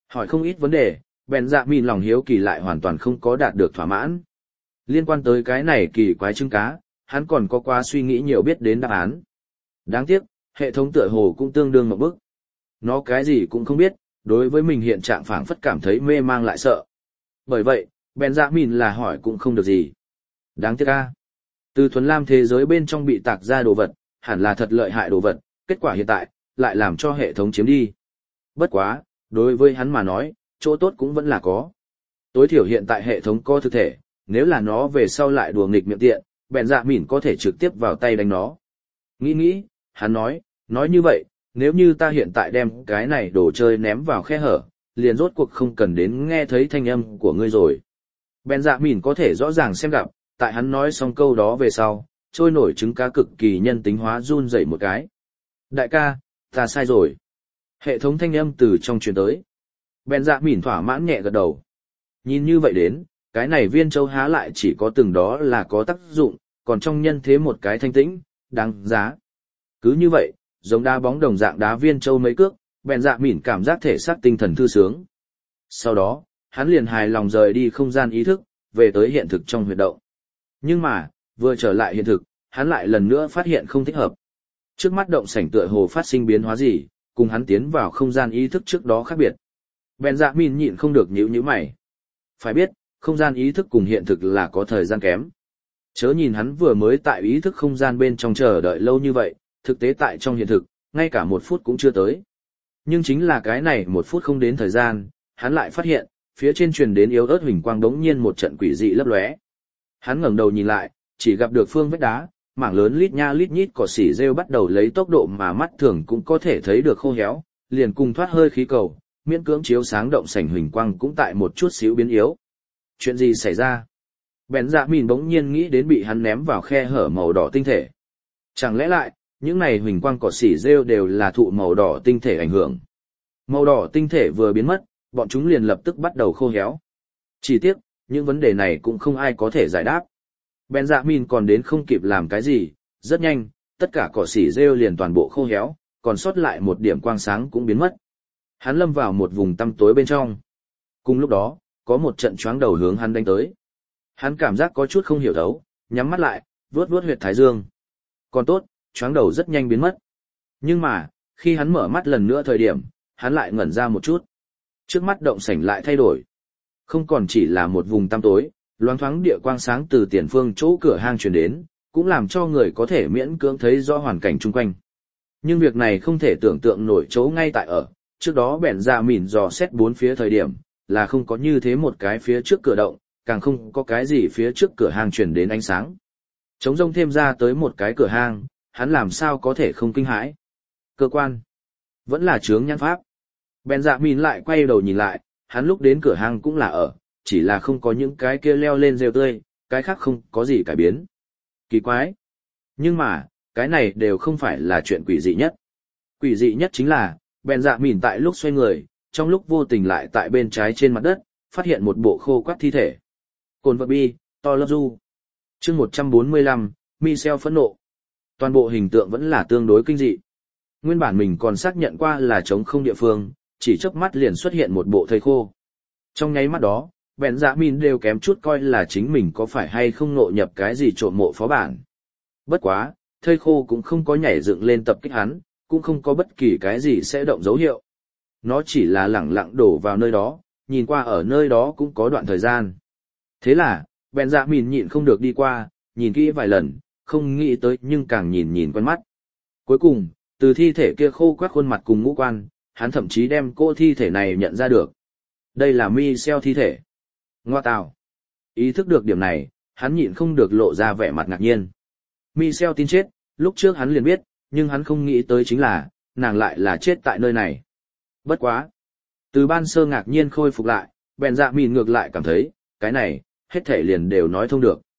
Hỏi không ít vấn đề, bèn dạ mìn lòng hiếu kỳ lại hoàn toàn không có đạt được thỏa mãn. Liên quan tới cái này kỳ quái trứng cá, hắn còn có quá suy nghĩ nhiều biết đến đáp án. Đáng tiếc, hệ thống tựa hồ cũng tương đương một bức. Nó cái gì cũng không biết, đối với mình hiện trạng phảng phất cảm thấy mê mang lại sợ. Bởi vậy, bèn dạ mìn là hỏi cũng không được gì. Đáng tiếc a. Từ thuần lam thế giới bên trong bị tạc ra đồ vật, hẳn là thật lợi hại đồ vật, kết quả hiện tại, lại làm cho hệ thống chiếm đi. Bất quá, đối với hắn mà nói, chỗ tốt cũng vẫn là có. Tối thiểu hiện tại hệ thống có thực thể, nếu là nó về sau lại đùa nghịch miệng tiện, bèn dạ mìn có thể trực tiếp vào tay đánh nó. Nghĩ, hắn nói như vậy, nếu như ta hiện tại đem cái này đồ chơi ném vào khe hở, liền rốt cuộc không cần đến nghe thấy thanh âm của ngươi rồi. Bèn dạ mìn có thể rõ ràng xem gặp, tại hắn nói xong câu đó về sau, trôi nổi trứng cá cực kỳ nhân tính hóa run rẩy một cái. Đại ca, ta sai rồi. Hệ thống thanh âm từ trong truyền tới. Bèn dạ mìn thỏa mãn nhẹ gật đầu. Nhìn như vậy đến, cái này viên châu há lại chỉ có từng đó là có tác dụng, còn trong nhân thế một cái thanh tĩnh, đáng giá. Cứ như vậy, giống đá bóng đồng dạng đá viên châu mấy cước, bèn dạ mìn cảm giác thể xác tinh thần thư sướng. Sau đó, hắn liền hài lòng rời đi không gian ý thức, về tới hiện thực trong huyệt động. Nhưng mà, vừa trở lại hiện thực, hắn lại lần nữa phát hiện không thích hợp. Trước mắt động sảnh tựa hồ phát sinh biến hóa gì, cùng hắn tiến vào không gian ý thức trước đó khác biệt. Bèn dạ mìn nhịn không được nhíu mày. Phải biết, không gian ý thức cùng hiện thực là có thời gian kém. Chớ nhìn hắn vừa mới tại ý thức không gian bên trong chờ đợi lâu như vậy, thực tế tại trong hiện thực, ngay cả 1 phút cũng chưa tới. Nhưng chính là cái này 1 phút không đến thời gian, hắn lại phát hiện, phía trên truyền đến yếu ớt huỳnh quang đống nhiên một trận quỷ dị lấp lóe. Hắn ngẩng đầu nhìn lại, chỉ gặp được phương vách đá, mảng lớn lít nha lít nhít cỏ xỉ rêu bắt đầu lấy tốc độ mà mắt thường cũng có thể thấy được khô héo, liền cùng thoát hơi khí cầu, miễn cưỡng chiếu sáng động sảnh huỳnh quang cũng tại một chút xíu biến yếu. Chuyện gì xảy ra? Bèn dạ mìn bỗng nhiên nghĩ đến bị hắn ném vào khe hở màu đỏ tinh thể. Chẳng lẽ lại, những này huỳnh quang cỏ xỉ rêu đều là thụ màu đỏ tinh thể ảnh hưởng. Màu đỏ tinh thể vừa biến mất, bọn chúng liền lập tức bắt đầu khô héo. Chỉ tiếc, những vấn đề này cũng không ai có thể giải đáp. Bèn dạ mìn còn đến không kịp làm cái gì, rất nhanh, tất cả cỏ xỉ rêu liền toàn bộ khô héo, còn sót lại một điểm quang sáng cũng biến mất. Hắn lâm vào một vùng tăm tối bên trong. Cùng lúc đó, có một trận choáng đầu hướng hắn đánh tới. Hắn cảm giác có chút không hiểu thấu, nhắm mắt lại, vuốt vuốt huyệt thái dương. Còn tốt, choáng đầu rất nhanh biến mất. Nhưng mà, khi hắn mở mắt lần nữa thời điểm, hắn lại ngẩn ra một chút. Trước mắt động sảnh lại thay đổi. Không còn chỉ là một vùng tăm tối, loáng thoáng địa quang sáng từ tiền phương chỗ cửa hang truyền đến, cũng làm cho người có thể miễn cưỡng thấy rõ hoàn cảnh chung quanh. Nhưng việc này không thể tưởng tượng nổi chỗ ngay tại ở, trước đó bèn dạ mìn dò xét 4 phía thời điểm, là không có như thế một cái phía trước cửa động, càng không có cái gì phía trước cửa hang truyền đến ánh sáng. Trống rông thêm ra tới một cái cửa hang, hắn làm sao có thể không kinh hãi. Cơ quan, vẫn là chướng nhãn pháp. Bèn dạ mìn lại quay đầu nhìn lại, hắn lúc đến cửa hang cũng là ở, chỉ là không có những cái kia leo lên rêu tươi, cái khác không có gì cải biến. Kỳ quái. Nhưng mà, cái này đều không phải là chuyện quỷ dị nhất. Quỷ dị nhất chính là, bèn dạ mìn tại lúc xoay người, trong lúc vô tình lại tại bên trái trên mặt đất, phát hiện một bộ khô quắt thi thể. Cồn vật bi, to love du. Chương 145, Michel phẫn nộ. Toàn bộ hình tượng vẫn là tương đối kinh dị. Nguyên bản mình còn xác nhận qua là trống không địa phương, chỉ chớp mắt liền xuất hiện một bộ thây khô. Trong nháy mắt đó, bèn dạ mìn đều kém chút coi là chính mình có phải hay không ngộ nhập cái gì trộm mộ phó bản. Bất quá, thây khô cũng không có nhảy dựng lên tập kích hắn, cũng không có bất kỳ cái gì sẽ động dấu hiệu. Nó chỉ là lẳng lặng đổ vào nơi đó, nhìn qua ở nơi đó cũng có đoạn thời gian. Thế là, bèn dạ mìn nhịn không được đi qua, nhìn kỹ vài lần, không nghĩ tới nhưng càng nhìn quen mắt. Cuối cùng, từ thi thể kia khô quắt khuôn mặt cùng ngũ quan, hắn thậm chí đem cô thi thể này nhận ra được. Đây là Michel thi thể. Ngoa tào. Ý thức được điểm này, hắn nhịn không được lộ ra vẻ mặt ngạc nhiên. Michel tin chết, lúc trước hắn liền biết, nhưng hắn không nghĩ tới chính là, nàng lại là chết tại nơi này. Bất quá. Từ ban sơ ngạc nhiên khôi phục lại, bèn dạ mìn ngược lại cảm thấy, cái này, hết thể liền đều nói thông được.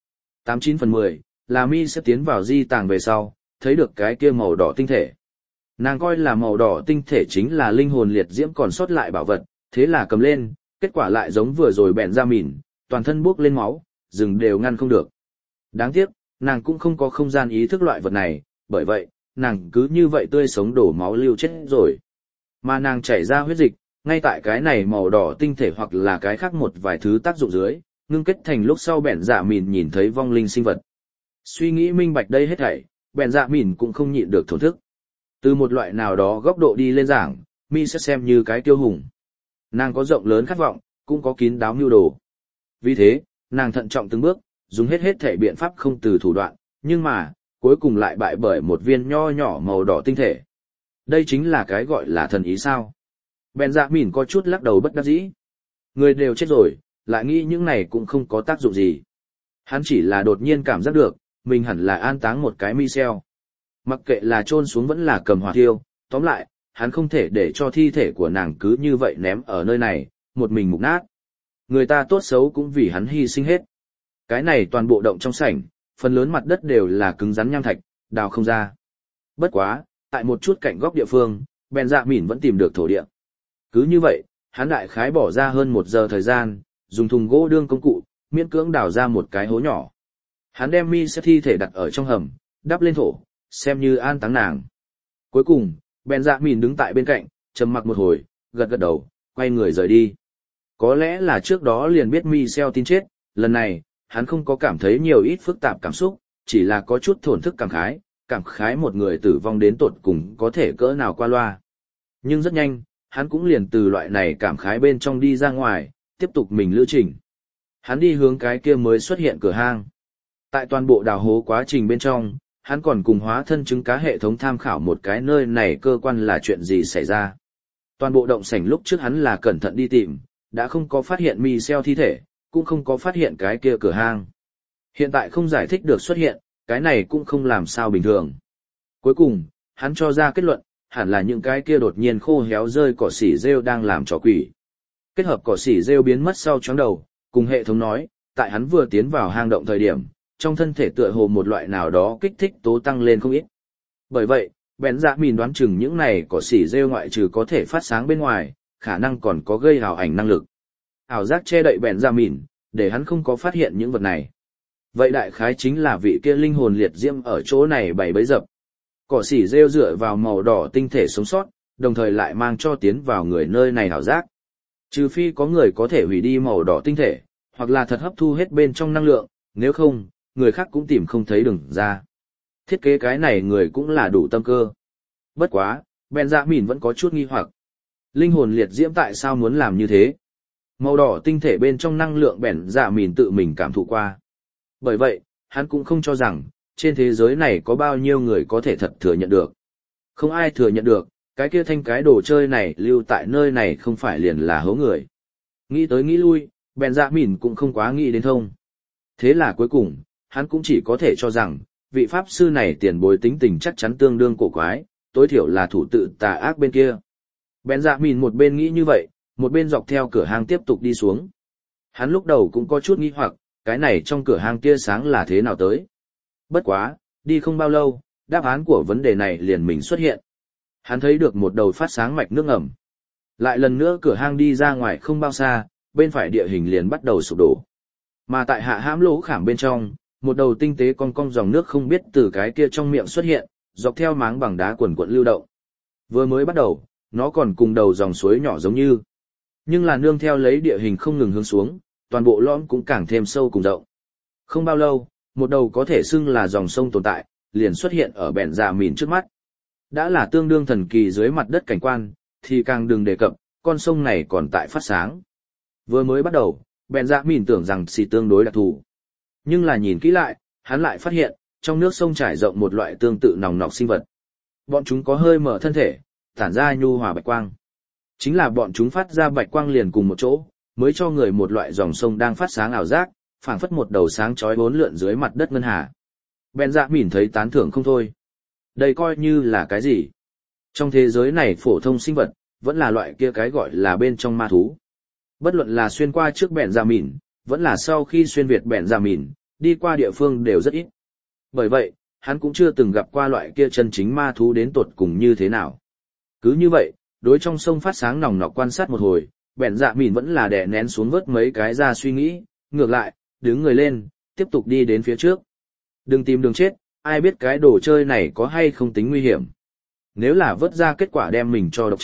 89/10, là mi sẽ tiến vào di tàng về sau, thấy được cái kia màu đỏ tinh thể. Nàng coi là màu đỏ tinh thể chính là linh hồn liệt diễm còn sót lại bảo vật, thế là cầm lên, kết quả lại giống vừa rồi bèn ra mìn, toàn thân buốc lên máu, rừng đều ngăn không được. Đáng tiếc, nàng cũng không có không gian ý thức loại vật này, bởi vậy, nàng cứ như vậy tươi sống đổ máu lưu chết rồi. Mà nàng chảy ra huyết dịch, ngay tại cái này màu đỏ tinh thể hoặc là cái khác một vài thứ tác dụng dưới, ngưng kết thành lúc sau bèn dạ mìn nhìn thấy vong linh sinh vật. Suy nghĩ minh bạch đây hết thảy, bèn dạ mìn cũng không nhịn được thổn thức. Từ một loại nào đó góc độ đi lên giảng, mi sẽ xem như cái tiêu hùng. Nàng có rộng lớn khát vọng, cũng có kín đáo mưu đồ. Vì thế, nàng thận trọng từng bước, dùng hết thể biện pháp không từ thủ đoạn, nhưng mà, cuối cùng lại bại bởi một viên nho nhỏ màu đỏ tinh thể. Đây chính là cái gọi là thần ý sao. Bèn dạ mìn có chút lắc đầu bất đắc dĩ. Người đều chết rồi, lại nghĩ những này cũng không có tác dụng gì. Hắn chỉ là đột nhiên cảm giác được, mình hẳn là an táng một cái Michel. Mặc kệ là chôn xuống vẫn là cầm hỏa thiêu, tóm lại, hắn không thể để cho thi thể của nàng cứ như vậy ném ở nơi này, một mình mục nát. Người ta tốt xấu cũng vì hắn hy sinh hết. Cái này toàn bộ động trong sảnh, phần lớn mặt đất đều là cứng rắn nham thạch, đào không ra. Bất quá, tại một chút cạnh góc địa phương, bèn dạ mỉn vẫn tìm được thổ địa. Cứ như vậy, hắn đại khái bỏ ra hơn 1 giờ thời gian, dùng thùng gỗ đương công cụ, miễn cưỡng đào ra một cái hố nhỏ. Hắn đem mi sẽ thi thể đặt ở trong hầm, đắp lên thổ, xem như an táng nàng. Cuối cùng, bèn dạ mỉn đứng tại bên cạnh, trầm mặc một hồi, gật gật đầu, quay người rời đi. Có lẽ là trước đó liền biết Michel tin chết, lần này, hắn không có cảm thấy nhiều ít phức tạp cảm xúc, chỉ là có chút thổn thức cảm khái một người tử vong đến tột cùng có thể cỡ nào qua loa. Nhưng rất nhanh, hắn cũng liền từ loại này cảm khái bên trong đi ra ngoài, tiếp tục mình lữ trình. Hắn đi hướng cái kia mới xuất hiện cửa hang. Tại toàn bộ đào hố quá trình bên trong, hắn còn cùng hóa thân trứng cá hệ thống tham khảo một cái nơi này cơ quan là chuyện gì xảy ra. Toàn bộ động sảnh lúc trước hắn là cẩn thận đi tìm, đã không có phát hiện Michel thi thể, cũng không có phát hiện cái kia cửa hang. Hiện tại không giải thích được xuất hiện, cái này cũng không làm sao bình thường. Cuối cùng, hắn cho ra kết luận, hẳn là những cái kia đột nhiên khô héo rơi cỏ xỉ rêu đang làm trò quỷ. Kết hợp cỏ xỉ rêu biến mất sau chóng đầu, cùng hệ thống nói, tại hắn vừa tiến vào hang động thời điểm, trong thân thể tựa hồ một loại nào đó kích thích tố tăng lên không ít. Bởi vậy, bèn dạ mìn đoán chừng những này cỏ xỉ rêu ngoại trừ có thể phát sáng bên ngoài, khả năng còn có gây ảo ảnh năng lực. Ảo giác che đậy bèn dạ mìn, để hắn không có phát hiện những vật này. Vậy đại khái chính là vị kia linh hồn liệt diễm ở chỗ này bày bấy dập. Cỏ xỉ rêu dựa vào màu đỏ tinh thể sống sót, đồng thời lại mang cho tiến vào người nơi này ảo giác. Trừ phi có người có thể hủy đi màu đỏ tinh thể, hoặc là thật hấp thu hết bên trong năng lượng, nếu không, người khác cũng tìm không thấy đường ra. Thiết kế cái này người cũng là đủ tâm cơ. Bất quá, bèn dạ mìn vẫn có chút nghi hoặc. Linh hồn liệt diễm tại sao muốn làm như thế? Màu đỏ tinh thể bên trong năng lượng bèn dạ mìn tự mình cảm thụ qua. Bởi vậy, hắn cũng không cho rằng, trên thế giới này có bao nhiêu người có thể thật thừa nhận được. Không ai thừa nhận được, cái kia thanh cái đồ chơi này lưu tại nơi này không phải liền là hố người. Nghĩ tới nghĩ lui, bèn dạ mìn cũng không quá nghĩ đến thông. Thế là cuối cùng, hắn cũng chỉ có thể cho rằng, vị pháp sư này tiền bối tính tình chắc chắn tương đương cổ quái, tối thiểu là thủ tự tà ác bên kia. Bèn dạ mìn một bên nghĩ như vậy, một bên dọc theo cửa hang tiếp tục đi xuống. Hắn lúc đầu cũng có chút nghi hoặc, cái này trong cửa hang tia sáng là thế nào tới. Bất quá, đi không bao lâu, đáp án của vấn đề này liền mình xuất hiện. Hắn thấy được một đầu phát sáng mạch nước ngầm. Lại lần nữa cửa hang đi ra ngoài không bao xa, bên phải địa hình liền bắt đầu sụp đổ. Mà tại hạ hãm lỗ khảm bên trong, một đầu tinh tế cong cong dòng nước không biết từ cái kia trong miệng xuất hiện, dọc theo máng bằng đá quần quận lưu động. Vừa mới bắt đầu, nó còn cùng đầu dòng suối nhỏ giống như. Nhưng là nương theo lấy địa hình không ngừng hướng xuống, toàn bộ lõm cũng càng thêm sâu cùng rộng. Không bao lâu, một đầu có thể xưng là dòng sông tồn tại, liền xuất hiện ở bèn dạ mìn trước mắt. Đã là tương đương thần kỳ dưới mặt đất cảnh quan, thì càng đừng đề cập, con sông này còn tại phát sáng. Vừa mới bắt đầu, bèn dạ mìn tưởng rằng xì tương đối đặc thù. Nhưng là nhìn kỹ lại, hắn lại phát hiện, trong nước sông trải rộng một loại tương tự nòng nọc sinh vật. Bọn chúng có hơi mở thân thể, tản ra nhu hòa bạch quang. Chính là bọn chúng phát ra bạch quang liền cùng một chỗ, mới cho người một loại dòng sông đang phát sáng ảo giác, phảng phất một đầu sáng chói bốn lượn dưới mặt đất ngân hà. Bèn dạ mìn thấy tán thưởng không thôi. Đây coi như là cái gì? Trong thế giới này phổ thông sinh vật, vẫn là loại kia cái gọi là bên trong ma thú. Bất luận là xuyên qua trước bèn dạ mìn, vẫn là sau khi xuyên việt bèn dạ mìn, đi qua địa phương đều rất ít. Bởi vậy, hắn cũng chưa từng gặp qua loại kia chân chính ma thú đến tột cùng như thế nào. Cứ như vậy, đối trong sông phát sáng nòng nọc quan sát một hồi, bèn dạ mìn vẫn là đè nén xuống vớt mấy cái ra suy nghĩ, ngược lại, đứng người lên, tiếp tục đi đến phía trước. Đừng tìm đường chết, ai biết cái đồ chơi này có hay không tính nguy hiểm. Nếu là vớt ra kết quả đem mình cho độc chết,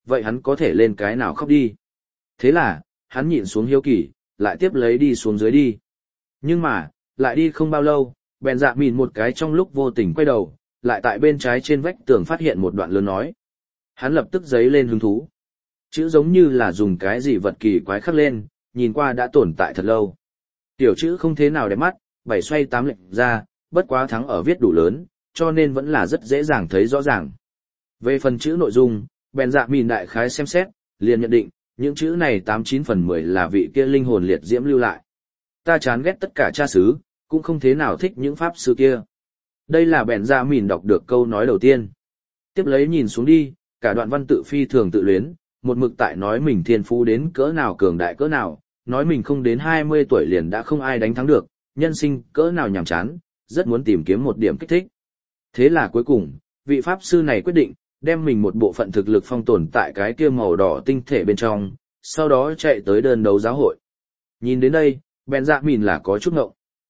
vậy hắn có thể lên cái nào khóc đi. Thế là, hắn nhịn xuống hiếu kỳ, lại tiếp lấy đi xuống dưới đi. Nhưng mà, lại đi không bao lâu, bèn dạ mìn một cái trong lúc vô tình quay đầu, lại tại bên trái trên vách tường phát hiện một đoạn lớn nói. Hắn lập tức giấy lên hứng thú. Chữ giống như là dùng cái gì vật kỳ quái khắc lên, nhìn qua đã tồn tại thật lâu. Tiểu chữ không thế nào đẹp mắt, 7 xoay 8 lệch ra, bất quá thắng ở viết đủ lớn, cho nên vẫn là rất dễ dàng thấy rõ ràng. Về phần chữ nội dung, bèn dạ mìn đại khái xem xét, liền nhận định, những chữ này 89 phần 10 là vị kia linh hồn liệt diễm lưu lại. Ta chán ghét tất cả cha xứ, cũng không thế nào thích những pháp sư kia. Đây là bèn dạ mìn đọc được câu nói đầu tiên. Tiếp lấy nhìn xuống đi, cả đoạn văn tự phi thường tự luyến, một mực tại nói mình thiên phú đến cỡ nào cường đại cỡ nào, nói mình không đến 20 tuổi liền đã không ai đánh thắng được, nhân sinh cỡ nào nhàm chán, rất muốn tìm kiếm một điểm kích thích. Thế là cuối cùng, vị pháp sư này quyết định, đem mình một bộ phận thực lực phong tồn tại cái kia màu đỏ tinh thể bên trong, sau đó chạy tới đơn đấu giáo hội. Nhìn đến đây, bèn dạ mìn là có chút ngộng.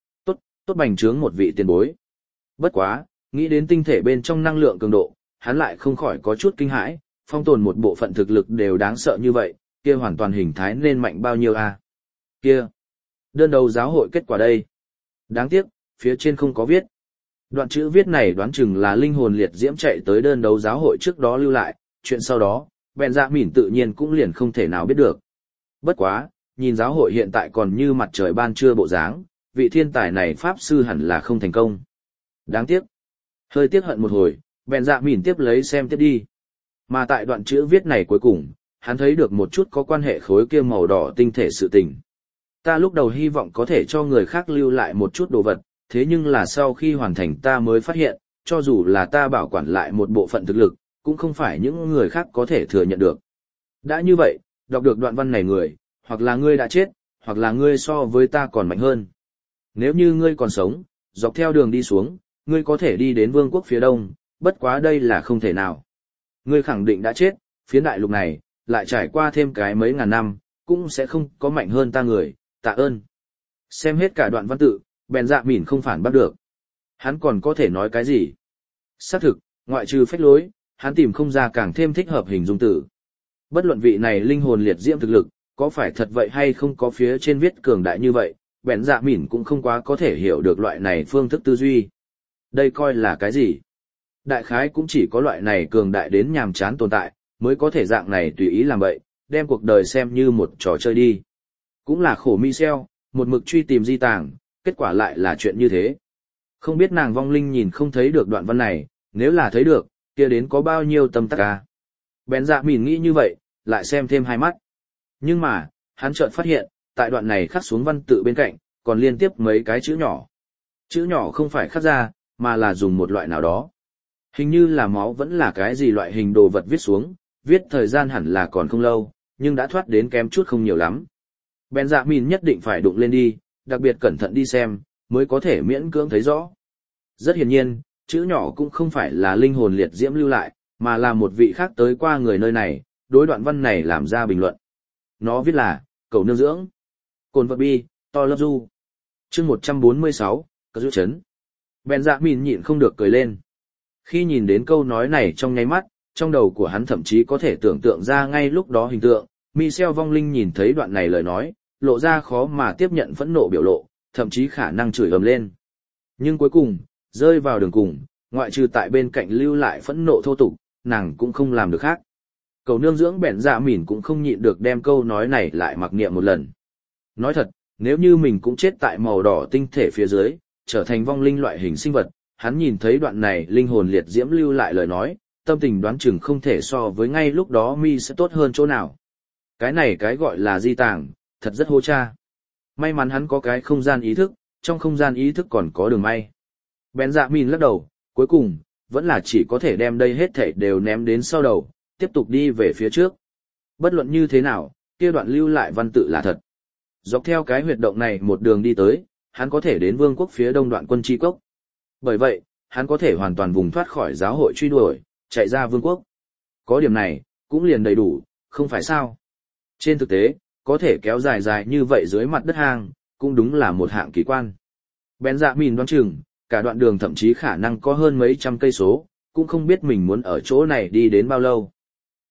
Tốt bành trướng một vị tiền bối. Bất quá, nghĩ đến tinh thể bên trong năng lượng cường độ, hắn lại không khỏi có chút kinh hãi, phong tồn một bộ phận thực lực đều đáng sợ như vậy, kia hoàn toàn hình thái nên mạnh bao nhiêu à? Kia, đơn đấu giáo hội kết quả đây. Đáng tiếc, phía trên không có viết. Đoạn chữ viết này đoán chừng là linh hồn liệt diễm chạy tới đơn đấu giáo hội trước đó lưu lại, chuyện sau đó, bèn dạ mỉn tự nhiên cũng liền không thể nào biết được. Bất quá, nhìn giáo hội hiện tại còn như mặt trời ban trưa bộ dáng, vị thiên tài này pháp sư hẳn là không thành công. Đáng tiếc. Hơi tiếc hận một hồi, bèn dạ mỉn tiếp lấy xem tiếp đi. Mà tại đoạn chữ viết này cuối cùng, hắn thấy được một chút có quan hệ khối kia màu đỏ tinh thể sự tình. Ta lúc đầu hy vọng có thể cho người khác lưu lại một chút đồ vật, thế nhưng là sau khi hoàn thành ta mới phát hiện, cho dù là ta bảo quản lại một bộ phận thực lực, cũng không phải những người khác có thể thừa nhận được. Đã như vậy, đọc được đoạn văn này người, hoặc là ngươi đã chết, hoặc là ngươi so với ta còn mạnh hơn. Nếu như ngươi còn sống, dọc theo đường đi xuống, ngươi có thể đi đến vương quốc phía đông, bất quá đây là không thể nào. Ngươi khẳng định đã chết, phiến đại lục này, lại trải qua thêm cái mấy ngàn năm, cũng sẽ không có mạnh hơn ta người, tạ ơn. Xem hết cả đoạn văn tự, bèn dạ mỉn không phản bắt được. Hắn còn có thể nói cái gì? Xác thực, ngoại trừ phách lối, hắn tìm không ra càng thêm thích hợp hình dung từ. Bất luận vị này linh hồn liệt diễm thực lực, có phải thật vậy hay không có phía trên viết cường đại như vậy, bèn dạ mỉn cũng không quá có thể hiểu được loại này phương thức tư duy. Đây coi là cái gì? Đại khái cũng chỉ có loại này cường đại đến nhàm chán tồn tại, mới có thể dạng này tùy ý làm vậy, đem cuộc đời xem như một trò chơi đi. Cũng là khổ Michel, một mực truy tìm di tàng, kết quả lại là chuyện như thế. Không biết nàng vong linh nhìn không thấy được đoạn văn này, nếu là thấy được, kia đến có bao nhiêu tâm tắc ca. Bèn dạ mỉn nghĩ như vậy, lại xem thêm hai mắt. Nhưng mà, hắn chợt phát hiện, tại đoạn này khắc xuống văn tự bên cạnh, còn liên tiếp mấy cái chữ nhỏ. Chữ nhỏ không phải khắc ra, mà là dùng một loại nào đó. Hình như là máu vẫn là cái gì loại hình đồ vật viết xuống, viết thời gian hẳn là còn không lâu, nhưng đã thoát đến kém chút không nhiều lắm. Bèn dạ mìn nhất định phải đụng lên đi, đặc biệt cẩn thận đi xem, mới có thể miễn cưỡng thấy rõ. Rất hiển nhiên, chữ nhỏ cũng không phải là linh hồn liệt diễm lưu lại, mà là một vị khác tới qua người nơi này, đối đoạn văn này làm ra bình luận. Nó viết là, cầu nương dưỡng. Cồn vật bi, to love you. Chương 146, có dữ chấn. Bèn dạ mìn nhịn không được cười lên. Khi nhìn đến câu nói này trong nháy mắt, trong đầu của hắn thậm chí có thể tưởng tượng ra ngay lúc đó hình tượng, Michel vong linh nhìn thấy đoạn này lời nói, lộ ra khó mà tiếp nhận phẫn nộ biểu lộ, thậm chí khả năng chửi ầm lên. Nhưng cuối cùng, rơi vào đường cùng, ngoại trừ tại bên cạnh lưu lại phẫn nộ thô tục, nàng cũng không làm được khác. Cầu nương dưỡng bèn dạ mìn cũng không nhịn được đem câu nói này lại mặc niệm một lần. Nói thật, nếu như mình cũng chết tại màu đỏ tinh thể phía dưới, trở thành vong linh loại hình sinh vật, hắn nhìn thấy đoạn này linh hồn liệt diễm lưu lại lời nói, tâm tình đoán chừng không thể so với ngay lúc đó mi sẽ tốt hơn chỗ nào. Cái này cái gọi là di tàng, thật rất hô cha. May mắn hắn có cái không gian ý thức, trong không gian ý thức còn có đường may. Bèn dạ mìn lắc đầu, cuối cùng, vẫn là chỉ có thể đem đây hết thảy đều ném đến sau đầu, tiếp tục đi về phía trước. Bất luận như thế nào, kia đoạn lưu lại văn tự là thật. Dọc theo cái huyệt động này một đường đi tới, hắn có thể đến vương quốc phía đông đoạn quân tri cốc. Bởi vậy, hắn có thể hoàn toàn vùng thoát khỏi giáo hội truy đuổi, chạy ra vương quốc. Có điểm này, cũng liền đầy đủ, không phải sao. Trên thực tế, có thể kéo dài dài như vậy dưới mặt đất hang, cũng đúng là một hạng kỳ quan. Bèn dạ mìn đoán chừng, cả đoạn đường thậm chí khả năng có hơn mấy trăm cây số, cũng không biết mình muốn ở chỗ này đi đến bao lâu.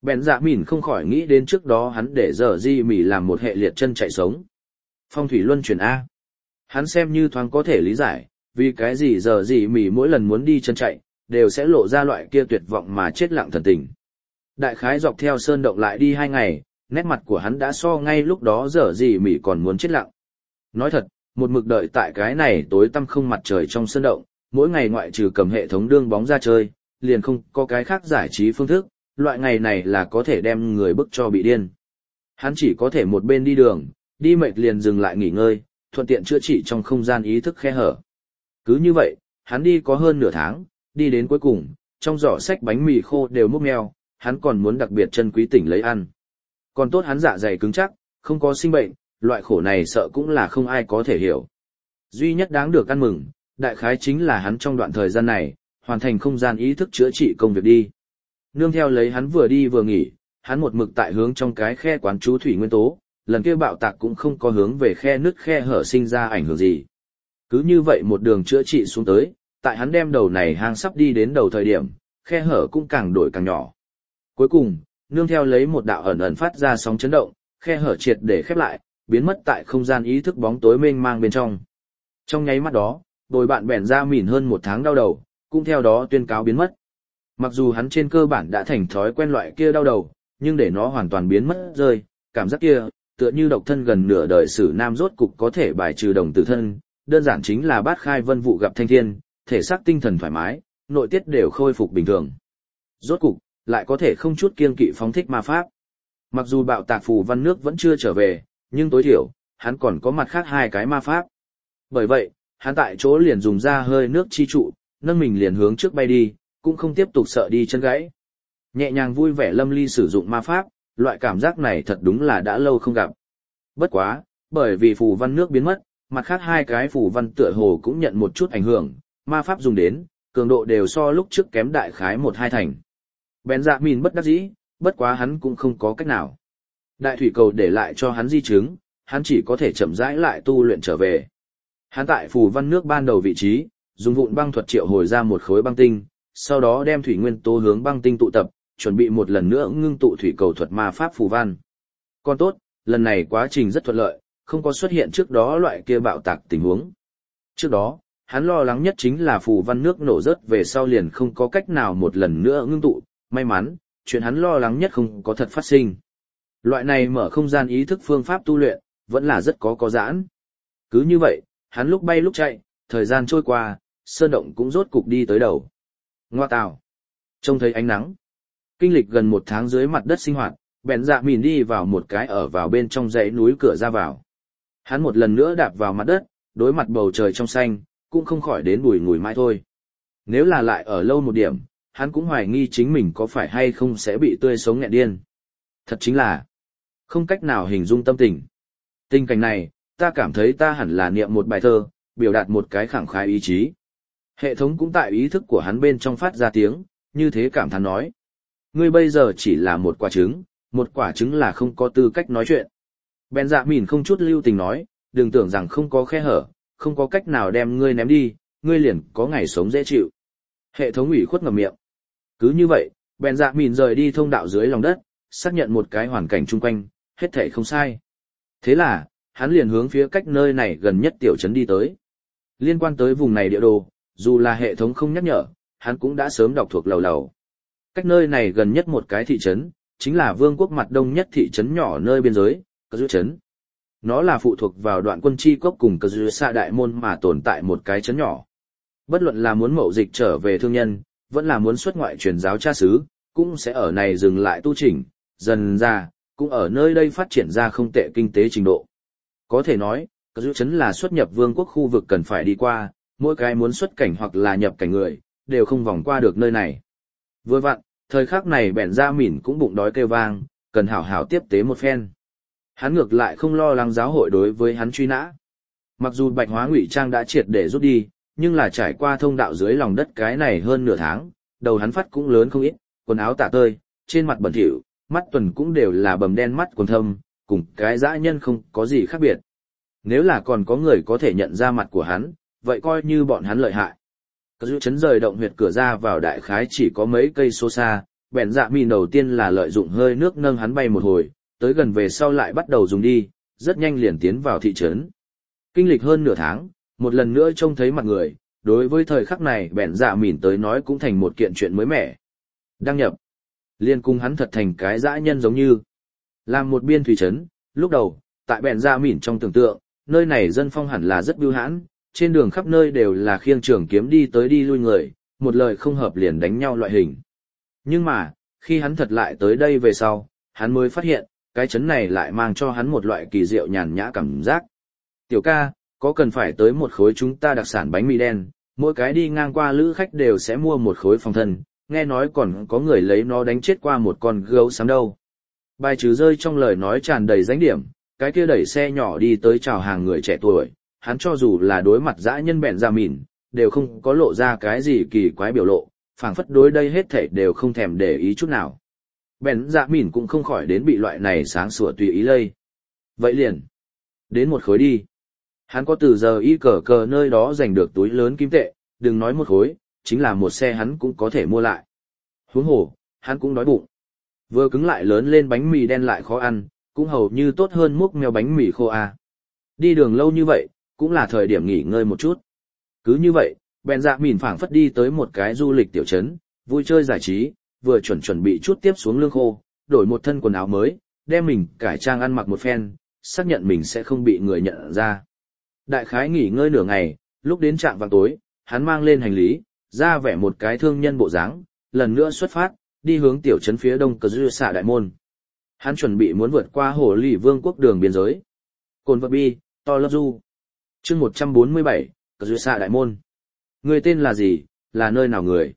Bèn dạ mìn không khỏi nghĩ đến trước đó hắn để giờ gì mỉ làm một hệ liệt chân chạy sống. Phong thủy luân chuyển A. Hắn xem như thoáng có thể lý giải, vì cái gì giờ gì mỉ mỗi lần muốn đi chân chạy, đều sẽ lộ ra loại kia tuyệt vọng mà chết lặng thần tình. Đại khái dọc theo sơn động lại đi 2 ngày, nét mặt của hắn đã so ngay lúc đó giờ gì mỉ còn muốn chết lặng. Nói thật, một mực đợi tại cái này tối tăm không mặt trời trong sơn động, mỗi ngày ngoại trừ cầm hệ thống đương bóng ra chơi, liền không có cái khác giải trí phương thức, loại ngày này là có thể đem người bức cho bị điên. Hắn chỉ có thể một bên đi đường, đi mệt liền dừng lại nghỉ ngơi, thuận tiện chữa trị trong không gian ý thức khe hở. Cứ như vậy, hắn đi có hơn nửa tháng, đi đến cuối cùng, trong giỏ sách bánh mì khô đều múc meo, hắn còn muốn đặc biệt chân quý tỉnh lấy ăn. Còn tốt hắn dạ dày cứng chắc, không có sinh bệnh, loại khổ này sợ cũng là không ai có thể hiểu. Duy nhất đáng được ăn mừng, đại khái chính là hắn trong đoạn thời gian này, hoàn thành không gian ý thức chữa trị công việc đi. Nương theo lấy hắn vừa đi vừa nghỉ, hắn một mực tại hướng trong cái khe quán chú thủy nguyên tố, lần kia bạo tạc cũng không có hướng về khe nứt khe hở sinh ra ảnh hưởng gì. Cứ như vậy một đường chữa trị xuống tới, tại hắn đem đầu này hang sắp đi đến đầu thời điểm, khe hở cũng càng đổi càng nhỏ. Cuối cùng, nương theo lấy một đạo ẩn ẩn phát ra sóng chấn động, khe hở triệt để khép lại, biến mất tại không gian ý thức bóng tối mênh mang bên trong. Trong nháy mắt đó, đôi bạn bèn ra mỉn hơn 1 tháng đau đầu, cũng theo đó tuyên cáo biến mất. Mặc dù hắn trên cơ bản đã thành thói quen loại kia đau đầu, nhưng để nó hoàn toàn biến mất rơi, cảm giác kia, tựa như độc thân gần nửa đời sử nam rốt cục có thể bài trừ đồng tử thân, đơn giản chính là bát khai vân vụ gặp thanh thiên, thể xác tinh thần thoải mái, nội tiết đều khôi phục bình thường. Rốt cục, lại có thể không chút kiêng kỵ phóng thích ma pháp. Mặc dù bạo tạc phù văn nước vẫn chưa trở về, nhưng tối thiểu, hắn còn có mặt khác 2 cái ma pháp. Bởi vậy, hắn tại chỗ liền dùng ra hơi nước chi trụ, nâng mình liền hướng trước bay đi, cũng không tiếp tục sợ đi chân gãy. Nhẹ nhàng vui vẻ lâm ly sử dụng ma pháp, loại cảm giác này thật đúng là đã lâu không gặp. Bất quá, bởi vì phù văn nước biến mất, mặt khác 2 cái phù văn tựa hồ cũng nhận một chút ảnh hưởng, ma pháp dùng đến, cường độ đều so lúc trước kém đại khái 1-2 thành. Bèn dạ mìn bất đắc dĩ, bất quá hắn cũng không có cách nào. Đại thủy cầu để lại cho hắn di chứng, hắn chỉ có thể chậm rãi lại tu luyện trở về. Hắn tại phù văn nước ban đầu vị trí, dùng vụn băng thuật triệu hồi ra một khối băng tinh, sau đó đem thủy nguyên tố hướng băng tinh tụ tập, chuẩn bị một lần nữa ngưng tụ thủy cầu thuật ma pháp phù văn. Còn tốt, lần này quá trình rất thuận lợi, không có xuất hiện trước đó loại kia bạo tạc tình huống. Trước đó, hắn lo lắng nhất chính là phù văn nước nổ rớt về sau liền không có cách nào một lần nữa ngưng tụ, may mắn, chuyện hắn lo lắng nhất không có thật phát sinh. Loại này mở không gian ý thức phương pháp tu luyện, vẫn là rất có giãn. Cứ như vậy, hắn lúc bay lúc chạy, thời gian trôi qua, sơn động cũng rốt cục đi tới đầu. Ngoa tào. Trông thấy ánh nắng. Kinh lịch gần 1 tháng dưới mặt đất sinh hoạt, bèn dạ mìn đi vào một cái ở vào bên trong dãy núi cửa ra vào. Hắn một lần nữa đạp vào mặt đất, đối mặt bầu trời trong xanh, cũng không khỏi đến bùi ngùi mãi thôi. Nếu là lại ở lâu một điểm, hắn cũng hoài nghi chính mình có phải hay không sẽ bị tươi sống nghẹn điên. Thật chính là không cách nào hình dung tâm tình. Tình cảnh này, ta cảm thấy ta hẳn là niệm một bài thơ, biểu đạt một cái khẳng khái ý chí. Hệ thống cũng tại ý thức của hắn bên trong phát ra tiếng, như thế cảm thán nói. Ngươi bây giờ chỉ là một quả trứng là không có tư cách nói chuyện. Bèn dạ mìn không chút lưu tình nói, đừng tưởng rằng không có khe hở, không có cách nào đem ngươi ném đi, ngươi liền có ngày sống dễ chịu. Hệ thống ủy khuất ngậm miệng. Cứ như vậy, bèn dạ mìn rời đi thông đạo dưới lòng đất, xác nhận một cái hoàn cảnh chung quanh, hết thảy không sai. Thế là, hắn liền hướng phía cách nơi này gần nhất tiểu trấn đi tới. Liên quan tới vùng này địa đồ, dù là hệ thống không nhắc nhở, hắn cũng đã sớm đọc thuộc lầu lầu. Cách nơi này gần nhất một cái thị trấn, chính là vương quốc mặt đông nhất thị trấn nhỏ nơi biên giới, Cờ Dư Trấn. Nó là phụ thuộc vào đoạn quân chi cốc cùng Cờ Dư Sa Đại Môn mà tồn tại một cái trấn nhỏ. Bất luận là muốn mậu dịch trở về thương nhân, vẫn là muốn xuất ngoại truyền giáo cha xứ, cũng sẽ ở này dừng lại tu chỉnh, dần ra, cũng ở nơi đây phát triển ra không tệ kinh tế trình độ. Có thể nói, Cờ Dư Trấn là xuất nhập vương quốc khu vực cần phải đi qua, mỗi cái muốn xuất cảnh hoặc là nhập cảnh người, đều không vòng qua được nơi này. Vừa vặn, thời khắc này bèn ra mỉn cũng bụng đói kêu vang, cần hảo hảo tiếp tế một phen. Hắn ngược lại không lo lắng giáo hội đối với hắn truy nã. Mặc dù bạch hóa ngụy trang đã triệt để rút đi, nhưng là trải qua thông đạo dưới lòng đất cái này hơn nửa tháng, đầu hắn phát cũng lớn không ít, quần áo tả tơi, trên mặt bẩn thỉu, mắt tuần cũng đều là bầm đen mắt quần thâm, cùng cái dã nhân không có gì khác biệt. Nếu là còn có người có thể nhận ra mặt của hắn, vậy coi như bọn hắn lợi hại. Cờ Dư Trấn rời động huyệt cửa ra vào đại khái chỉ có mấy cây số xa, bèn dạ mìn đầu tiên là lợi dụng hơi nước nâng hắn bay một hồi, tới gần về sau lại bắt đầu dùng đi, rất nhanh liền tiến vào thị trấn. Kinh lịch hơn nửa tháng, một lần nữa trông thấy mặt người, đối với thời khắc này bèn dạ mìn tới nói cũng thành một kiện chuyện mới mẻ. Đăng nhập. Liên cung hắn thật thành cái dã nhân giống như. Làm một biên thủy trấn, lúc đầu, tại bèn dạ mìn trong tưởng tượng, nơi này dân phong hẳn là rất bưu hãn, trên đường khắp nơi đều là khiêng trường kiếm đi tới đi lui người, một lời không hợp liền đánh nhau loại hình. Nhưng mà, khi hắn thật lại tới đây về sau, hắn mới phát hiện, cái trấn này lại mang cho hắn một loại kỳ diệu nhàn nhã cảm giác. Tiểu ca, có cần phải tới một khối chúng ta đặc sản bánh mì đen, mỗi cái đi ngang qua lữ khách đều sẽ mua một khối phòng thân, nghe nói còn có người lấy nó đánh chết qua một con gấu xám đâu. Bài trừ rơi trong lời nói tràn đầy danh điểm, cái kia đẩy xe nhỏ đi tới chào hàng người trẻ tuổi, hắn cho dù là đối mặt dã nhân bèn ra mìn, đều không có lộ ra cái gì kỳ quái biểu lộ, phảng phất đối đây hết thảy đều không thèm để ý chút nào. Bèn dạ mìn cũng không khỏi đến bị loại này sáng sủa tùy ý lây. Vậy liền, đến một khối đi. Hắn có từ giờ y cờ cờ nơi đó giành được túi lớn kim tệ, đừng nói một khối, chính là một xe hắn cũng có thể mua lại. Huống hồ, hắn cũng đói bụng. Vừa cứng lại lớn lên bánh mì đen lại khó ăn, cũng hầu như tốt hơn múc mèo bánh mì khô à. Đi đường lâu như vậy, cũng là thời điểm nghỉ ngơi một chút. Cứ như vậy, bèn dạ mìn phảng phất đi tới một cái du lịch tiểu trấn, vui chơi giải trí, vừa chuẩn bị chút tiếp xuống lương khô, đổi một thân quần áo mới, đem mình cải trang ăn mặc một phen, xác nhận mình sẽ không bị người nhận ra. Đại khái nghỉ ngơi nửa ngày, lúc đến trạm vào tối, hắn mang lên hành lý, ra vẻ một cái thương nhân bộ dáng, lần nữa xuất phát, đi hướng tiểu trấn phía đông Cờ Dư Xạ Đại Môn. Hắn chuẩn bị muốn vượt qua Hồ Lì Vương quốc đường biên giới. Cồn vật bi, to lớp du. Chương 147, Cờ Dư Xạ Đại Môn. Người tên là gì, là nơi nào người?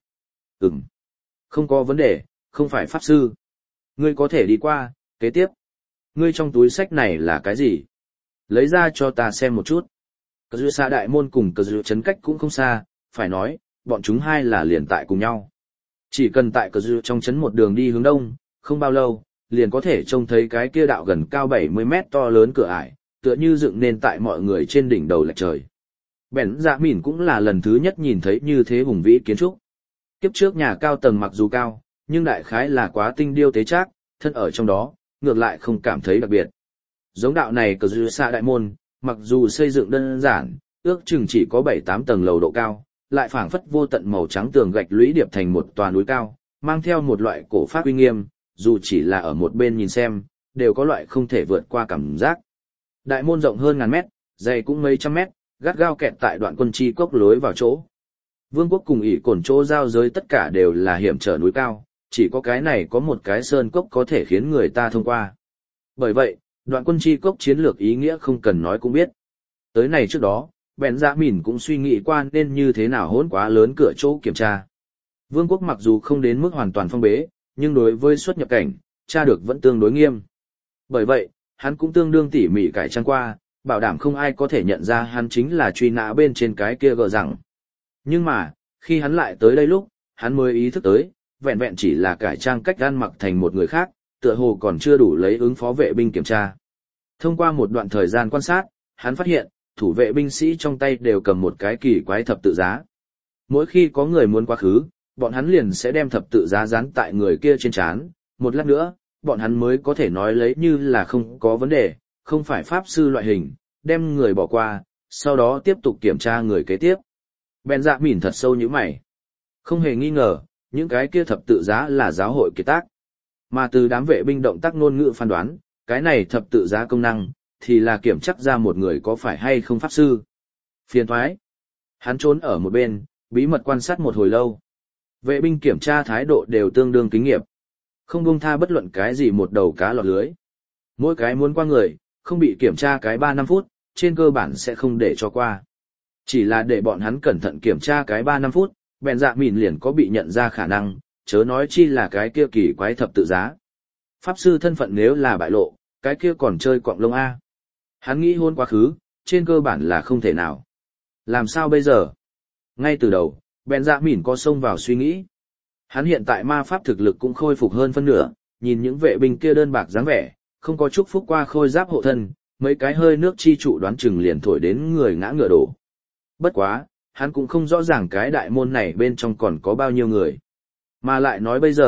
Không có vấn đề, không phải pháp sư. Ngươi có thể đi qua, kế tiếp. Ngươi trong túi sách này là cái gì? Lấy ra cho ta xem một chút. Cờ Dư Xạ Đại Môn cùng Cờ Dư trấn cách cũng không xa, phải nói, bọn chúng hai là liền tại cùng nhau. Chỉ cần tại Cờ Dư trong trấn một đường đi hướng đông, không bao lâu, liền có thể trông thấy cái kia đạo gần cao 70 mét to lớn cửa ải, tựa như dựng nên tại mọi người trên đỉnh đầu lệch trời. Bèn dạ mìn cũng là lần thứ nhất nhìn thấy như thế hùng vĩ kiến trúc. Kiếp trước nhà cao tầng mặc dù cao, nhưng đại khái là quá tinh điêu tế trác, thân ở trong đó, ngược lại không cảm thấy đặc biệt. Giống đạo này Cờ Dư Xạ Đại Môn, mặc dù xây dựng đơn giản, ước chừng chỉ có 7-8 tầng lầu độ cao, lại phảng phất vô tận màu trắng tường gạch lũy điệp thành một tòa núi cao, mang theo một loại cổ pháp uy nghiêm, dù chỉ là ở một bên nhìn xem, đều có loại không thể vượt qua cảm giác. Đại môn rộng hơn ngàn mét, dày cũng mấy trăm mét, gắt gao kẹt tại đoạn quân chi cốc lối vào chỗ. Vương quốc cùng ỷ cổn chỗ giao giới tất cả đều là hiểm trở núi cao, chỉ có cái này có một cái sơn cốc có thể khiến người ta thông qua. Bởi vậy, đoạn quân chi cốc chiến lược ý nghĩa không cần nói cũng biết. Tới này trước đó, bèn dạ mìn cũng suy nghĩ qua nên như thế nào hỗn quá lớn cửa chỗ kiểm tra. Vương quốc mặc dù không đến mức hoàn toàn phong bế, nhưng đối với xuất nhập cảnh, tra được vẫn tương đối nghiêm. Bởi vậy, hắn cũng tương đương tỉ mỉ cải trang qua, bảo đảm không ai có thể nhận ra hắn chính là truy nã bên trên cái kia gờ rằng. Nhưng mà, khi hắn lại tới đây lúc, hắn mới ý thức tới, vẹn vẹn chỉ là cải trang cách ăn mặc thành một người khác, tựa hồ còn chưa đủ lấy ứng phó vệ binh kiểm tra. Thông qua một đoạn thời gian quan sát, hắn phát hiện, thủ vệ binh sĩ trong tay đều cầm một cái kỳ quái thập tự giá. Mỗi khi có người muốn quá khứ, bọn hắn liền sẽ đem thập tự giá dán tại người kia trên trán, một lát nữa, bọn hắn mới có thể nói lấy như là không có vấn đề, không phải pháp sư loại hình, đem người bỏ qua, sau đó tiếp tục kiểm tra người kế tiếp. Bèn dạ mìn thật sâu như mày. Không hề nghi ngờ, những cái kia thập tự giá là giáo hội kiệt tác. Mà từ đám vệ binh động tác ngôn ngữ phán đoán, cái này thập tự giá công năng, thì là kiểm chắc ra một người có phải hay không pháp sư. Phiền thoái. Hắn trốn ở một bên, bí mật quan sát một hồi lâu. Vệ binh kiểm tra thái độ đều tương đương kinh nghiệm. Không buông tha bất luận cái gì một đầu cá lọt lưới. Mỗi cái muốn qua người, không bị kiểm tra cái 3-5 phút, trên cơ bản sẽ không để cho qua. Chỉ là để bọn hắn cẩn thận kiểm tra cái 3-5 phút, bèn dạ mìn liền có bị nhận ra khả năng, chớ nói chi là cái kia kỳ quái thập tự giá. Pháp sư thân phận nếu là bại lộ, cái kia còn chơi quạng lông A. Hắn nghĩ hôn quá khứ, trên cơ bản là không thể nào. Làm sao bây giờ? Ngay từ đầu, bèn dạ mìn có xông vào suy nghĩ. Hắn hiện tại ma pháp thực lực cũng khôi phục hơn phân nửa, nhìn những vệ binh kia đơn bạc dáng vẻ, không có chúc phúc qua khôi giáp hộ thân, mấy cái hơi nước chi trụ đoán chừng liền thổi đến người ngã ngựa đổ. Bất quá, hắn cũng không rõ ràng cái đại môn này bên trong còn có bao nhiêu người. Mà lại nói bây giờ,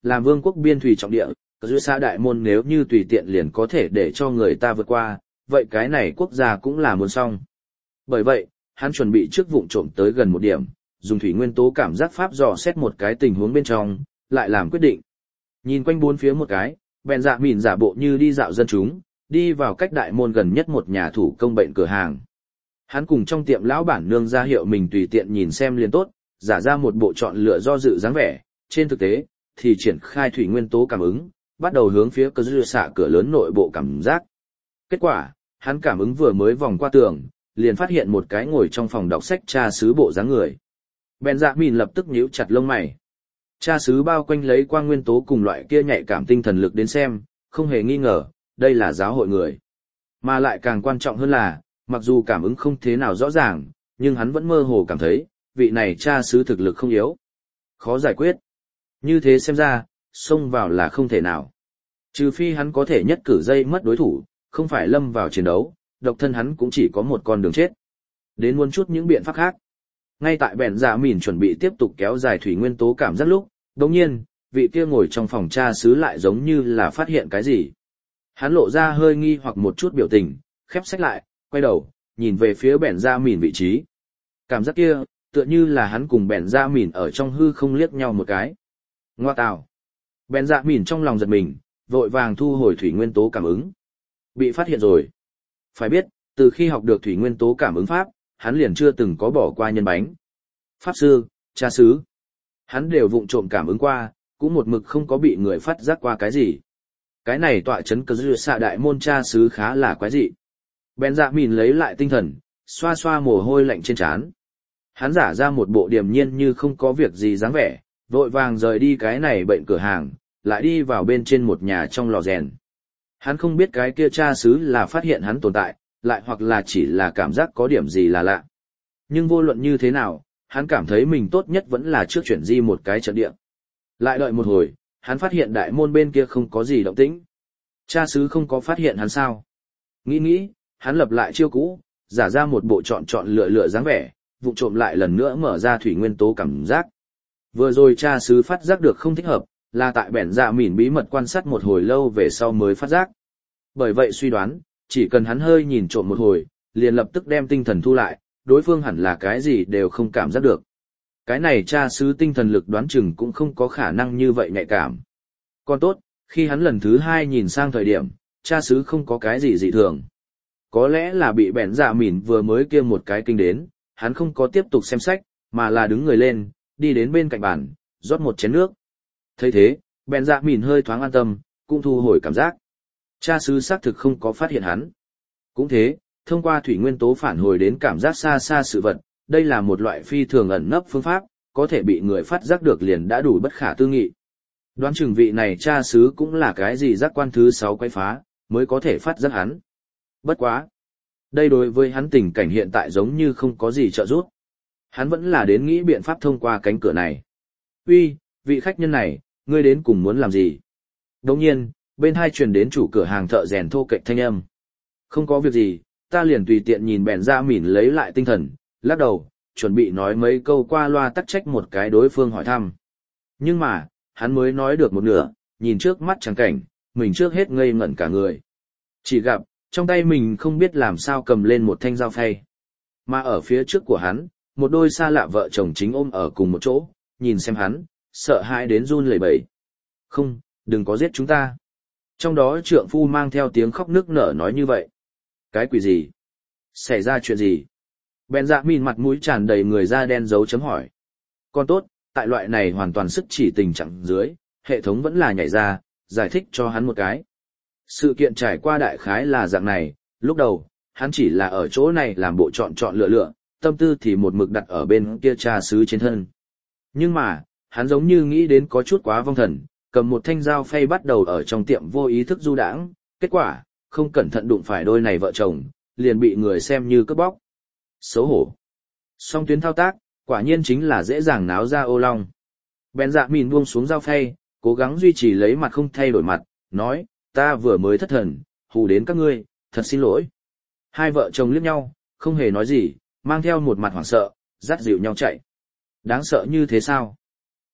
làm vương quốc biên thủy trọng địa, giữa xã đại môn nếu như tùy tiện liền có thể để cho người ta vượt qua, vậy cái này quốc gia cũng là muốn xong. Bởi vậy, hắn chuẩn bị trước vụng trộm tới gần một điểm, dùng thủy nguyên tố cảm giác pháp dò xét một cái tình huống bên trong, lại làm quyết định. Nhìn quanh bốn phía một cái, bèn dạ mỉn giả bộ như đi dạo dân chúng, đi vào cách đại môn gần nhất một nhà thủ công bệnh cửa hàng. Hắn cùng trong tiệm lão bản nương ra hiệu mình tùy tiện nhìn xem liền tốt, giả ra một bộ chọn lựa do dự dáng vẻ, trên thực tế, thì triển khai thủy nguyên tố cảm ứng, bắt đầu hướng phía cơ dư xạ cửa lớn nội bộ cảm giác. Kết quả, hắn cảm ứng vừa mới vòng qua tường, liền phát hiện một cái ngồi trong phòng đọc sách cha xứ bộ dáng người. Bèn dạ mìn lập tức nhíu chặt lông mày. Cha xứ bao quanh lấy quang nguyên tố cùng loại kia nhạy cảm tinh thần lực đến xem, không hề nghi ngờ, đây là giáo hội người. Mà lại càng quan trọng hơn là, mặc dù cảm ứng không thế nào rõ ràng, nhưng hắn vẫn mơ hồ cảm thấy, vị này cha xứ thực lực không yếu. Khó giải quyết. Như thế xem ra, xông vào là không thể nào. Trừ phi hắn có thể nhất cử dây mất đối thủ, không phải lâm vào chiến đấu, độc thân hắn cũng chỉ có một con đường chết. Đến muốn chút những biện pháp khác. Ngay tại bèn dạ mìn chuẩn bị tiếp tục kéo dài thủy nguyên tố cảm giác lúc, đồng nhiên, vị kia ngồi trong phòng cha xứ lại giống như là phát hiện cái gì. Hắn lộ ra hơi nghi hoặc một chút biểu tình, khép sách lại, quay đầu, nhìn về phía bèn dạ mìn vị trí. Cảm giác kia, tựa như là hắn cùng bèn dạ mìn ở trong hư không liếc nhau một cái. Ngoa tào. Bèn dạ mìn trong lòng giật mình, vội vàng thu hồi thủy nguyên tố cảm ứng. Bị phát hiện rồi. Phải biết, từ khi học được thủy nguyên tố cảm ứng pháp, hắn liền chưa từng có bỏ qua nhân bánh. Pháp sư, cha xứ. Hắn đều vụng trộm cảm ứng qua, cũng một mực không có bị người phát giác qua cái gì. Cái này tọa chấn cơ dư xạ đại môn cha xứ khá là quái dị. Bèn dạ mìn lấy lại tinh thần, xoa xoa mồ hôi lạnh trên trán. Hắn giả ra một bộ điềm nhiên như không có việc gì dáng vẻ, vội vàng rời đi cái này bệnh cửa hàng, lại đi vào bên trên một nhà trong lò rèn. Hắn không biết cái kia cha xứ là phát hiện hắn tồn tại, lại hoặc là chỉ là cảm giác có điểm gì là lạ. Nhưng vô luận như thế nào, hắn cảm thấy mình tốt nhất vẫn là trước chuyển di một cái trận địa. Lại đợi một hồi, hắn phát hiện đại môn bên kia không có gì động tĩnh. Cha xứ không có phát hiện hắn sao? Nghĩ, hắn lập lại chiêu cũ, giả ra một bộ chọn lựa dáng vẻ, vụng trộm lại lần nữa mở ra thủy nguyên tố cảm giác. Vừa rồi cha xứ phát giác được không thích hợp, là tại bèn dạ mỉn bí mật quan sát một hồi lâu về sau mới phát giác. Bởi vậy suy đoán, chỉ cần hắn hơi nhìn trộm một hồi, liền lập tức đem tinh thần thu lại, đối phương hẳn là cái gì đều không cảm giác được. Cái này cha xứ tinh thần lực đoán chừng cũng không có khả năng như vậy nhạy cảm. Còn tốt, khi hắn lần thứ hai nhìn sang thời điểm, cha xứ không có cái gì dị thường. Có lẽ là bị bèn dạ mỉn vừa mới kia một cái kinh đến, hắn không có tiếp tục xem sách, mà là đứng người lên, đi đến bên cạnh bàn, rót một chén nước. Thấy thế, bèn dạ mỉn hơi thoáng an tâm, cũng thu hồi cảm giác. Cha xứ xác thực không có phát hiện hắn. Cũng thế, thông qua thủy nguyên tố phản hồi đến cảm giác xa xa sự vật, đây là một loại phi thường ẩn nấp phương pháp, có thể bị người phát giác được liền đã đủ bất khả tư nghị. Đoán chừng vị này cha xứ cũng là cái gì giác quan thứ 6 quay phá, mới có thể phát giác hắn. Bất quá. Đây đối với hắn tình cảnh hiện tại giống như không có gì trợ giúp. Hắn vẫn là đến nghĩ biện pháp thông qua cánh cửa này. Uy, vị khách nhân này, ngươi đến cùng muốn làm gì? Đồng nhiên, bên hai truyền đến chủ cửa hàng thợ rèn thô kệch thanh âm. Không có việc gì, ta liền tùy tiện nhìn bèn ra mỉn lấy lại tinh thần, lắc đầu, chuẩn bị nói mấy câu qua loa tắc trách một cái đối phương hỏi thăm. Nhưng mà, hắn mới nói được một nửa, nhìn trước mắt trắng cảnh, mình trước hết ngây ngẩn cả người. Chỉ gặp, trong tay mình không biết làm sao cầm lên một thanh dao phay. Mà ở phía trước của hắn, một đôi xa lạ vợ chồng chính ôm ở cùng một chỗ, nhìn xem hắn, sợ hãi đến run lẩy bẩy. Không, đừng có giết chúng ta. Trong đó trượng phu mang theo tiếng khóc nức nở nói như vậy. Cái quỷ gì? Xảy ra chuyện gì? Bèn dạ mìn mặt mũi tràn đầy người da đen dấu chấm hỏi. Còn tốt, tại loại này hoàn toàn sức chỉ tình trạng dưới, hệ thống vẫn là nhảy ra, giải thích cho hắn một cái. Sự kiện trải qua đại khái là dạng này, lúc đầu, hắn chỉ là ở chỗ này làm bộ chọn lựa, tâm tư thì một mực đặt ở bên kia cha xứ trên thân. Nhưng mà, hắn giống như nghĩ đến có chút quá vong thần, cầm một thanh dao phay bắt đầu ở trong tiệm vô ý thức du đãng, kết quả, không cẩn thận đụng phải đôi này vợ chồng, liền bị người xem như cướp bóc. Xấu hổ. Song tuyến thao tác, quả nhiên chính là dễ dàng náo ra ô long. Bèn dạ mìn buông xuống dao phay, cố gắng duy trì lấy mặt không thay đổi mặt, nói, ta vừa mới thất thần, hù đến các ngươi, thật xin lỗi. Hai vợ chồng liếc nhau, không hề nói gì, mang theo một mặt hoảng sợ, dắt dịu nhau chạy. Đáng sợ như thế sao?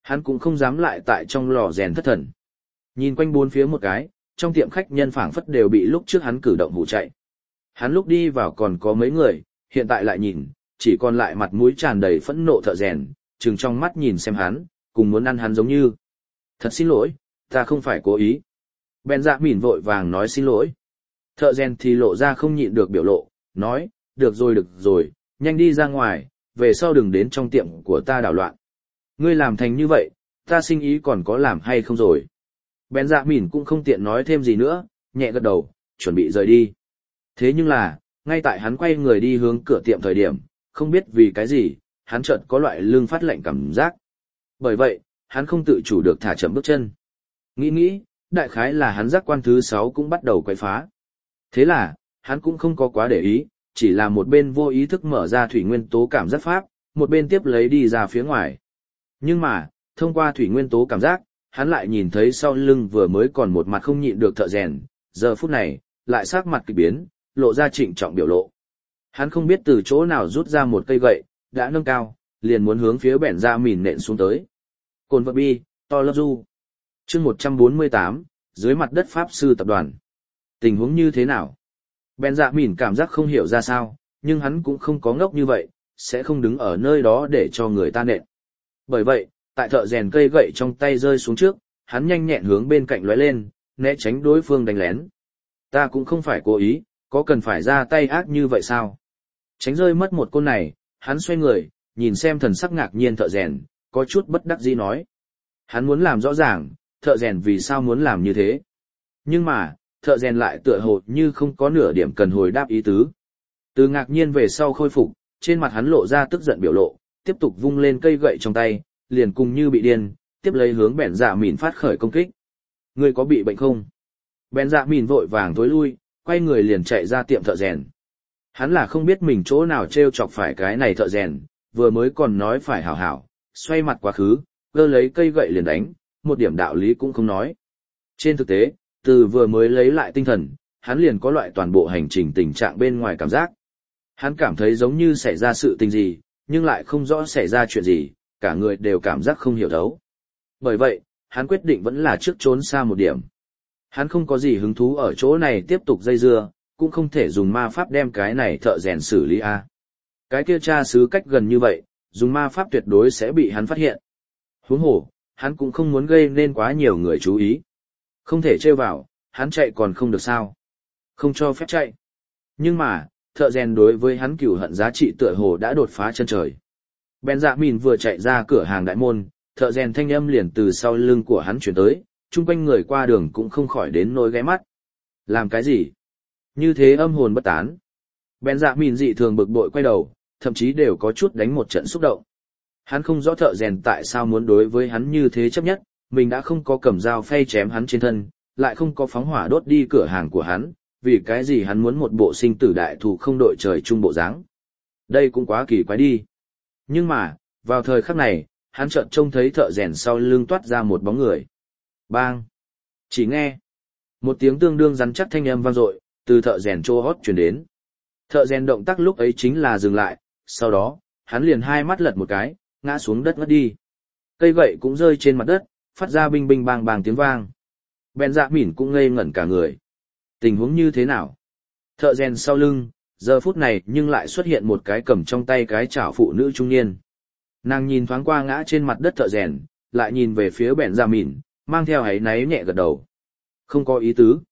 Hắn cũng không dám lại tại trong lò rèn thất thần. Nhìn quanh bốn phía một cái, trong tiệm khách nhân phảng phất đều bị lúc trước hắn cử động hù chạy. Hắn lúc đi vào còn có mấy người, hiện tại lại nhìn, chỉ còn lại mặt mũi tràn đầy phẫn nộ thợ rèn, trừng trong mắt nhìn xem hắn, cùng muốn ăn hắn giống như. Thật xin lỗi, ta không phải cố ý. Ben Dạ Mìn vội vàng nói xin lỗi. Thợ rèn thì lộ ra không nhịn được biểu lộ, nói, được rồi, nhanh đi ra ngoài, về sau đừng đến trong tiệm của ta đảo loạn. Ngươi làm thành như vậy, ta sinh ý còn có làm hay không rồi. Ben Dạ Mìn cũng không tiện nói thêm gì nữa, nhẹ gật đầu, chuẩn bị rời đi. Thế nhưng là, ngay tại hắn quay người đi hướng cửa tiệm thời điểm, không biết vì cái gì, hắn chợt có loại lưng phát lạnh cảm giác. Bởi vậy, hắn không tự chủ được thả chậm bước chân. Nghĩ, đại khái là hắn giác quan thứ 6 cũng bắt đầu quậy phá. Thế là, hắn cũng không có quá để ý, chỉ là một bên vô ý thức mở ra thủy nguyên tố cảm giác pháp, một bên tiếp lấy đi ra phía ngoài. Nhưng mà, thông qua thủy nguyên tố cảm giác, hắn lại nhìn thấy sau lưng vừa mới còn một mặt không nhịn được thợ rèn, giờ phút này, lại sắc mặt kỳ biến, lộ ra trịnh trọng biểu lộ. Hắn không biết từ chỗ nào rút ra một cây gậy, đã nâng cao, liền muốn hướng phía bẻn ra mìn nện xuống tới. Cồn vật bi, to love du. Chương 148, dưới mặt đất Pháp sư tập đoàn. Tình huống như thế nào? Bẻn dạ mìn cảm giác không hiểu ra sao, nhưng hắn cũng không có ngốc như vậy, sẽ không đứng ở nơi đó để cho người ta nện. Bởi vậy, tại thợ rèn cây gậy trong tay rơi xuống trước, hắn nhanh nhẹn hướng bên cạnh lóe lên, né tránh đối phương đánh lén. Ta cũng không phải cố ý, có cần phải ra tay ác như vậy sao? Tránh rơi mất một côn này, hắn xoay người, nhìn xem thần sắc ngạc nhiên thợ rèn, có chút bất đắc dĩ nói. Hắn muốn làm rõ ràng, thợ rèn vì sao muốn làm như thế. Nhưng mà, thợ rèn lại tựa hồ như không có nửa điểm cần hồi đáp ý tứ. Từ ngạc nhiên về sau khôi phục, trên mặt hắn lộ ra tức giận biểu lộ, tiếp tục vung lên cây gậy trong tay, liền cùng như bị điên, tiếp lấy hướng bẻn dạ mìn phát khởi công kích. Ngươi có bị bệnh không? Bẻn dạ mìn vội vàng tối lui, quay người liền chạy ra tiệm thợ rèn. Hắn là không biết mình chỗ nào trêu chọc phải cái này thợ rèn, vừa mới còn nói phải hảo hảo, xoay mặt quá khứ, gơ lấy cây gậy liền đánh, một điểm đạo lý cũng không nói. Trên thực tế, từ vừa mới lấy lại tinh thần, hắn liền có loại toàn bộ hành trình tình trạng bên ngoài cảm giác. Hắn cảm thấy giống như xảy ra sự tình gì, nhưng lại không rõ xảy ra chuyện gì, cả người đều cảm giác không hiểu thấu. Bởi vậy, hắn quyết định vẫn là trước trốn xa một điểm. Hắn không có gì hứng thú ở chỗ này tiếp tục dây dưa, cũng không thể dùng ma pháp đem cái này thợ rèn xử lý a. Cái kia cha xứ cách gần như vậy, dùng ma pháp tuyệt đối sẽ bị hắn phát hiện. Huống hồ, hắn cũng không muốn gây nên quá nhiều người chú ý. Không thể trêu vào, hắn chạy còn không được sao. Không cho phép chạy. Nhưng mà, thợ rèn đối với hắn cửu hận giá trị tựa hồ đã đột phá chân trời. Ben Dạ Mìn vừa chạy ra cửa hàng đại môn, thợ rèn thanh âm liền từ sau lưng của hắn chuyển tới, chung quanh người qua đường cũng không khỏi đến nỗi ghé mắt. Làm cái gì? Như thế âm hồn bất tán. Ben Dạ Mìn dị thường bực bội quay đầu, thậm chí đều có chút đánh một trận xúc động. Hắn không rõ thợ rèn tại sao muốn đối với hắn như thế chấp nhất, mình đã không có cầm dao phay chém hắn trên thân, lại không có phóng hỏa đốt đi cửa hàng của hắn, vì cái gì hắn muốn một bộ sinh tử đại thù không đội trời chung bộ dáng. Đây cũng quá kỳ quái đi. Nhưng mà, vào thời khắc này, hắn chợt trông thấy thợ rèn sau lưng toát ra một bóng người. Bang! Chỉ nghe một tiếng tương đương rắn chắc thanh âm vang dội, từ thợ rèn trô hót truyền đến. Thợ rèn động tác lúc ấy chính là dừng lại, sau đó, hắn liền hai mắt lật một cái, ngã xuống đất ngất đi. Cây gậy cũng rơi trên mặt đất, phát ra binh binh bang bang tiếng vang. Ben Dạ Mìn cũng ngây ngẩn cả người. Tình huống như thế nào? Thợ rèn sau lưng, giờ phút này nhưng lại xuất hiện một cái cầm trong tay cái chảo phụ nữ trung niên. Nàng nhìn thoáng qua ngã trên mặt đất thợ rèn, lại nhìn về phía Ben Dạ Mìn, mang theo áy náy nhẹ gật đầu. Không có ý tứ,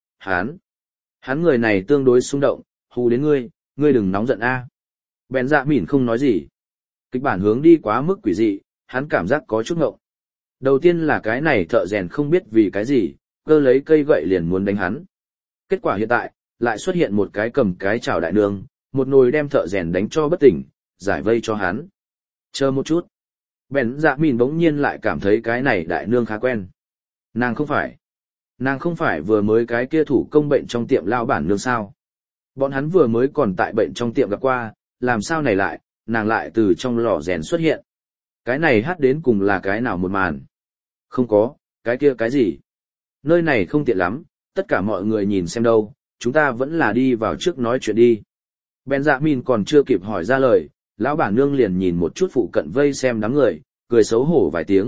hắn người này tương đối xung động, hù đến ngươi đừng nóng giận a. Ben Dạ Mìn không nói gì. Kịch bản hướng đi quá mức quỷ dị, hắn cảm giác có chút ngộng. Đầu tiên là cái này thợ rèn không biết vì cái gì, cơ lấy cây gậy liền muốn đánh hắn. Kết quả hiện tại, lại xuất hiện một cái cầm cái chảo đại nương, một nồi đem thợ rèn đánh cho bất tỉnh, giải vây cho hắn. Chờ một chút. Ben Dạ Mìn bỗng nhiên lại cảm thấy cái này đại nương khá quen. Nàng không phải vừa mới cái kia thủ công bệnh trong tiệm lao bản nương sao. Bọn hắn vừa mới còn tại bệnh trong tiệm gặp qua, làm sao này lại, nàng lại từ trong lò rèn xuất hiện. Cái này hát đến cùng là cái nào một màn? Không có, cái kia cái gì? Nơi này không tiện lắm, tất cả mọi người nhìn xem đâu, chúng ta vẫn là đi vào trước nói chuyện đi. Ben Dạ Mìn còn chưa kịp hỏi ra lời, lão bản nương liền nhìn một chút phụ cận vây xem đám người, cười xấu hổ vài tiếng,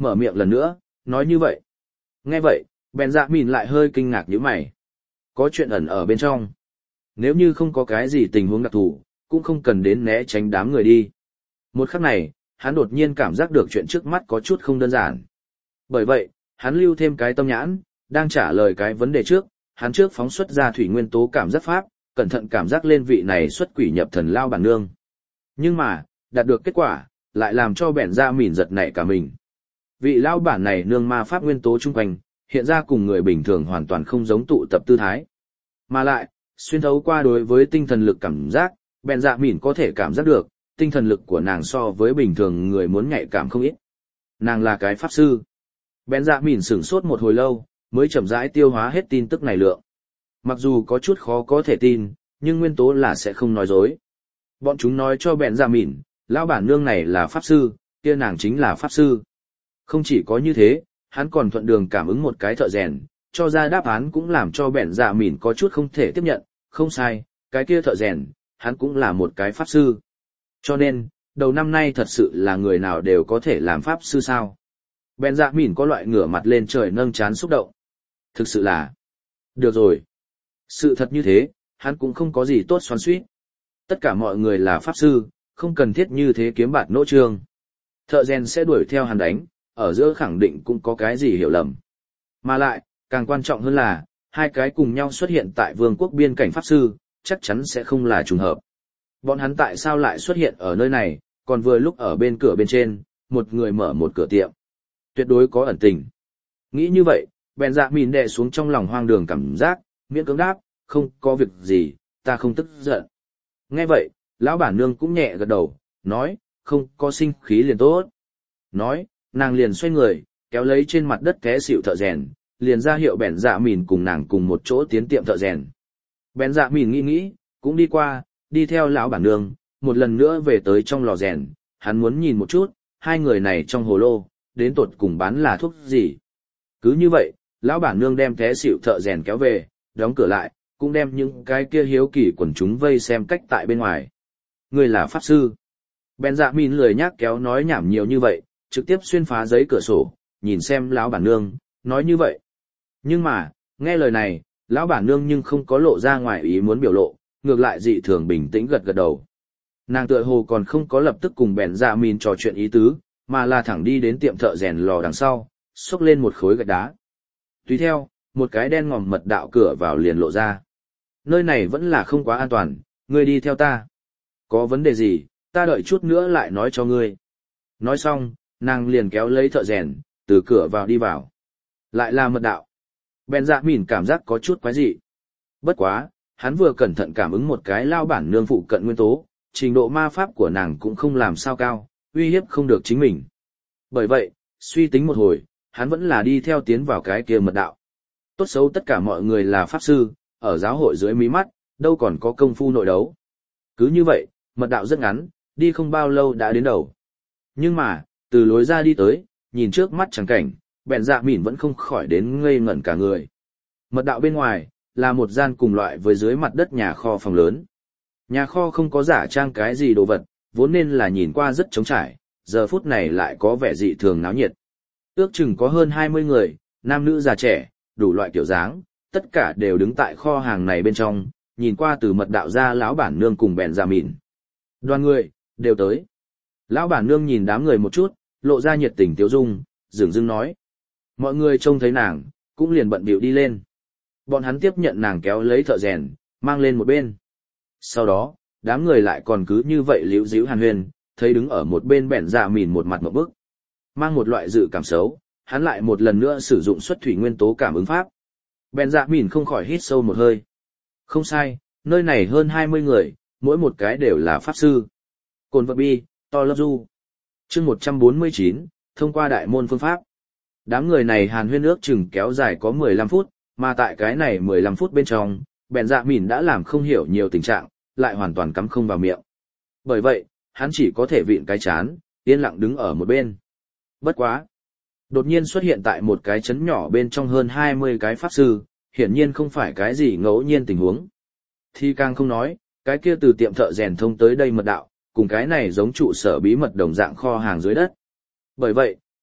mở miệng lần nữa, nói như vậy. Nghe vậy, bèn dạ mìn lại hơi kinh ngạc như mày. Có chuyện ẩn ở bên trong. Nếu như không có cái gì tình huống đặc thù, cũng không cần đến né tránh đám người đi. Một khắc này, hắn đột nhiên cảm giác được chuyện trước mắt có chút không đơn giản. Bởi vậy, hắn lưu thêm cái tâm nhãn, đang trả lời cái vấn đề trước, hắn trước phóng xuất ra thủy nguyên tố cảm giác pháp, cẩn thận cảm giác lên vị này xuất quỷ nhập thần lao bản nương. Nhưng mà, đạt được kết quả, lại làm cho bèn ra mỉn giật nảy cả mình. Vị lao bản này nương ma pháp nguyên tố chung quanh, hiện ra cùng người bình thường hoàn toàn không giống tụ tập tư thái. Mà lại, xuyên thấu qua đối với tinh thần lực cảm giác, bèn dạ mỉn có thể cảm giác được, tinh thần lực của nàng so với bình thường người muốn nhạy cảm không ít. Nàng là cái pháp sư. Bèn dạ mỉn sửng sốt một hồi lâu, mới chậm rãi tiêu hóa hết tin tức này lượng. Mặc dù có chút khó có thể tin, nhưng nguyên tố là sẽ không nói dối. Bọn chúng nói cho bèn dạ mỉn, lão bản nương này là pháp sư, kia nàng chính là pháp sư. Không chỉ có như thế, hắn còn thuận đường cảm ứng một cái thợ rèn, cho ra đáp án cũng làm cho bèn dạ mỉn có chút không thể tiếp nhận, không sai, cái kia thợ rèn, hắn cũng là một cái pháp sư. Cho nên, đầu năm nay thật sự là người nào đều có thể làm pháp sư sao. Bèn dạ mỉn có loại ngửa mặt lên trời nâng chán xúc động. Thực sự là, được rồi. Sự thật như thế, hắn cũng không có gì tốt xoắn xuýt. Tất cả mọi người là pháp sư, không cần thiết như thế kiếm bạt nỗ trương. Thợ rèn sẽ đuổi theo hắn đánh, ở giữa khẳng định cũng có cái gì hiểu lầm. Mà lại, càng quan trọng hơn là, hai cái cùng nhau xuất hiện tại vương quốc biên cảnh pháp sư, chắc chắn sẽ không là trùng hợp. Bọn hắn tại sao lại xuất hiện ở nơi này, còn vừa lúc ở bên cửa bên trên, một người mở một cửa tiệm. Tuyệt đối có ẩn tình. Nghĩ như vậy, bèn dạ mìn đè xuống trong lòng hoang đường cảm giác, miễn cưỡng đáp, không có việc gì, ta không tức giận. Nghe vậy, lão bản nương cũng nhẹ gật đầu, nói, không có sinh khí liền tốt. Nói, nàng liền xoay người, kéo lấy trên mặt đất té xịu thợ rèn, liền ra hiệu bèn dạ mìn cùng nàng cùng một chỗ tiến tiệm thợ rèn. Bèn dạ mìn nghĩ, cũng đi qua, đi theo lão bản nương, một lần nữa về tới trong lò rèn, hắn muốn nhìn một chút, hai người này trong hồ lô, đến tột cùng bán là thuốc gì. Cứ như vậy, lão bản nương đem té xịu thợ rèn kéo về, đóng cửa lại, cũng đem những cái kia hiếu kỳ quần chúng vây xem cách tại bên ngoài. Người là pháp sư. Bèn dạ mìn lười nhác kéo nói nhảm nhiều như vậy, trực tiếp xuyên phá giấy cửa sổ, nhìn xem lão bản nương, nói như vậy. Nhưng mà, nghe lời này, lão bản nương nhưng không có lộ ra ngoài ý muốn biểu lộ, ngược lại dị thường bình tĩnh gật gật đầu. Nàng tựa hồ còn không có lập tức cùng bèn dạ mìn trò chuyện ý tứ, mà là thẳng đi đến tiệm thợ rèn lò đằng sau, xốc lên một khối gạch đá. Tùy theo, một cái đen ngòm mật đạo cửa vào liền lộ ra. Nơi này vẫn là không quá an toàn, ngươi đi theo ta. Có vấn đề gì, ta đợi chút nữa lại nói cho ngươi. Nói xong, nàng liền kéo lấy thợ rèn, từ cửa vào đi vào. Lại là mật đạo. Bèn dạ mìn cảm giác có chút quái dị. Bất quá, hắn vừa cẩn thận cảm ứng một cái lao bản nương phụ cận nguyên tố, trình độ ma pháp của nàng cũng không làm sao cao, uy hiếp không được chính mình. Bởi vậy, suy tính một hồi, hắn vẫn là đi theo tiến vào cái kia mật đạo. Tốt xấu tất cả mọi người là pháp sư, ở giáo hội dưới mí mắt, đâu còn có công phu nội đấu. Cứ như vậy, mật đạo rất ngắn, đi không bao lâu đã đến đầu. Nhưng mà, từ lối ra đi tới, nhìn trước mắt chẳng cảnh, bèn dạ mỉn vẫn không khỏi đến ngây ngẩn cả người. Mật đạo bên ngoài, là một gian cùng loại với dưới mặt đất nhà kho phòng lớn. Nhà kho không có giả trang cái gì đồ vật, vốn nên là nhìn qua rất trống trải, giờ phút này lại có vẻ dị thường náo nhiệt. Ước chừng có hơn 20 người, nam nữ già trẻ, đủ loại kiểu dáng, tất cả đều đứng tại kho hàng này bên trong, nhìn qua từ mật đạo ra lão bản nương cùng bèn dạ mỉn. Đoàn người, đều tới. Lão bản nương nhìn đám người một chút, lộ ra nhiệt tình tiếu dung, dửng dưng nói. Mọi người trông thấy nàng, cũng liền bận bịu đi lên. Bọn hắn tiếp nhận nàng kéo lấy thợ rèn, mang lên một bên. Sau đó, đám người lại còn cứ như vậy líu díu hàn huyên, thấy đứng ở một bên bèn dạ mỉn một mặt một bức. Mang một loại dự cảm xấu, hắn lại một lần nữa sử dụng xuất thủy nguyên tố cảm ứng pháp. Bèn dạ mỉn không khỏi hít sâu một hơi. Không sai, nơi này hơn 20 người, mỗi một cái đều là pháp sư. Cồn vật bi, to love du. Chương 149, thông qua đại môn phương pháp. Đám người này hàn huyên ước chừng kéo dài có 15 phút, mà tại cái này 15 phút bên trong, bèn dạ mỉn đã làm không hiểu nhiều tình trạng, lại hoàn toàn cắm không vào miệng. Bởi vậy, hắn chỉ có thể vịn cái chán, yên lặng đứng ở một bên. Bất quá. Đột nhiên xuất hiện tại một cái trấn nhỏ bên trong hơn 20 cái pháp sư, hiển nhiên không phải cái gì ngẫu nhiên tình huống. Thì càng không nói, cái kia từ tiệm thợ rèn thông tới đây mật đạo, cùng cái này giống trụ sở bí mật đồng dạng kho hàng dưới đất. Bởi vậy,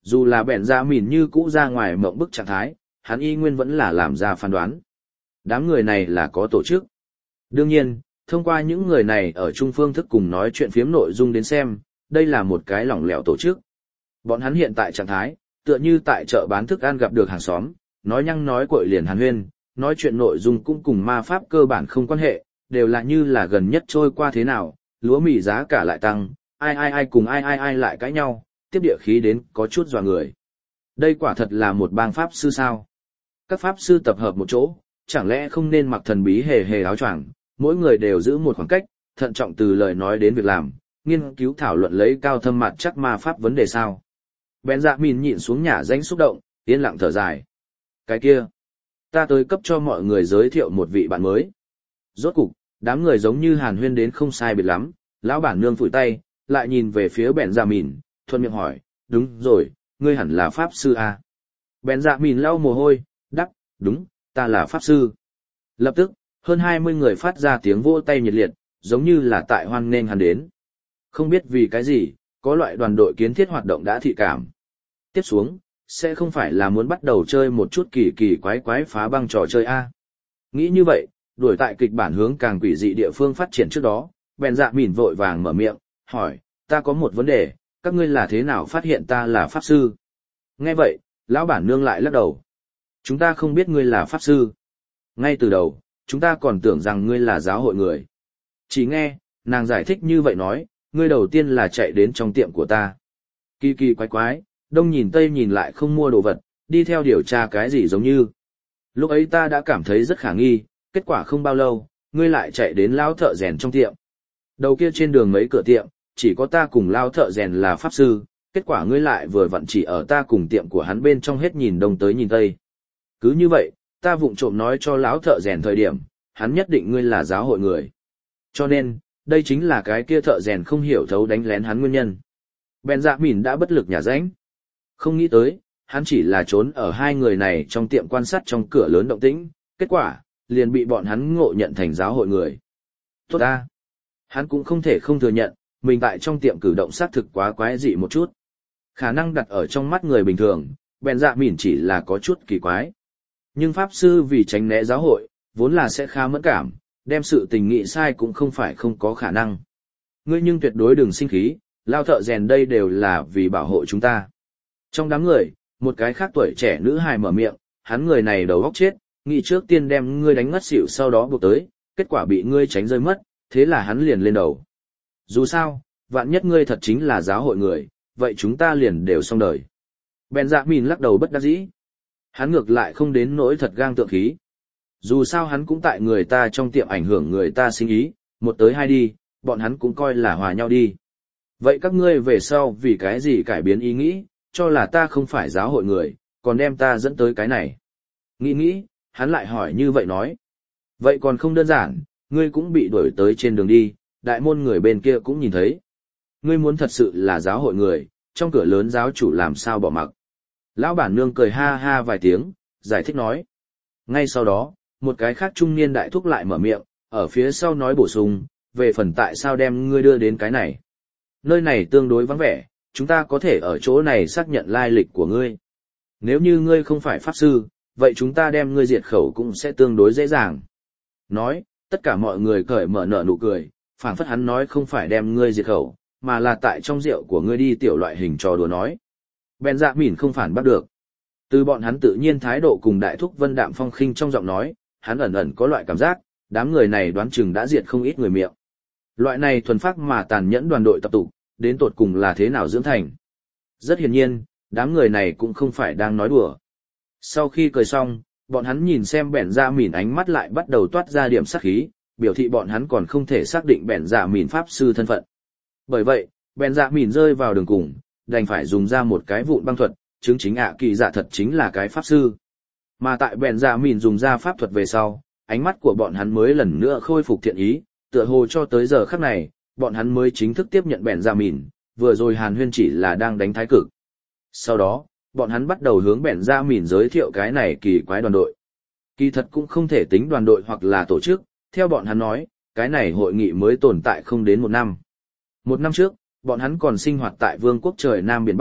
Dù là bẹn dạ mìn như cũ ra ngoài mộng bức trạng thái, hắn y nguyên vẫn là làm ra phán đoán. Đám người này là có tổ chức. Đương nhiên, thông qua những người này ở chung phương thức cùng nói chuyện phiếm nội dung đến xem, đây là một cái lỏng lẻo tổ chức. Bọn hắn hiện tại trạng thái, tựa như tại chợ bán thức ăn gặp được hàng xóm, nói nhăng nói cội liền hàn huyên, nói chuyện nội dung cũng cùng ma pháp cơ bản không quan hệ, đều là như là gần nhất trôi qua thế nào, lúa mì giá cả lại tăng, ai cùng ai lại cãi nhau, tiếp địa khí đến có chút dọa người. Đây quả thật là một bang pháp sư sao? Các pháp sư tập hợp một chỗ, chẳng lẽ không nên mặc thần bí hề hề áo choàng, mỗi người đều giữ một khoảng cách, thận trọng từ lời nói đến việc làm, nghiên cứu thảo luận lấy cao thâm mặt chắc ma pháp vấn đề sao? Bèn dạ mìn nhịn xuống nhả danh xúc động, yên lặng thở dài. Cái kia, ta tới cấp cho mọi người giới thiệu một vị bạn mới. Rốt cục, đám người giống như hàn huyên đến không sai biệt lắm, lão bản nương phủi tay, lại nhìn về phía bèn dạ mìn, thuận miệng hỏi, đúng rồi, ngươi hẳn là pháp sư à? Bèn dạ mìn lau mồ hôi, đáp, đúng, ta là pháp sư. Lập tức, hơn 20 người phát ra tiếng vỗ tay nhiệt liệt, giống như là tại hoan nghênh hắn đến. Không biết vì cái gì, có loại đoàn đội kiến thiết hoạt động đã thị cảm. Tiếp xuống, sẽ không phải là muốn bắt đầu chơi một chút kỳ kỳ quái quái phá băng trò chơi a. Nghĩ như vậy, đuổi tại kịch bản hướng càng quỷ dị địa phương phát triển trước đó, bèn dạ mỉn vội vàng mở miệng, hỏi, ta có một vấn đề, các ngươi là thế nào phát hiện ta là pháp sư? Nghe vậy, lão bản nương lại lắc đầu. Chúng ta không biết ngươi là pháp sư. Ngay từ đầu, chúng ta còn tưởng rằng ngươi là giáo hội người. Chỉ nghe, nàng giải thích như vậy nói, ngươi đầu tiên là chạy đến trong tiệm của ta. Kỳ kỳ quái quái, đông nhìn tây nhìn lại không mua đồ vật, đi theo điều tra cái gì giống như. Lúc ấy ta đã cảm thấy rất khả nghi, kết quả không bao lâu, ngươi lại chạy đến lao thợ rèn trong tiệm. Đầu kia trên đường mấy cửa tiệm, chỉ có ta cùng lao thợ rèn là pháp sư, kết quả ngươi lại vừa vặn chỉ ở ta cùng tiệm của hắn bên trong hết nhìn đông tới nhìn tây. Cứ như vậy, ta vụng trộm nói cho lão thợ rèn thời điểm, hắn nhất định ngươi là giáo hội người. Cho nên, đây chính là cái kia thợ rèn không hiểu thấu đánh lén hắn nguyên nhân. Bèn dạ mỉn đã bất lực nhả rãnh. Không nghĩ tới, hắn chỉ là trốn ở hai người này trong tiệm quan sát trong cửa lớn động tĩnh, kết quả, liền bị bọn hắn ngộ nhận thành giáo hội người. Tốt ta! Hắn cũng không thể không thừa nhận, mình tại trong tiệm cử động xác thực quá quái dị một chút. Khả năng đặt ở trong mắt người bình thường, bèn dạ mỉn chỉ là có chút kỳ quái. Nhưng pháp sư vì tránh né giáo hội, vốn là sẽ khá mẫn cảm, đem sự tình nghị sai cũng không phải không có khả năng. Ngươi nhưng tuyệt đối đừng sinh khí, lao thợ rèn đây đều là vì bảo hộ chúng ta. Trong đám người, một cái khác tuổi trẻ nữ hài mở miệng, hắn người này đầu óc chết, nghĩ trước tiên đem ngươi đánh ngất xỉu sau đó buộc tới, kết quả bị ngươi tránh rơi mất, thế là hắn liền lên đầu. Dù sao, vạn nhất ngươi thật chính là giáo hội người, vậy chúng ta liền đều xong đời. Bèn dạ mìn lắc đầu bất đắc dĩ. Hắn ngược lại không đến nỗi thật gang tượng khí. Dù sao hắn cũng tại người ta trong tiệm ảnh hưởng người ta sinh ý, một tới hai đi, bọn hắn cũng coi là hòa nhau đi. Vậy các ngươi về sau vì cái gì cải biến ý nghĩ, cho là ta không phải giáo hội người, còn đem ta dẫn tới cái này. Nghĩ, hắn lại hỏi như vậy nói. Vậy còn không đơn giản, ngươi cũng bị đuổi tới trên đường đi, đại môn người bên kia cũng nhìn thấy. Ngươi muốn thật sự là giáo hội người, trong cửa lớn giáo chủ làm sao bỏ mặc. Lão bản nương cười ha ha vài tiếng, giải thích nói. Ngay sau đó, một cái khác trung niên đại thúc lại mở miệng, ở phía sau nói bổ sung, về phần tại sao đem ngươi đưa đến cái này. Nơi này tương đối vắng vẻ, chúng ta có thể ở chỗ này xác nhận lai lịch của ngươi. Nếu như ngươi không phải pháp sư, vậy chúng ta đem ngươi diệt khẩu cũng sẽ tương đối dễ dàng. Nói, tất cả mọi người cởi mở nở nụ cười, phảng phất hắn nói không phải đem ngươi diệt khẩu, mà là tại trong rượu của ngươi đi tiểu loại hình trò đùa nói. Bèn dạ mỉn không phản bắt được. Từ bọn hắn tự nhiên thái độ cùng đại thúc Vân Đạm Phong khinh trong giọng nói, hắn ẩn ẩn có loại cảm giác, đám người này đoán chừng đã diệt không ít người miệng. Loại này thuần phác mà tàn nhẫn đoàn đội tập tụ, đến tột cùng là thế nào dưỡng thành. Rất hiển nhiên, đám người này cũng không phải đang nói đùa. Sau khi cười xong, bọn hắn nhìn xem bèn dạ mỉn ánh mắt lại bắt đầu toát ra điểm sát khí, biểu thị bọn hắn còn không thể xác định bèn dạ mỉn pháp sư thân phận. Bởi vậy, bèn dạ mỉn rơi vào đường cùng, đành phải dùng ra một cái vụn băng thuật, chứng chính kỳ dạ thật chính là cái pháp sư. Mà tại bèn dạ mỉn dùng ra pháp thuật về sau, ánh mắt của bọn hắn mới lần nữa khôi phục thiện ý, tựa hồ cho tới giờ khắc này, bọn hắn mới chính thức tiếp nhận bèn dạ mỉn, vừa rồi Hàn Huyên chỉ là đang đánh thái cực. Sau đó, bọn hắn bắt đầu hướng bèn dạ mỉn giới thiệu cái này kỳ quái đoàn đội. Kỳ thật cũng không thể tính đoàn đội hoặc là tổ chức, theo bọn hắn nói, cái này hội nghị mới tồn tại không đến một năm. Một năm trước, bọn hắn còn sinh hoạt tại vương quốc trời Nam Biển Bắc,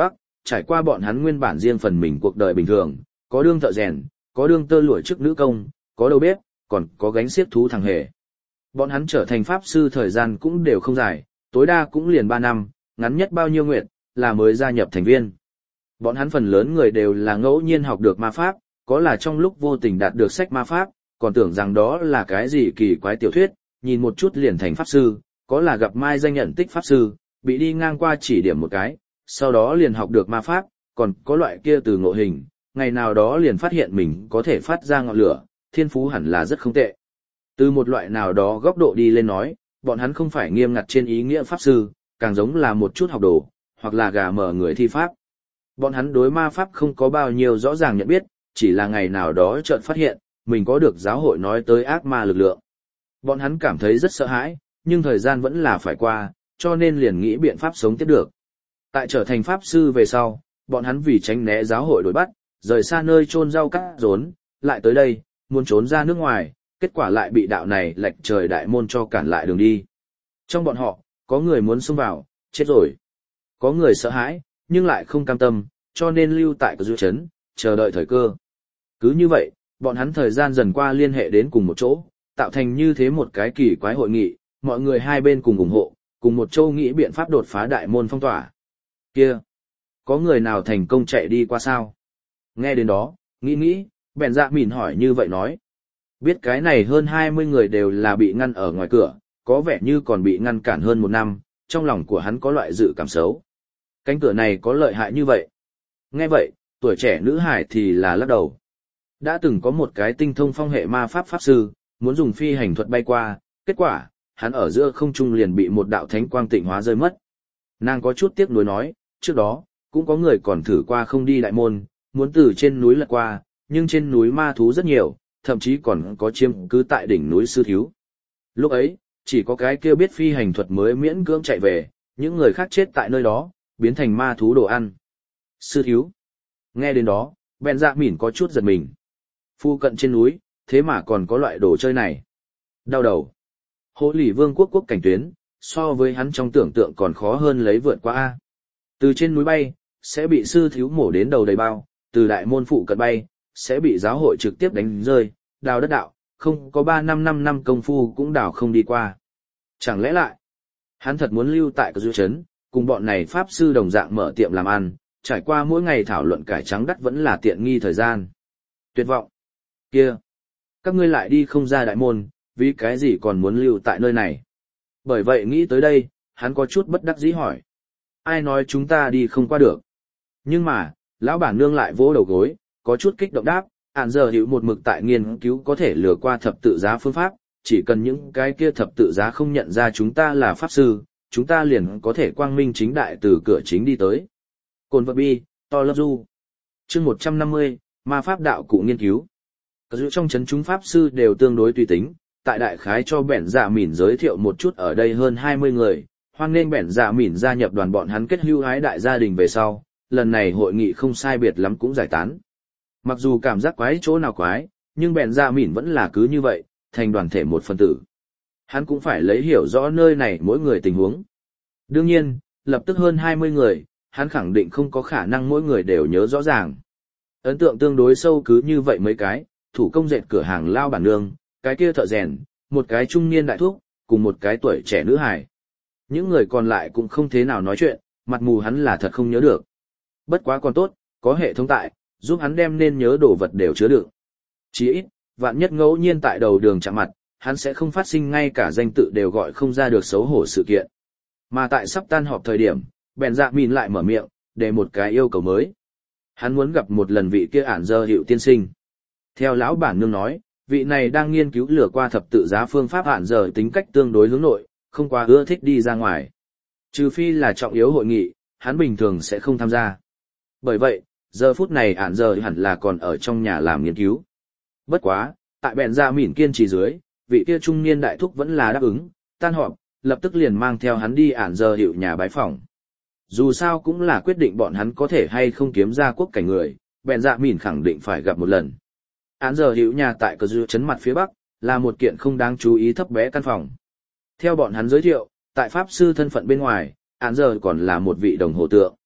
trải qua bọn hắn nguyên bản riêng phần mình cuộc đời bình thường, có đương thợ rèn, có đương tơ lụa chức nữ công, có đầu bếp, còn có gánh xiếc thú thằng hề. Bọn hắn trở thành pháp sư thời gian cũng đều không dài, tối đa cũng liền 3 năm, ngắn nhất bao nhiêu nguyện, là mới gia nhập thành viên. Bọn hắn phần lớn người đều là ngẫu nhiên học được ma pháp, có là trong lúc vô tình đạt được sách ma pháp, còn tưởng rằng đó là cái gì kỳ quái tiểu thuyết, nhìn một chút liền thành pháp sư, có là gặp mai danh nhận tích pháp sư, bị đi ngang qua chỉ điểm một cái, sau đó liền học được ma pháp, còn có loại kia từ ngộ hình, ngày nào đó liền phát hiện mình có thể phát ra ngọn lửa, thiên phú hẳn là rất không tệ. Từ một loại nào đó góc độ đi lên nói, bọn hắn không phải nghiêm ngặt trên ý nghĩa pháp sư, càng giống là một chút học đồ, hoặc là gà mở người thi pháp. Bọn hắn đối ma pháp không có bao nhiêu rõ ràng nhận biết, chỉ là ngày nào đó chợt phát hiện, mình có được giáo hội nói tới ác ma lực lượng. Bọn hắn cảm thấy rất sợ hãi, nhưng thời gian vẫn là phải qua, cho nên liền nghĩ biện pháp sống tiếp được. Tại trở thành pháp sư về sau, bọn hắn vì tránh né giáo hội đuổi bắt, rời xa nơi chôn rau cắt rốn, lại tới đây, muốn trốn ra nước ngoài, kết quả lại bị đạo này lệch trời đại môn cho cản lại đường đi. Trong bọn họ, có người muốn xông vào, chết rồi. Có người sợ hãi, nhưng lại không cam tâm, cho nên lưu tại cái dư chấn, chờ đợi thời cơ. Cứ như vậy, bọn hắn thời gian dần qua liên hệ đến cùng một chỗ, tạo thành như thế một cái kỳ quái hội nghị, mọi người hai bên cùng ủng hộ, cùng một châu nghĩ biện pháp đột phá đại môn phong tỏa. Kia, có người nào thành công chạy đi qua sao? Nghe đến đó, nghĩ, bèn dạ mỉn hỏi như vậy nói. Biết cái này hơn 20 người đều là bị ngăn ở ngoài cửa, có vẻ như còn bị ngăn cản hơn 1 năm, trong lòng của hắn có loại dự cảm xấu. Cánh cửa này có lợi hại như vậy. Nghe vậy, tuổi trẻ nữ hải thì là lắc đầu. Đã từng có một cái tinh thông phong hệ ma pháp pháp sư, muốn dùng phi hành thuật bay qua, kết quả, hắn ở giữa không trung liền bị một đạo thánh quang tịnh hóa rơi mất. Nàng có chút tiếc nuối nói, trước đó, cũng có người còn thử qua không đi đại môn, muốn từ trên núi lật qua, nhưng trên núi ma thú rất nhiều, thậm chí còn có chiếm cứ tại đỉnh núi sư thiếu. Lúc ấy, chỉ có cái kia biết phi hành thuật mới miễn cưỡng chạy về, những người khác chết tại nơi đó, biến thành ma thú đồ ăn. Sư thiếu. Nghe đến đó, bèn dạ mỉn có chút giật mình. Phu cận trên núi, thế mà còn có loại đồ chơi này. Đau đầu. Hồ lì vương quốc cảnh tuyến, so với hắn trong tưởng tượng còn khó hơn lấy vượt qua A. Từ trên núi bay, sẽ bị sư thiếu mổ đến đầu đầy bao, từ đại môn phụ cận bay, sẽ bị giáo hội trực tiếp đánh rơi, đào đất đạo, không có 3-5 năm công phu cũng đào không đi qua. Chẳng lẽ lại, hắn thật muốn lưu tại cái dư chấn, cùng bọn này pháp sư đồng dạng mở tiệm làm ăn, trải qua mỗi ngày thảo luận cải trắng đắt vẫn là tiện nghi thời gian. Tuyệt vọng. Kia, các ngươi lại đi không ra đại môn, vì cái gì còn muốn lưu tại nơi này? Bởi vậy nghĩ tới đây, hắn có chút bất đắc dĩ hỏi. Ai nói chúng ta đi không qua được? Nhưng mà, lão bản nương lại vỗ đầu gối, có chút kích động đáp, ản giờ hiểu một mực tại nghiên cứu có thể lừa qua thập tự giá phương pháp, chỉ cần những cái kia thập tự giá không nhận ra chúng ta là pháp sư, chúng ta liền có thể quang minh chính đại từ cửa chính đi tới. Cồn vật bi, to love du. Chương 150, ma pháp đạo cụ nghiên cứu. Cả giữa trong chấn chúng pháp sư đều tương đối tùy tính, tại đại khái cho bẻn dạ mỉn giới thiệu một chút ở đây hơn 20 người, hoan nên bẻn dạ mỉn gia nhập đoàn bọn hắn kết hưu hái đại gia đình về sau, lần này hội nghị không sai biệt lắm cũng giải tán. Mặc dù cảm giác quái chỗ nào quái, nhưng bèn dạ mỉn vẫn là cứ như vậy, thành đoàn thể một phần tử. Hắn cũng phải lấy hiểu rõ nơi này mỗi người tình huống. Đương nhiên, lập tức hơn 20 người, hắn khẳng định không có khả năng mỗi người đều nhớ rõ ràng. Ấn tượng tương đối sâu cứ như vậy mấy cái, thủ công dệt cửa hàng lao bản nương, cái kia thợ rèn, một cái trung niên đại thúc, cùng một cái tuổi trẻ nữ hài. Những người còn lại cũng không thế nào nói chuyện, mặt mù hắn là thật không nhớ được. Bất quá còn tốt, có hệ thống tại, giúp hắn đem nên nhớ đồ vật đều chứa đựng. Chỉ ít, vạn nhất ngẫu nhiên tại đầu đường chạm mặt, hắn sẽ không phát sinh ngay cả danh tự đều gọi không ra được xấu hổ sự kiện. Mà tại sắp tan họp thời điểm, bèn dạ mìn lại mở miệng, để một cái yêu cầu mới. Hắn muốn gặp một lần vị kia ản dơ hiệu tiên sinh. Theo lão bản nương nói, vị này đang nghiên cứu lừa qua thập tự giá phương pháp ản dơ tính cách tương đối hướng nội, không quá ưa thích đi ra ngoài. Trừ phi là trọng yếu hội nghị, hắn bình thường sẽ không tham gia. Bởi vậy, giờ phút này ản dơ hẳn là còn ở trong nhà làm nghiên cứu. Bất quá, tại bèn dạ mìn kiên trì dưới, vị kia trung niên đại thúc vẫn là đáp ứng, tan họp, lập tức liền mang theo hắn đi ản dơ hiệu nhà bái phỏng. Dù sao cũng là quyết định bọn hắn có thể hay không kiếm ra quốc cảnh người, bèn dạ mìn khẳng định phải gặp một lần. Ản dơ hiệu nhà tại cờ dư chấn mặt phía bắc, là một kiện không đáng chú ý thấp bé căn phòng. Theo bọn hắn giới thiệu, tại pháp sư thân phận bên ngoài, ản dơ còn là một vị đồng hồ tượng.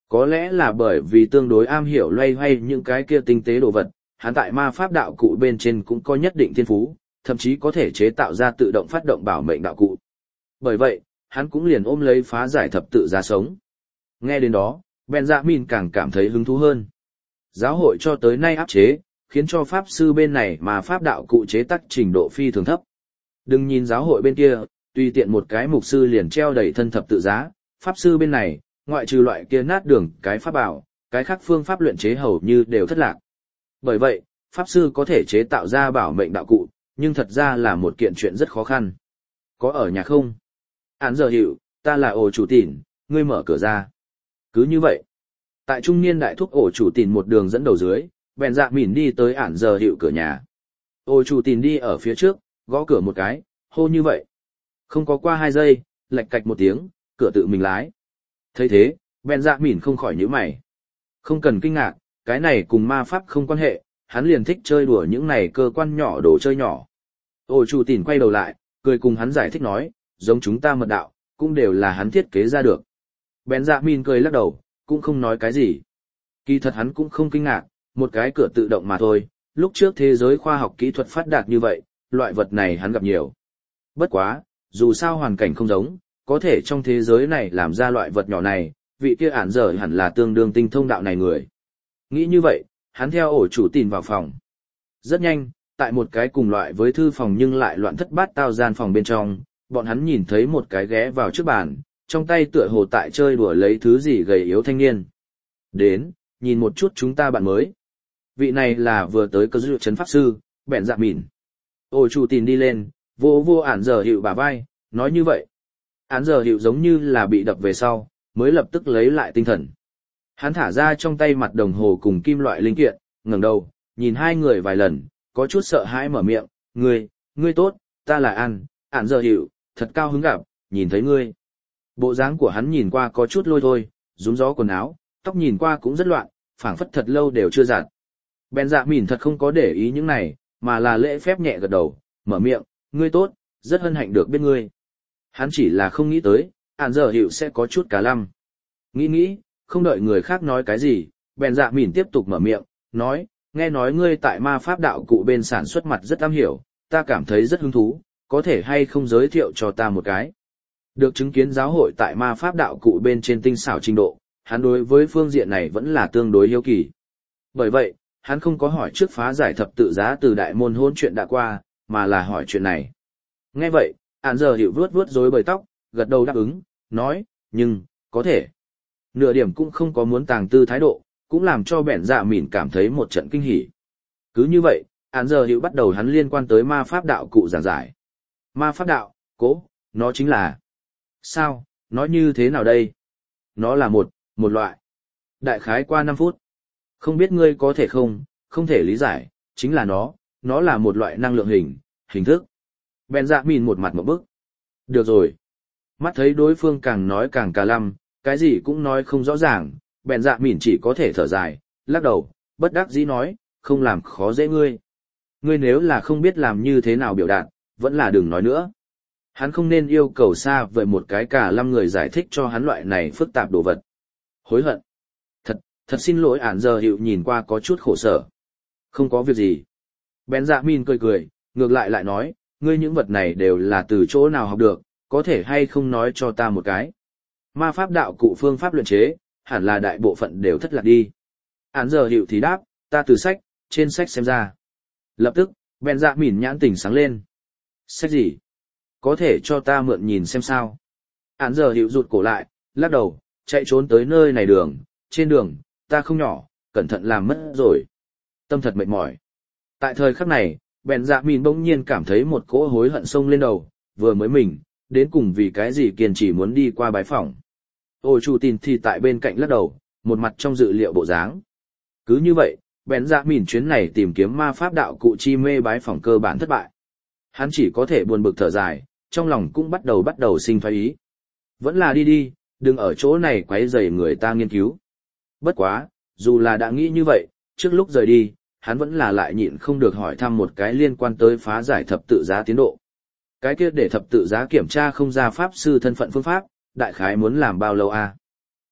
Có lẽ là bởi vì tương đối am hiểu loay hoay những cái kia tinh tế đồ vật, hắn tại ma pháp đạo cụ bên trên cũng có nhất định thiên phú, thậm chí có thể chế tạo ra tự động phát động bảo mệnh đạo cụ. Bởi vậy, hắn cũng liền ôm lấy phá giải thập tự giá sống. Nghe đến đó, Benjamin càng cảm thấy hứng thú hơn. Giáo hội cho tới nay áp chế, khiến cho pháp sư bên này mà pháp đạo cụ chế tác trình độ phi thường thấp. Đừng nhìn giáo hội bên kia, tùy tiện một cái mục sư liền treo đầy thân thập tự giá, pháp sư bên này, ngoại trừ loại kia nát đường cái pháp bảo, cái khác phương pháp luyện chế hầu như đều thất lạc. Bởi vậy, pháp sư có thể chế tạo ra bảo mệnh đạo cụ, nhưng thật ra là một kiện chuyện rất khó khăn. Có ở nhà không? Án giờ hiệu, ta là ổ chủ tỉn, ngươi mở cửa ra. Cứ như vậy, tại trung niên đại thúc ổ chủ tỉn một đường dẫn đầu dưới, bèn dạ mỉn đi tới ản giờ hiệu cửa nhà. Ổ chủ tỉn đi ở phía trước, gõ cửa một cái, hô như vậy. Không có qua 2 giây, lạch cạch một tiếng, cửa tự mình lái. Thấy thế, bèn dạ mỉn không khỏi nhíu mày. Không cần kinh ngạc, cái này cùng ma pháp không quan hệ, hắn liền thích chơi đùa những này cơ quan nhỏ đồ chơi nhỏ. Ổ chủ tỉn quay đầu lại, cười cùng hắn giải thích nói, giống chúng ta mật đạo, cũng đều là hắn thiết kế ra được. Bèn dạ mỉn cười lắc đầu, cũng không nói cái gì. Kỳ thật hắn cũng không kinh ngạc, một cái cửa tự động mà thôi, lúc trước thế giới khoa học kỹ thuật phát đạt như vậy, loại vật này hắn gặp nhiều. Bất quá, dù sao hoàn cảnh không giống, có thể trong thế giới này làm ra loại vật nhỏ này, vị kia ản giờ hẳn là tương đương tinh thông đạo này người. Nghĩ như vậy, hắn theo ổ chủ tỉn vào phòng. Rất nhanh, tại một cái cùng loại với thư phòng nhưng lại loạn thất bát tao gian phòng bên trong, bọn hắn nhìn thấy một cái ghé vào trước bàn, trong tay tựa hồ tại chơi đùa lấy thứ gì gầy yếu thanh niên. Đến, nhìn một chút chúng ta bạn mới. Vị này là vừa tới cơ dụ trấn pháp sư, bèn dạ mỉn. Ổ chủ tỉn đi lên, vô ản giờ hiệu bả vai, nói như vậy. Án giờ hiệu giống như là bị đập về sau, mới lập tức lấy lại tinh thần. Hắn thả ra trong tay mặt đồng hồ cùng kim loại linh kiện, ngẩng đầu, nhìn hai người vài lần, có chút sợ hãi mở miệng, ngươi tốt, ta là án giờ hiệu, thật cao hứng gặp, nhìn thấy ngươi. Bộ dáng của hắn nhìn qua có chút lôi thôi, rúm gió quần áo, tóc nhìn qua cũng rất loạn, phảng phất thật lâu đều chưa giặt. Bèn dạ mỉn thật không có để ý những này, mà là lễ phép nhẹ gật đầu, mở miệng, ngươi tốt, rất hân hạnh được biết ngươi. Hắn chỉ là không nghĩ tới, án giờ hiệu sẽ có chút cả lăm. Nghĩ, không đợi người khác nói cái gì, bèn dạ mỉn tiếp tục mở miệng, nói, nghe nói ngươi tại ma pháp đạo cụ bên sản xuất mặt rất am hiểu, ta cảm thấy rất hứng thú, có thể hay không giới thiệu cho ta một cái. Được chứng kiến giáo hội tại ma pháp đạo cụ bên trên tinh xảo trình độ, hắn đối với phương diện này vẫn là tương đối hiếu kỳ. Bởi vậy, hắn không có hỏi trước phá giải thập tự giá từ đại môn hôn chuyện đã qua, mà là hỏi chuyện này. Nghe vậy, án giờ hiệu vuốt rối bời tóc, gật đầu đáp ứng, nói, nhưng, có thể. Nửa điểm cũng không có muốn tàng tư thái độ, cũng làm cho bèn dạ mỉn cảm thấy một trận kinh hỉ. Cứ như vậy, án giờ hiệu bắt đầu hắn liên quan tới ma pháp đạo cụ giảng giải. Ma pháp đạo, nó chính là... Sao, nói như thế nào đây? Nó là một loại. Đại khái qua 5 phút. Không biết ngươi có thể không thể lý giải, chính là nó là một loại năng lượng hình thức. Bèn dạ mỉn một mặt một bức. Được rồi. Mắt thấy đối phương càng nói càng cà lăm, cái gì cũng nói không rõ ràng, bèn dạ mỉn chỉ có thể thở dài, lắc đầu, bất đắc dĩ nói, không làm khó dễ ngươi. Ngươi nếu là không biết làm như thế nào biểu đạt, vẫn là đừng nói nữa. Hắn không nên yêu cầu xa vời một cái cà lăm người giải thích cho hắn loại này phức tạp đồ vật. Hối hận. Thật xin lỗi án giờ hiệu nhìn qua có chút khổ sở. Không có việc gì. Bèn dạ mỉn cười, ngược lại nói, ngươi những vật này đều là từ chỗ nào học được, có thể hay không nói cho ta một cái. Ma pháp đạo cụ phương pháp luyện chế, hẳn là đại bộ phận đều thất lạc đi. Án giờ hiệu thì đáp, ta từ trên sách xem ra. Lập tức, bèn dạ mỉn nhãn tỉnh sáng lên. Sách gì? Có thể cho ta mượn nhìn xem sao? Án giờ hiệu rụt cổ lại, lắc đầu, chạy trốn tới nơi này trên đường, ta không nhỏ, cẩn thận làm mất rồi. Tâm thật mệt mỏi. Tại thời khắc này, bèn dạ mỉn bỗng nhiên cảm thấy một cỗ hối hận sông lên đầu, vừa mới mình, đến cùng vì cái gì kiên trì muốn đi qua bái phỏng. Ôi chủ tin thì tại bên cạnh lắc đầu, một mặt trong dự liệu bộ dáng. Cứ như vậy, bèn dạ mỉn chuyến này tìm kiếm ma pháp đạo cụ chi mê bái phỏng cơ bản thất bại. Hắn chỉ có thể buồn bực thở dài, trong lòng cũng bắt đầu sinh phái ý. Vẫn là đi, đừng ở chỗ này quấy rầy người ta nghiên cứu. Bất quá, dù là đã nghĩ như vậy, trước lúc rời đi, hắn vẫn là lại nhịn không được hỏi thăm một cái liên quan tới phá giải thập tự giá tiến độ. Cái kia để thập tự giá kiểm tra không ra pháp sư thân phận phương pháp, đại khái muốn làm bao lâu à?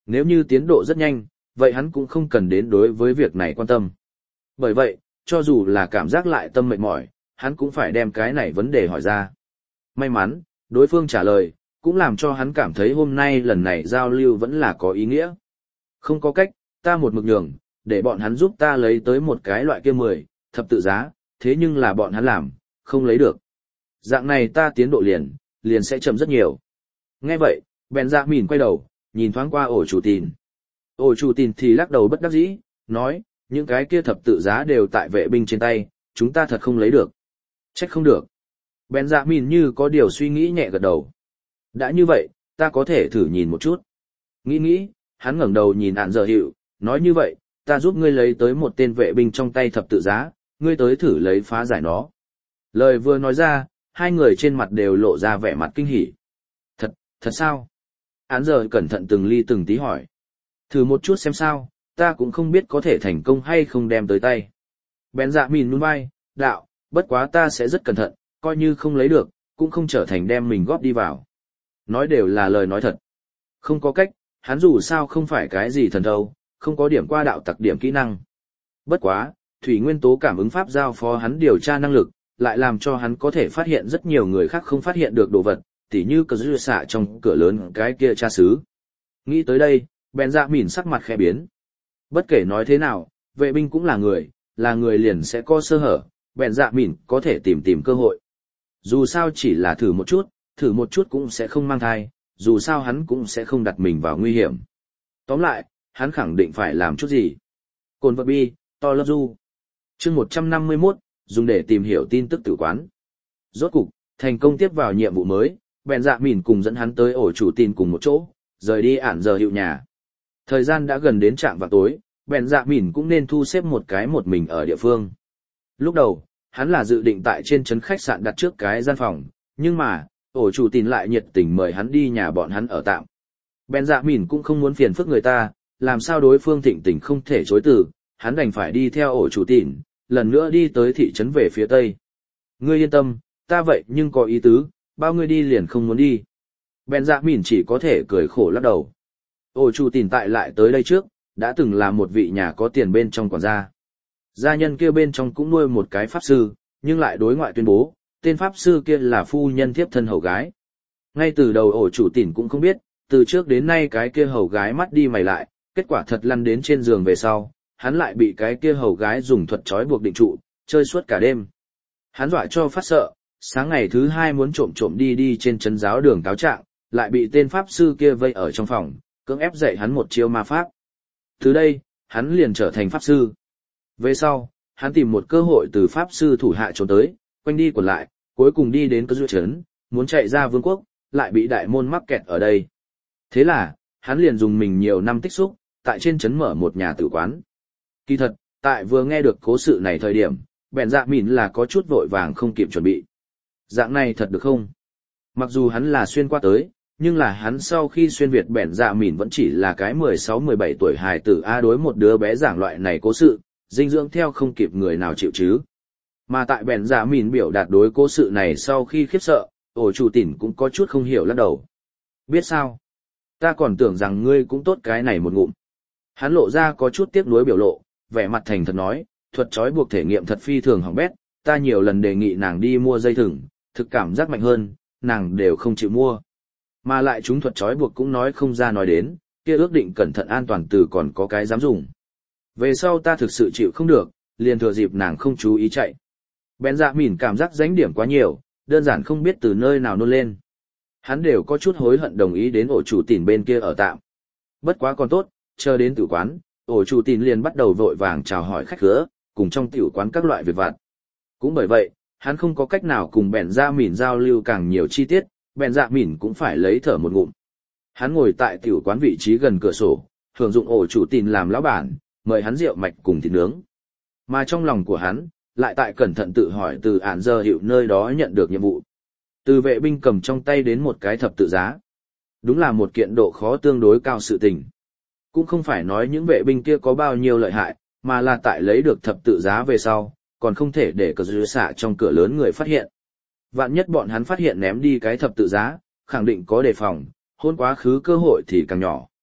Nếu như tiến độ rất nhanh, vậy hắn cũng không cần đến đối với việc này quan tâm. Bởi vậy, cho dù là cảm giác lại tâm mệt mỏi, hắn cũng phải đem cái này vấn đề hỏi ra. May mắn, đối phương trả lời, cũng làm cho hắn cảm thấy hôm nay lần này giao lưu vẫn là có ý nghĩa. Không có cách, ta một mực nhường, để bọn hắn giúp ta lấy tới một cái loại kia 10, thập tự giá, thế nhưng là bọn hắn làm, không lấy được. Dạng này ta tiến độ liền sẽ chậm rất nhiều. Nghe vậy, bèn dạ mìn quay đầu, nhìn thoáng qua ổ chủ tìn. Ổ chủ tìn thì lắc đầu bất đắc dĩ, nói, những cái kia thập tự giá đều tại vệ binh trên tay, chúng ta thật không lấy được. Trách không được. Bèn dạ mìn như có điều suy nghĩ nhẹ gật đầu. Đã như vậy, ta có thể thử nhìn một chút. Nghĩ, hắn ngẩng đầu nhìn ạn giờ hiệu, nói như vậy, ta giúp ngươi lấy tới một tên vệ binh trong tay thập tự giá, ngươi tới thử lấy phá giải nó. Lời vừa nói ra, hai người trên mặt đều lộ ra vẻ mặt kinh hỉ. Thật sao? Án giờ cẩn thận từng ly từng tí hỏi. Thử một chút xem sao, ta cũng không biết có thể thành công hay không đem tới tay. Bèn dạ mìn nhún vai, đạo, bất quá ta sẽ rất cẩn thận, coi như không lấy được, cũng không trở thành đem mình góp đi vào. Nói đều là lời nói thật. Không có cách, hắn dù sao không phải cái gì thần đâu, không có điểm qua đạo tặc điểm kỹ năng. Bất quá, thủy nguyên tố cảm ứng pháp giao phó hắn điều tra năng lực, lại làm cho hắn có thể phát hiện rất nhiều người khác không phát hiện được đồ vật, tỉ như cờ dư xạ trong cửa lớn cái kia cha xứ. Nghĩ tới đây, bèn dạ mỉn sắc mặt khẽ biến. Bất kể nói thế nào, vệ binh cũng là người liền sẽ có sơ hở, bèn dạ mỉn có thể tìm cơ hội. Dù sao chỉ là thử một chút cũng sẽ không mang thai, dù sao hắn cũng sẽ không đặt mình vào nguy hiểm. Tóm lại, hắn khẳng định phải làm chút gì. Cồn vật bi, to love du. Chương 151, dùng để tìm hiểu tin tức tử quán. Rốt cục, thành công tiếp vào nhiệm vụ mới, bèn dạ mỉn cùng dẫn hắn tới ổ chủ tin cùng một chỗ, rời đi ản giờ hiệu nhà. Thời gian đã gần đến trạm vào tối, bèn dạ mỉn cũng nên thu xếp một cái một mình ở địa phương. Lúc đầu, hắn là dự định tại trên trấn khách sạn đặt trước cái gian phòng, nhưng mà, ổ chủ tin lại nhiệt tình mời hắn đi nhà bọn hắn ở tạm. Bèn dạ mỉn cũng không muốn phiền phức người ta, làm sao đối phương thịnh tình không thể chối từ, hắn đành phải đi theo ổ chủ tin, lần nữa đi tới thị trấn về phía tây. Ngươi yên tâm, ta vậy nhưng có ý tứ, bao ngươi đi liền không muốn đi. Bèn dạ mỉn chỉ có thể cười khổ lắc đầu. Ổ chủ tin tại lại tới đây trước, đã từng là một vị nhà có tiền bên trong quản gia. Gia nhân kia bên trong cũng nuôi một cái pháp sư, nhưng lại đối ngoại tuyên bố, tên pháp sư kia là phu nhân thiếp thân hầu gái. Ngay từ đầu ổ chủ tin cũng không biết, từ trước đến nay cái kia hầu gái mắt đi mày lại, kết quả thật lăn đến trên giường về sau, hắn lại bị cái kia hầu gái dùng thuật trói buộc định trụ, chơi suốt cả đêm. Hắn dọa cho phát sợ, sáng ngày thứ hai muốn trộm đi trên trấn giáo đường cáo trạng, lại bị tên pháp sư kia vây ở trong phòng, cưỡng ép dạy hắn một chiêu ma pháp. Từ đây, hắn liền trở thành pháp sư. Về sau, hắn tìm một cơ hội từ pháp sư thủ hạ trốn tới, quanh đi quẩn lại, cuối cùng đi đến cơ dư trấn, muốn chạy ra vương quốc, lại bị đại môn mắc kẹt ở đây. Thế là, hắn liền dùng mình nhiều năm tích xúc, tại trên trấn mở một nhà tử quán. Kỳ thật, tại vừa nghe được cố sự này thời điểm, bèn dạ mỉn là có chút vội vàng không kịp chuẩn bị. Dạng này thật được không? Mặc dù hắn là xuyên qua tới, nhưng là hắn sau khi xuyên Việt bèn dạ mỉn vẫn chỉ là cái 16-17 tuổi hài tử A đối một đứa bé giảng loại này cố sự, dinh dưỡng theo không kịp người nào chịu chứ. Mà tại bèn dạ mỉn biểu đạt đối cố sự này sau khi khiếp sợ, ổ chủ tỉn cũng có chút không hiểu lắc đầu. Biết sao? Ta còn tưởng rằng ngươi cũng tốt cái này một ngụm. Hắn lộ ra có chút tiếc nuối biểu lộ, vẻ mặt thành thật nói, thuật trói buộc thể nghiệm thật phi thường hỏng bét, ta nhiều lần đề nghị nàng đi mua dây thừng, thực cảm giác mạnh hơn, nàng đều không chịu mua. Mà lại chúng thuật trói buộc cũng nói không ra nói đến, kia ước định cẩn thận an toàn từ còn có cái dám dùng. Về sau ta thực sự chịu không được, liền thừa dịp nàng không chú ý chạy. Bèn dạ mỉn cảm giác danh điểm quá nhiều, đơn giản không biết từ nơi nào nôn lên. Hắn đều có chút hối hận đồng ý đến ổ chủ tỉn bên kia ở tạm. Bất quá còn tốt, chờ đến tử quán, ổ chủ tỉn liền bắt đầu vội vàng chào hỏi khách khứa, cùng trong tiểu quán các loại việc vặt. Cũng bởi vậy, hắn không có cách nào cùng bèn dạ mỉn giao lưu càng nhiều chi tiết, bèn dạ mỉn cũng phải lấy thở một ngụm. Hắn ngồi tại tiểu quán vị trí gần cửa sổ, hưởng dụng ổ chủ tỉn làm lão bản, mời hắn rượu mạch cùng thịt nướng. Mà trong lòng của hắn, lại tại cẩn thận tự hỏi từ ản giờ hiệu nơi đó nhận được nhiệm vụ. Từ vệ binh cầm trong tay đến một cái thập tự giá. Đúng là một kiện độ khó tương đối cao sự tình. Cũng không phải nói những vệ binh kia có bao nhiêu lợi hại, mà là tại lấy được thập tự giá về sau, còn không thể để cờ dư xạ trong cửa lớn người phát hiện. Vạn nhất bọn hắn phát hiện ném đi cái thập tự giá, khẳng định có đề phòng, hôn quá khứ cơ hội thì càng nhỏ.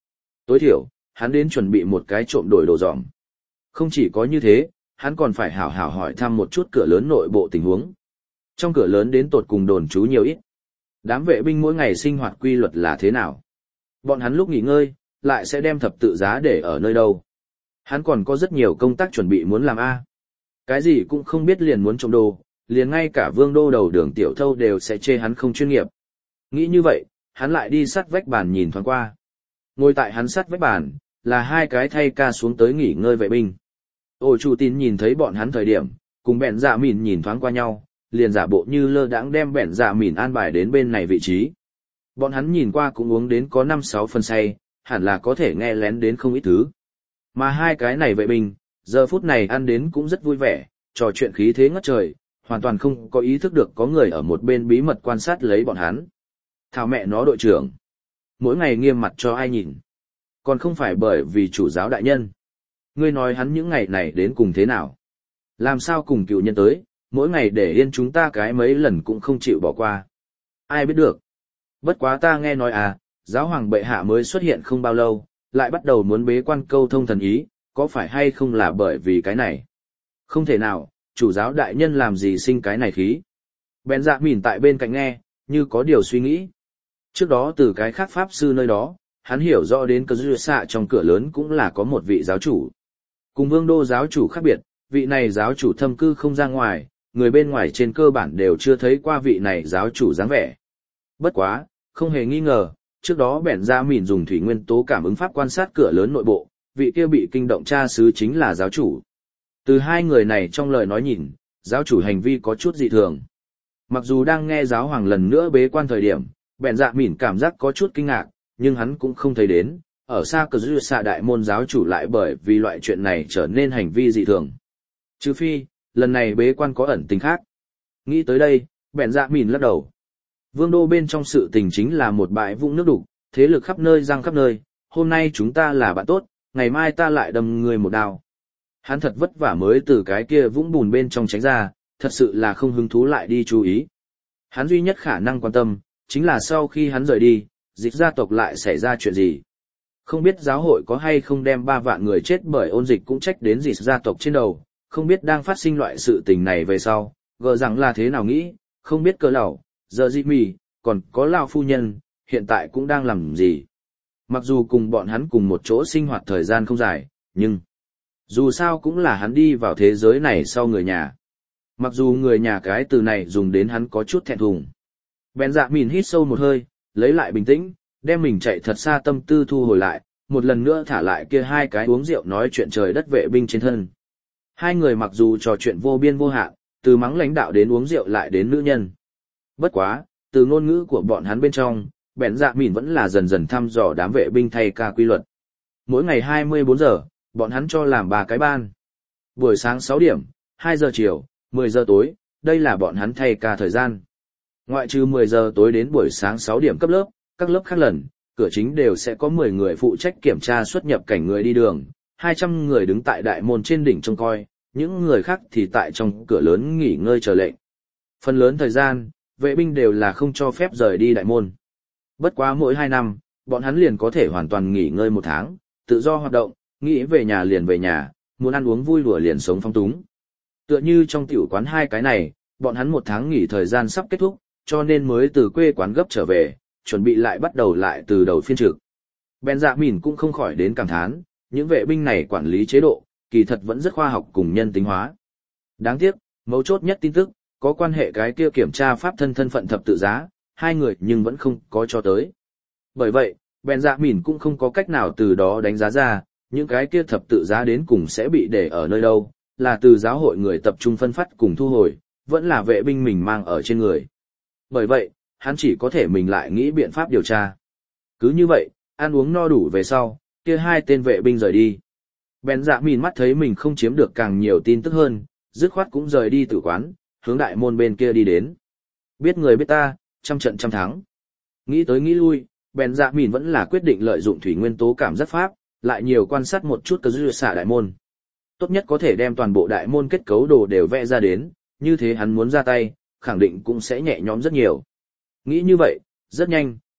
Tối thiểu, hắn đến chuẩn bị một cái trộm đổi đồ dòm. Không chỉ có như thế, hắn còn phải hảo hảo hỏi thăm một chút cửa lớn nội bộ tình huống. Trong cửa lớn đến tột cùng đồn trú nhiều ít. Đám vệ binh mỗi ngày sinh hoạt quy luật là thế nào? Bọn hắn lúc nghỉ ngơi, lại sẽ đem thập tự giá để ở nơi đâu? Hắn còn có rất nhiều công tác chuẩn bị muốn làm A. Cái gì cũng không biết liền muốn trộm đồ, liền ngay cả vương đô đầu đường tiểu thâu đều sẽ chê hắn không chuyên nghiệp. Nghĩ như vậy, hắn lại đi sát vách bàn nhìn thoáng qua. Ngồi tại hắn sát vách bàn, là hai cái thay ca xuống tới nghỉ ngơi vệ binh. Ổ chủ tin nhìn thấy bọn hắn thời điểm, cùng bẹn dạ mìn nhìn thoáng qua nhau, liền giả bộ như lơ đãng đem bẹn dạ mìn an bài đến bên này vị trí. Bọn hắn nhìn qua cũng uống đến có 5-6 phân say, hẳn là có thể nghe lén đến không ít thứ. Mà hai cái này vệ binh, giờ phút này ăn đến cũng rất vui vẻ, trò chuyện khí thế ngất trời, hoàn toàn không có ý thức được có người ở một bên bí mật quan sát lấy bọn hắn. Thảo mẹ nó đội trưởng. Mỗi ngày nghiêm mặt cho ai nhìn. Còn không phải bởi vì chủ giáo đại nhân. Ngươi nói hắn những ngày này đến cùng thế nào? Làm sao cùng cựu nhân tới, mỗi ngày để yên chúng ta cái mấy lần cũng không chịu bỏ qua. Ai biết được. Bất quá ta nghe nói giáo hoàng bệ hạ mới xuất hiện không bao lâu, lại bắt đầu muốn bế quan câu thông thần ý, có phải hay không là bởi vì cái này? Không thể nào, chủ giáo đại nhân làm gì sinh cái này khí? Bèn dạ mỉn tại bên cạnh nghe, như có điều suy nghĩ. Trước đó từ cái khác pháp sư nơi đó, hắn hiểu rõ đến cơ dư xạ trong cửa lớn cũng là có một vị giáo chủ. Cùng vương đô giáo chủ khác biệt, vị này giáo chủ thâm cư không ra ngoài, người bên ngoài trên cơ bản đều chưa thấy qua vị này giáo chủ dáng vẻ. Bất quá, không hề nghi ngờ, trước đó bèn ra mìn dùng thủy nguyên tố cảm ứng pháp quan sát cửa lớn nội bộ, vị kia bị kinh động cha xứ chính là giáo chủ. Từ hai người này trong lời nói nhìn, giáo chủ hành vi có chút dị thường. Mặc dù đang nghe giáo hoàng lần nữa bế quan thời điểm, bèn dạ mìn cảm giác có chút kinh ngạc, nhưng hắn cũng không thấy đến, ở xa cờ dư xạ đại môn giáo chủ lại bởi vì loại chuyện này trở nên hành vi dị thường. Trừ phi, lần này bế quan có ẩn tình khác. Nghĩ tới đây, bèn dạ mìn lắc đầu. Vương đô bên trong sự tình chính là một bãi vũng nước đục, thế lực khắp nơi giăng khắp nơi, hôm nay chúng ta là bạn tốt, ngày mai ta lại đâm người một đao. Hắn thật vất vả mới từ cái kia vũng bùn bên trong tránh ra, thật sự là không hứng thú lại đi chú ý. Hắn duy nhất khả năng quan tâm, chính là sau khi hắn rời đi, dịch gia tộc lại xảy ra chuyện gì. Không biết giáo hội có hay không đem 3 vạn người chết bởi ôn dịch cũng trách đến dịch gia tộc trên đầu, không biết đang phát sinh loại sự tình này về sau, gờ rằng là thế nào nghĩ, không biết cỡ lão, giờ dị mì, còn có lão phu nhân, hiện tại cũng đang làm gì. Mặc dù cùng bọn hắn cùng một chỗ sinh hoạt thời gian không dài, nhưng dù sao cũng là hắn đi vào thế giới này sau người nhà. Mặc dù người nhà cái từ này dùng đến hắn có chút thẹn thùng. Bèn dạ mìn hít sâu một hơi, lấy lại bình tĩnh, đem mình chạy thật xa tâm tư thu hồi lại, một lần nữa thả lại kia hai cái uống rượu nói chuyện trời đất vệ binh trên thân. Hai người mặc dù trò chuyện vô biên vô hạn, từ mắng lãnh đạo đến uống rượu lại đến nữ nhân. Bất quá, từ ngôn ngữ của bọn hắn bên trong, bèn dạ mìn vẫn là dần dần thăm dò đám vệ binh thay ca quy luật. Mỗi ngày 24 giờ, bọn hắn cho làm 3 cái ban. Buổi sáng 6 điểm, 2 giờ chiều, 10 giờ tối, đây là bọn hắn thay ca thời gian. Ngoại trừ 10 giờ tối đến buổi sáng 6 điểm cấp lớp, các lớp khác lần, cửa chính đều sẽ có 10 người phụ trách kiểm tra xuất nhập cảnh người đi đường, 200 người đứng tại đại môn trên đỉnh trông coi, những người khác thì tại trong cửa lớn nghỉ ngơi chờ lệnh. Phần lớn thời gian, vệ binh đều là không cho phép rời đi đại môn. Bất quá mỗi 2 năm, bọn hắn liền có thể hoàn toàn nghỉ ngơi 1 tháng, tự do hoạt động, nghĩ về nhà liền về nhà, muốn ăn uống vui đùa liền sống phong túng. Tựa như trong tiểu quán hai cái này, bọn hắn 1 tháng nghỉ thời gian sắp kết thúc, cho nên mới từ quê quán gấp trở về, chuẩn bị lại bắt đầu lại từ đầu phiên trực. Ben Dạ Mìn cũng không khỏi đến cảm thán, những vệ binh này quản lý chế độ, kỳ thật vẫn rất khoa học cùng nhân tính hóa. Đáng tiếc, mấu chốt nhất tin tức, có quan hệ cái kia kiểm tra pháp thân phận thập tự giá, hai người nhưng vẫn không có cho tới. Bởi vậy, Ben Dạ Mìn cũng không có cách nào từ đó đánh giá ra, những cái kia thập tự giá đến cùng sẽ bị để ở nơi đâu, là từ giáo hội người tập trung phân phát cùng thu hồi, vẫn là vệ binh mình mang ở trên người. Bởi vậy, hắn chỉ có thể mình lại nghĩ biện pháp điều tra. Cứ như vậy, ăn uống no đủ về sau, kia hai tên vệ binh rời đi. Ben Dạ Mìn mắt thấy mình không chiếm được càng nhiều tin tức hơn, dứt khoát cũng rời đi tử quán, hướng đại môn bên kia đi đến. Biết người biết ta, trăm trận trăm thắng. Nghĩ tới nghĩ lui, Ben Dạ Mìn vẫn là quyết định lợi dụng thủy nguyên tố cảm giác pháp, lại nhiều quan sát một chút cơ dư xạ đại môn. Tốt nhất có thể đem toàn bộ đại môn kết cấu đồ đều vẽ ra đến, như thế hắn muốn ra tay, khẳng định cũng sẽ nhẹ nhõm rất nhiều. Nghĩ như vậy, rất nhanh,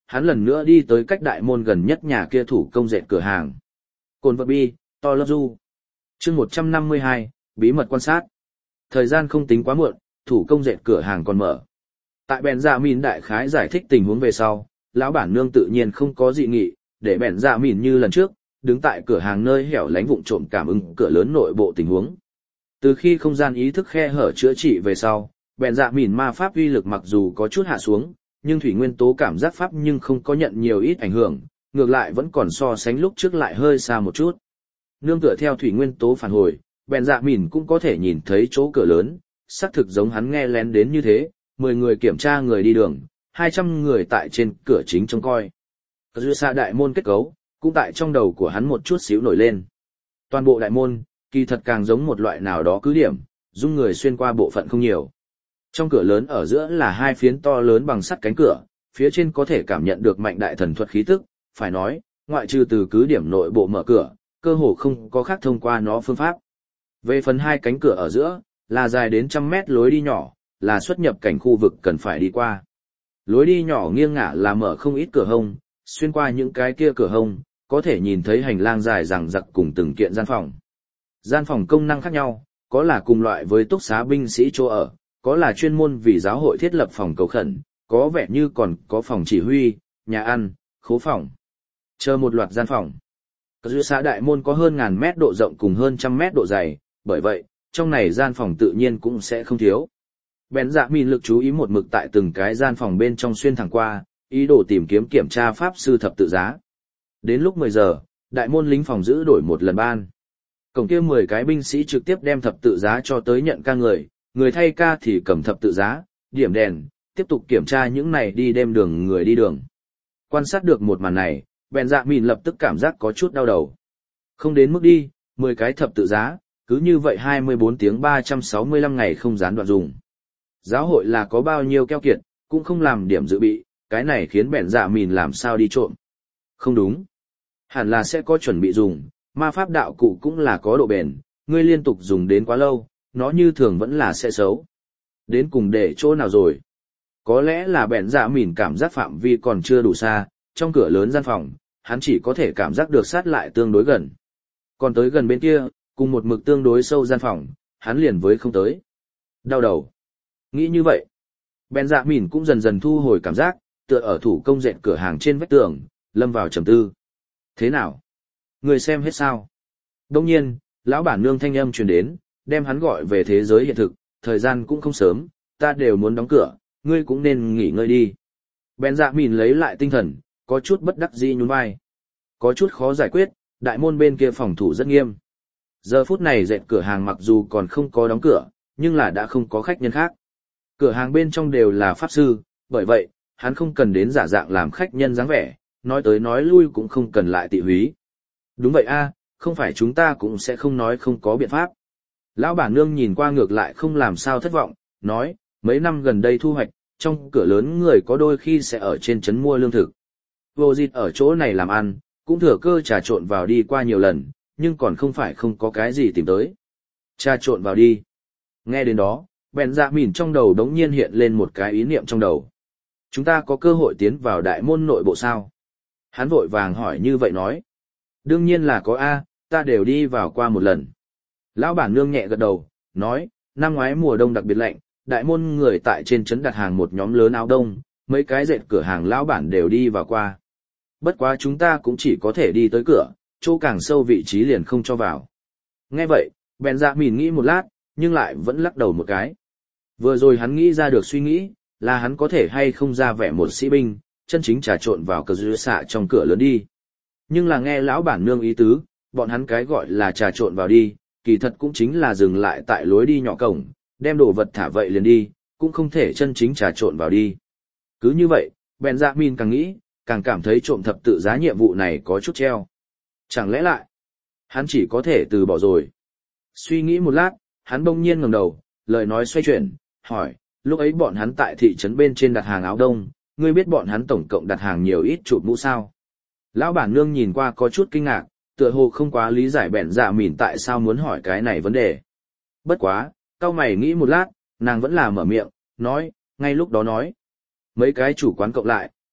hắn lần nữa đi tới cách đại môn gần nhất nhà kia thủ công dệt cửa hàng. Cồn vật bi, to love you. Chương 152, bí mật quan sát. Thời gian không tính quá muộn, thủ công dệt cửa hàng còn mở. Tại bèn dạ mìn đại khái giải thích tình huống về sau, lão bản nương tự nhiên không có dị nghị, để bèn dạ mìn như lần trước, đứng tại cửa hàng nơi hẻo lánh vụng trộm cảm ứng cửa lớn nội bộ tình huống. Từ khi không gian ý thức khe hở chữa trị về sau, bèn dạ mìn ma pháp uy lực mặc dù có chút hạ xuống, nhưng thủy nguyên tố cảm giác pháp nhưng không có nhận nhiều ít ảnh hưởng, ngược lại vẫn còn so sánh lúc trước lại hơi xa một chút. Nương tựa theo thủy nguyên tố phản hồi, bèn dạ mìn cũng có thể nhìn thấy chỗ cửa lớn, xác thực giống hắn nghe lén đến như thế, 10 người kiểm tra người đi đường, 200 người tại trên cửa chính trông coi. Dư xa đại môn kết cấu, cũng tại trong đầu của hắn một chút xíu nổi lên. Toàn bộ đại môn, kỳ thật càng giống một loại nào đó cứ điểm, dung người xuyên qua bộ phận không nhiều. Trong cửa lớn ở giữa là hai phiến to lớn bằng sắt cánh cửa, phía trên có thể cảm nhận được mạnh đại thần thuật khí tức, phải nói, ngoại trừ từ cứ điểm nội bộ mở cửa, cơ hồ không có khác thông qua nó phương pháp. Về phần hai cánh cửa ở giữa, là dài đến 100 mét lối đi nhỏ, là xuất nhập cảnh khu vực cần phải đi qua. Lối đi nhỏ nghiêng ngả là mở không ít cửa hông, xuyên qua những cái kia cửa hông, có thể nhìn thấy hành lang dài dằng dặc cùng từng kiện gian phòng. Gian phòng công năng khác nhau, có là cùng loại với túc xá binh sĩ chỗ ở, có là chuyên môn vì giáo hội thiết lập phòng cầu khẩn, có vẻ như còn có phòng chỉ huy, nhà ăn, khố phòng. Chờ một loạt gian phòng. Dư xã đại môn có hơn 1000 mét độ rộng cùng hơn 100 mét độ dày, bởi vậy, trong này gian phòng tự nhiên cũng sẽ không thiếu. Bèn dạ mìn lực chú ý một mực tại từng cái gian phòng bên trong xuyên thẳng qua, ý đồ tìm kiếm kiểm tra pháp sư thập tự giá. Đến lúc 10 giờ, đại môn lính phòng giữ đổi một lần ban. Cổng kia 10 cái binh sĩ trực tiếp đem thập tự giá cho tới nhận ca người thay ca thì cầm thập tự giá, điểm đèn, tiếp tục kiểm tra những này đi đêm đường người đi đường. Quan sát được một màn này, bèn dạ mìn lập tức cảm giác có chút đau đầu. Không đến mức đi, 10 cái thập tự giá, cứ như vậy 24 tiếng 365 ngày không gián đoạn dùng. Giáo hội là có bao nhiêu keo kiệt, cũng không làm điểm dự bị, cái này khiến bèn dạ mìn làm sao đi trộm. Không đúng. Hẳn là sẽ có chuẩn bị dùng, ma pháp đạo cụ cũng là có độ bền, ngươi liên tục dùng đến quá lâu, nó như thường vẫn là sẽ xấu. Đến cùng để chỗ nào rồi? Có lẽ là bèn dạ mìn cảm giác phạm vi còn chưa đủ xa, trong cửa lớn gian phòng, hắn chỉ có thể cảm giác được sát lại tương đối gần. Còn tới gần bên kia, cùng một mực tương đối sâu gian phòng, hắn liền với không tới. Đau đầu. Nghĩ như vậy, bèn dạ mìn cũng dần dần thu hồi cảm giác, tựa ở thủ công dệt cửa hàng trên vách tường, lâm vào trầm tư. Thế nào? Người xem hết sao? Đông nhiên, lão bản nương thanh âm truyền đến, đem hắn gọi về thế giới hiện thực, thời gian cũng không sớm, ta đều muốn đóng cửa, ngươi cũng nên nghỉ ngơi đi. Bèn dạ mìn lấy lại tinh thần, có chút bất đắc dĩ nhún vai. Có chút khó giải quyết, đại môn bên kia phòng thủ rất nghiêm. Giờ phút này dệt cửa hàng mặc dù còn không có đóng cửa, nhưng là đã không có khách nhân khác. Cửa hàng bên trong đều là pháp sư, bởi vậy, hắn không cần đến giả dạng làm khách nhân dáng vẻ, nói tới nói lui cũng không cần lại tị húy. Đúng vậy a, không phải chúng ta cũng sẽ không nói không có biện pháp. Lão bản nương nhìn qua ngược lại không làm sao thất vọng, nói, mấy năm gần đây thu hoạch, trong cửa lớn người có đôi khi sẽ ở trên trấn mua lương thực. Vô dịt ở chỗ này làm ăn, cũng thừa cơ trà trộn vào đi qua nhiều lần, nhưng còn không phải không có cái gì tìm tới. Trà trộn vào đi. Nghe đến đó, bèn dạ mìn trong đầu đống nhiên hiện lên một cái ý niệm trong đầu. Chúng ta có cơ hội tiến vào đại môn nội bộ sao? Hắn vội vàng hỏi như vậy nói. Đương nhiên là có A, ta đều đi vào qua một lần. Lão bản nương nhẹ gật đầu, nói, năm ngoái mùa đông đặc biệt lạnh, đại môn người tại trên trấn đặt hàng một nhóm lớn áo đông, mấy cái dệt cửa hàng lão bản đều đi vào qua. Bất quá chúng ta cũng chỉ có thể đi tới cửa, chỗ càng sâu vị trí liền không cho vào. Nghe vậy, bèn dạ mìn nghĩ một lát, nhưng lại vẫn lắc đầu một cái. Vừa rồi hắn nghĩ ra được suy nghĩ, là hắn có thể hay không ra vẻ một sĩ binh, chân chính trà trộn vào cờ dư xạ trong cửa lớn đi. Nhưng là nghe lão bản nương ý tứ, bọn hắn cái gọi là trà trộn vào đi, kỳ thật cũng chính là dừng lại tại lối đi nhỏ cổng, đem đồ vật thả vậy liền đi, cũng không thể chân chính trà trộn vào đi. Cứ như vậy, bèn dạ mìn càng nghĩ, càng cảm thấy trộm thập tự giá nhiệm vụ này có chút treo. Chẳng lẽ lại, hắn chỉ có thể từ bỏ rồi. Suy nghĩ một lát, hắn bỗng nhiên ngẩng đầu, lời nói xoay chuyển, hỏi, lúc ấy bọn hắn tại thị trấn bên trên đặt hàng áo đông, ngươi biết bọn hắn tổng cộng đặt hàng nhiều ít chụp mũ sao? Lão bản nương nhìn qua có chút kinh ngạc, tựa hồ không quá lý giải bèn dạ mìn tại sao muốn hỏi cái này vấn đề. Bất quá, cau mày nghĩ một lát, nàng vẫn là mở miệng, nói, ngay lúc đó nói. Mấy cái chủ quán cộng lại,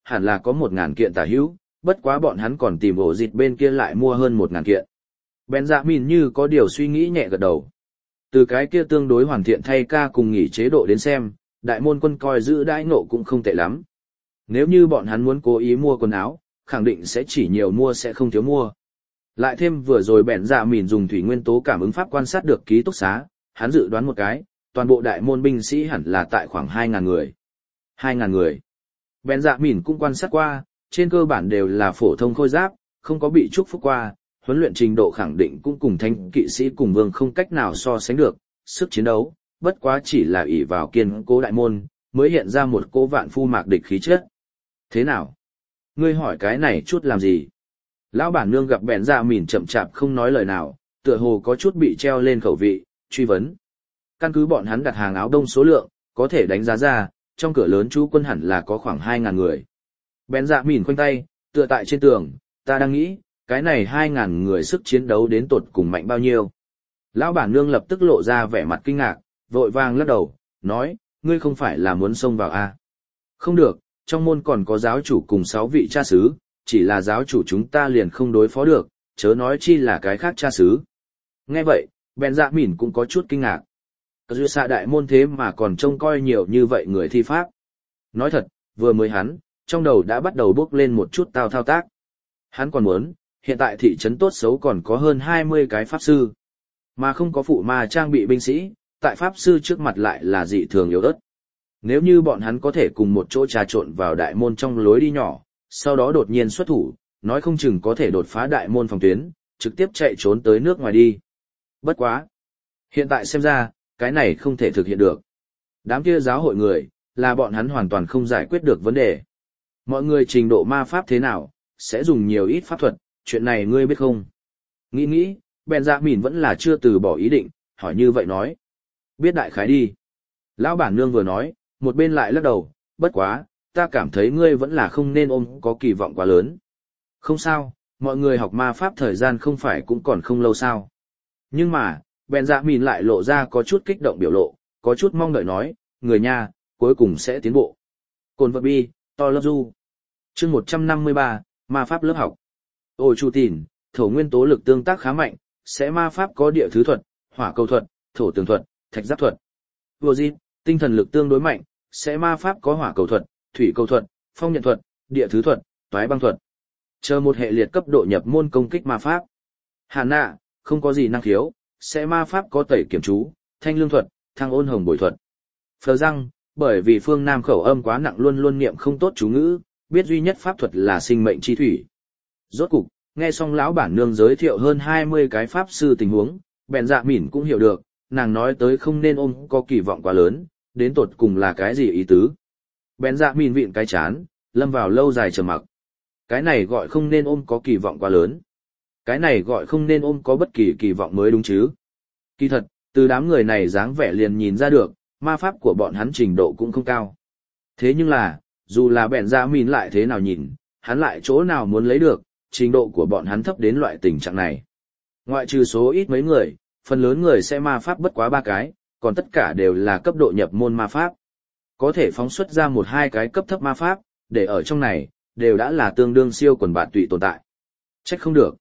hẳn là có 1.000 kiện tả hữu, bất quá bọn hắn còn tìm ổ dịch bên kia lại mua hơn 1.000 kiện. Benjamin như có điều suy nghĩ nhẹ gật đầu. Từ cái kia tương đối hoàn thiện thay ca cùng nghỉ chế độ đến xem, đại môn quân coi giữ đãi nộ cũng không tệ lắm. Nếu như bọn hắn muốn cố ý mua quần áo, khẳng định sẽ chỉ nhiều mua sẽ không thiếu mua. Lại thêm vừa rồi Benjamin dùng thủy nguyên tố cảm ứng pháp quan sát được ký túc xá, hắn dự đoán một cái, toàn bộ đại môn binh sĩ hẳn là tại khoảng 2.000 người. 2.000 người. Benjamin cũng quan sát qua, trên cơ bản đều là phổ thông khôi giáp, không có bị chúc phúc qua, huấn luyện trình độ khẳng định cũng cùng thánh kỵ sĩ cùng vương không cách nào so sánh được, sức chiến đấu, bất quá chỉ là ỷ vào kiên cố đại môn, mới hiện ra một cô vạn phu mạc địch khí chất. Thế nào? Ngươi hỏi cái này chút làm gì? Lão bản nương gặp Benjamin chậm chạp không nói lời nào, tựa hồ có chút bị treo lên khẩu vị, truy vấn. Căn cứ bọn hắn đặt hàng áo đông số lượng, có thể đánh giá ra, trong cửa lớn chú quân hẳn là có khoảng 2.000 người. Benjamin khoanh tay, tựa tại trên tường, ta đang nghĩ, cái này 2.000 người sức chiến đấu đến tột cùng mạnh bao nhiêu. Lão bản nương lập tức lộ ra vẻ mặt kinh ngạc, vội vàng lắc đầu, nói, ngươi không phải là muốn xông vào à? Không được, trong môn còn có giáo chủ cùng 6 vị cha xứ, chỉ là giáo chủ chúng ta liền không đối phó được, chớ nói chi là cái khác cha xứ. Nghe vậy, Benjamin cũng có chút kinh ngạc. Dư xạ đại môn thế mà còn trông coi nhiều như vậy người thi pháp. Nói thật, vừa mới hắn, trong đầu đã bắt đầu bước lên một chút thao tác. Hắn còn muốn, hiện tại thị trấn tốt xấu còn có hơn 20 cái pháp sư. Mà không có phụ ma trang bị binh sĩ, tại pháp sư trước mặt lại là dị thường yếu ớt. Nếu như bọn hắn có thể cùng một chỗ trà trộn vào đại môn trong lối đi nhỏ, sau đó đột nhiên xuất thủ, nói không chừng có thể đột phá đại môn phòng tuyến, trực tiếp chạy trốn tới nước ngoài đi. Bất quá. Hiện tại xem ra, cái này không thể thực hiện được. Đám kia giáo hội người, là bọn hắn hoàn toàn không giải quyết được vấn đề. Mọi người trình độ ma pháp thế nào, sẽ dùng nhiều ít pháp thuật, chuyện này ngươi biết không? Nghĩ, Benjamin vẫn là chưa từ bỏ ý định, hỏi như vậy nói. Biết đại khái đi. Lão bản nương vừa nói, một bên lại lắc đầu, bất quá, ta cảm thấy ngươi vẫn là không nên ôm có kỳ vọng quá lớn. Không sao, mọi người học ma pháp thời gian không phải cũng còn không lâu sao. Nhưng mà, Benjamin lại lộ ra có chút kích động biểu lộ, có chút mong đợi nói, người nha, cuối cùng sẽ tiến bộ. Cồn vật bi, to lớp du. Chương 153, ma pháp lớp học. Ôi chu tìn, thổ nguyên tố lực tương tác khá mạnh, sẽ ma pháp có địa thứ thuật, hỏa cầu thuật, thổ tường thuật, thạch giáp thuật. Vô dịp, tinh thần lực tương đối mạnh, sẽ ma pháp có hỏa cầu thuật, thủy cầu thuật, phong nhận thuật, địa thứ thuật, toái băng thuật. Chờ một hệ liệt cấp độ nhập môn công kích ma pháp. Hàn nạ, không có gì năng khiếu, sẽ ma pháp có tẩy kiểm chú, thanh lương thuật, thăng ôn hồng bồi thuật. Phờ răng, bởi vì phương Nam khẩu âm quá nặng luôn luôn niệm không tốt chú ngữ, biết duy nhất pháp thuật là sinh mệnh chi thủy. Rốt cục, nghe xong lão bản nương giới thiệu hơn 20 cái pháp sư tình huống, Benjamin cũng hiểu được, nàng nói tới không nên ôm có kỳ vọng quá lớn, đến tột cùng là cái gì ý tứ. Benjamin vịn cái chán, lâm vào lâu dài trầm mặc. Cái này gọi không nên ôm có kỳ vọng quá lớn. Cái này gọi không nên ôm có bất kỳ kỳ vọng mới đúng chứ. Kỳ thật, từ đám người này dáng vẻ liền nhìn ra được, ma pháp của bọn hắn trình độ cũng không cao. Thế nhưng là, dù là Benjamin lại thế nào nhìn, hắn lại chỗ nào muốn lấy được, trình độ của bọn hắn thấp đến loại tình trạng này. Ngoại trừ số ít mấy người, phần lớn người sẽ ma pháp bất quá 3 cái, còn tất cả đều là cấp độ nhập môn ma pháp. Có thể phóng xuất ra 1-2 cái cấp thấp ma pháp, để ở trong này, đều đã là tương đương siêu quần bạn tụy tồn tại. Trách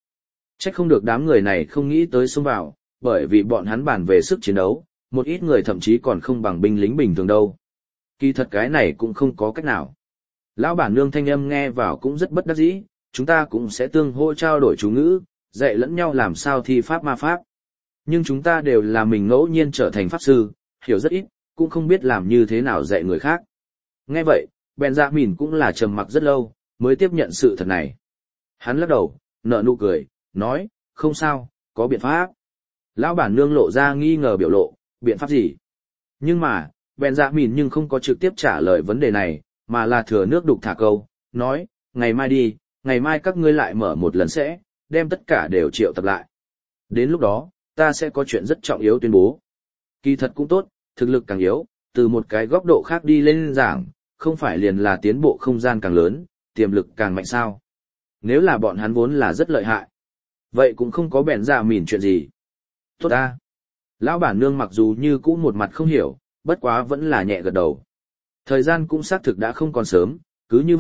không được đám người này không nghĩ tới xông vào, bởi vì bọn hắn bàn về sức chiến đấu, một ít người thậm chí còn không bằng binh lính bình thường đâu. Kỳ thật cái này cũng không có cách nào. Lão bản nương thanh âm nghe vào cũng rất bất đắc dĩ, chúng ta cũng sẽ tương hỗ trao đổi chú ngữ, dạy lẫn nhau làm sao thi pháp ma pháp. Nhưng chúng ta đều là mình ngẫu nhiên trở thành pháp sư, hiểu rất ít, cũng không biết làm như thế nào dạy người khác. Nghe vậy, Benjamin cũng là trầm mặc rất lâu, mới tiếp nhận sự thật này. Hắn lắc đầu, nở nụ cười, nói, không sao, có biện pháp. Lão bản nương lộ ra nghi ngờ biểu lộ, biện pháp gì? Nhưng mà, Benjamin nhưng không có trực tiếp trả lời vấn đề này, mà là thừa nước đục thả câu, nói, ngày mai đi, ngày mai các ngươi lại mở một lần sẽ, đem tất cả đều triệu tập lại. Đến lúc đó, ta sẽ có chuyện rất trọng yếu tuyên bố. Kỳ thật cũng tốt, thực lực càng yếu, từ một cái góc độ khác đi lên giảng, không phải liền là tiến bộ không gian càng lớn, tiềm lực càng mạnh sao. Nếu là bọn hắn vốn là rất lợi hại, vậy cũng không có bèn ra mỉn chuyện gì. Tốt ta. Lão bản nương mặc dù như cũ một mặt không hiểu, bất quá vẫn là nhẹ gật đầu. Thời gian cũng xác thực đã không còn sớm, cứ như vậy,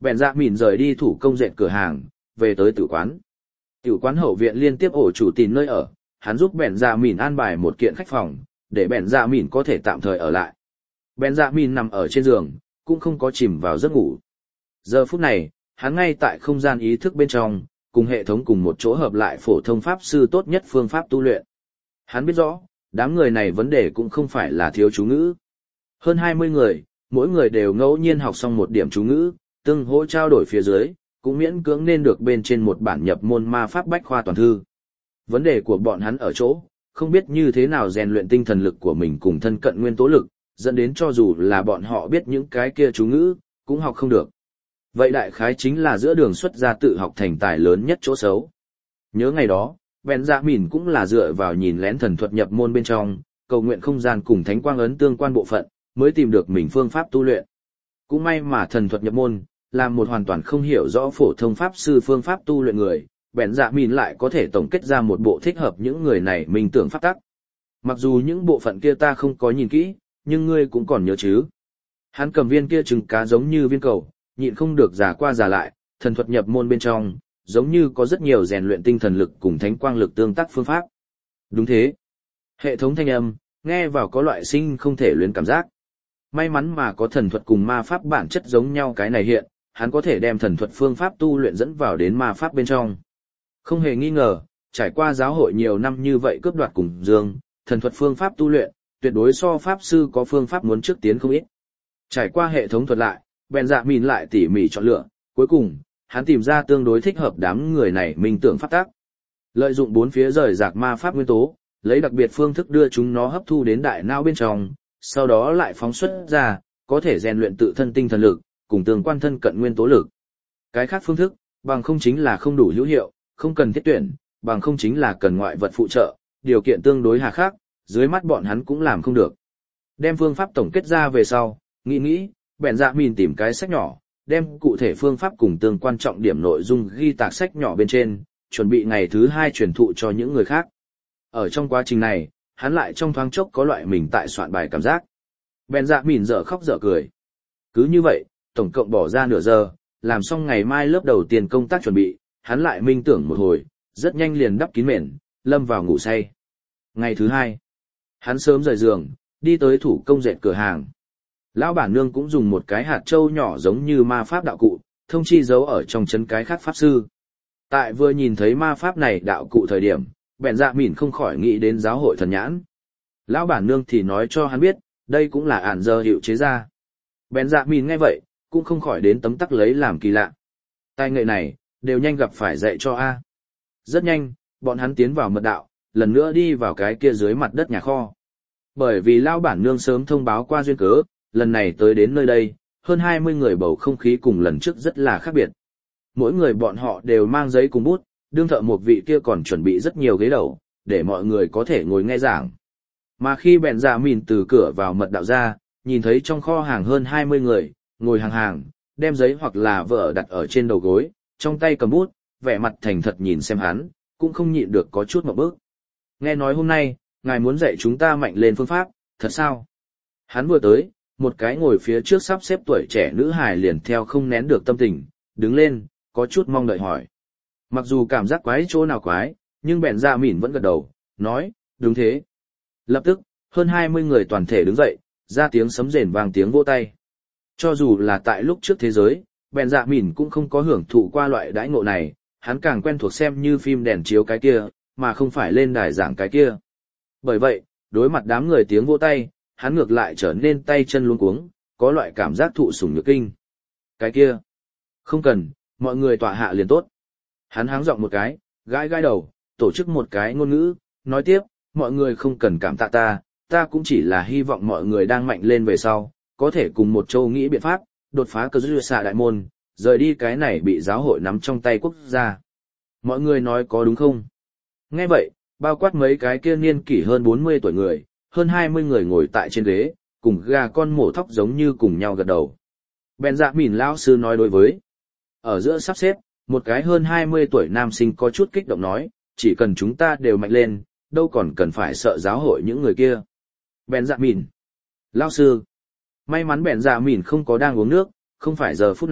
bèn dạ mìn rời đi thủ công dệt cửa hàng, về tới tử quán. Tử quán hậu viện liên tiếp ổ chủ tìm nơi ở, hắn giúp bèn dạ mìn an bài một kiện khách phòng, để bèn dạ mìn có thể tạm thời ở lại. Bèn dạ mìn nằm ở trên giường, cũng không có chìm vào giấc ngủ. Giờ phút này, hắn ngay tại không gian ý thức bên trong, cùng hệ thống cùng một chỗ hợp lại phổ thông pháp sư tốt nhất phương pháp tu luyện. Hắn biết rõ, đám người này vấn đề cũng không phải là thiếu chú ngữ. Hơn 20 người, mỗi người đều ngẫu nhiên học xong một điểm chú ngữ, tương hỗ trao đổi phía dưới, cũng miễn cưỡng nên được bên trên một bản nhập môn ma pháp bách khoa toàn thư. Vấn đề của bọn hắn ở chỗ, không biết như thế nào rèn luyện tinh thần lực của mình cùng thân cận nguyên tố lực, dẫn đến cho dù là bọn họ biết những cái kia chú ngữ, cũng học không được. Vậy đại khái chính là giữa đường xuất ra tự học thành tài lớn nhất chỗ xấu. Nhớ ngày đó, bèn dạ mìn cũng là dựa vào nhìn lén thần thuật nhập môn bên trong, cầu nguyện không gian cùng thánh quang ấn tương quan bộ phận, mới tìm được mình phương pháp tu luyện. Cũng may mà thần thuật nhập môn, là một hoàn toàn không hiểu rõ phổ thông pháp sư phương pháp tu luyện người, bèn dạ mìn lại có thể tổng kết ra một bộ thích hợp những người này mình tưởng pháp tắc. Mặc dù những bộ phận kia ta không có nhìn kỹ, nhưng ngươi cũng còn nhớ chứ. Hắn cầm viên kia trứng cá giống như viên cầu, nhịn không được giả qua giả lại, thần thuật nhập môn bên trong, giống như có rất nhiều rèn luyện tinh thần lực cùng thánh quang lực tương tác phương pháp. Đúng thế. Hệ thống thanh âm, nghe vào có loại sinh không thể luyến cảm giác. May mắn mà có thần thuật cùng ma pháp bản chất giống nhau cái này hiện, hắn có thể đem thần thuật phương pháp tu luyện dẫn vào đến ma pháp bên trong. Không hề nghi ngờ, trải qua giáo hội nhiều năm như vậy cướp đoạt cùng dương, thần thuật phương pháp tu luyện, tuyệt đối so pháp sư có phương pháp muốn trước tiến không ít. Trải qua hệ thống thuật lại, bèn dạ mìn lại tỉ mỉ chọn lựa, cuối cùng, hắn tìm ra tương đối thích hợp đám người này minh tưởng pháp tác. Lợi dụng bốn phía rời rạc ma pháp nguyên tố, lấy đặc biệt phương thức đưa chúng nó hấp thu đến đại não bên trong, sau đó lại phóng xuất ra, có thể rèn luyện tự thân tinh thần lực, cùng tương quan thân cận nguyên tố lực. Cái khác phương thức, bằng không chính là không đủ hữu hiệu, không cần thiết tuyển, bằng không chính là cần ngoại vật phụ trợ, điều kiện tương đối hà khắc, dưới mắt bọn hắn cũng làm không được. Đem phương pháp tổng kết ra về sau, nghĩ, bèn dạ mìn tìm cái sách nhỏ, đem cụ thể phương pháp cùng tương quan trọng điểm nội dung ghi tạc sách nhỏ bên trên, chuẩn bị ngày thứ 2 truyền thụ cho những người khác. Ở trong quá trình này, hắn lại trong thoáng chốc có loại mình tại soạn bài cảm giác. Bèn dạ mìn dở khóc dở cười. Cứ như vậy, tổng cộng bỏ ra nửa giờ, làm xong ngày mai lớp đầu tiên công tác chuẩn bị, hắn lại minh tưởng một hồi, rất nhanh liền đắp kín mền, lâm vào ngủ say. Ngày thứ 2, hắn sớm rời giường, đi tới thủ công dệt cửa hàng. Lão bản nương cũng dùng một cái hạt trâu nhỏ giống như ma pháp đạo cụ, thông chi dấu ở trong chân cái khác pháp sư. Tại vừa nhìn thấy ma pháp này đạo cụ thời điểm, bèn dạ mìn không khỏi nghĩ đến giáo hội thần nhãn. Lão bản nương thì nói cho hắn biết, đây cũng là ản giờ hiệu chế ra. Bèn dạ mìn nghe vậy, cũng không khỏi đến tấm tắc lấy làm kỳ lạ. Tài nghệ này, đều nhanh gặp phải dạy cho A. Rất nhanh, bọn hắn tiến vào mật đạo, lần nữa đi vào cái kia dưới mặt đất nhà kho. Bởi vì lão bản nương sớm thông báo qua duyên cớ, lần này tới đến nơi đây, hơn 20 người bầu không khí cùng lần trước rất là khác biệt. Mỗi người bọn họ đều mang giấy cùng bút, đương thợ một vị kia còn chuẩn bị rất nhiều ghế đầu, để mọi người có thể ngồi nghe giảng. Mà khi bèn dạ mìn từ cửa vào mật đạo ra, nhìn thấy trong kho hàng hơn 20 người, ngồi hàng hàng, đem giấy hoặc là vở đặt ở trên đầu gối, trong tay cầm bút, vẻ mặt thành thật nhìn xem hắn, cũng không nhịn được có chút một bước. Nghe nói hôm nay, ngài muốn dạy chúng ta mạnh lên phương pháp, thật sao? Hắn vừa tới, một cái ngồi phía trước sắp xếp tuổi trẻ nữ hài liền theo không nén được tâm tình, đứng lên, có chút mong đợi hỏi. Mặc dù cảm giác quái chỗ nào quái, nhưng bèn dạ mìn vẫn gật đầu, nói, đúng thế. Lập tức, hơn 20 người toàn thể đứng dậy, ra tiếng sấm rền vang tiếng vỗ tay. Cho dù là tại lúc trước thế giới, bèn dạ mìn cũng không có hưởng thụ qua loại đãi ngộ này, hắn càng quen thuộc xem như phim đèn chiếu cái kia, mà không phải lên đài giảng cái kia. Bởi vậy, đối mặt đám người tiếng vỗ tay, hắn ngược lại trở nên tay chân luống cuống, có loại cảm giác thụ sủng nhược kinh. Cái kia, không cần, mọi người tọa hạ liền tốt. Hắn háng giọng một cái, gãi gãi đầu, tổ chức một cái ngôn ngữ, nói tiếp, mọi người không cần cảm tạ ta cũng chỉ là hy vọng mọi người đang mạnh lên về sau, có thể cùng một châu nghĩ biện pháp, đột phá cơ dư xạ đại môn, rời đi cái này bị giáo hội nắm trong tay quốc gia. Mọi người nói có đúng không? Nghe vậy, bao quát mấy cái kia niên kỷ hơn 40 tuổi người, hơn 20 người ngồi tại trên ghế, cùng gà con mổ thóc giống như cùng nhau gật đầu. Bèn dạ mìn lão sư nói đối với. Ở giữa sắp xếp, một cái hơn 20 tuổi nam sinh có chút kích động nói, chỉ cần chúng ta đều mạnh lên, đâu còn cần phải sợ giáo hội những người kia. Bèn dạ mìn. Lão sư. May mắn bèn dạ mìn không có đang uống nước, không phải giờ phút này,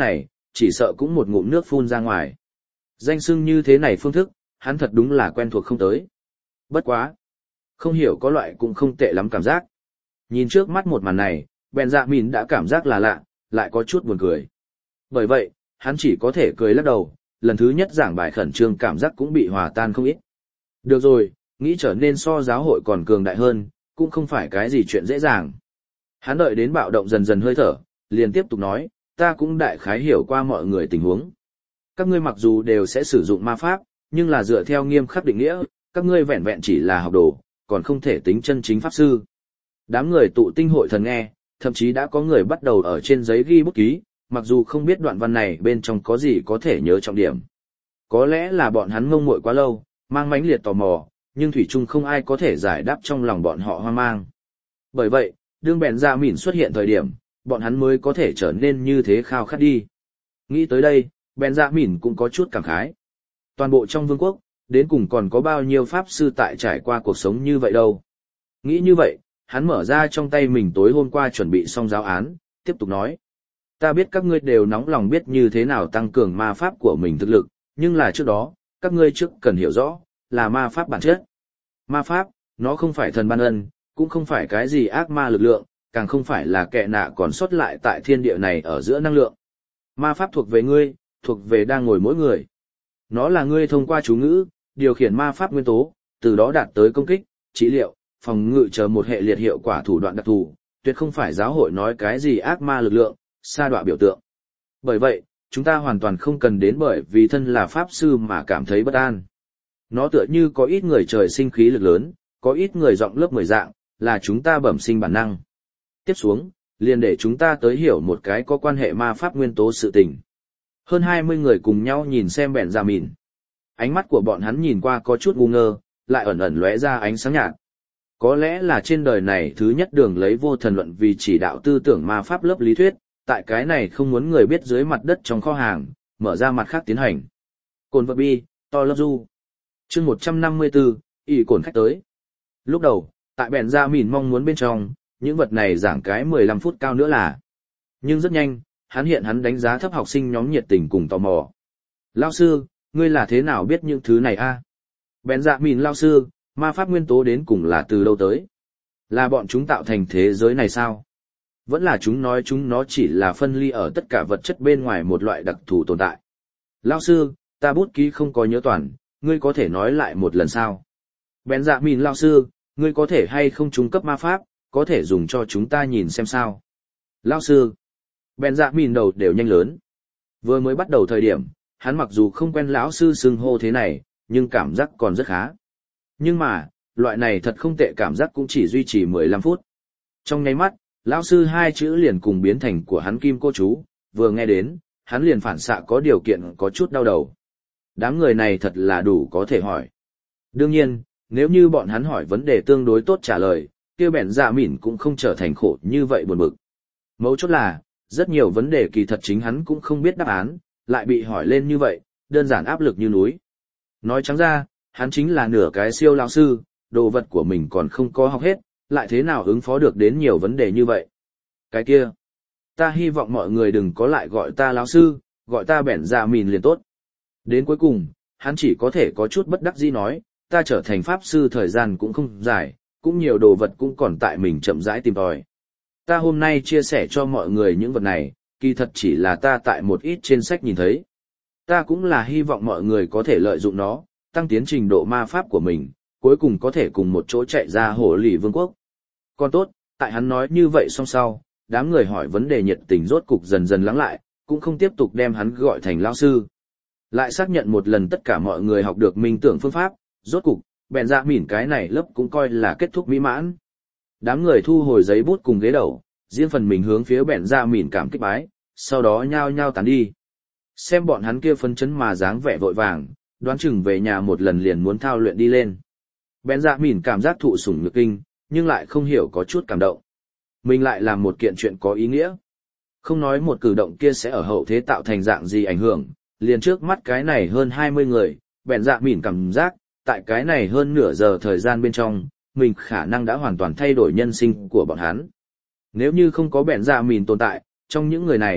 chỉ sợ cũng một ngụm nước phun ra ngoài. Danh xưng như thế này phương thức, hắn thật đúng là quen thuộc không tới. Bất quá. Không hiểu có loại cũng không tệ lắm cảm giác. Nhìn trước mắt một màn này, bèn dạ mìn đã cảm giác là lạ, lại có chút buồn cười. Bởi vậy, hắn chỉ có thể cười lắc đầu, lần thứ nhất giảng bài khẩn trương cảm giác cũng bị hòa tan không ít. Được rồi, nghĩ trở nên so giáo hội còn cường đại hơn, cũng không phải cái gì chuyện dễ dàng. Hắn đợi đến bạo động dần dần hơi thở, liền tiếp tục nói, ta cũng đại khái hiểu qua mọi người tình huống. Các ngươi mặc dù đều sẽ sử dụng ma pháp, nhưng là dựa theo nghiêm khắc định nghĩa, các ngươi vẹn vẹn chỉ là học đồ, còn không thể tính chân chính pháp sư. Đám người tụ tinh hội thần nghe, thậm chí đã có người bắt đầu ở trên giấy ghi bút ký, mặc dù không biết đoạn văn này bên trong có gì có thể nhớ trọng điểm. Có lẽ là bọn hắn ngông nguội quá lâu, mang mãnh liệt tò mò, nhưng thủy chung không ai có thể giải đáp trong lòng bọn họ hoang mang. Bởi vậy, đương bèn dạ mỉn xuất hiện thời điểm, bọn hắn mới có thể trở nên như thế khao khát đi. Nghĩ tới đây, bèn dạ mỉn cũng có chút cảm khái. Toàn bộ trong vương quốc, đến cùng còn có bao nhiêu pháp sư tại trải qua cuộc sống như vậy đâu. Nghĩ như vậy, hắn mở ra trong tay mình tối hôm qua chuẩn bị xong giáo án, tiếp tục nói. Ta biết các ngươi đều nóng lòng biết như thế nào tăng cường ma pháp của mình thực lực, nhưng là trước đó, các ngươi trước cần hiểu rõ, là ma pháp bản chất. Ma pháp, nó không phải thần ban ân, cũng không phải cái gì ác ma lực lượng, càng không phải là kẻ nạ còn sót lại tại thiên địa này ở giữa năng lượng. Ma pháp thuộc về ngươi, thuộc về đang ngồi mỗi người. Nó là ngươi thông qua chú ngữ, điều khiển ma pháp nguyên tố, từ đó đạt tới công kích, trị liệu, phòng ngự chờ một hệ liệt hiệu quả thủ đoạn đặc thù, tuyệt không phải giáo hội nói cái gì ác ma lực lượng, sa đọa biểu tượng. Bởi vậy, chúng ta hoàn toàn không cần đến bởi vì thân là pháp sư mà cảm thấy bất an. Nó tựa như có ít người trời sinh khí lực lớn, có ít người giọng lớp 10 dạng, là chúng ta bẩm sinh bản năng. Tiếp xuống, liền để chúng ta tới hiểu một cái có quan hệ ma pháp nguyên tố sự tình. Hơn 20 người cùng nhau nhìn xem bèn dạ mìn. Ánh mắt của bọn hắn nhìn qua có chút ngu ngơ, lại ẩn ẩn lóe ra ánh sáng nhạt. Có lẽ là trên đời này thứ nhất đường lấy vô thần luận vì chỉ đạo tư tưởng ma pháp lớp lý thuyết, tại cái này không muốn người biết dưới mặt đất trong kho hàng, mở ra mặt khác tiến hành. Cồn vật bi, to lớp du. Chương 154, ỷ cồn khách tới. Lúc đầu, tại bèn dạ mìn mong muốn bên trong, những vật này giảng cái 15 phút cao nữa là. Nhưng rất nhanh, hắn đánh giá thấp học sinh nhóm nhiệt tình cùng tò mò. Lao sư, ngươi là thế nào biết những thứ này a? Bèn dạ mìn lao sư, ma pháp nguyên tố đến cùng là từ đâu tới? Là bọn chúng tạo thành thế giới này sao? Vẫn là chúng nói chúng nó chỉ là phân ly ở tất cả vật chất bên ngoài một loại đặc thù tồn tại. Lao sư, ta bút ký không có nhớ toàn, ngươi có thể nói lại một lần sao? Bèn dạ mìn lao sư, ngươi có thể hay không trung cấp ma pháp, có thể dùng cho chúng ta nhìn xem sao? Lao sư, bèn dạ mìn đầu đều nhanh lớn. Vừa mới bắt đầu thời điểm, hắn mặc dù không quen lão sư xưng hô thế này, nhưng cảm giác còn rất khá. Nhưng mà, loại này thật không tệ cảm giác cũng chỉ duy trì 15 phút. Trong nháy mắt, lão sư hai chữ liền cùng biến thành của hắn kim cô chú, vừa nghe đến, hắn liền phản xạ có điều kiện có chút đau đầu. Đám người này thật là đủ có thể hỏi. Đương nhiên, nếu như bọn hắn hỏi vấn đề tương đối tốt trả lời, kia bèn dạ mỉn cũng không trở thành khổ như vậy buồn bực. Mấu chốt là, rất nhiều vấn đề kỳ thật chính hắn cũng không biết đáp án, lại bị hỏi lên như vậy, đơn giản áp lực như núi. Nói trắng ra, hắn chính là nửa cái siêu lão sư, đồ vật của mình còn không có học hết, lại thế nào ứng phó được đến nhiều vấn đề như vậy. Cái kia, ta hy vọng mọi người đừng có lại gọi ta lão sư, gọi ta bèn dạ mìn liền tốt. Đến cuối cùng, hắn chỉ có thể có chút bất đắc dĩ nói, ta trở thành pháp sư thời gian cũng không dài, cũng nhiều đồ vật cũng còn tại mình chậm rãi tìm tòi. Ta hôm nay chia sẻ cho mọi người những vật này, kỳ thật chỉ là ta tại một ít trên sách nhìn thấy. Ta cũng là hy vọng mọi người có thể lợi dụng nó, tăng tiến trình độ ma pháp của mình, cuối cùng có thể cùng một chỗ chạy ra Hồ Lì Vương quốc. Còn tốt, tại hắn nói như vậy xong sau, đám người hỏi vấn đề nhiệt tình rốt cục dần dần lắng lại, cũng không tiếp tục đem hắn gọi thành lão sư. Lại xác nhận một lần tất cả mọi người học được minh tưởng phương pháp, rốt cục, bèn dạ mỉn cái này lớp cũng coi là kết thúc mỹ mãn. Đám người thu hồi giấy bút cùng ghế đầu, riêng phần mình hướng phía bèn dạ mỉn cảm kích bái, sau đó nhao nhao tán đi. Xem bọn hắn kia phấn chấn mà dáng vẻ vội vàng, đoán chừng về nhà một lần liền muốn thao luyện đi lên. Bèn dạ mỉn cảm giác thụ sủng nhược kinh, nhưng lại không hiểu có chút cảm động. Mình lại làm một kiện chuyện có ý nghĩa. Không nói một cử động kia sẽ ở hậu thế tạo thành dạng gì ảnh hưởng, liền trước mắt cái này hơn 20 người, bèn dạ mỉn cảm giác, tại cái này hơn nửa giờ thời gian bên trong, mình khả năng đã hoàn toàn thay đổi nhân sinh của bọn hắn. Nếu như không có bèn dạ mỉn tồn tại, trong những người này,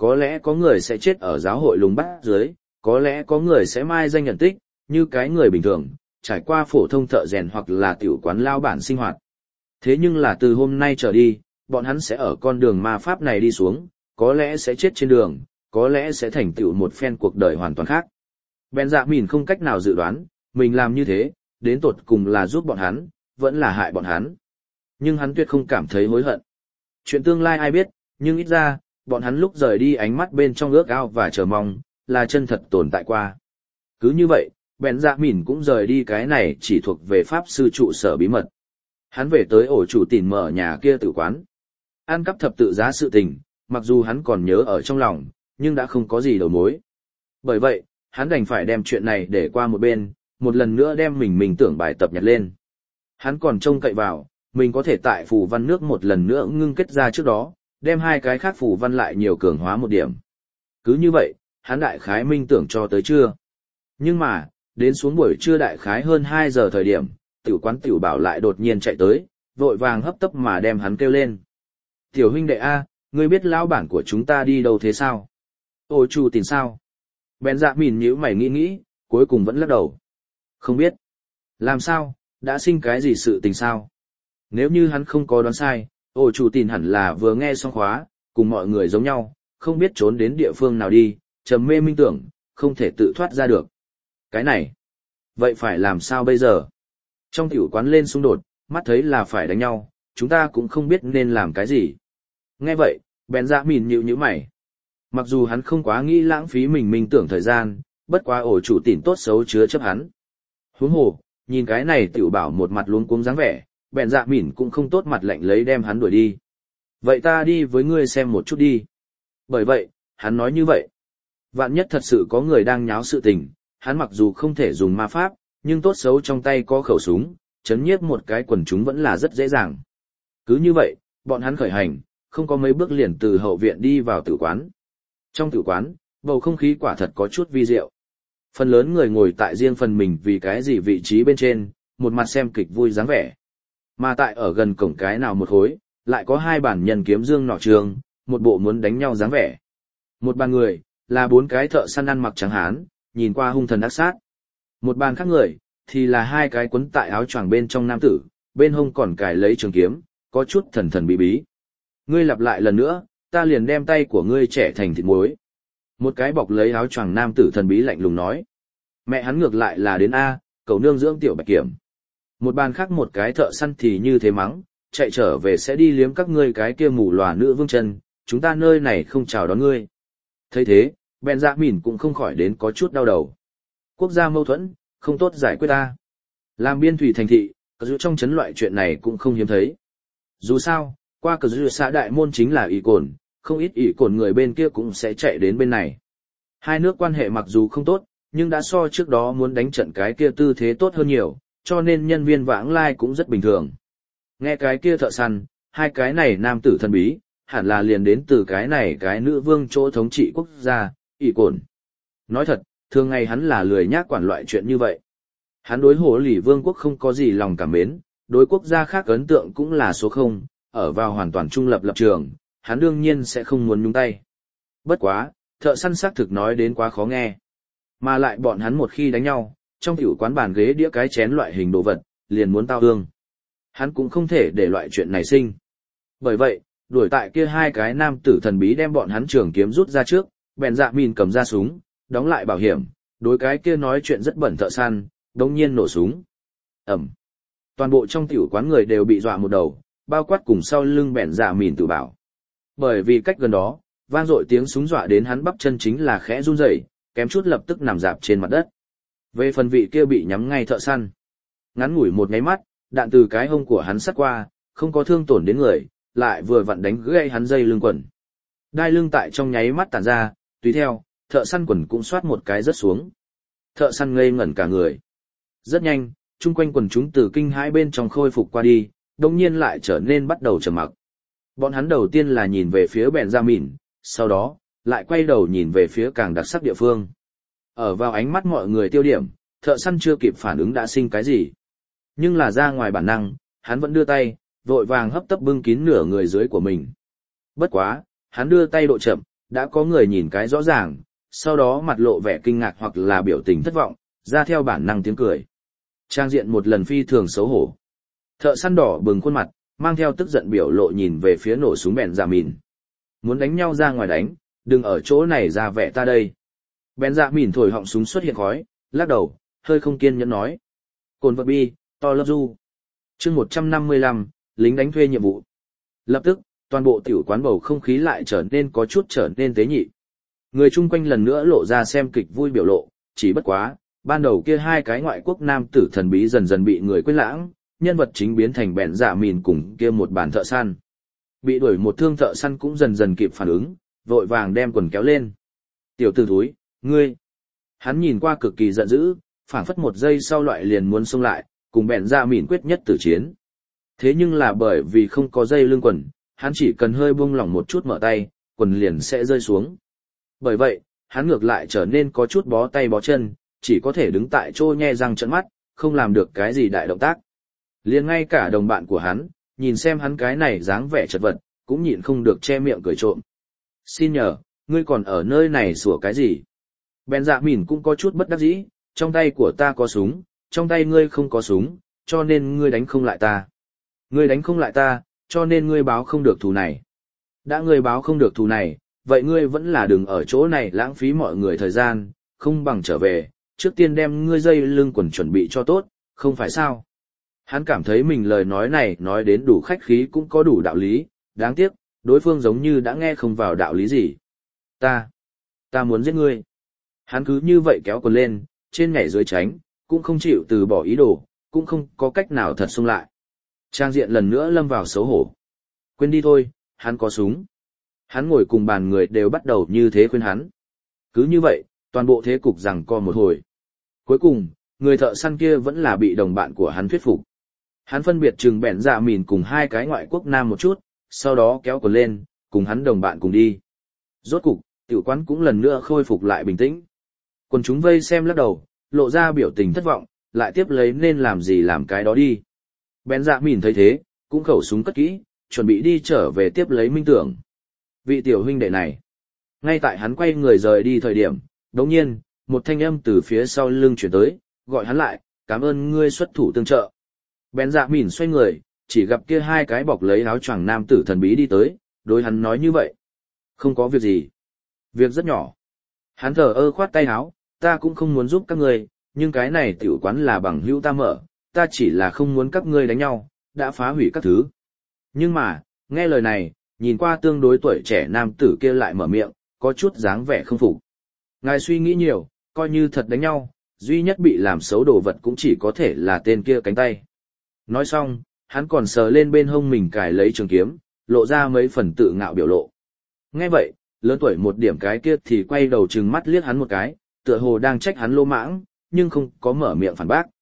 có lẽ có người sẽ chết ở giáo hội lùng bắt dưới, có lẽ có người sẽ mai danh nhận tích, như cái người bình thường, trải qua phổ thông thợ rèn hoặc là tiểu quán lao bản sinh hoạt. Thế nhưng là từ hôm nay trở đi, bọn hắn sẽ ở con đường ma pháp này đi xuống, có lẽ sẽ chết trên đường, có lẽ sẽ thành tựu một phen cuộc đời hoàn toàn khác. Benjamin không cách nào dự đoán, mình làm như thế, đến tột cùng là giúp bọn hắn, vẫn là hại bọn hắn. Nhưng hắn tuyệt không cảm thấy hối hận. Chuyện tương lai ai biết, nhưng ít ra, bọn hắn lúc rời đi ánh mắt bên trong ước ao và chờ mong, là chân thật tồn tại qua. Cứ như vậy, Benjamin cũng rời đi cái này chỉ thuộc về pháp sư trụ sở bí mật. Hắn về tới ổ chủ tìm mở nhà kia tử quán. Ăn cắp thập tự giá sự tình, mặc dù hắn còn nhớ ở trong lòng, nhưng đã không có gì đầu mối. Bởi vậy, hắn đành phải đem chuyện này để qua một bên, một lần nữa đem mình tưởng bài tập nhặt lên. Hắn còn trông cậy vào, mình có thể tại phù văn nước một lần nữa ngưng kết ra trước đó, đem hai cái khác phù văn lại nhiều cường hóa một điểm. Cứ như vậy, hắn đại khái minh tưởng cho tới trưa. Nhưng mà, đến xuống buổi trưa đại khái hơn 2 giờ thời điểm, tiểu quán tiểu bảo lại đột nhiên chạy tới, vội vàng hấp tấp mà đem hắn kêu lên. Tiểu huynh đệ A, ngươi biết lão bản của chúng ta đi đâu thế sao? Ôi chủ tìm sao? Benjamin nhíu mày nghĩ, cuối cùng vẫn lắc đầu. Không biết. Làm sao, đã sinh cái gì sự tình sao? Nếu như hắn không có đoán sai, ôi chủ tìm hẳn là vừa nghe xong khóa, cùng mọi người giống nhau, không biết trốn đến địa phương nào đi, trầm mê minh tưởng, không thể tự thoát ra được. Cái này, vậy phải làm sao bây giờ? Trong tiểu quán lên xung đột, mắt thấy là phải đánh nhau, chúng ta cũng không biết nên làm cái gì. Nghe vậy, Benjamin nhíu mày. Mặc dù hắn không quá nghĩ lãng phí mình minh tưởng thời gian, bất quá ổ chủ tìm tốt xấu chứa chấp hắn. Huống hồ, nhìn cái này tiểu bảo một mặt luống cuống dáng vẻ, Benjamin cũng không tốt mặt lạnh lấy đem hắn đuổi đi. Vậy ta đi với ngươi xem một chút đi. Bởi vậy, hắn nói như vậy. Vạn nhất thật sự có người đang nháo sự tình, hắn mặc dù không thể dùng ma pháp, nhưng tốt xấu trong tay có khẩu súng, chấn nhiếp một cái quần chúng vẫn là rất dễ dàng. Cứ như vậy, bọn hắn khởi hành, không có mấy bước liền từ hậu viện đi vào tử quán. Trong tử quán, bầu không khí quả thật có chút vi diệu. Phần lớn người ngồi tại riêng phần mình vì cái gì vị trí bên trên, một mặt xem kịch vui dáng vẻ. Mà tại ở gần cổng cái nào một khối, lại có 2 bản nhân kiếm dương nọ trường, một bộ muốn đánh nhau dáng vẻ. Một bàn người, là 4 cái thợ săn ăn mặc trắng hán, nhìn qua hung thần ác sát. Một bàn khác người, thì là 2 cái quấn tại áo choàng bên trong nam tử, bên hông còn cài lấy trường kiếm, có chút thần thần bí bí. Ngươi lặp lại lần nữa, ta liền đem tay của ngươi trẻ thành thịt muối. Một cái bọc lấy áo choàng nam tử thần bí lạnh lùng nói. Mẹ hắn ngược lại là đến A, cầu nương dưỡng tiểu bạch kiểm. Một bàn khác một cái thợ săn thì như thế mắng, chạy trở về sẽ đi liếm các ngươi cái kia mù lòa nữ vương chân, chúng ta nơi này không chào đón ngươi. Thấy thế, Benjamin cũng không khỏi đến có chút đau đầu. Quốc gia mâu thuẫn, không tốt giải quyết ta. Làm biên thủy thành thị, cờ dụ trong chấn loại chuyện này cũng không hiếm thấy. Dù sao, qua cờ dụ xã đại môn chính là ỷ cồn, không ít ỷ cồn người bên kia cũng sẽ chạy đến bên này. Hai nước quan hệ mặc dù không tốt, nhưng đã so trước đó muốn đánh trận cái kia tư thế tốt hơn nhiều, cho nên nhân viên vãng lai cũng rất bình thường. Nghe cái kia thợ săn, 2 cái này nam tử thần bí, hẳn là liền đến từ cái này cái nữ vương chỗ thống trị quốc gia, ỷ cồn. Nói thật, thường ngày hắn là lười nhác quản loại chuyện như vậy. Hắn đối Hồ Lỷ Vương quốc không có gì lòng cảm mến, đối quốc gia khác ấn tượng cũng là số 0, ở vào hoàn toàn trung lập lập trường, hắn đương nhiên sẽ không muốn nhúng tay. Bất quá, thợ săn xác thực nói đến quá khó nghe. Mà lại bọn hắn một khi đánh nhau, trong tiểu quán bàn ghế đĩa cái chén loại hình đồ vật, liền muốn tao hương. Hắn cũng không thể để loại chuyện này sinh. Bởi vậy, đuổi tại kia 2 cái nam tử thần bí đem bọn hắn trường kiếm rút ra trước, Benjamin cầm ra súng, đóng lại bảo hiểm, đối cái kia nói chuyện rất bẩn thợ săn, đống nhiên nổ súng. Ẩm. Toàn bộ trong tiểu quán người đều bị dọa một đầu, bao quát cùng sau lưng Benjamin tự bảo. Bởi vì cách gần đó, vang dội tiếng súng dọa đến hắn bắp chân chính là khẽ run rẩy, kém chút lập tức nằm rạp trên mặt đất. Về phần vị kia bị nhắm ngay thợ săn, ngắn ngủi một nháy mắt, đạn từ cái hông của hắn sắt qua, không có thương tổn đến người, lại vừa vặn đánh gãy hắn dây lưng quần. Đai lưng tại trong nháy mắt tản ra, tùy theo, thợ săn quần cũng xoát một cái rớt xuống. Thợ săn ngây ngẩn cả người. Rất nhanh, chung quanh quần chúng từ kinh hãi bên trong khôi phục qua đi, đồng nhiên lại trở nên bắt đầu trầm mặc. Bọn hắn đầu tiên là nhìn về phía Benjamin, sau đó, lại quay đầu nhìn về phía càng đặc sắc địa phương. Ở vào ánh mắt mọi người tiêu điểm, thợ săn chưa kịp phản ứng đã sinh cái gì. Nhưng là ra ngoài bản năng, hắn vẫn đưa tay, vội vàng hấp tấp bưng kín nửa người dưới của mình. Bất quá, hắn đưa tay độ chậm, Đã có người nhìn cái rõ ràng, sau đó mặt lộ vẻ kinh ngạc hoặc là biểu tình thất vọng, ra theo bản năng tiếng cười. Trang diện một lần phi thường xấu hổ. Thợ săn đỏ bừng khuôn mặt, mang theo tức giận biểu lộ nhìn về phía nổ súng bèn dạ mìn. Muốn đánh nhau ra ngoài đánh, đừng ở chỗ này ra vẻ ta đây. Bèn dạ mìn thổi họng súng xuất hiện khói, lắc đầu, hơi không kiên nhẫn nói. Cồn vật bi, to love you. Chương 155, lính đánh thuê nhiệm vụ. Lập tức, toàn bộ tiểu quán bầu không khí lại trở nên tế nhị. Người chung quanh lần nữa lộ ra xem kịch vui biểu lộ, chỉ bất quá, ban đầu kia hai cái ngoại quốc nam tử thần bí dần dần bị người quên lãng, nhân vật chính biến thành bèn dạ mìn cùng kia một bàn thợ săn. Bị đuổi một thương thợ săn cũng dần dần kịp phản ứng, vội vàng đem quần kéo lên. Tiểu tử thúi, ngươi. Hắn nhìn qua cực kỳ giận dữ, phảng phất một giây sau loại liền muốn xông lại, cùng bèn dạ mìn quyết nhất tử chiến. Thế nhưng là bởi vì không có dây lưng quần, hắn chỉ cần hơi buông lỏng một chút mở tay, quần liền sẽ rơi xuống. Bởi vậy, hắn ngược lại trở nên có chút bó tay bó chân, chỉ có thể đứng tại chỗ nhe răng trợn mắt, không làm được cái gì đại động tác. Liền ngay cả đồng bạn của hắn, nhìn xem hắn cái này dáng vẻ chật vật, cũng nhịn không được che miệng cười trộm. Xin nhờ, ngươi còn ở nơi này sủa cái gì? Bèn dạ mìn cũng có chút bất đắc dĩ, trong tay của ta có súng, trong tay ngươi không có súng, cho nên ngươi đánh không lại ta. Ngươi đánh không lại ta, cho nên ngươi báo không được thù này. Đã ngươi báo không được thù này, vậy ngươi vẫn là đừng ở chỗ này lãng phí mọi người thời gian, không bằng trở về, trước tiên đem ngươi dây lưng quần chuẩn bị cho tốt, không phải sao? Hắn cảm thấy mình lời nói này nói đến đủ khách khí cũng có đủ đạo lý, đáng tiếc, đối phương giống như đã nghe không vào đạo lý gì. Ta muốn giết ngươi. Hắn cứ như vậy kéo quần lên, trên nhảy dưới tránh, cũng không chịu từ bỏ ý đồ, cũng không có cách nào thật xông lại. Trang diện lần nữa lâm vào xấu hổ. Quên đi thôi, hắn có súng. Hắn ngồi cùng bàn người đều bắt đầu như thế khuyên hắn. Cứ như vậy, toàn bộ thế cục giằng co một hồi. Cuối cùng, người thợ săn kia vẫn là bị đồng bạn của hắn thuyết phục. Hắn phân biệt trừng bèn dạ mìn cùng hai cái ngoại quốc nam một chút, sau đó kéo quần lên, cùng hắn đồng bạn cùng đi. Rốt cục, tiểu quán cũng lần nữa khôi phục lại bình tĩnh. Quần chúng vây xem lắc đầu, lộ ra biểu tình thất vọng, lại tiếp lấy nên làm gì làm cái đó đi. Bèn dạ mìn thấy thế, cũng khẩu súng cất kỹ, chuẩn bị đi trở về tiếp lấy minh tưởng. Vị tiểu huynh đệ này. Ngay tại hắn quay người rời đi thời điểm, đột nhiên, một thanh âm từ phía sau lưng chuyển tới, gọi hắn lại, cảm ơn ngươi xuất thủ tương trợ. Bèn dạ mìn xoay người, chỉ gặp kia hai cái bọc lấy áo choàng nam tử thần bí đi tới, đối hắn nói như vậy. Không có việc gì. Việc rất nhỏ. Hắn thở ơ khoát tay áo, ta cũng không muốn giúp các ngươi, nhưng cái này tiểu quán là bằng hữu ta mở, ta chỉ là không muốn các ngươi đánh nhau, đã phá hủy các thứ. Nhưng mà, nghe lời này, nhìn qua tương đối tuổi trẻ nam tử kia lại mở miệng, có chút dáng vẻ không phục. Ngài suy nghĩ nhiều, coi như thật đánh nhau, duy nhất bị làm xấu đồ vật cũng chỉ có thể là tên kia cánh tay. Nói xong, hắn còn sờ lên bên hông mình cài lấy trường kiếm, lộ ra mấy phần tự ngạo biểu lộ. Nghe vậy, lớn tuổi một điểm cái kia thì quay đầu trừng mắt liếc hắn một cái, tựa hồ đang trách hắn lô mãng, nhưng không có mở miệng phản bác.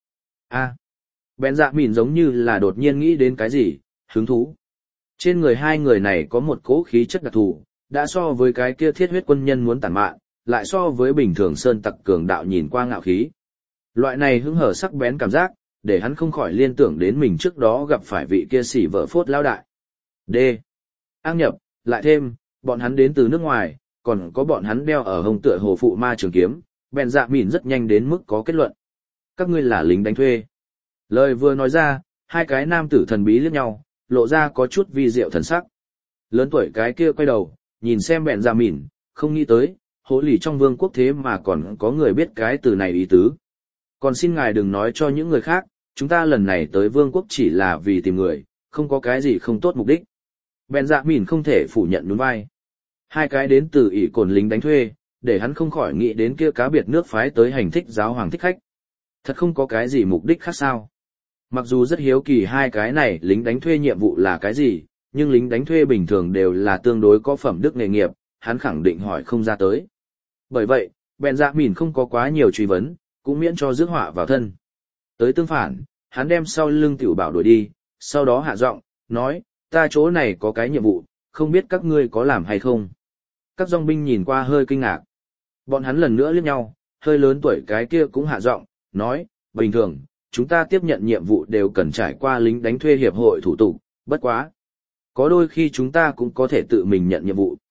Bèn dạ mìn giống như là đột nhiên nghĩ đến cái gì, hứng thú. Trên người hai người này có một cỗ khí chất đặc thù, đã so với cái kia thiết huyết quân nhân muốn tàn mạn, lại so với bình thường sơn tặc cường đạo nhìn qua ngạo khí. Loại này hứng hở sắc bén cảm giác, để hắn không khỏi liên tưởng đến mình trước đó gặp phải vị kia xỉ vợ phốt lao đại. D. Ác nhập, lại thêm, bọn hắn đến từ nước ngoài, còn có bọn hắn đeo ở hông tựa hồ phụ ma trường kiếm, bèn dạ mìn rất nhanh đến mức có kết luận. Các ngươi là lính đánh thuê. Lời vừa nói ra, hai cái nam tử thần bí liếc nhau, lộ ra có chút vi diệu thần sắc. Lớn tuổi cái kia quay đầu, nhìn xem bèn dạ mìn, không nghĩ tới, hố lì trong vương quốc thế mà còn có người biết cái từ này ý tứ. Còn xin ngài đừng nói cho những người khác, chúng ta lần này tới vương quốc chỉ là vì tìm người, không có cái gì không tốt mục đích. Bèn dạ mìn không thể phủ nhận nhún vai. Hai cái đến từ ỷ cồn lính đánh thuê, để hắn không khỏi nghĩ đến kia cá biệt nước phái tới hành thích giáo hoàng thích khách. Thật không có cái gì mục đích khác sao. Mặc dù rất hiếu kỳ hai cái này lính đánh thuê nhiệm vụ là cái gì, nhưng lính đánh thuê bình thường đều là tương đối có phẩm đức nghề nghiệp, hắn khẳng định hỏi không ra tới. Bởi vậy, bèn dạ mìn không có quá nhiều truy vấn, cũng miễn cho rước họa vào thân. Tới tương phản, hắn đem sau lưng tiểu bảo đuổi đi, sau đó hạ giọng, nói, ta chỗ này có cái nhiệm vụ, không biết các ngươi có làm hay không. Các dòng binh nhìn qua hơi kinh ngạc. Bọn hắn lần nữa liếc nhau, hơi lớn tuổi cái kia cũng hạ giọng, nói, bình thường, chúng ta tiếp nhận nhiệm vụ đều cần trải qua lính đánh thuê hiệp hội thủ tục, bất quá. Có đôi khi chúng ta cũng có thể tự mình nhận nhiệm vụ.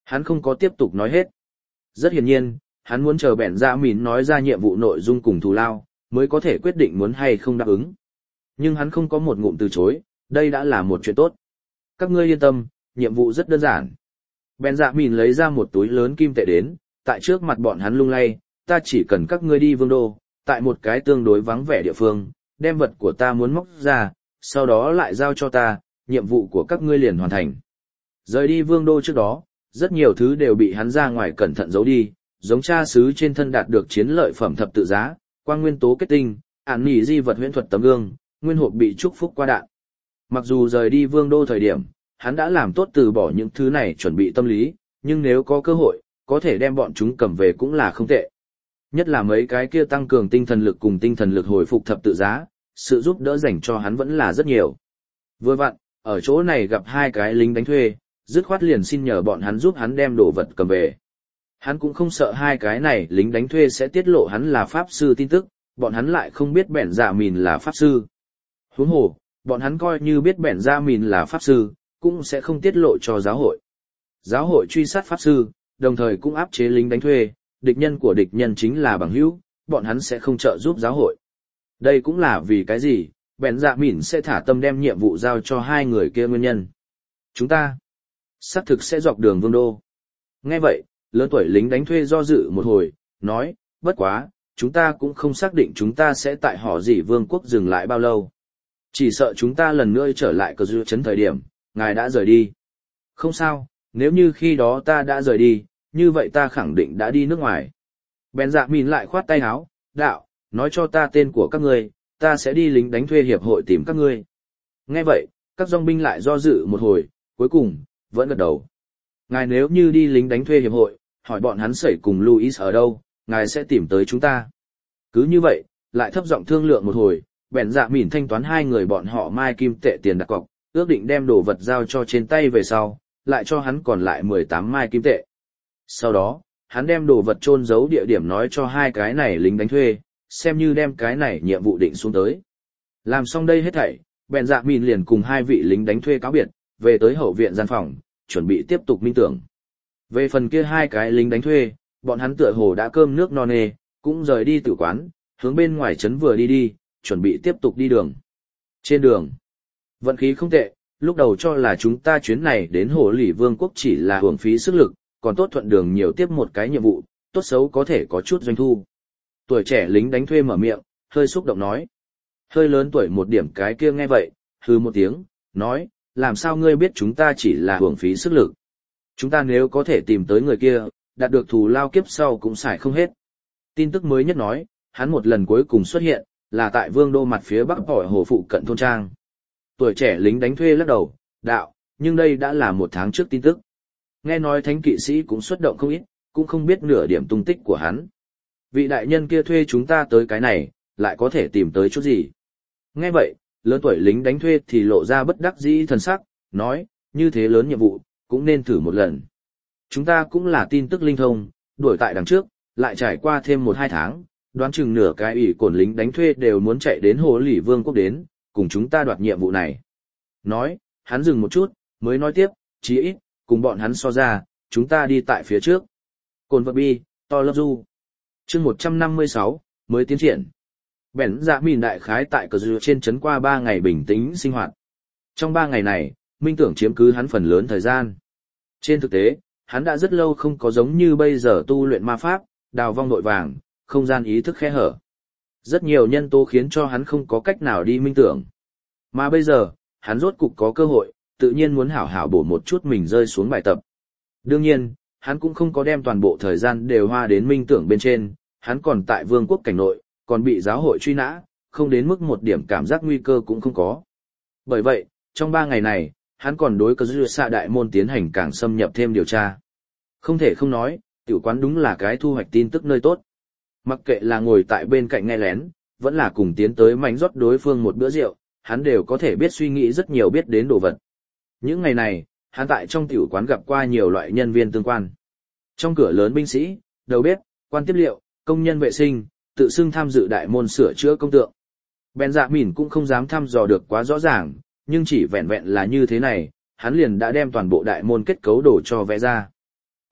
Hắn không có tiếp tục nói hết. Rất hiển nhiên, hắn muốn chờ bèn dạ mìn nói ra nhiệm vụ nội dung cùng thù lao, mới có thể quyết định muốn hay không đáp ứng. Nhưng hắn không có một ngụm từ chối, đây đã là một chuyện tốt. Các ngươi yên tâm, nhiệm vụ rất đơn giản. Bèn dạ mìn lấy ra một túi lớn kim tệ đến, tại trước mặt bọn hắn lung lay, ta chỉ cần các ngươi đi vương đô, tại một cái tương đối vắng vẻ địa phương, đem vật của ta muốn móc ra, sau đó lại giao cho ta, nhiệm vụ của các ngươi liền hoàn thành. Rời đi vương đô trước đó, rất nhiều thứ đều bị hắn ra ngoài cẩn thận giấu đi, giống cha xứ trên thân đạt được chiến lợi phẩm thập tự giá, quang nguyên tố kết tinh, ản nỉ di vật huyễn thuật tấm gương, nguyên hộp bị chúc phúc qua đạn. Mặc dù rời đi vương đô thời điểm, hắn đã làm tốt từ bỏ những thứ này chuẩn bị tâm lý, nhưng nếu có cơ hội, có thể đem bọn chúng cầm về cũng là không tệ. Nhất là mấy cái kia tăng cường tinh thần lực cùng tinh thần lực hồi phục thập tự giá, sự giúp đỡ dành cho hắn vẫn là rất nhiều. Vừa vặn, ở chỗ này gặp hai cái lính đánh thuê, dứt khoát liền xin nhờ bọn hắn giúp hắn đem đồ vật cầm về. Hắn cũng không sợ hai cái này lính đánh thuê sẽ tiết lộ hắn là pháp sư tin tức, bọn hắn lại không biết bẻn dạ mìn là pháp sư. Huống hồ, bọn hắn coi như biết bẻn dạ mìn là pháp sư, cũng sẽ không tiết lộ cho giáo hội. Giáo hội truy sát pháp sư, đồng thời cũng áp chế lính đánh thuê, địch nhân của địch nhân chính là bằng hữu, bọn hắn sẽ không trợ giúp giáo hội. Đây cũng là vì cái gì, bẻn dạ mìn sẽ thả tâm đem nhiệm vụ giao cho hai người kia nguyên nhân. Chúng ta xác thực sẽ dọc đường vương đô. Nghe vậy, lớn tuổi lính đánh thuê do dự một hồi, nói, bất quá, chúng ta cũng không xác định chúng ta sẽ tại họ gì vương quốc dừng lại bao lâu. Chỉ sợ chúng ta lần nữa trở lại cờ dư chấn thời điểm, ngài đã rời đi. Không sao, nếu như khi đó ta đã rời đi, như vậy ta khẳng định đã đi nước ngoài. Bèn dạ mìn lại khoát tay áo, đạo, nói cho ta tên của các ngươi, ta sẽ đi lính đánh thuê hiệp hội tìm các ngươi. Nghe vậy, các dòng binh lại do dự một hồi, cuối cùng, vẫn gật đầu. Ngài nếu như đi lính đánh thuê hiệp hội, hỏi bọn hắn sẩy cùng Louis ở đâu, ngài sẽ tìm tới chúng ta. Cứ như vậy, lại thấp giọng thương lượng một hồi, bèn dạ mìn thanh toán hai người bọn họ mai kim tệ tiền đặt cọc, ước định đem đồ vật giao cho trên tay về sau, lại cho hắn còn lại 18 mai kim tệ. Sau đó, hắn đem đồ vật chôn giấu địa điểm nói cho hai cái này lính đánh thuê, xem như đem cái này nhiệm vụ định xuống tới. Làm xong đây hết thảy, bèn dạ mìn liền cùng hai vị lính đánh thuê cáo biệt, về tới hậu viện gian phòng, chuẩn bị tiếp tục minh tưởng. Về phần kia hai cái lính đánh thuê, bọn hắn tựa hồ đã cơm nước no nê, cũng rời đi tử quán, hướng bên ngoài trấn vừa đi, chuẩn bị tiếp tục đi đường. Trên đường, vận khí không tệ, lúc đầu cho là chúng ta chuyến này đến Hồ Lỷ Vương quốc chỉ là hưởng phí sức lực, còn tốt thuận đường nhiều tiếp một cái nhiệm vụ, tốt xấu có thể có chút doanh thu. Tuổi trẻ lính đánh thuê mở miệng, hơi xúc động nói. Hơi lớn tuổi một điểm cái kia nghe vậy, hừ một tiếng, nói, làm sao ngươi biết chúng ta chỉ là hưởng phí sức lực. Chúng ta nếu có thể tìm tới người kia, đạt được thù lao kiếp sau cũng xài không hết. Tin tức mới nhất nói, hắn một lần cuối cùng xuất hiện, là tại vương đô mặt phía bắc hỏi hồ phụ cận thôn trang. Tuổi trẻ lính đánh thuê lắc đầu, đạo, nhưng đây đã là 1 tháng trước tin tức. Nghe nói thánh kỵ sĩ cũng xuất động không ít, cũng không biết nửa điểm tung tích của hắn. Vị đại nhân kia thuê chúng ta tới cái này, lại có thể tìm tới chút gì. Nghe vậy, lớn tuổi lính đánh thuê thì lộ ra bất đắc dĩ thần sắc, nói, như thế lớn nhiệm vụ, cũng nên thử một lần. Chúng ta cũng là tin tức linh thông, đuổi tại đằng trước, lại trải qua thêm 1-2 tháng, đoán chừng nửa cái ủy cổn lính đánh thuê đều muốn chạy đến Hồ Lỷ Vương quốc đến, cùng chúng ta đoạt nhiệm vụ này. Nói, hắn dừng một chút, mới nói tiếp, chí ít, cùng bọn hắn so ra, chúng ta đi tại phía trước. Cồn vật bi, to love du. Chương 156, mới tiến triển. Bèn dạ mìn đại khái tại cờ dư trên trấn qua 3 ngày bình tĩnh sinh hoạt. Trong 3 ngày này, minh tưởng chiếm cứ hắn phần lớn thời gian. Trên thực tế, hắn đã rất lâu không có giống như bây giờ tu luyện ma pháp, đào vong nội vàng, không gian ý thức khe hở. Rất nhiều nhân tố khiến cho hắn không có cách nào đi minh tưởng. Mà bây giờ, hắn rốt cục có cơ hội, tự nhiên muốn hảo hảo bổ một chút mình rơi xuống bài tập. Đương nhiên, hắn cũng không có đem toàn bộ thời gian đều hoa đến minh tưởng bên trên, hắn còn tại vương quốc cảnh nội, còn bị giáo hội truy nã, không đến mức một điểm cảm giác nguy cơ cũng không có. Bởi vậy, trong 3 ngày này, hắn còn đối cờ dư xạ đại môn tiến hành càng xâm nhập thêm điều tra. Không thể không nói, tiểu quán đúng là cái thu hoạch tin tức nơi tốt. Mặc kệ là ngồi tại bên cạnh nghe lén, vẫn là cùng tiến tới mánh rót đối phương một bữa rượu, hắn đều có thể biết suy nghĩ rất nhiều biết đến đồ vật. Những ngày này, hắn tại trong tiểu quán gặp qua nhiều loại nhân viên tương quan. Trong cửa lớn binh sĩ, đầu bếp, quan tiếp liệu, công nhân vệ sinh, tự xưng tham dự đại môn sửa chữa công tượng. Bèn dạ mìn cũng không dám thăm dò được quá rõ ràng, nhưng chỉ vẹn vẹn là như thế này, hắn liền đã đem toàn bộ đại môn kết cấu đồ cho vẽ ra.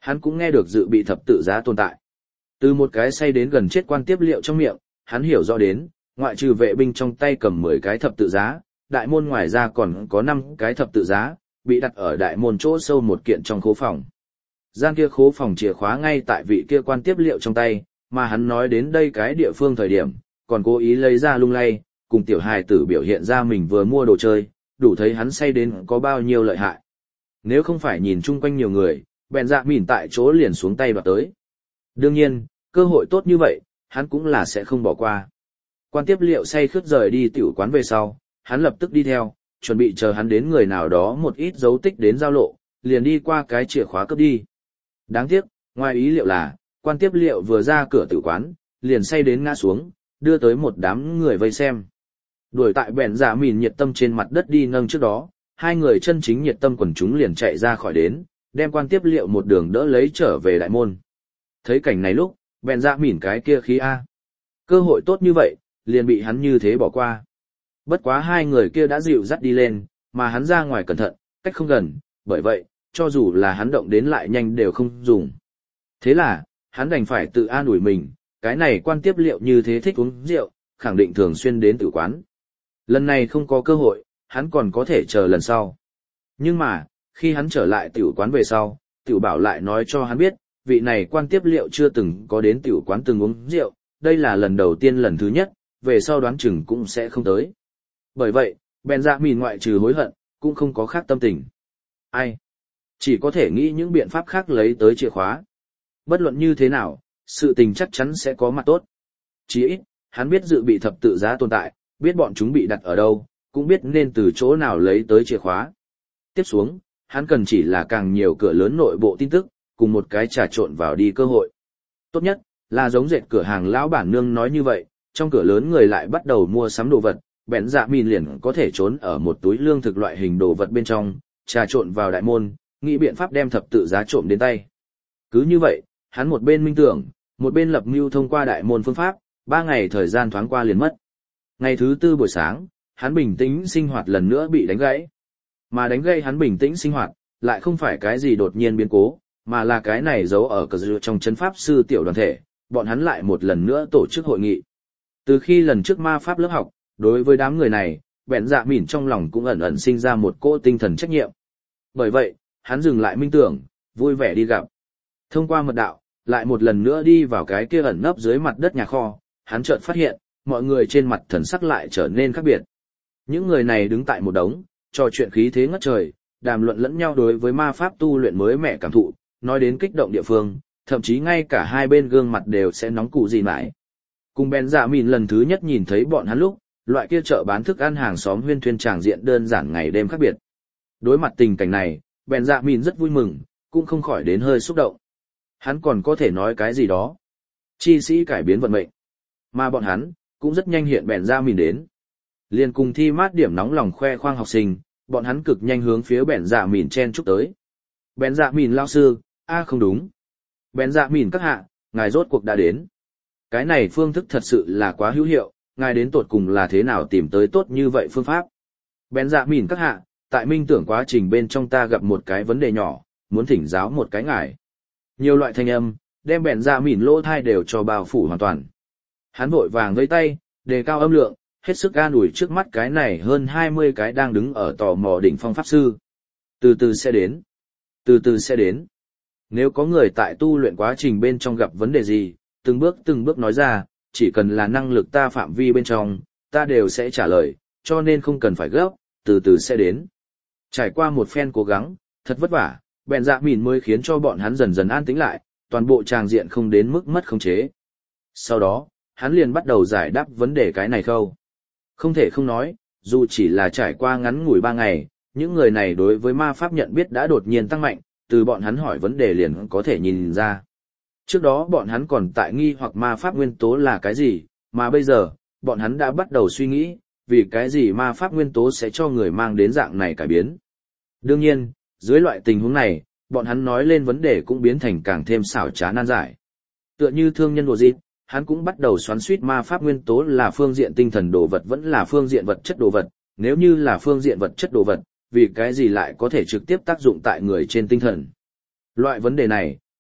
Hắn cũng nghe được dự bị thập tự giá tồn tại. Từ một cái say đến gần chết quan tiếp liệu trong miệng, hắn hiểu rõ đến, ngoại trừ vệ binh trong tay cầm 10 cái thập tự giá, đại môn ngoài ra còn có 5 cái thập tự giá, bị đặt ở đại môn chỗ sâu một kiện trong khố phòng. Gian kia khố phòng chìa khóa ngay tại vị kia quan tiếp liệu trong tay, mà hắn nói đến đây cái địa phương thời điểm, còn cố ý lấy ra lung lay, cùng tiểu hài tử biểu hiện ra mình vừa mua đồ chơi, đủ thấy hắn say đến có bao nhiêu lợi hại. Nếu không phải nhìn chung quanh nhiều người, bèn dạ mỉn tại chỗ liền xuống tay đoạt tới. Đương nhiên, cơ hội tốt như vậy, hắn cũng là sẽ không bỏ qua. Quan tiếp liệu say khướt rời đi tiểu quán về sau, hắn lập tức đi theo, chuẩn bị chờ hắn đến người nào đó một ít dấu tích đến giao lộ, liền đi qua cái chìa khóa cướp đi. Đáng tiếc, ngoài ý liệu là, quan tiếp liệu vừa ra cửa tử quán, liền say đến ngã xuống, đưa tới một đám người vây xem. Đuổi tại bèn dạ mìn nhiệt tâm trên mặt đất đi nâng trước đó, hai người chân chính nhiệt tâm quần chúng liền chạy ra khỏi đến, đem quan tiếp liệu một đường đỡ lấy trở về đại môn. Thấy cảnh này lúc, bèn dạ mìn cái kia khí A. Cơ hội tốt như vậy, liền bị hắn như thế bỏ qua. Bất quá hai người kia đã dịu dắt đi lên, mà hắn ra ngoài cẩn thận, cách không gần, bởi vậy, cho dù là hắn động đến lại nhanh đều không dùng. Thế là, hắn đành phải tự an ủi mình, cái này quan tiếp liệu như thế thích uống rượu, khẳng định thường xuyên đến tử quán. Lần này không có cơ hội, hắn còn có thể chờ lần sau. Nhưng mà, khi hắn trở lại tiểu quán về sau, tiểu bảo lại nói cho hắn biết, vị này quan tiếp liệu chưa từng có đến tiểu quán từng uống rượu, đây là lần đầu tiên lần thứ nhất, về sau đoán chừng cũng sẽ không tới. Bởi vậy, bèn dạ mìn ngoại trừ hối hận, cũng không có khác tâm tình. Ai? Chỉ có thể nghĩ những biện pháp khác lấy tới chìa khóa. Bất luận như thế nào, sự tình chắc chắn sẽ có mặt tốt. Chỉ ít, hắn biết dự bị thập tự giá tồn tại, biết bọn chúng bị đặt ở đâu, cũng biết nên từ chỗ nào lấy tới chìa khóa. Tiếp xuống, hắn cần chỉ là càng nhiều cửa lớn nội bộ tin tức, cùng một cái trà trộn vào đi cơ hội. Tốt nhất, là giống dệt cửa hàng lão bản nương nói như vậy, trong cửa lớn người lại bắt đầu mua sắm đồ vật, bèn dạ mìn liền có thể trốn ở một túi lương thực loại hình đồ vật bên trong, trà trộn vào đại môn, nghĩ biện pháp đem thập tự giá trộm đến tay. Cứ như vậy, hắn một bên minh tưởng, một bên lập mưu thông qua đại môn phương pháp, 3 ngày thời gian thoáng qua liền mất. Ngày thứ 4 buổi sáng, hắn bình tĩnh sinh hoạt lần nữa bị đánh gãy. Mà đánh gãy hắn bình tĩnh sinh hoạt, lại không phải cái gì đột nhiên biến cố, mà là cái này giấu ở cờ dư trong chân pháp sư tiểu đoàn thể, bọn hắn lại một lần nữa tổ chức hội nghị. Từ khi lần trước ma pháp lớp học, đối với đám người này, bèn dạ mỉn trong lòng cũng ẩn ẩn sinh ra một cỗ tinh thần trách nhiệm. Bởi vậy, hắn dừng lại minh tưởng, vui vẻ đi gặp. Thông qua mật đạo, lại một lần nữa đi vào cái kia ẩn nấp dưới mặt đất nhà kho, hắn chợt phát hiện, mọi người trên mặt thần sắc lại trở nên khác biệt. Những người này đứng tại một đống, trò chuyện khí thế ngất trời, đàm luận lẫn nhau đối với ma pháp tu luyện mới mẻ cảm thụ, nói đến kích động địa phương, thậm chí ngay cả hai bên gương mặt đều sẽ nóng cụ gì mãi. Cùng bèn dạ mìn lần thứ nhất nhìn thấy bọn hắn lúc, loại kia chợ bán thức ăn hàng xóm huyên thuyên tràng diện đơn giản ngày đêm khác biệt. Đối mặt tình cảnh này, bèn dạ mìn rất vui mừng, cũng không khỏi đến hơi xúc động. Hắn còn có thể nói cái gì đó. Chi sĩ cải biến vận mệnh. Mà bọn hắn, cũng rất nhanh hiện bèn dạ mìn đến. Liền cùng thi mát điểm nóng lòng khoe khoang học sinh, bọn hắn cực nhanh hướng phía bèn dạ mìn chen chúc tới. Bèn dạ mìn lao sư, không đúng. Bèn dạ mìn các hạ, ngài rốt cuộc đã đến. Cái này phương thức thật sự là quá hữu hiệu, ngài đến tột cùng là thế nào tìm tới tốt như vậy phương pháp. Bèn dạ mìn các hạ, tại minh tưởng quá trình bên trong ta gặp một cái vấn đề nhỏ, muốn thỉnh giáo một cái ngài. Nhiều loại thanh âm, đem bèn dạ mìn lỗ thai đều cho bao phủ hoàn toàn. Hắn vội vàng vẫy tay, đề cao âm lượng, hết sức an ủi trước mắt cái này hơn 20 cái đang đứng ở tò mò đỉnh phong pháp sư. Từ từ sẽ đến. Từ từ sẽ đến. Nếu có người tại tu luyện quá trình bên trong gặp vấn đề gì, từng bước nói ra, chỉ cần là năng lực ta phạm vi bên trong, ta đều sẽ trả lời, cho nên không cần phải gấp, từ từ sẽ đến. Trải qua một phen cố gắng, thật vất vả, bèn dạ mìn mới khiến cho bọn hắn dần dần an tĩnh lại, toàn bộ tràng diện không đến mức mất khống chế. Sau đó, hắn liền bắt đầu giải đáp vấn đề cái này khâu. Không thể không nói, dù chỉ là trải qua ngắn ngủi 3 ngày, những người này đối với ma pháp nhận biết đã đột nhiên tăng mạnh, từ bọn hắn hỏi vấn đề liền có thể nhìn ra. Trước đó bọn hắn còn tại nghi hoặc ma pháp nguyên tố là cái gì, mà bây giờ, bọn hắn đã bắt đầu suy nghĩ, vì cái gì ma pháp nguyên tố sẽ cho người mang đến dạng này cải biến. Đương nhiên, dưới loại tình huống này, bọn hắn nói lên vấn đề cũng biến thành càng thêm xảo trá nan giải. Tựa như thương nhân đồ dịp, hắn cũng bắt đầu xoắn suýt ma pháp nguyên tố là phương diện tinh thần đồ vật vẫn là phương diện vật chất đồ vật, nếu như là phương diện vật chất đồ vật, vì cái gì lại có thể trực tiếp tác dụng tại người trên tinh thần. Loại vấn đề này,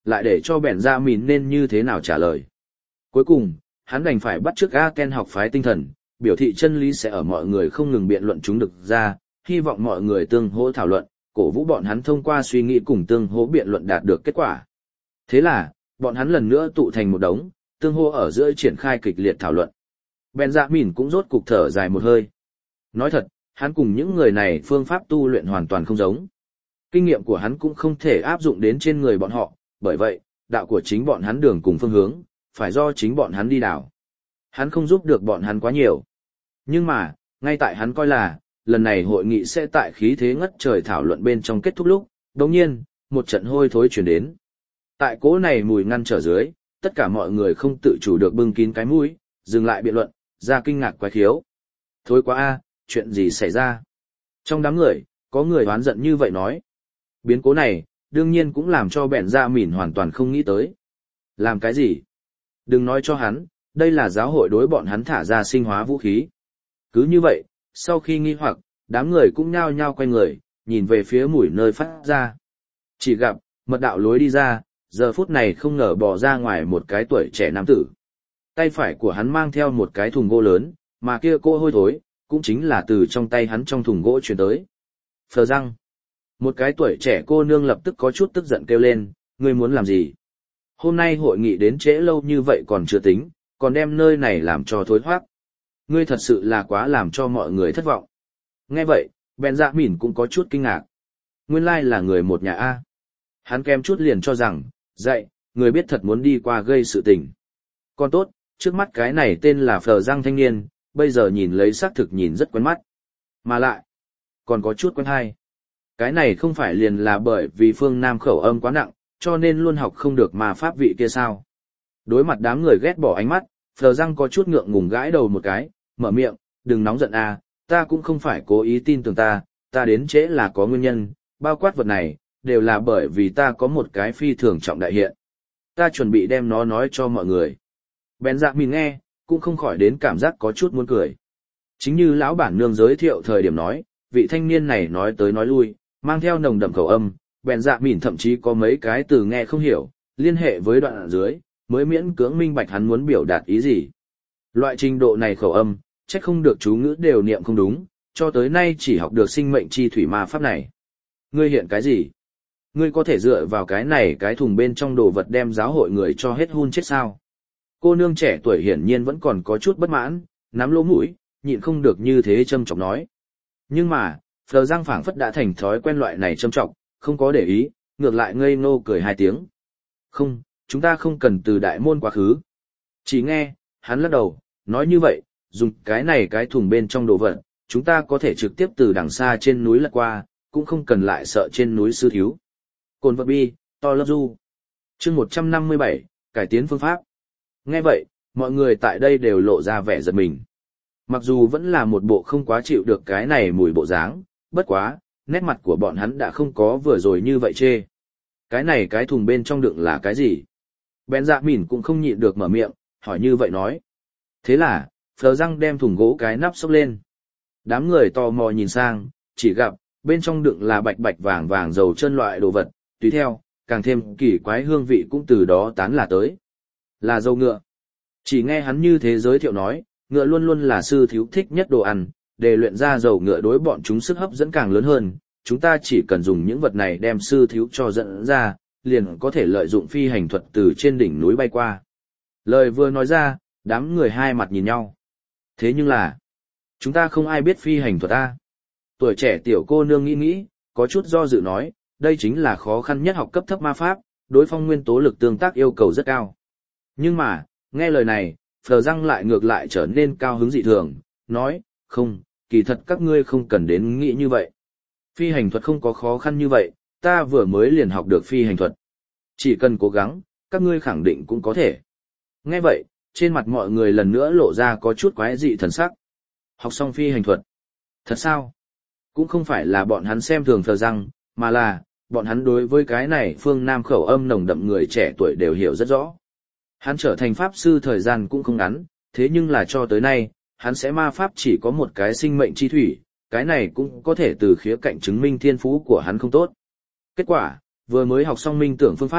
lại để cho bèn ra mìn nên như thế nào trả lời. Cuối cùng, hắn đành phải bắt chước Aken học phái tinh thần, biểu thị chân lý sẽ ở mọi người không ngừng biện luận chúng được ra, hy vọng mọi người tương hỗ thảo luận, cổ vũ bọn hắn thông qua suy nghĩ cùng tương hỗ biện luận đạt được kết quả. Thế là, bọn hắn lần nữa tụ thành một đống, tương hỗ ở giữa triển khai kịch liệt thảo luận. Benjamin cũng rốt cục thở dài một hơi. Nói thật, hắn cùng những người này phương pháp tu luyện hoàn toàn không giống. Kinh nghiệm của hắn cũng không thể áp dụng đến trên người bọn họ, bởi vậy, đạo của chính bọn hắn đường cùng phương hướng, phải do chính bọn hắn đi đảo. Hắn không giúp được bọn hắn quá nhiều. Nhưng mà, ngay tại hắn coi là, lần này hội nghị sẽ tại khí thế ngất trời thảo luận bên trong kết thúc lúc, đồng nhiên, một trận hôi thối chuyển đến. Tại cỗ này mùi ngăn trở dưới, tất cả mọi người không tự chủ được bưng kín cái mũi, dừng lại biện luận, ra kinh ngạc quái khiếu. Thối quá a, chuyện gì xảy ra? Trong đám người, có người oán giận như vậy nói. Biến cố này, đương nhiên cũng làm cho bèn ra mỉn hoàn toàn không nghĩ tới. Làm cái gì? Đừng nói cho hắn, đây là giáo hội đối bọn hắn thả ra sinh hóa vũ khí. Cứ như vậy, sau khi nghi hoặc, đám người cũng nhao nhao quay người, nhìn về phía mũi nơi phát ra. Chỉ gặp, mật đạo lối đi ra, giờ phút này không ngờ bò ra ngoài một cái tuổi trẻ nam tử. Tay phải của hắn mang theo một cái thùng gỗ lớn, mà kia cô hôi thối, cũng chính là từ trong tay hắn trong thùng gỗ chuyển tới. Phờ răng. Một cái tuổi trẻ cô nương lập tức có chút tức giận kêu lên, ngươi muốn làm gì? Hôm nay hội nghị đến trễ lâu như vậy còn chưa tính, còn đem nơi này làm cho thối thoát. Ngươi thật sự là quá làm cho mọi người thất vọng. Nghe vậy, Benjamin cũng có chút kinh ngạc. Nguyên lai là người một nhà A. Hắn kém chút liền cho rằng, dạy, người biết thật muốn đi qua gây sự tình. Còn tốt, trước mắt cái này tên là Phờ Răng thanh niên, bây giờ nhìn lấy xác thực nhìn rất quen mắt. Mà lại, còn có chút quen hay. Cái này không phải liền là bởi vì phương Nam khẩu âm quá nặng, cho nên luôn học không được mà pháp vị kia sao. Đối mặt đám người ghét bỏ ánh mắt, Phờ Răng có chút ngượng ngùng gãi đầu một cái, mở miệng, đừng nóng giận à, ta cũng không phải cố ý tin tưởng ta đến trễ là có nguyên nhân, bao quát vật này, đều là bởi vì ta có một cái phi thường trọng đại hiện. Ta chuẩn bị đem nó nói cho mọi người. Bèn dạ mình nghe, cũng không khỏi đến cảm giác có chút muốn cười. Chính như lão bản nương giới thiệu thời điểm nói, vị thanh niên này nói tới nói lui, mang theo nồng đậm khẩu âm, bèn dạ mình thậm chí có mấy cái từ nghe không hiểu, liên hệ với đoạn ở dưới, mới miễn cưỡng minh bạch hắn muốn biểu đạt ý gì. Loại trình độ này khẩu âm, chắc không được chú ngữ đều niệm không đúng, cho tới nay chỉ học được sinh mệnh chi thủy ma pháp này. Ngươi hiện cái gì? Ngươi có thể dựa vào cái này cái thùng bên trong đồ vật đem giáo hội người cho hết hun chết sao? Cô nương trẻ tuổi hiển nhiên vẫn còn có chút bất mãn, nắm lỗ mũi, nhịn không được như thế châm chọc nói. Nhưng mà, Phờ Răng phảng phất đã thành thói quen loại này châm chọc, không có để ý, ngược lại ngây ngô cười hai tiếng. Không, chúng ta không cần từ đại môn quá khứ. Chỉ nghe, hắn lắc đầu, nói như vậy, dùng cái này cái thùng bên trong đồ vật, chúng ta có thể trực tiếp từ đằng xa trên núi lật qua, cũng không cần lại sợ trên núi sư thiếu. Cồn vật bi, to love du. Chương 157, cải tiến phương pháp. Nghe vậy, mọi người tại đây đều lộ ra vẻ giật mình. Mặc dù vẫn là một bộ không quá chịu được cái này mùi bộ dáng, bất quá, nét mặt của bọn hắn đã không có vừa rồi như vậy chê. Cái này cái thùng bên trong đựng là cái gì? Bèn dạ mỉn cũng không nhịn được mở miệng, hỏi như vậy nói. Thế là, Phờ Răng đem thùng gỗ cái nắp xốc lên. Đám người tò mò nhìn sang, chỉ gặp, bên trong đựng là bạch bạch vàng vàng dầu chân loại đồ vật, tùy theo, càng thêm kỳ quái hương vị cũng từ đó tán là tới. Là dầu ngựa. Chỉ nghe hắn như thế giới thiệu nói, ngựa luôn luôn là sư thiếu thích nhất đồ ăn, để luyện ra dầu ngựa đối bọn chúng sức hấp dẫn càng lớn hơn, chúng ta chỉ cần dùng những vật này đem sư thiếu cho dẫn ra, liền có thể lợi dụng phi hành thuật từ trên đỉnh núi bay qua. Lời vừa nói ra, đám người hai mặt nhìn nhau. Thế nhưng là, chúng ta không ai biết phi hành thuật a. Tuổi trẻ tiểu cô nương nghĩ, có chút do dự nói, đây chính là khó khăn nhất học cấp thấp ma pháp, đối phong nguyên tố lực tương tác yêu cầu rất cao. Nhưng mà, nghe lời này, Phờ Răng lại ngược lại trở nên cao hứng dị thường, nói, không, kỳ thật các ngươi không cần đến nghĩ như vậy. Phi hành thuật không có khó khăn như vậy, ta vừa mới liền học được phi hành thuật. Chỉ cần cố gắng, các ngươi khẳng định cũng có thể. Nghe vậy, trên mặt mọi người lần nữa lộ ra có chút quái dị thần sắc. Học xong phi hành thuật. Thật sao? Cũng không phải là bọn hắn xem thường Phờ Răng, mà là, bọn hắn đối với cái này phương Nam khẩu âm nồng đậm người trẻ tuổi đều hiểu rất rõ. Hắn trở thành pháp sư thời gian cũng không ngắn, thế nhưng là cho tới nay, hắn sẽ ma pháp chỉ có một cái sinh mệnh chi thủy, cái này cũng có thể từ khía cạnh chứng minh thiên phú của hắn không tốt. Kết quả, vừa mới học xong minh tưởng phương pháp,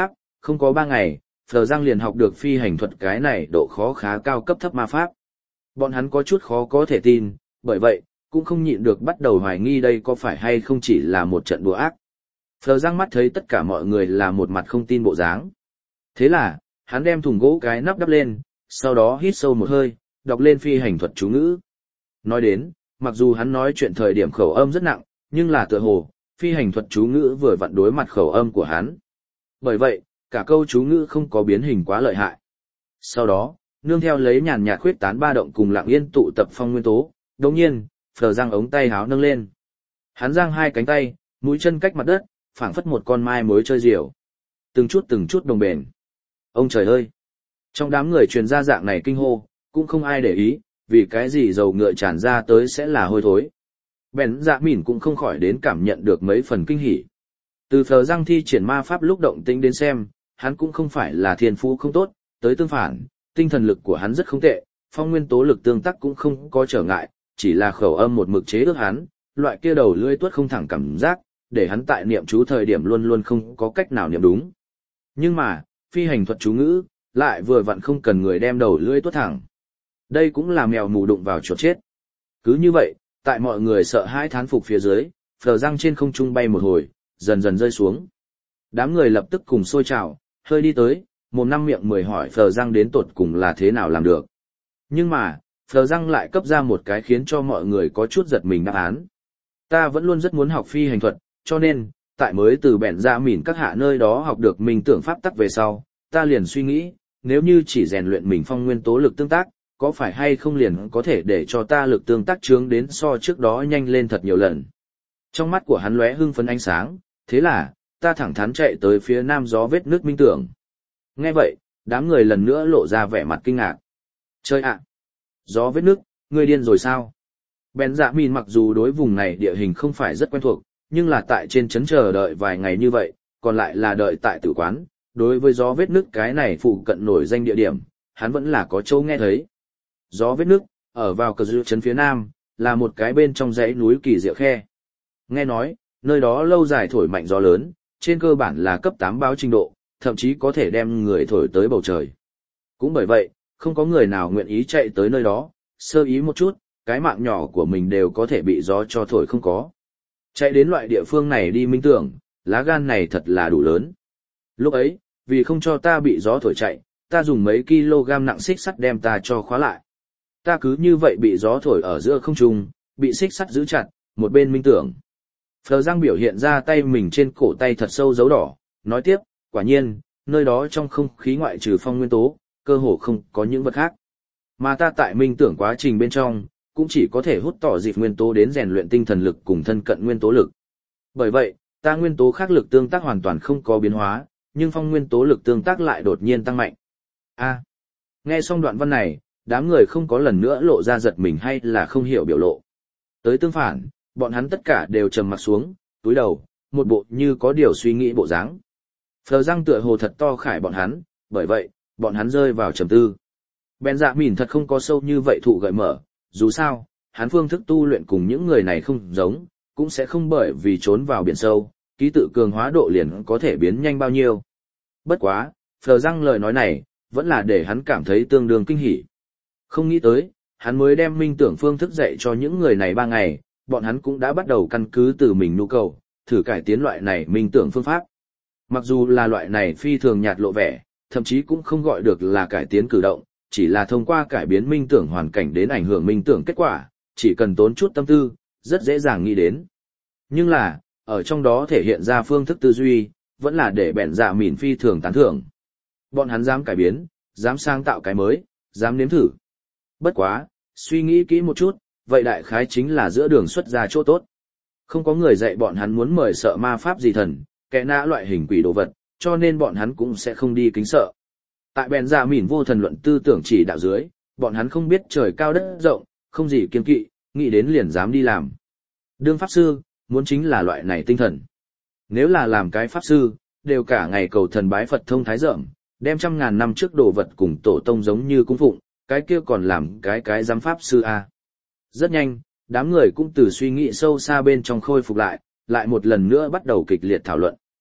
Không có 3 ngày, Phờ Giang liền học được phi hành thuật cái này độ khó khá cao cấp thấp ma pháp. Bọn hắn có chút khó có thể tin, bởi vậy, cũng không nhịn được bắt đầu hoài nghi đây có phải hay không chỉ là một trận đùa ác. Phờ Giang mắt thấy tất cả mọi người là một mặt không tin bộ dáng. Thế là, hắn đem thùng gỗ cái nắp đắp lên, sau đó hít sâu một hơi, đọc lên phi hành thuật chú ngữ. Nói đến, mặc dù hắn nói chuyện thời điểm khẩu âm rất nặng, nhưng là tựa hồ, phi hành thuật chú ngữ vừa vặn đối mặt khẩu âm của hắn. Bởi vậy, cả câu chú ngữ không có biến hình quá lợi hại. Sau đó, nương theo lấy nhàn nhạt khuyết tán ba động cùng lặng yên tụ tập phong nguyên tố, đồng nhiên, Phờ Giang ống tay háo nâng lên. Hắn giang hai cánh tay, mũi chân cách mặt đất, phảng phất một con mai mối chơi diều. Từng chút đồng bền. Ông trời ơi! Trong đám người truyền ra dạng này kinh hô, cũng không ai để ý, vì cái gì dầu ngựa tràn ra tới sẽ là hôi thối. Bèn dạ mỉn cũng không khỏi đến cảm nhận được mấy phần kinh hỉ. Từ Phờ Giang thi triển ma pháp lúc động tĩnh đến xem, hắn cũng không phải là thiên phú không tốt, tới tương phản, tinh thần lực của hắn rất không tệ, phong nguyên tố lực tương tác cũng không có trở ngại, chỉ là khẩu âm một mực chế ước hắn, loại kia đầu lưỡi tuốt không thẳng cảm giác, để hắn tại niệm chú thời điểm luôn luôn không có cách nào niệm đúng. Nhưng mà, phi hành thuật chú ngữ, lại vừa vặn không cần người đem đầu lưỡi tuốt thẳng. Đây cũng là mèo mù đụng vào chuột chết. Cứ như vậy, tại mọi người sợ hãi thán phục phía dưới, Phờ Giang trên không trung bay một hồi, dần dần rơi xuống. Đám người lập tức cùng sôi trào, hơi đi tới, mồm năm miệng mười hỏi Phờ Giang đến tột cùng là thế nào làm được. Nhưng mà, Phờ Giang lại cấp ra một cái khiến cho mọi người có chút giật mình đáp án. Ta vẫn luôn rất muốn học phi hành thuật, cho nên, tại mới từ bèn ra mỉn các hạ nơi đó học được minh tưởng pháp tắc về sau, ta liền suy nghĩ, nếu như chỉ rèn luyện mình phong nguyên tố lực tương tác, có phải hay không liền có thể để cho ta lực tương tác trướng đến so trước đó nhanh lên thật nhiều lần. Trong mắt của hắn lóe hưng phấn ánh sáng, thế là, ta thẳng thắn chạy tới phía nam gió vết nước minh tưởng. Nghe vậy, đám người lần nữa lộ ra vẻ mặt kinh ngạc. Chơi ạ! Gió vết nước, ngươi điên rồi sao? Bèn dạ mìn mặc dù đối vùng này địa hình không phải rất quen thuộc, nhưng là tại trên trấn chờ đợi vài ngày như vậy, còn lại là đợi tại tử quán. Đối với gió vết nước cái này phụ cận nổi danh địa điểm, hắn vẫn là có châu nghe thấy. Gió vết nước, ở vào cờ dư trấn phía nam, là một cái bên trong dãy núi kỳ diệu khe. Nghe nói, nơi đó lâu dài thổi mạnh gió lớn, trên cơ bản là cấp 8 báo trình độ, thậm chí có thể đem người thổi tới bầu trời. Cũng bởi vậy, không có người nào nguyện ý chạy tới nơi đó, sơ ý một chút, cái mạng nhỏ của mình đều có thể bị gió cho thổi không có. Chạy đến loại địa phương này đi minh tưởng, lá gan này thật là đủ lớn. Lúc ấy, vì không cho ta bị gió thổi chạy, ta dùng mấy kg nặng xích sắt đem ta cho khóa lại. Ta cứ như vậy bị gió thổi ở giữa không trung, bị xích sắt giữ chặt, một bên minh tưởng. Phờ Giang biểu hiện ra tay mình trên cổ tay thật sâu dấu đỏ, nói tiếp, quả nhiên, nơi đó trong không khí ngoại trừ phong nguyên tố, cơ hồ không có những vật khác. Mà ta tại minh tưởng quá trình bên trong, cũng chỉ có thể hút tỏ dịp nguyên tố đến rèn luyện tinh thần lực cùng thân cận nguyên tố lực. Bởi vậy, ta nguyên tố khác lực tương tác hoàn toàn không có biến hóa, nhưng phong nguyên tố lực tương tác lại đột nhiên tăng mạnh. Nghe xong đoạn văn này, đám người không có lần nữa lộ ra giật mình hay là không hiểu biểu lộ. Tới tương phản, bọn hắn tất cả đều trầm mặt xuống, túi đầu, một bộ như có điều suy nghĩ bộ dáng. Phờ Giang tựa hồ thật to khải bọn hắn, bởi vậy, bọn hắn rơi vào trầm tư. Bèn dạ mỉn thật không có sâu như vậy thụ gợi mở, dù sao, hắn phương thức tu luyện cùng những người này không giống, cũng sẽ không bởi vì trốn vào biển sâu, ký tự cường hóa độ liền có thể biến nhanh bao nhiêu. Bất quá, Phờ Giang lời nói này, vẫn là để hắn cảm thấy tương đương kinh hỉ. Không nghĩ tới, hắn mới đem minh tưởng phương thức dạy cho những người này 3 ngày, bọn hắn cũng đã bắt đầu căn cứ từ mình nhu cầu, thử cải tiến loại này minh tưởng phương pháp. Mặc dù là loại này phi thường nhạt lộ vẻ, thậm chí cũng không gọi được là cải tiến cử động, chỉ là thông qua cải biến minh tưởng hoàn cảnh đến ảnh hưởng minh tưởng kết quả, chỉ cần tốn chút tâm tư, rất dễ dàng nghĩ đến. Nhưng là, ở trong đó thể hiện ra phương thức tư duy, vẫn là để bèn dạ mỉn phi thường tán thưởng. Bọn hắn dám cải biến, dám sáng tạo cái mới, dám nếm thử. Bất quá, suy nghĩ kỹ một chút, vậy đại khái chính là giữa đường xuất ra chỗ tốt. Không có người dạy bọn hắn muốn mời sợ ma pháp gì thần, kẻ nã loại hình quỷ đồ vật, cho nên bọn hắn cũng sẽ không đi kính sợ. Tại bèn dạ mỉn vô thần luận tư tưởng chỉ đạo dưới, bọn hắn không biết trời cao đất rộng, không gì kiêng kỵ, nghĩ đến liền dám đi làm. Đương pháp sư, muốn chính là loại này tinh thần. Nếu là làm cái pháp sư, đều cả ngày cầu thần bái Phật thông thái dởm, đem 100.000 năm trước đồ vật cùng tổ tông giống như cung phụng, cái kia còn làm cái giám pháp sư a. Rất nhanh, đám người cũng từ suy nghĩ sâu xa bên trong khôi phục lại một lần nữa bắt đầu kịch liệt thảo luận.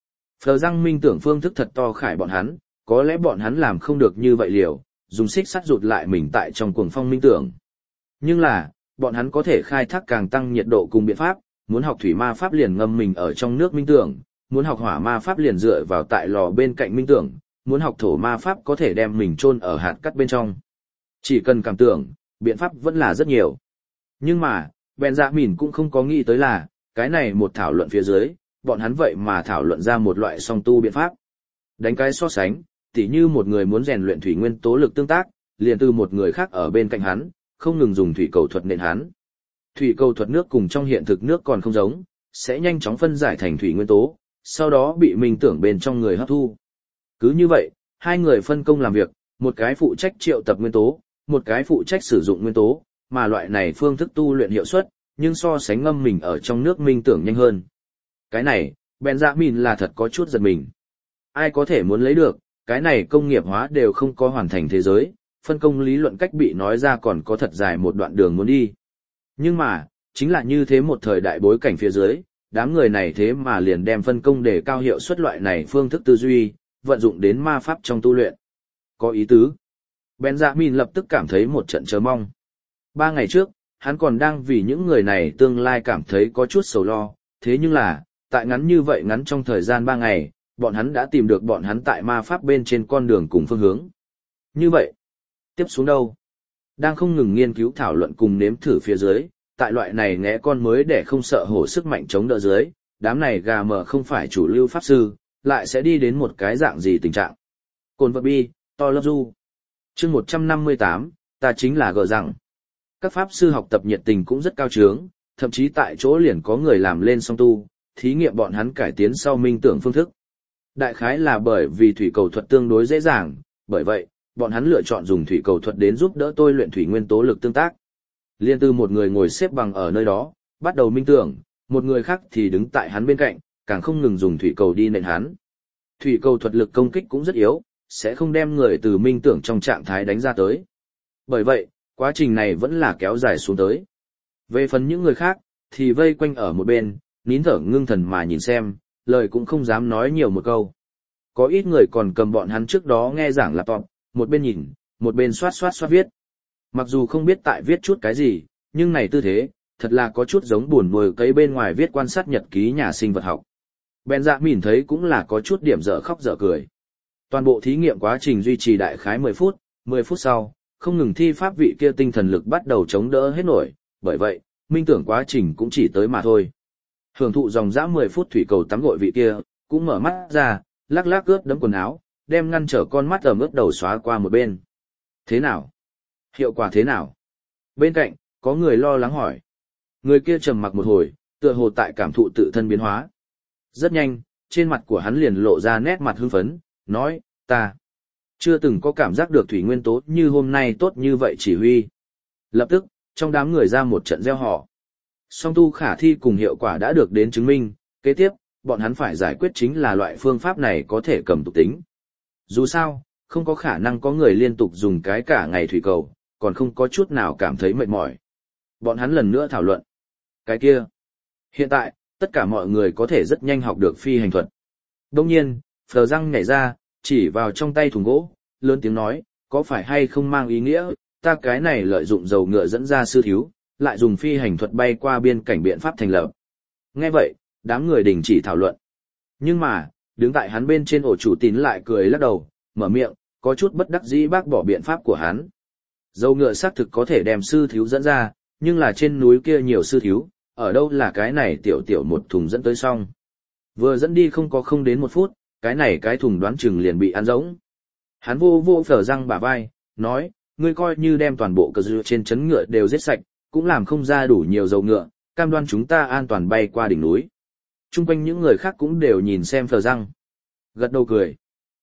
Phờ răng minh tưởng phương thức thật to khải bọn hắn, có lẽ bọn hắn làm không được như vậy liều, dùng xích sắt rụt lại mình tại trong cuồng phong minh tưởng. Nhưng là, bọn hắn có thể khai thác càng tăng nhiệt độ cùng biện pháp, muốn học thủy ma pháp liền ngâm mình ở trong nước minh tưởng, muốn học hỏa ma pháp liền dựa vào tại lò bên cạnh minh tưởng, muốn học thổ ma pháp có thể đem mình chôn ở hạt cắt bên trong. Chỉ cần cảm tưởng, biện pháp vẫn là rất nhiều. Nhưng mà, Benjamin cũng không có nghĩ tới là, cái này một thảo luận phía dưới, bọn hắn vậy mà thảo luận ra một loại song tu biện pháp. Đánh cái so sánh, tỉ như một người muốn rèn luyện thủy nguyên tố lực tương tác, liền từ một người khác ở bên cạnh hắn, không ngừng dùng thủy cầu thuật nện hắn. Thủy cầu thuật nước cùng trong hiện thực nước còn không giống, sẽ nhanh chóng phân giải thành thủy nguyên tố, sau đó bị minh tưởng bên trong người hấp thu. Cứ như vậy, hai người phân công làm việc, một cái phụ trách triệu tập nguyên tố, một cái phụ trách sử dụng nguyên tố, mà loại này phương thức tu luyện hiệu suất, nhưng so sánh ngâm mình ở trong nước minh tưởng nhanh hơn. Cái này, Benjamin là thật có chút giật mình. Ai có thể muốn lấy được, cái này công nghiệp hóa đều không có hoàn thành thế giới, phân công lý luận cách bị nói ra còn có thật dài một đoạn đường muốn đi. Nhưng mà, chính là như thế một thời đại bối cảnh phía dưới, đám người này thế mà liền đem phân công để cao hiệu suất loại này phương thức tư duy, vận dụng đến ma pháp trong tu luyện. Có ý tứ. Benjamin lập tức cảm thấy một trận chờ mong. 3 ngày trước, hắn còn đang vì những người này tương lai cảm thấy có chút sầu lo, thế nhưng là, tại ngắn như vậy ngắn trong thời gian 3 ngày, bọn hắn đã tìm được bọn hắn tại ma pháp bên trên con đường cùng phương hướng. Như vậy, tiếp xuống đâu? Đang không ngừng nghiên cứu thảo luận cùng nếm thử phía dưới, tại loại này ngẽ con mới để không sợ hổ sức mạnh chống đỡ dưới, đám này gà mờ không phải chủ lưu pháp sư, lại sẽ đi đến một cái dạng gì tình trạng. Cồn vật bi, to love du. Chương 158, ta chính là gờ rằng. Các pháp sư học tập nhiệt tình cũng rất cao trướng, thậm chí tại chỗ liền có người làm lên song tu, thí nghiệm bọn hắn cải tiến sau minh tưởng phương thức. Đại khái là bởi vì thủy cầu thuật tương đối dễ dàng, bởi vậy, bọn hắn lựa chọn dùng thủy cầu thuật đến giúp đỡ tôi luyện thủy nguyên tố lực tương tác. Liên tư một người ngồi xếp bằng ở nơi đó, bắt đầu minh tưởng, một người khác thì đứng tại hắn bên cạnh, càng không ngừng dùng thủy cầu đi nện hắn. Thủy cầu thuật lực công kích cũng rất yếu, sẽ không đem người từ minh tưởng trong trạng thái đánh ra tới. Bởi vậy, quá trình này vẫn là kéo dài xuống tới. Về phần những người khác, thì vây quanh ở một bên, nín thở ngưng thần mà nhìn xem, lời cũng không dám nói nhiều một câu. Có ít người còn cầm bọn hắn trước đó nghe giảng laptop, một bên nhìn, một bên xoát viết. Mặc dù không biết tại viết chút cái gì, nhưng này tư thế, thật là có chút giống buồn bồi cây bên ngoài viết quan sát nhật ký nhà sinh vật học. Benjamin thấy cũng là có chút điểm dở khóc dở cười. Toàn bộ thí nghiệm quá trình duy trì đại khái 10 phút sau, không ngừng thi pháp vị kia tinh thần lực bắt đầu chống đỡ hết nổi, bởi vậy, minh tưởng quá trình cũng chỉ tới mà thôi. Hưởng thụ dòng dã 10 phút thủy cầu tắm gội vị kia, cũng mở mắt ra, lắc lắc ướt đẫm quần áo, đem ngăn trở con mắt ẩm ướt đầu xóa qua một bên. Thế nào? Hiệu quả thế nào? Bên cạnh, có người lo lắng hỏi. Người kia trầm mặc một hồi, tựa hồ tại cảm thụ tự thân biến hóa. Rất nhanh, trên mặt của hắn liền lộ ra nét mặt hưng phấn, nói, ta chưa từng có cảm giác được thủy nguyên tố như hôm nay tốt như vậy chỉ huy. Lập tức, trong đám người ra một trận reo hò. Song tu khả thi cùng hiệu quả đã được đến chứng minh, kế tiếp, bọn hắn phải giải quyết chính là loại phương pháp này có thể cầm tục tính. Dù sao, không có khả năng có người liên tục dùng cái cả ngày thủy cầu, còn không có chút nào cảm thấy mệt mỏi. Bọn hắn lần nữa thảo luận. Cái kia. Hiện tại, tất cả mọi người có thể rất nhanh học được phi hành thuật. Đông nhiên, Phờ răng nhảy ra, chỉ vào trong tay thùng gỗ, lớn tiếng nói, có phải hay không mang ý nghĩa, ta cái này lợi dụng dầu ngựa dẫn ra sư thiếu, lại dùng phi hành thuật bay qua biên cảnh biện pháp thành lập. Nghe vậy, đám người đình chỉ thảo luận. Nhưng mà, đứng tại hắn bên trên ổ chủ tín lại cười lắc đầu, mở miệng, có chút bất đắc dĩ bác bỏ biện pháp của hắn. Dầu ngựa xác thực có thể đem sư thiếu dẫn ra, nhưng là trên núi kia nhiều sư thiếu, ở đâu là cái này tiểu một thùng dẫn tới xong. Vừa dẫn đi không đến 1 phút, cái này cái thùng đoán chừng liền bị ăn rỗng. Hắn vô Phờ răng bả vai, nói, ngươi coi như đem toàn bộ cờ dư trên chấn ngựa đều giết sạch, cũng làm không ra đủ nhiều dầu ngựa, cam đoan chúng ta an toàn bay qua đỉnh núi. Trung quanh những người khác cũng đều nhìn xem Phờ răng. Gật đầu cười.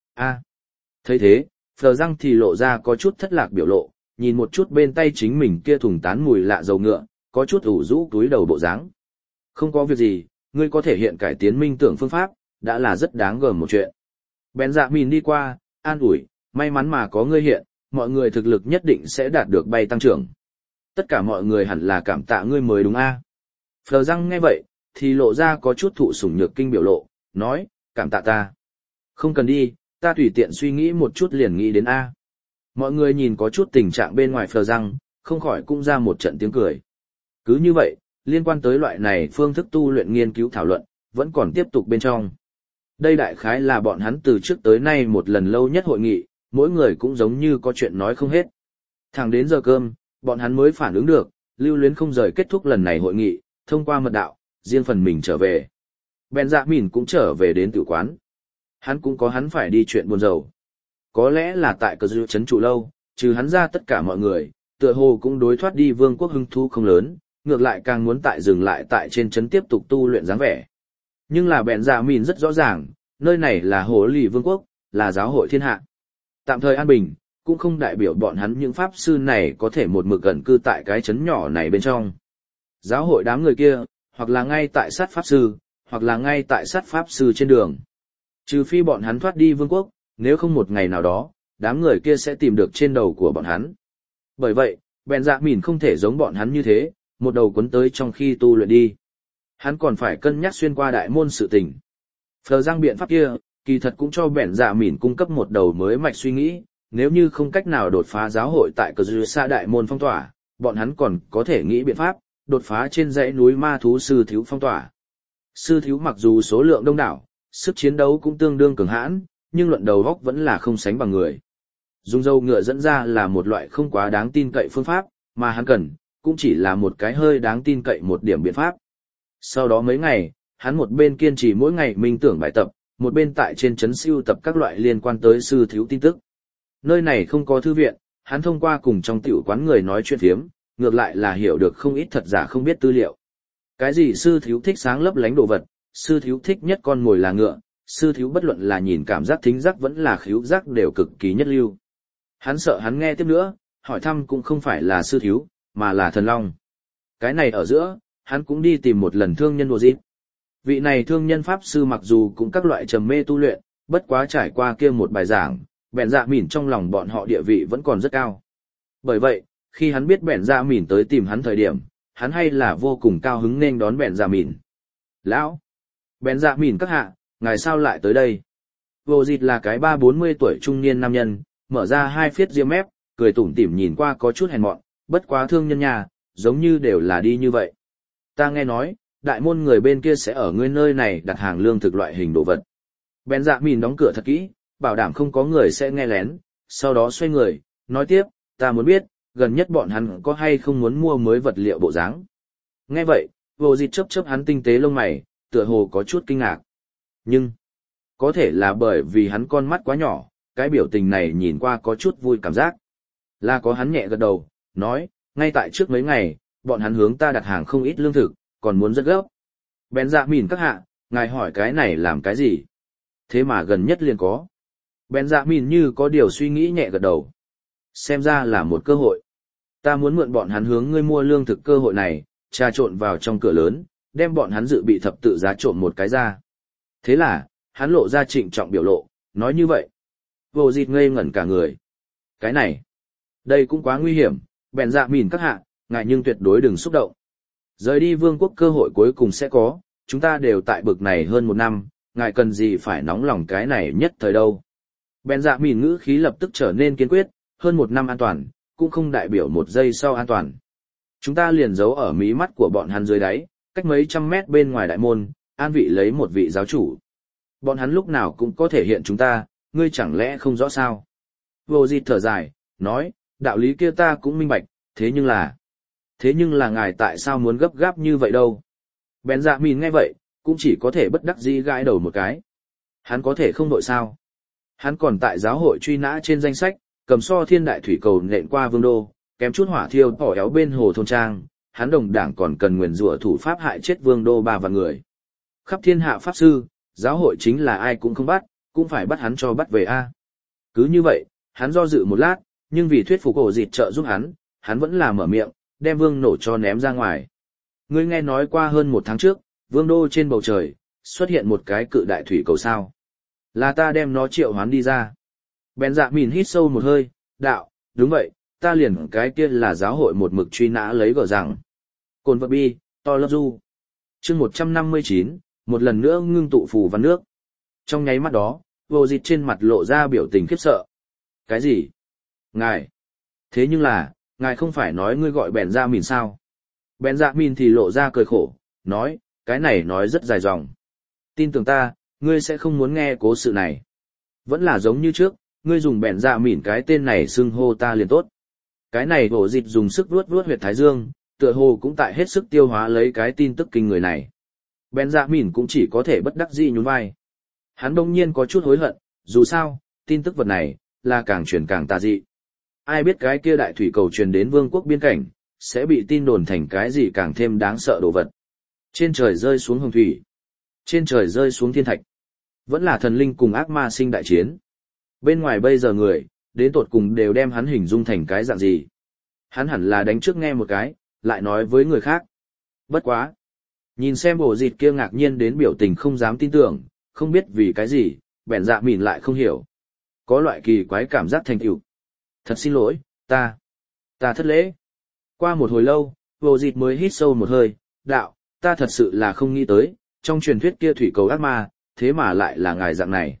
Thấy thế, Phờ răng thì lộ ra có chút thất lạc biểu lộ, nhìn một chút bên tay chính mình kia thùng tán mùi lạ dầu ngựa, có chút ủ rũ túi đầu bộ dáng. Không có việc gì, ngươi có thể hiện cải tiến minh tưởng phương pháp, đã là rất đáng gờm một chuyện. Benjamin đi qua, an ủi, may mắn mà có ngươi hiện, mọi người thực lực nhất định sẽ đạt được bay tăng trưởng. Tất cả mọi người hẳn là cảm tạ ngươi mới đúng a. Phờ răng nghe vậy, thì lộ ra có chút thụ sủng nhược kinh biểu lộ, nói, cảm tạ ta. Không cần đi, ta tùy tiện suy nghĩ một chút liền nghĩ đến A. Mọi người nhìn có chút tình trạng bên ngoài phờ răng, không khỏi cũng ra một trận tiếng cười. Cứ như vậy, liên quan tới loại này phương thức tu luyện nghiên cứu thảo luận, vẫn còn tiếp tục bên trong. Đây đại khái là bọn hắn từ trước tới nay một lần lâu nhất hội nghị, mỗi người cũng giống như có chuyện nói không hết. Thẳng đến giờ cơm, bọn hắn mới phản ứng được, Lưu Luyến không rời kết thúc lần này hội nghị, thông qua mật đạo, riêng phần mình trở về. Benjamin cũng trở về đến tử quán. Hắn cũng có hắn phải đi chuyện buồn rầu. Có lẽ là tại cờ dư chấn trụ lâu, trừ hắn ra tất cả mọi người, tựa hồ cũng đối thoát đi vương quốc hưng thu không lớn, ngược lại càng muốn tại dừng lại tại trên chấn tiếp tục tu luyện dáng vẻ. Nhưng là Benjamin rất rõ ràng, nơi này là hồ lì vương quốc, là giáo hội thiên hạ. Tạm thời an bình, cũng không đại biểu bọn hắn những pháp sư này có thể một mực gần cư tại cái chấn nhỏ này bên trong. Giáo hội đám người kia, hoặc là ngay tại sát pháp sư, hoặc là ngay tại sát pháp sư trên đường. Trừ phi bọn hắn thoát đi vương quốc, nếu không một ngày nào đó, đám người kia sẽ tìm được trên đầu của bọn hắn. Bởi vậy, Benjamin không thể giống bọn hắn như thế, một đầu cuốn tới trong khi tu luyện đi. Hắn còn phải cân nhắc xuyên qua đại môn sự tình. Phờ răng biện pháp kia, kỳ thật cũng cho Benjamin cung cấp một đầu mới mạch suy nghĩ, nếu như không cách nào đột phá giáo hội tại cờ dư xa đại môn phong tỏa, bọn hắn còn có thể nghĩ biện pháp, đột phá trên dãy núi ma thú sư thiếu phong tỏa. Sư thiếu mặc dù số lượng đông đảo, sức chiến đấu cũng tương đương cường hãn, nhưng luận đầu góc vẫn là không sánh bằng người. Dùng dâu ngựa dẫn ra là một loại không quá đáng tin cậy phương pháp, mà hắn cần, cũng chỉ là một cái hơi đáng tin cậy một điểm biện pháp. Sau đó mấy ngày, hắn một bên kiên trì mỗi ngày minh tưởng bài tập, một bên tại trên trấn siêu tập các loại liên quan tới sư thiếu tin tức. Nơi này không có thư viện, hắn thông qua cùng trong tiểu quán người nói chuyện phiếm, ngược lại là hiểu được không ít thật giả không biết tư liệu. Cái gì sư thiếu thích sáng lấp lánh đồ vật, sư thiếu thích nhất con mồi là ngựa, sư thiếu bất luận là nhìn cảm giác thính giác vẫn là khứu giác đều cực kỳ nhất lưu. Hắn sợ hắn nghe tiếp nữa, hỏi thăm cũng không phải là sư thiếu, mà là thần long. Cái này ở giữa, hắn cũng đi tìm một lần thương nhân đồ dịp. Vị này thương nhân pháp sư mặc dù cũng các loại trầm mê tu luyện, bất quá trải qua kia một bài giảng, bèn dạ mỉn trong lòng bọn họ địa vị vẫn còn rất cao. Bởi vậy, khi hắn biết bèn dạ mỉn tới tìm hắn thời điểm, hắn hay là vô cùng cao hứng nên đón bèn dạ mỉn. Lão! Bèn dạ mỉn các hạ, ngài sao lại tới đây? Vô dịt là cái 30-40 tuổi trung niên nam nhân, mở ra hai phiết ria mép, cười tủm tỉm nhìn qua có chút hèn mọn, bất quá thương nhân nhà, giống như đều là đi như vậy. Ta nghe nói, đại môn người bên kia sẽ ở ngươi nơi này đặt hàng lương thực loại hình đồ vật. Bèn dạ mỉn đóng cửa thật kỹ, bảo đảm không có người sẽ nghe lén, sau đó xoay người, nói tiếp, ta muốn biết, gần nhất bọn hắn có hay không muốn mua mới vật liệu bộ dáng. Nghe vậy, vô dịt chớp chớp hắn tinh tế lông mày, tựa hồ có chút kinh ngạc. Nhưng, có thể là bởi vì hắn con mắt quá nhỏ, cái biểu tình này nhìn qua có chút vui cảm giác. Là có hắn nhẹ gật đầu, nói, ngay tại trước mấy ngày, bọn hắn hướng ta đặt hàng không ít lương thực, còn muốn rất gấp. Bèn dạ mỉn các hạ, ngài hỏi cái này làm cái gì? Thế mà gần nhất liền có. Bèn dạ mỉn như có điều suy nghĩ nhẹ gật đầu. Xem ra là một cơ hội. Ta muốn mượn bọn hắn hướng ngươi mua lương thực cơ hội này, trà trộn vào trong cửa lớn, đem bọn hắn dự bị thập tự giá trộn một cái ra. Thế là, hắn lộ ra trịnh trọng biểu lộ, nói như vậy. Vô dịt ngây ngẩn cả người. Cái này, đây cũng quá nguy hiểm, bèn dạ mỉn các hạ, ngài nhưng tuyệt đối đừng xúc động. Rời đi vương quốc cơ hội cuối cùng sẽ có, chúng ta đều tại bực này hơn một năm, ngài cần gì phải nóng lòng cái này nhất thời đâu. Bèn dạ mỉn ngữ khí lập tức trở nên kiên quyết, hơn một năm an toàn, cũng không đại biểu một giây sau an toàn. Chúng ta liền giấu ở mí mắt của bọn hắn dưới đáy, cách mấy trăm mét bên ngoài đại môn, an vị lấy một vị giáo chủ. Bọn hắn lúc nào cũng có thể hiện chúng ta, ngươi chẳng lẽ không rõ sao? Vô dịt thở dài, nói, đạo lý kia ta cũng minh bạch, thế nhưng là ngài tại sao muốn gấp gáp như vậy đâu? Bèn dạ mìn nghe vậy, cũng chỉ có thể bất đắc dĩ gãi đầu một cái. Hắn có thể không đội sao? Hắn còn tại giáo hội truy nã trên danh sách, cầm so thiên đại thủy cầu nện qua vương đô, kém chút hỏa thiêu tỏ éo bên hồ thôn trang, hắn đồng đảng còn cần nguyền rủa thủ pháp hại chết vương đô 3 vạn người. Khắp thiên hạ pháp sư, giáo hội chính là ai cũng không bắt, cũng phải bắt hắn cho bắt về a. Cứ như vậy, hắn do dự một lát, nhưng vì thuyết phục ổ dịt trợ giúp hắn vẫn là mở miệng, đem vương nổ cho ném ra ngoài. Ngươi nghe nói qua hơn 1 tháng trước, vương đô trên bầu trời, xuất hiện một cái cự đại thủy cầu sao. Là ta đem nó triệu hoán đi ra. Bèn dạ mìn hít sâu một hơi, đạo, đúng vậy, ta liền cái kia là giáo hội một mực truy nã lấy gờ rằng. Cồn vật bi, to love du. Chương 159, một lần nữa ngưng tụ phù văn nước. Trong nháy mắt đó, vô dịch trên mặt lộ ra biểu tình khiếp sợ. Cái gì? Ngài? Thế nhưng là, ngài không phải nói ngươi gọi bèn ra mìn sao? Bèn dạ mìn thì lộ ra cười khổ, nói, cái này nói rất dài dòng. Tin tưởng ta, ngươi sẽ không muốn nghe cố sự này. Vẫn là giống như trước, ngươi dùng bèn dạ mìn cái tên này xưng hô ta liền tốt. Cái này bổ dịch dùng sức vuốt vuốt huyệt thái dương, tựa hồ cũng tại hết sức tiêu hóa lấy cái tin tức kinh người này. Bèn dạ mìn cũng chỉ có thể bất đắc dĩ nhún vai. Hắn đông nhiên có chút hối hận, dù sao, tin tức vật này, là càng truyền càng tà dị. Ai biết cái kia đại thủy cầu truyền đến vương quốc biên cảnh, sẽ bị tin đồn thành cái gì càng thêm đáng sợ đồ vật. Trên trời rơi xuống hồng thủy. Trên trời rơi xuống thiên thạch. Vẫn là thần linh cùng ác ma sinh đại chiến. Bên ngoài bây giờ người, đến tột cùng đều đem hắn hình dung thành cái dạng gì. Hắn hẳn là đánh trước nghe một cái, lại nói với người khác. Bất quá. Nhìn xem bộ dịt kia ngạc nhiên đến biểu tình không dám tin tưởng, không biết vì cái gì, bèn dạ mìn lại không hiểu. Có loại kỳ quái cảm giác thành tựu. Thật xin lỗi, ta thất lễ. Qua một hồi lâu, bộ dịt mới hít sâu một hơi, đạo, ta thật sự là không nghĩ tới, trong truyền thuyết kia thủy cầu ác ma, thế mà lại là ngài dạng này.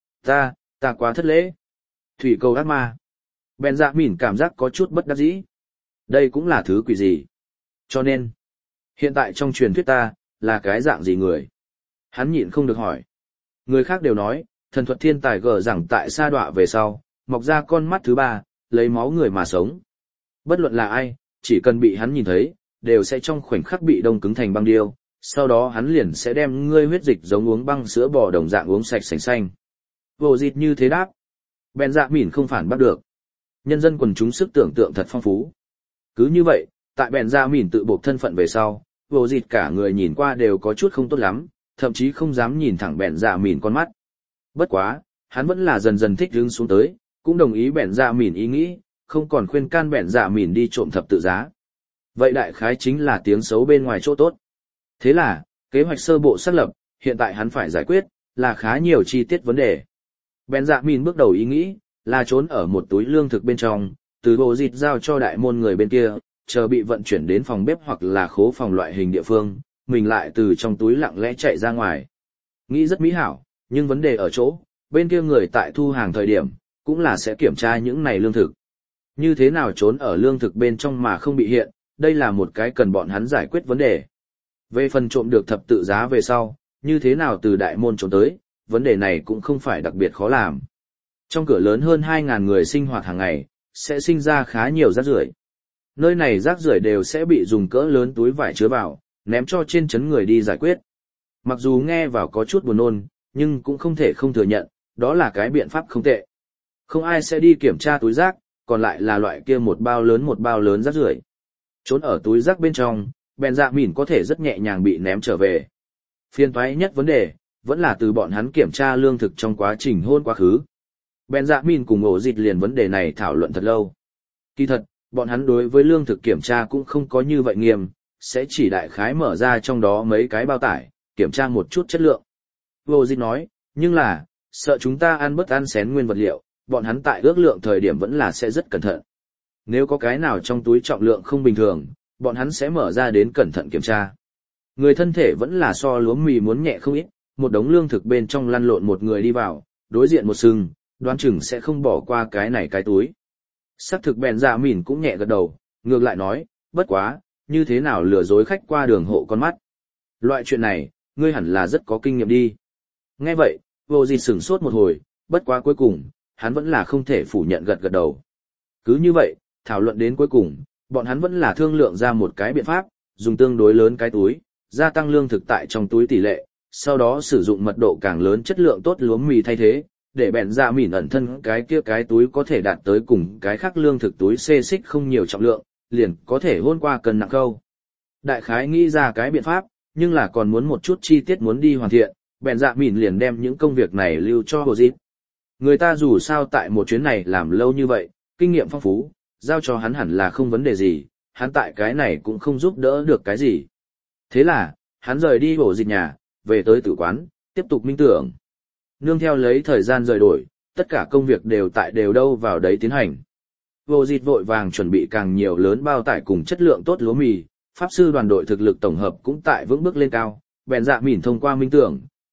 Ta quá thất lễ. Thủy cầu ác ma. Bèn dạ mìn cảm giác có chút bất đắc dĩ. Đây cũng là thứ quỷ gì. Cho nên, hiện tại trong truyền thuyết ta, là cái dạng gì người? Hắn nhịn không được hỏi. Người khác đều nói, thần thuật thiên tài gở rằng tại sa đọa về sau, mọc ra con mắt thứ ba, lấy máu người mà sống. Bất luận là ai, chỉ cần bị hắn nhìn thấy, đều sẽ trong khoảnh khắc bị đông cứng thành băng điêu, sau đó hắn liền sẽ đem ngươi huyết dịch giống uống băng sữa bò đồng dạng uống sạch sành xanh. Vô dịt như thế đáp. Bèn dạ mỉn không phản bắt được. Nhân dân quần chúng sức tưởng tượng thật phong phú. Cứ như vậy, tại bèn dạ mỉn tự buộc thân phận về sau, vô dịt cả người nhìn qua đều có chút không tốt lắm, thậm chí không dám nhìn thẳng bèn dạ mỉn con mắt. Bất quá, hắn vẫn là dần dần thích hứng xuống tới, cũng đồng ý bèn dạ mỉn ý nghĩ, không còn khuyên can bèn dạ mỉn đi trộm thập tự giá. Vậy đại khái chính là tiếng xấu bên ngoài chỗ tốt. Thế là, kế hoạch sơ bộ xác lập, hiện tại hắn phải giải quyết, là khá nhiều chi tiết vấn đề. Bèn dạ mỉn bước đầu ý nghĩ, là trốn ở một túi lương thực bên trong, từ bộ dịt giao cho đại môn người bên kia, chờ bị vận chuyển đến phòng bếp hoặc là khố phòng loại hình địa phương, mình lại từ trong túi lặng lẽ chạy ra ngoài. Nghĩ rất mỹ hảo, nhưng vấn đề ở chỗ, bên kia người tại thu hàng thời điểm, cũng là sẽ kiểm tra những này lương thực. Như thế nào trốn ở lương thực bên trong mà không bị hiện, đây là một cái cần bọn hắn giải quyết vấn đề. Về phần trộm được thập tự giá về sau, như thế nào từ đại môn trốn tới, vấn đề này cũng không phải đặc biệt khó làm. Trong cửa lớn hơn 2.000 người sinh hoạt hàng ngày, sẽ sinh ra khá nhiều rác rưởi. Nơi này rác rưởi đều sẽ bị dùng cỡ lớn túi vải chứa vào, ném cho trên trấn người đi giải quyết. Mặc dù nghe vào có chút buồn nôn, nhưng cũng không thể không thừa nhận, đó là cái biện pháp không tệ. Không ai sẽ đi kiểm tra túi rác, còn lại là loại kia một bao lớn rác rưởi. Trốn ở túi rác bên trong, bèn dạ mỉn có thể rất nhẹ nhàng bị ném trở về. Phiền toái nhất vấn đề, vẫn là từ bọn hắn kiểm tra lương thực trong quá trình hôn quá khứ. Bèn dạ mỉn cùng ổ dịch liền vấn đề này thảo luận thật lâu. Kỳ thật, bọn hắn đối với lương thực kiểm tra cũng không có như vậy nghiêm, sẽ chỉ đại khái mở ra trong đó mấy cái bao tải, kiểm tra một chút chất lượng. Ổ dịch nói, nhưng là, sợ chúng ta ăn bất ăn xén nguyên vật liệu, bọn hắn tại ước lượng thời điểm vẫn là sẽ rất cẩn thận. Nếu có cái nào trong túi trọng lượng không bình thường, bọn hắn sẽ mở ra đến cẩn thận kiểm tra. Người thân thể vẫn là so lúa mì muốn nhẹ không ít, một đống lương thực bên trong lăn lộn một người đi vào, đối diện một sừng, đoán chừng sẽ không bỏ qua cái này cái túi. Sắc thực bèn dạ mỉn cũng nhẹ gật đầu, ngược lại nói, bất quá, như thế nào lừa dối khách qua đường hộ con mắt. Loại chuyện này, ngươi hẳn là rất có kinh nghiệm đi. Nghe vậy, vô gì sửng sốt một hồi, bất quá cuối cùng, hắn vẫn là không thể phủ nhận gật gật đầu. Cứ như vậy, thảo luận đến cuối cùng, bọn hắn vẫn là thương lượng ra một cái biện pháp, dùng tương đối lớn cái túi, gia tăng lương thực tại trong túi tỷ lệ, sau đó sử dụng mật độ càng lớn chất lượng tốt lúa mì thay thế, để bèn dạ mỉn ẩn thân cái kia cái túi có thể đạt tới cùng cái khác lương thực túi xê xích không nhiều trọng lượng, liền có thể hôn qua cân nặng câu. Đại khái nghĩ ra cái biện pháp, nhưng là còn muốn một chút chi tiết muốn đi hoàn thiện, bèn dạ mỉn liền đem những công việc này lưu cho Hồ Dít. Người ta dù sao tại một chuyến này làm lâu như vậy, kinh nghiệm phong phú, giao cho hắn hẳn là không vấn đề gì, hắn tại cái này cũng không giúp đỡ được cái gì. Thế là, hắn rời đi Hồ Dít nhà, về tới tử quán, tiếp tục minh tưởng. Nương theo lấy thời gian rời đổi, tất cả công việc đều tại đều đâu vào đấy tiến hành. Hồ Dít vội vàng chuẩn bị càng nhiều lớn bao tải cùng chất lượng tốt lúa mì, pháp sư đoàn đội thực lực tổng hợp cũng tại vững bước lên cao, bèn dạ mỉn thông qua minh tưởng,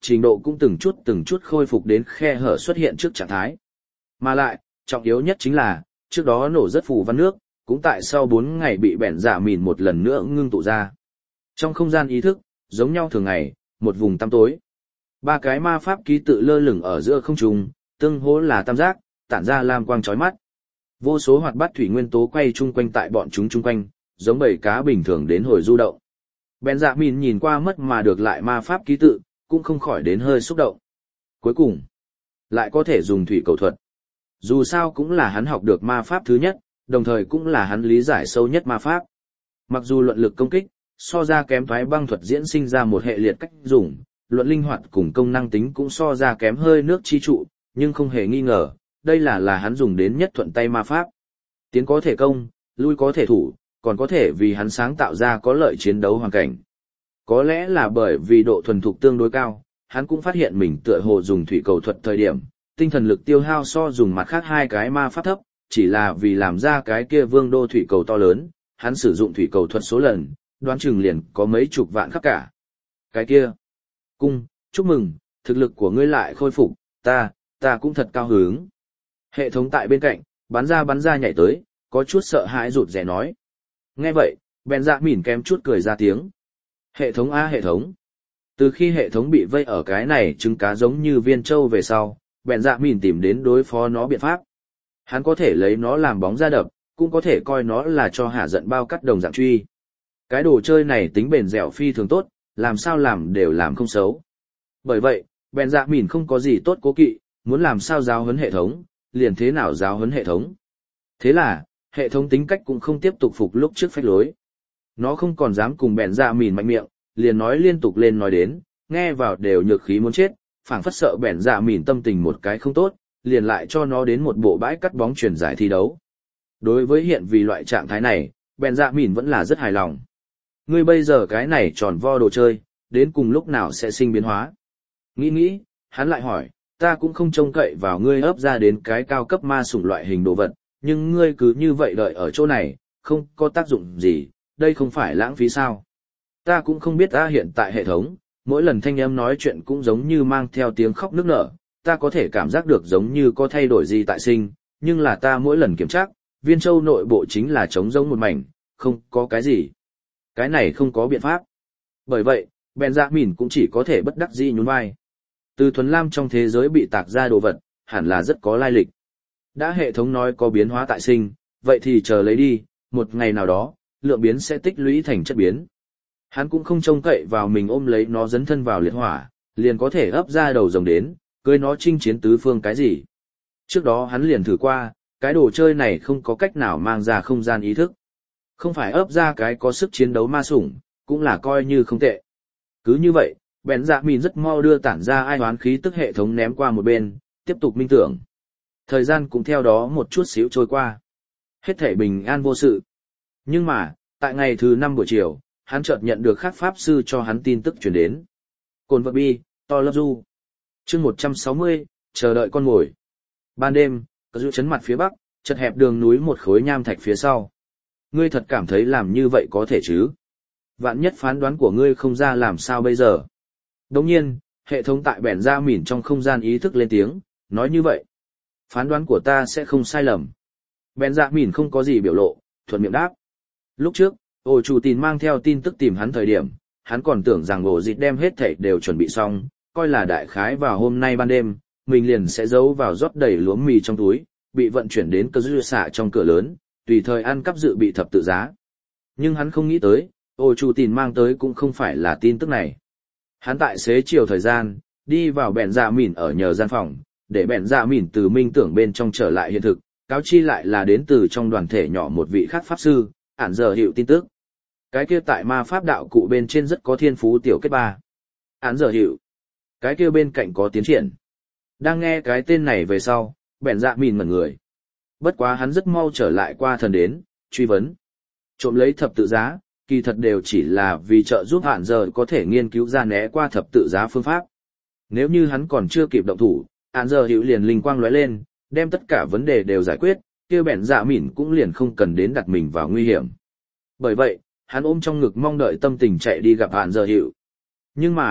trình độ cũng từng chút khôi phục đến khe hở xuất hiện trước trạng thái. Mà lại, trọng yếu nhất chính là, trước đó nổ rất phù văn nước, cũng tại sau 4 ngày bị bẻn dạ mìn một lần nữa ngưng tụ ra. Trong không gian ý thức, giống nhau thường ngày, một vùng tăm tối. 3 cái ma pháp ký tự lơ lửng ở giữa không trung, tương hỗ là tam giác, tản ra lam quang chói mắt. Vô số hoạt bát thủy nguyên tố quay chung quanh tại bọn chúng chung quanh, giống bầy cá bình thường đến hồi du động. Bèn dạ mìn nhìn qua mất mà được lại ma pháp ký tự, cũng không khỏi đến hơi xúc động. Cuối cùng, lại có thể dùng thủy cầu thuật. Dù sao cũng là hắn học được ma pháp thứ nhất, đồng thời cũng là hắn lý giải sâu nhất ma pháp. Mặc dù luận lực công kích, so ra kém thoái băng thuật diễn sinh ra một hệ liệt cách dùng, luận linh hoạt cùng công năng tính cũng so ra kém hơi nước chi trụ, nhưng không hề nghi ngờ, đây là hắn dùng đến nhất thuận tay ma pháp. Tiến có thể công, lui có thể thủ, còn có thể vì hắn sáng tạo ra có lợi chiến đấu hoàn cảnh. Có lẽ là bởi vì độ thuần thục tương đối cao, hắn cũng phát hiện mình tựa hồ dùng thủy cầu thuật thời điểm, tinh thần lực tiêu hao so dùng mặt khác 2 cái ma pháp thấp, chỉ là vì làm ra cái kia vương đô thủy cầu to lớn, hắn sử dụng thủy cầu thuật số lần, đoán chừng liền có mấy chục vạn khắp cả. Cái kia, cung, chúc mừng, thực lực của ngươi lại khôi phục, ta cũng thật cao hứng. Hệ thống tại bên cạnh, bắn ra nhảy tới, có chút sợ hãi rụt rè nói. Nghe vậy, bèn dạ mỉn kém chút cười ra tiếng. Hệ thống a hệ thống. Từ khi hệ thống bị vây ở cái này trứng cá giống như viên châu về sau, bèn dạ mỉn tìm đến đối phó nó biện pháp. Hắn có thể lấy nó làm bóng ra đập, cũng có thể coi nó là cho hạ giận bao cắt đồng dạng truy. Cái đồ chơi này tính bền dẻo phi thường tốt, làm sao làm đều làm không xấu. Bởi vậy, bèn dạ mỉn không có gì tốt cố kỵ, muốn làm sao giáo huấn hệ thống, liền thế nào giáo huấn hệ thống. Thế là, hệ thống tính cách cũng không tiếp tục phục lúc trước phách lối. Nó không còn dám cùng bèn dạ mỉn mạnh miệng, liền nói liên tục lên nói đến, nghe vào đều nhược khí muốn chết, phảng phất sợ bèn dạ mỉn tâm tình một cái không tốt, liền lại cho nó đến một bộ bãi cắt bóng chuyển giải thi đấu. Đối với hiện vì loại trạng thái này, bèn dạ mỉn vẫn là rất hài lòng. Ngươi bây giờ cái này tròn vo đồ chơi, đến cùng lúc nào sẽ sinh biến hóa. Nghĩ, hắn lại hỏi, ta cũng không trông cậy vào ngươi ấp ra đến cái cao cấp ma sủng loại hình đồ vật, nhưng ngươi cứ như vậy đợi ở chỗ này, không có tác dụng gì, đây không phải lãng phí sao. Ta cũng không biết ta hiện tại hệ thống, mỗi lần thanh âm nói chuyện cũng giống như mang theo tiếng khóc nức nở, ta có thể cảm giác được giống như có thay đổi gì tại sinh, nhưng là ta mỗi lần kiểm tra, viên châu nội bộ chính là trống rỗng một mảnh, không có cái gì. Cái này không có biện pháp. Bởi vậy, bèn dạ mỉn cũng chỉ có thể bất đắc dĩ nhún vai. Từ thuần lam trong thế giới bị tạc ra đồ vật, hẳn là rất có lai lịch. Đã hệ thống nói có biến hóa tại sinh, vậy thì chờ lấy đi, một ngày nào đó, lượng biến sẽ tích lũy thành chất biến. Hắn cũng không trông cậy vào mình ôm lấy nó dấn thân vào liệt hỏa, liền có thể ấp ra đầu rồng đến, cưới nó chinh chiến tứ phương cái gì. Trước đó hắn liền thử qua, cái đồ chơi này không có cách nào mang ra không gian ý thức. Không phải ấp ra cái có sức chiến đấu ma sủng, cũng là coi như không tệ. Cứ như vậy, bèn dạ mìn rất mau đưa tản ra ai hoán khí tức hệ thống ném qua một bên, tiếp tục minh tưởng. Thời gian cũng theo đó một chút xíu trôi qua. Hết thảy bình an vô sự. Nhưng mà, tại ngày thứ 5 buổi chiều, hắn chợt nhận được khác pháp sư cho hắn tin tức truyền đến. Cồn vật bi, to love you. Chương 160, chờ đợi con mồi. Ban đêm, có dụ chấn mặt phía bắc, chật hẹp đường núi một khối nham thạch phía sau. Ngươi thật cảm thấy làm như vậy có thể chứ? Vạn nhất phán đoán của ngươi không ra làm sao bây giờ? Đồng nhiên, hệ thống tại bèn ra mỉn trong không gian ý thức lên tiếng, nói như vậy. Phán đoán của ta sẽ không sai lầm. Bèn dạ mỉn không có gì biểu lộ, thuận miệng đáp. Lúc trước, ổ chủ tin mang theo tin tức tìm hắn thời điểm, hắn còn tưởng rằng ổ dịch đem hết thảy đều chuẩn bị xong, coi là đại khái vào hôm nay ban đêm, mình liền sẽ giấu vào rót đầy lúa mì trong túi, bị vận chuyển đến cơ dư xạ trong cửa lớn, tùy thời ăn cắp dự bị thập tự giá. Nhưng hắn không nghĩ tới, ổ chủ tin mang tới cũng không phải là tin tức này. Hắn tại xế chiều thời gian, đi vào bèn dạ mỉn ở nhờ gian phòng, để bèn dạ mỉn từ minh tưởng bên trong trở lại hiện thực, cáo chi lại là đến từ trong đoàn thể nhỏ một vị khác pháp sư, ản giờ hiệu tin tức. Cái kia tại ma pháp đạo cụ bên trên rất có thiên phú tiểu kết ba. Ản giờ hiệu. Cái kia bên cạnh có tiến triển. Đang nghe cái tên này về sau, bèn dạ mỉn ngẩn người. Bất quá hắn rất mau trở lại qua thần đến, truy vấn. Trộm lấy thập tự giá, kỳ thật đều chỉ là vì trợ giúp ản giờ có thể nghiên cứu ra né qua thập tự giá phương pháp. Nếu như hắn còn chưa kịp động thủ, ản giờ hiệu liền linh quang lóe lên, đem tất cả vấn đề đều giải quyết, kia bèn dạ mỉn cũng liền không cần đến đặt mình vào nguy hiểm. Bởi vậy, hắn ôm trong ngực mong đợi tâm tình chạy đi gặp ản giờ hiệu. Nhưng mà,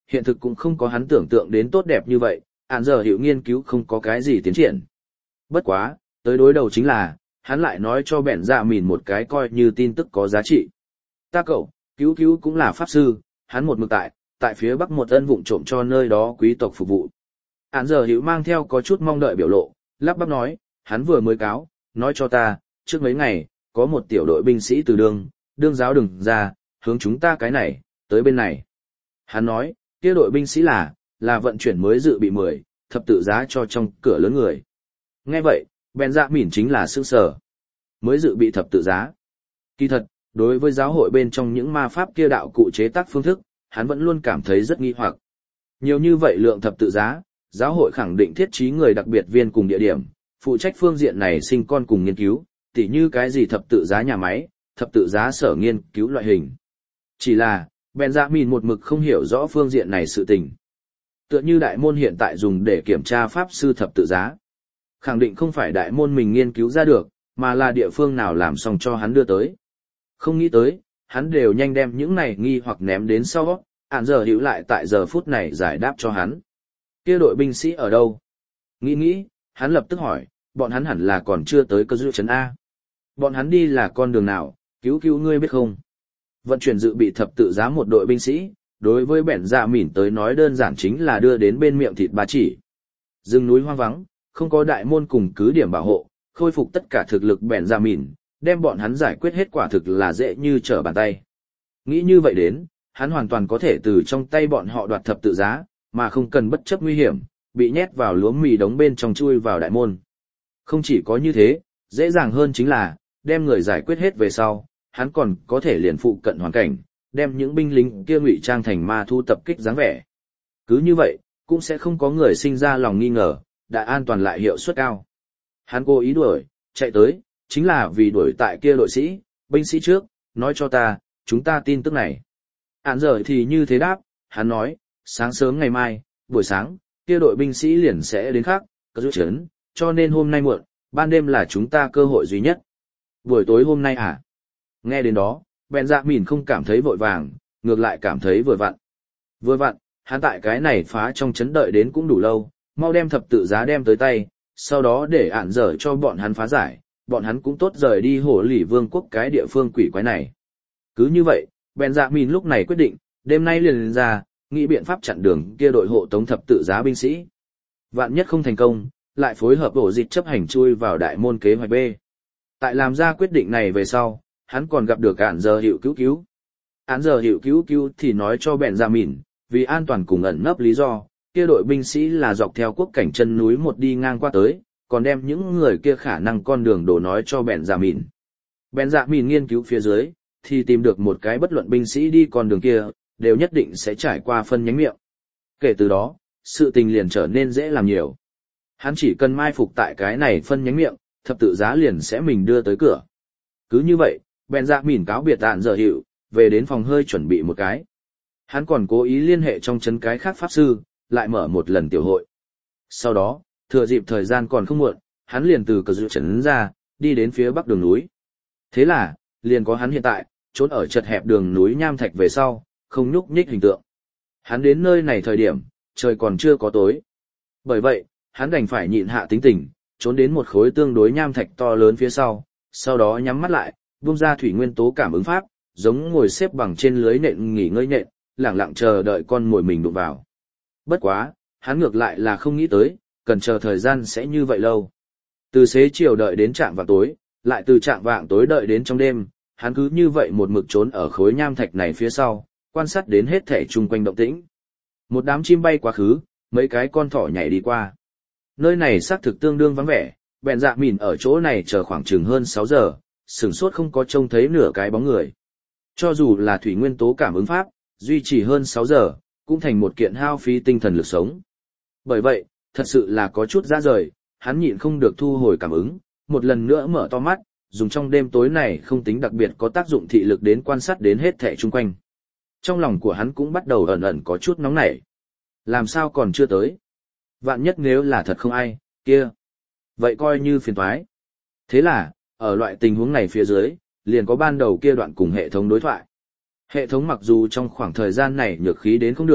hiện thực cũng không có hắn tưởng tượng đến tốt đẹp như vậy, ản giờ hiệu nghiên cứu không có cái gì tiến triển. Bất quá, tới đối đầu chính là, hắn lại nói cho bẻn dạ mìn một cái coi như tin tức có giá trị. Ta cậu, cứu cứu cũng là pháp sư, hắn một mực tại phía bắc một ân vụng trộm cho nơi đó quý tộc phục vụ. Ản giờ hiệu mang theo có chút mong đợi biểu lộ, lắp bắp nói, hắn vừa mới cáo, nói cho ta, trước mấy ngày, có một tiểu đội binh sĩ từ đương giáo đừng ra, hướng chúng ta cái này, tới bên này. Hắn nói, kia đội binh sĩ là vận chuyển mới dự bị 10, thập tự giá cho trong cửa lớn người. Nghe vậy, bèn dạ mỉn chính là sững sờ. Mới dự bị thập tự giá. Kỳ thật, đối với giáo hội bên trong những ma pháp kia đạo cụ chế tác phương thức, hắn vẫn luôn cảm thấy rất nghi hoặc. Nhiều như vậy lượng thập tự giá, giáo hội khẳng định thiết trí người đặc biệt viên cùng địa điểm, phụ trách phương diện này sinh con cùng nghiên cứu, tỉ như cái gì thập tự giá nhà máy, thập tự giá sở nghiên cứu loại hình. Chỉ là, Benjamin một mực không hiểu rõ phương diện này sự tình. Tựa như đại môn hiện tại dùng để kiểm tra pháp sư thập tự giá. Khẳng định không phải đại môn mình nghiên cứu ra được, mà là địa phương nào làm xong cho hắn đưa tới. Không nghĩ tới, hắn đều nhanh đem những này nghi hoặc ném đến sau, ản giờ hữu lại tại giờ phút này giải đáp cho hắn. Kia đội binh sĩ ở đâu? Nghĩ, hắn lập tức hỏi, bọn hắn hẳn là còn chưa tới cơ dự trấn A. Bọn hắn đi là con đường nào, cứu ngươi biết không? Vận chuyển dự bị thập tự giá một đội binh sĩ, đối với bẻn dạ mỉn tới nói đơn giản chính là đưa đến bên miệng thịt ba chỉ. Rừng núi hoang vắng, không có đại môn cùng cứ điểm bảo hộ, khôi phục tất cả thực lực bẻn dạ mỉn, đem bọn hắn giải quyết hết quả thực là dễ như trở bàn tay. Nghĩ như vậy đến, hắn hoàn toàn có thể từ trong tay bọn họ đoạt thập tự giá, mà không cần bất chấp nguy hiểm, bị nhét vào lúa mì đống bên trong chui vào đại môn. Không chỉ có như thế, dễ dàng hơn chính là, đem người giải quyết hết về sau, hắn còn có thể liền phụ cận hoàn cảnh, đem những binh lính kia ngụy trang thành ma thu tập kích dáng vẻ. Cứ như vậy, cũng sẽ không có người sinh ra lòng nghi ngờ, đã an toàn lại hiệu suất cao. Hắn cố ý đuổi, chạy tới, chính là vì đuổi tại kia đội sĩ, binh sĩ trước, nói cho ta, chúng ta tin tức này. Án giờ thì như thế đáp, hắn nói, sáng sớm ngày mai, buổi sáng, kia đội binh sĩ liền sẽ đến khác, có dự chấn, cho nên hôm nay muộn, ban đêm là chúng ta cơ hội duy nhất. Buổi tối hôm nay à? Nghe đến đó, bèn dạ mỉn không cảm thấy vội vàng, ngược lại cảm thấy vừa vặn. Vừa vặn, hắn tại cái này phá trong chấn đợi đến cũng đủ lâu, mau đem thập tự giá đem tới tay, sau đó để ản dở cho bọn hắn phá giải, bọn hắn cũng tốt rời đi hổ lỉ vương quốc cái địa phương quỷ quái này. Cứ như vậy, bèn dạ mỉn lúc này quyết định, đêm nay liền ra, nghĩ biện pháp chặn đường kia đội hộ tống thập tự giá binh sĩ. Vạn nhất không thành công, lại phối hợp ổ dịch chấp hành chui vào đại môn kế hoạch B. Tại làm ra quyết định này về sau, hắn còn gặp được ản giờ hiệu cứu. Án giờ hiệu cứu thì nói cho bèn dạ mỉn, vì an toàn cùng ẩn nấp lý do, kia đội binh sĩ là dọc theo quốc cảnh chân núi một đi ngang qua tới, còn đem những người kia khả năng con đường đổ nói cho bèn dạ mỉn. Bèn dạ mỉn nghiên cứu phía dưới, thì tìm được một cái bất luận binh sĩ đi con đường kia, đều nhất định sẽ trải qua phân nhánh miệng. Kể từ đó, sự tình liền trở nên dễ làm nhiều. Hắn chỉ cần mai phục tại cái này phân nhánh miệng, thập tự giá liền sẽ mình đưa tới cửa. Cứ như vậy, bèn dạ mỉn cáo biệt ạn giờ hiệu, về đến phòng hơi chuẩn bị một cái. Hắn còn cố ý liên hệ trong chấn cái khác pháp sư, lại mở một lần tiểu hội. Sau đó, thừa dịp thời gian còn không muộn, hắn liền từ cờ dự chấn ra, đi đến phía bắc đường núi. Thế là, liền có hắn hiện tại, trốn ở chật hẹp đường núi nham thạch về sau, không nhúc nhích hình tượng. Hắn đến nơi này thời điểm, trời còn chưa có tối. Bởi vậy, hắn đành phải nhịn hạ tính tình, trốn đến một khối tương đối nham thạch to lớn phía sau đó nhắm mắt lại, buông ra thủy nguyên tố cảm ứng pháp, giống ngồi xếp bằng trên lưới nện nghỉ ngơi nện, lặng lặng chờ đợi con mồi mình đụng vào. Bất quá, hắn ngược lại là không nghĩ tới, cần chờ thời gian sẽ như vậy lâu. Từ xế chiều đợi đến trạng vạng tối, lại từ trạng vạng tối đợi đến trong đêm, hắn cứ như vậy một mực trốn ở khối nham thạch này phía sau, quan sát đến hết thảy chung quanh động tĩnh. Một đám chim bay quá khứ, mấy cái con thỏ nhảy đi qua. Nơi này xác thực tương đương vắng vẻ, bèn dạ mỉn ở chỗ này chờ khoảng chừng hơn 6 giờ, sửng sốt không có trông thấy nửa cái bóng người. Cho dù là thủy nguyên tố cảm ứng pháp, duy trì hơn 6 giờ, cũng thành một kiện hao phí tinh thần lực sống. Bởi vậy, thật sự là có chút ra rời, hắn nhịn không được thu hồi cảm ứng, một lần nữa mở to mắt, dùng trong đêm tối này không tính đặc biệt có tác dụng thị lực đến quan sát đến hết thảy chung quanh. Trong lòng của hắn cũng bắt đầu ẩn ẩn có chút nóng nảy. Làm sao còn chưa tới? Vạn nhất nếu là thật không ai, kia. Vậy coi như phiền toái. Thế là, ở loại tình huống này phía dưới, liền có ban đầu kia đoạn cùng hệ thống đối thoại. Hệ thống mặc dù trong khoảng thời gian này nhược khí đến không được,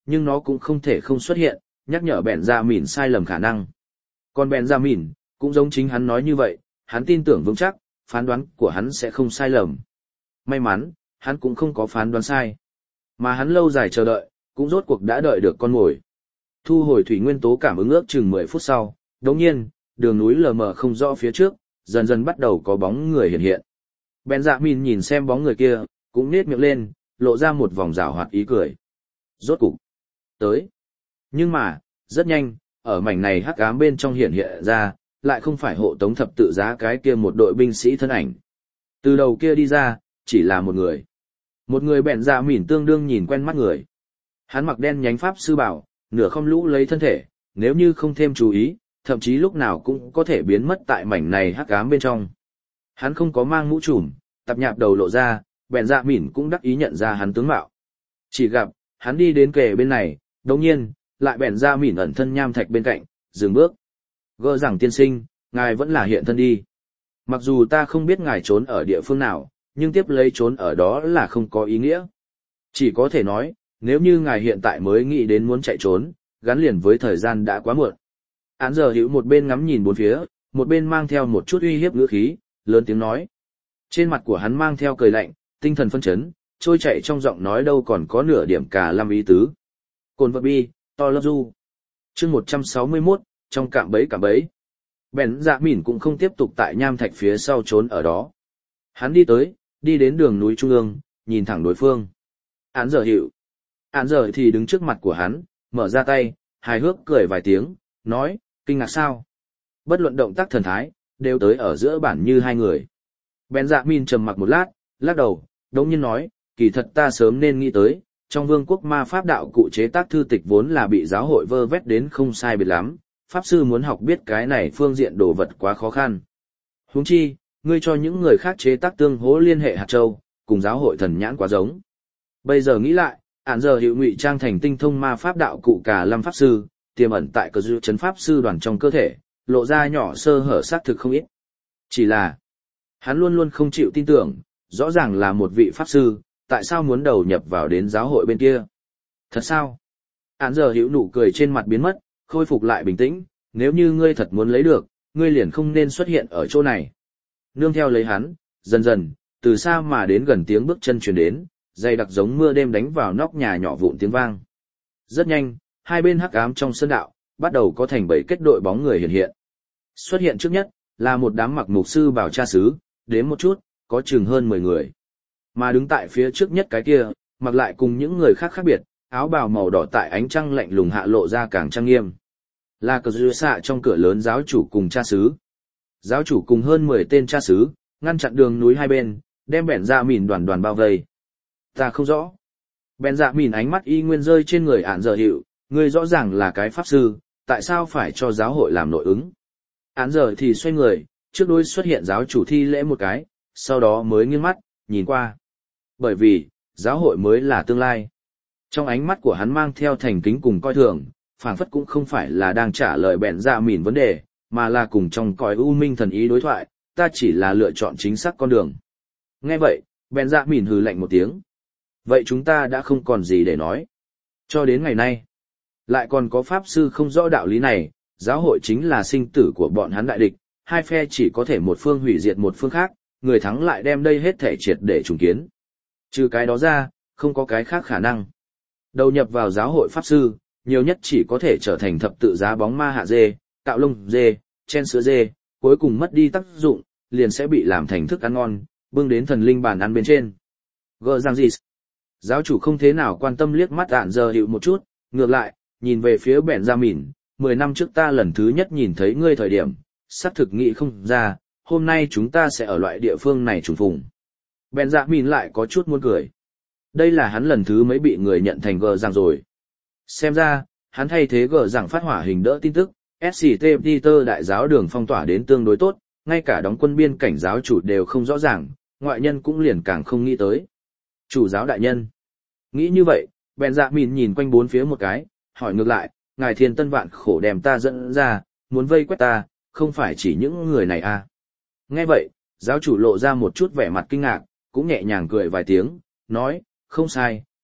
nhưng nó cũng không thể không xuất hiện, nhắc nhở bèn dạ mỉn sai lầm khả năng. Còn bèn dạ mỉn, cũng giống chính hắn nói như vậy, hắn tin tưởng vững chắc, phán đoán của hắn sẽ không sai lầm. May mắn, hắn cũng không có phán đoán sai. Mà hắn lâu dài chờ đợi, cũng rốt cuộc đã đợi được con mồi. Thu hồi thủy nguyên tố cảm ứng ước chừng 10 phút sau, đồng nhiên, đường núi lờ mờ không rõ phía trước, dần dần bắt đầu có bóng người hiện hiện. Bèn dạ mìn nhìn xem bóng người kia, cũng nết miệng lên, lộ ra một vòng rào hoạt ý cười. Rốt cục tới. Nhưng mà, rất nhanh, ở mảnh này hắc ám bên trong hiện hiện ra, lại không phải hộ tống thập tự giá cái kia một đội binh sĩ thân ảnh. Từ đầu kia đi ra, chỉ là một người. Một người bèn dạ mìn tương đương nhìn quen mắt người. Hắn mặc đen nhánh pháp sư bảo, nửa không lũ lấy thân thể, nếu như không thêm chú ý, thậm chí lúc nào cũng có thể biến mất tại mảnh này hắc ám bên trong. Hắn không có mang mũ trùm, tập nhạp đầu lộ ra, bèn dạ mìn cũng đắc ý nhận ra hắn tướng mạo. Chỉ gặp, hắn đi đến kề bên này, đồng nhiên, lại bèn dạ mìn ẩn thân nham thạch bên cạnh, dừng bước. Gỡ rằng tiên sinh, ngài vẫn là hiện thân đi. Mặc dù ta không biết ngài trốn ở địa phương nào, nhưng tiếp lấy trốn ở đó là không có ý nghĩa. Chỉ có thể nói, nếu như ngài hiện tại mới nghĩ đến muốn chạy trốn, gắn liền với thời gian đã quá muộn. Án giờ hữu một bên ngắm nhìn bốn phía, một bên mang theo một chút uy hiếp ngữ khí, lớn tiếng nói. Trên mặt của hắn mang theo cười lạnh, tinh thần phân chấn, trôi chạy trong giọng nói đâu còn có nửa điểm cả lâm ý tứ. Cồn vật bi, to love you. Chương 161, trong cạm bẫy. Bèn dạ mỉn cũng không tiếp tục tại nham thạch phía sau trốn ở đó. Hắn đi đến đường núi trung ương, nhìn thẳng đối phương. Án giờ hiệu. Án giờ thì đứng trước mặt của hắn, mở ra tay, hài hước cười vài tiếng, nói, kinh ngạc sao? Bất luận động tác thần thái, đều tới ở giữa bản như hai người. Bèn dạ mỉn trầm mặc một lát, lắc đầu, đống nhiên nói, kỳ thật ta sớm nên nghĩ tới, trong vương quốc ma pháp đạo cụ chế tác thư tịch vốn là bị giáo hội vơ vét đến không sai biệt lắm, pháp sư muốn học biết cái này phương diện đồ vật quá khó khăn. Huống chi, ngươi cho những người khác chế tác tương hỗ liên hệ hạt châu, cùng giáo hội thần nhãn quá giống. Bây giờ nghĩ lại, án giờ hiệu ngụy trang thành tinh thông ma pháp đạo cụ cả lâm pháp sư, tiềm ẩn tại cơ dư chấn pháp sư đoàn trong cơ thể, lộ ra nhỏ sơ hở xác thực không ít. Chỉ là, hắn luôn luôn không chịu tin tưởng, rõ ràng là một vị pháp sư, tại sao muốn đầu nhập vào đến giáo hội bên kia? Thật sao? Án giờ hiểu nụ cười trên mặt biến mất, khôi phục lại bình tĩnh, nếu như ngươi thật muốn lấy được, ngươi liền không nên xuất hiện ở chỗ này. Nương theo lấy hắn, dần dần, từ xa mà đến gần tiếng bước chân truyền đến, dày đặc giống mưa đêm đánh vào nóc nhà nhỏ vụn tiếng vang. Rất nhanh, hai bên hắc ám trong sơn đạo, bắt đầu có thành bảy kết đội bóng người hiện hiện. Xuất hiện trước nhất, là một đám mặc mục sư bảo cha xứ, đếm một chút, có chừng hơn 10 người. Mà đứng tại phía trước nhất cái kia, mặc lại cùng những người khác khác biệt, áo bào màu đỏ tại ánh trăng lạnh lùng hạ lộ ra càng trang nghiêm. Là cờ dư xạ trong cửa lớn giáo chủ cùng cha xứ. Giáo chủ cùng hơn 10 tên cha xứ, ngăn chặn đường núi hai bên, đem bèn dạ mìn đoàn đoàn bao vây. Ta không rõ. Bèn dạ mìn ánh mắt y nguyên rơi trên người án giờ hiệu, người rõ ràng là cái pháp sư, tại sao phải cho giáo hội làm nội ứng? Án giờ thì xoay người, trước đôi xuất hiện giáo chủ thi lễ một cái, sau đó mới nghiêng mắt, nhìn qua. Bởi vì, giáo hội mới là tương lai. Trong ánh mắt của hắn mang theo thành kính cùng coi thường, phảng phất cũng không phải là đang trả lời bèn dạ mìn vấn đề, mà là cùng trong cõi u minh thần ý đối thoại, ta chỉ là lựa chọn chính xác con đường. Nghe vậy, bèn dạ mìn hừ lạnh một tiếng. Vậy chúng ta đã không còn gì để nói. Cho đến ngày nay, lại còn có pháp sư không rõ đạo lý này, giáo hội chính là sinh tử của bọn hắn đại địch, hai phe chỉ có thể một phương hủy diệt một phương khác, người thắng lại đem đây hết thể triệt để trùng kiến. Trừ cái đó ra, không có cái khác khả năng. Đầu nhập vào giáo hội pháp sư, nhiều nhất chỉ có thể trở thành thập tự giá bóng ma hạ dê, cạo lông dê, chen sữa dê, cuối cùng mất đi tác dụng, liền sẽ bị làm thành thức ăn ngon, bưng đến thần linh bàn ăn bên trên. Gờ rằng gì? Giáo chủ không thế nào quan tâm liếc mắt ạn giờ hiệu một chút, ngược lại, nhìn về phía bèn ra mỉn, 10 năm trước ta lần thứ nhất nhìn thấy ngươi thời điểm, xác thực nghĩ không ra, hôm nay chúng ta sẽ ở loại địa phương này trùng phùng. Bèn dạ mỉn lại có chút muốn cười. Đây là hắn lần thứ mấy bị người nhận thành gờ rằng rồi. Xem ra, hắn thay thế gờ rằng phát hỏa hình đỡ tin tức, SCT Peter đại giáo đường phong tỏa đến tương đối tốt, ngay cả đóng quân biên cảnh giáo chủ đều không rõ ràng, ngoại nhân cũng liền càng không nghĩ tới. Chủ giáo đại nhân. Nghĩ như vậy, bèn dạ mỉn nhìn quanh bốn phía một cái, hỏi ngược lại, ngài thiên tân vạn khổ đem ta dẫn ra, muốn vây quét ta, không phải chỉ những người này à. Nghe vậy, giáo chủ lộ ra một chút vẻ mặt kinh ngạc, cũng nhẹ nhàng cười vài tiếng, nói, không sai,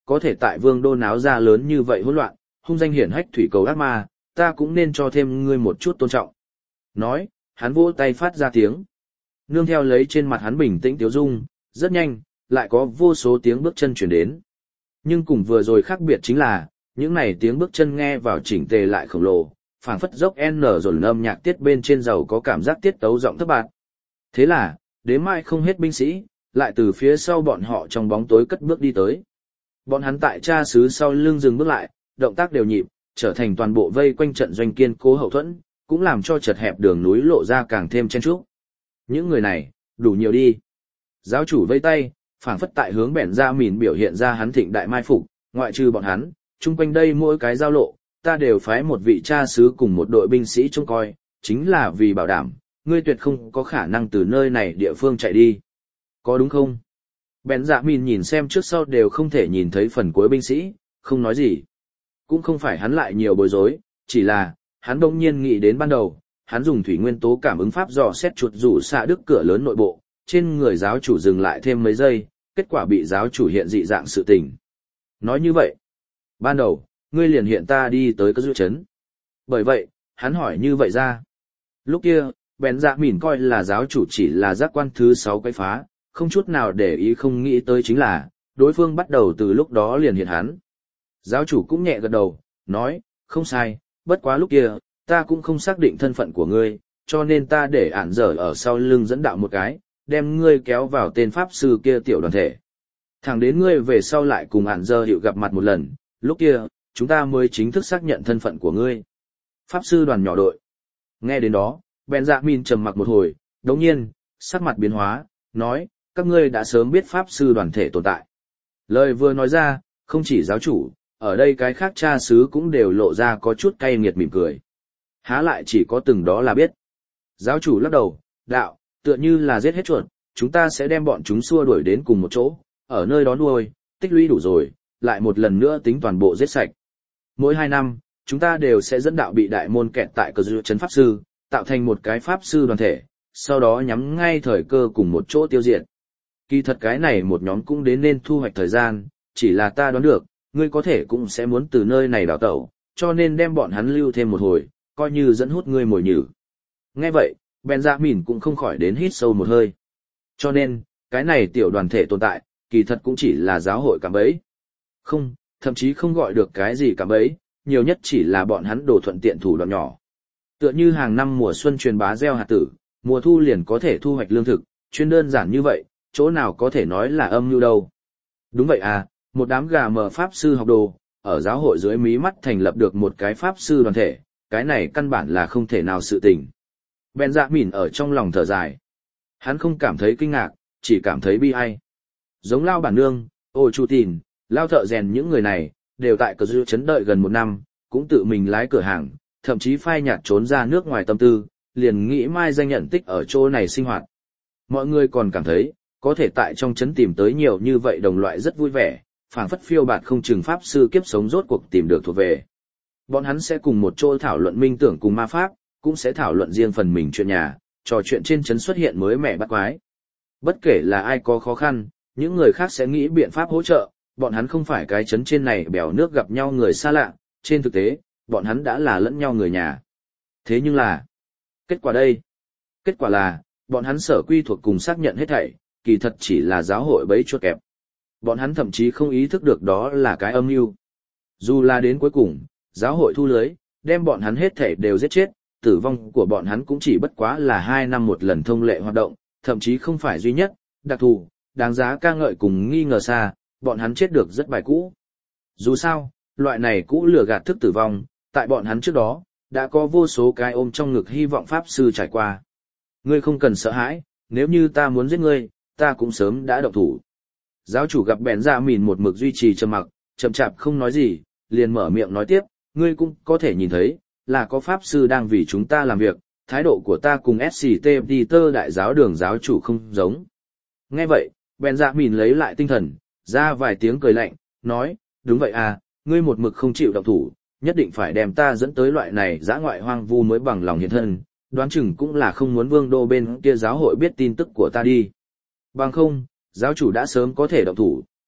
có thể tại vương đô náo ra lớn như vậy hỗn loạn, hung danh hiển hách thủy cầu ác ma, ta cũng nên cho thêm ngươi một chút tôn trọng. Nói, hắn vỗ tay phát ra tiếng. Nương theo lấy trên mặt hắn bình tĩnh tiếu dung, rất nhanh, lại có vô số tiếng bước chân chuyển đến. Nhưng cùng vừa rồi khác biệt chính là, những này tiếng bước chân nghe vào chỉnh tề lại khổng lồ, phảng phất dốc N dồn âm nhạc tiết bên trên dầu có cảm giác tiết tấu giọng thấp bạt. Thế là, đến mai không hết binh sĩ, lại từ phía sau bọn họ trong bóng tối cất bước đi tới. Bọn hắn tại cha xứ sau lưng dừng bước lại, động tác đều nhịp, trở thành toàn bộ vây quanh trận doanh kiên cố hậu thuẫn, cũng làm cho chật hẹp đường núi lộ ra càng thêm chen chúc. Những người này, đủ nhiều đi. Giáo chủ vây tay, phảng phất tại hướng bèn ra mìn biểu hiện ra hắn thịnh đại mai phục, ngoại trừ bọn hắn, chung quanh đây mỗi cái giao lộ, ta đều phái một vị cha xứ cùng một đội binh sĩ trông coi, chính là vì bảo đảm, ngươi tuyệt không có khả năng từ nơi này địa phương chạy đi. Có đúng không? Bèn dạ mìn nhìn xem trước sau đều không thể nhìn thấy phần cuối binh sĩ, không nói gì. Cũng không phải hắn lại nhiều bối rối, chỉ là, hắn đông nhiên nghĩ đến ban đầu, hắn dùng thủy nguyên tố cảm ứng pháp dò xét chuột rủ xạ đức cửa lớn nội bộ, trên người giáo chủ dừng lại thêm mấy giây, kết quả bị giáo chủ hiện dị dạng sự tình. Nói như vậy, ban đầu, ngươi liền hiện ta đi tới cái dư chấn. Bởi vậy, hắn hỏi như vậy ra. Lúc kia, bèn dạ mỉn coi là giáo chủ chỉ là giác quan thứ 6 quấy phá, không chút nào để ý không nghĩ tới chính là, đối phương bắt đầu từ lúc đó liền hiện hắn. Giáo chủ cũng nhẹ gật đầu, nói, không sai, bất quá lúc kia, ta cũng không xác định thân phận của ngươi, cho nên ta để ản dở ở sau lưng dẫn đạo một cái, đem ngươi kéo vào tên pháp sư kia tiểu đoàn thể. Thẳng đến ngươi về sau lại cùng ản dở hiệu gặp mặt một lần, lúc kia, chúng ta mới chính thức xác nhận thân phận của ngươi. Pháp sư đoàn nhỏ đội. Nghe đến đó, Benjamin trầm mặc một hồi, đồng nhiên, sắc mặt biến hóa, nói, các ngươi đã sớm biết pháp sư đoàn thể tồn tại. Lời vừa nói ra, không chỉ giáo chủ, ở đây cái khác cha xứ cũng đều lộ ra có chút cay nghiệt mỉm cười. Há lại chỉ có từng đó là biết. Giáo chủ lắc đầu, đạo, tựa như là giết hết chuột, chúng ta sẽ đem bọn chúng xua đuổi đến cùng một chỗ, ở nơi đó nuôi, tích lũy đủ rồi, lại một lần nữa tính toàn bộ giết sạch. Mỗi 2 năm, chúng ta đều sẽ dẫn đạo bị đại môn kẹt tại cờ dư trấn pháp sư, tạo thành một cái pháp sư đoàn thể, sau đó nhắm ngay thời cơ cùng một chỗ tiêu diệt. Kỳ thật cái này một nhóm cũng đến nên thu hoạch thời gian, chỉ là ta đoán được, ngươi có thể cũng sẽ muốn từ nơi này đào tẩu, cho nên đem bọn hắn lưu thêm một hồi, coi như dẫn hút ngươi mồi nhử. Nghe vậy, Benjamin cũng không khỏi đến hít sâu một hơi. Cho nên, cái này tiểu đoàn thể tồn tại, kỳ thật cũng chỉ là giáo hội cạm bẫy. Không, thậm chí không gọi được cái gì cạm bẫy, nhiều nhất chỉ là bọn hắn đồ thuận tiện thủ đoạn nhỏ. Tựa như hàng năm mùa xuân truyền bá gieo hạt tử, mùa thu liền có thể thu hoạch lương thực, chuyên đơn giản như vậy, chỗ nào có thể nói là âm mưu đâu. Đúng vậy à, một đám gà mờ pháp sư học đồ, ở giáo hội dưới mí mắt thành lập được một cái pháp sư đoàn thể, cái này căn bản là không thể nào sự tình. Benjamin ở trong lòng thở dài. Hắn không cảm thấy kinh ngạc, chỉ cảm thấy bi ai. Giống Lao Bản Nương, Ô Chu Tìn, Lao Thợ Rèn những người này, đều tại cờ dư chấn đợi gần 1 năm, cũng tự mình lái cửa hàng, thậm chí phai nhạt trốn ra nước ngoài tâm tư, liền nghĩ mai danh nhận tích ở chỗ này sinh hoạt. Mọi người còn cảm thấy, có thể tại trong chấn tìm tới nhiều như vậy đồng loại rất vui vẻ, phảng phất phiêu bạt không chừng pháp sư kiếp sống rốt cuộc tìm được thuộc về. Bọn hắn sẽ cùng một chỗ thảo luận minh tưởng cùng ma pháp, cũng sẽ thảo luận riêng phần mình chuyện nhà, trò chuyện trên chấn xuất hiện mới mẻ bắt quái. Bất kể là ai có khó khăn, những người khác sẽ nghĩ biện pháp hỗ trợ, bọn hắn không phải cái chấn trên này bèo nước gặp nhau người xa lạ, trên thực tế, bọn hắn đã là lẫn nhau người nhà. Thế nhưng là, kết quả đây? Kết quả là, bọn hắn sở quy thuộc cùng xác nhận hết thảy, kỳ thật chỉ là giáo hội bẫy chuột kẹp. Bọn hắn thậm chí không ý thức được đó là cái âm mưu. Dù là đến cuối cùng, giáo hội thu lưới, đem bọn hắn hết thảy đều giết chết, tử vong của bọn hắn cũng chỉ bất quá là 2 năm một lần thông lệ hoạt động, thậm chí không phải duy nhất, đặc thù, đáng giá ca ngợi cùng nghi ngờ xa, bọn hắn chết được rất bài cũ. Dù sao, loại này cũ lừa gạt thức tử vong, tại bọn hắn trước đó, đã có vô số cái ôm trong ngực hy vọng pháp sư trải qua. Ngươi không cần sợ hãi, nếu như ta muốn giết ngươi, ta cũng sớm đã động thủ. Giáo chủ gặp bèn ra mìn một mực duy trì trầm mặc, chậm chạp không nói gì, liền mở miệng nói tiếp, ngươi cũng có thể nhìn thấy, là có pháp sư đang vì chúng ta làm việc, thái độ của ta cùng SCT Peter đại giáo đường giáo chủ không giống. Nghe vậy, bèn ra mìn lấy lại tinh thần, ra vài tiếng cười lạnh, nói, đúng vậy à, ngươi một mực không chịu động thủ, nhất định phải đem ta dẫn tới loại này dã ngoại hoang vu mới bằng lòng hiện thân, đoán chừng cũng là không muốn vương đô bên kia giáo hội biết tin tức của ta đi. Bằng không, giáo chủ đã sớm có thể động thủ,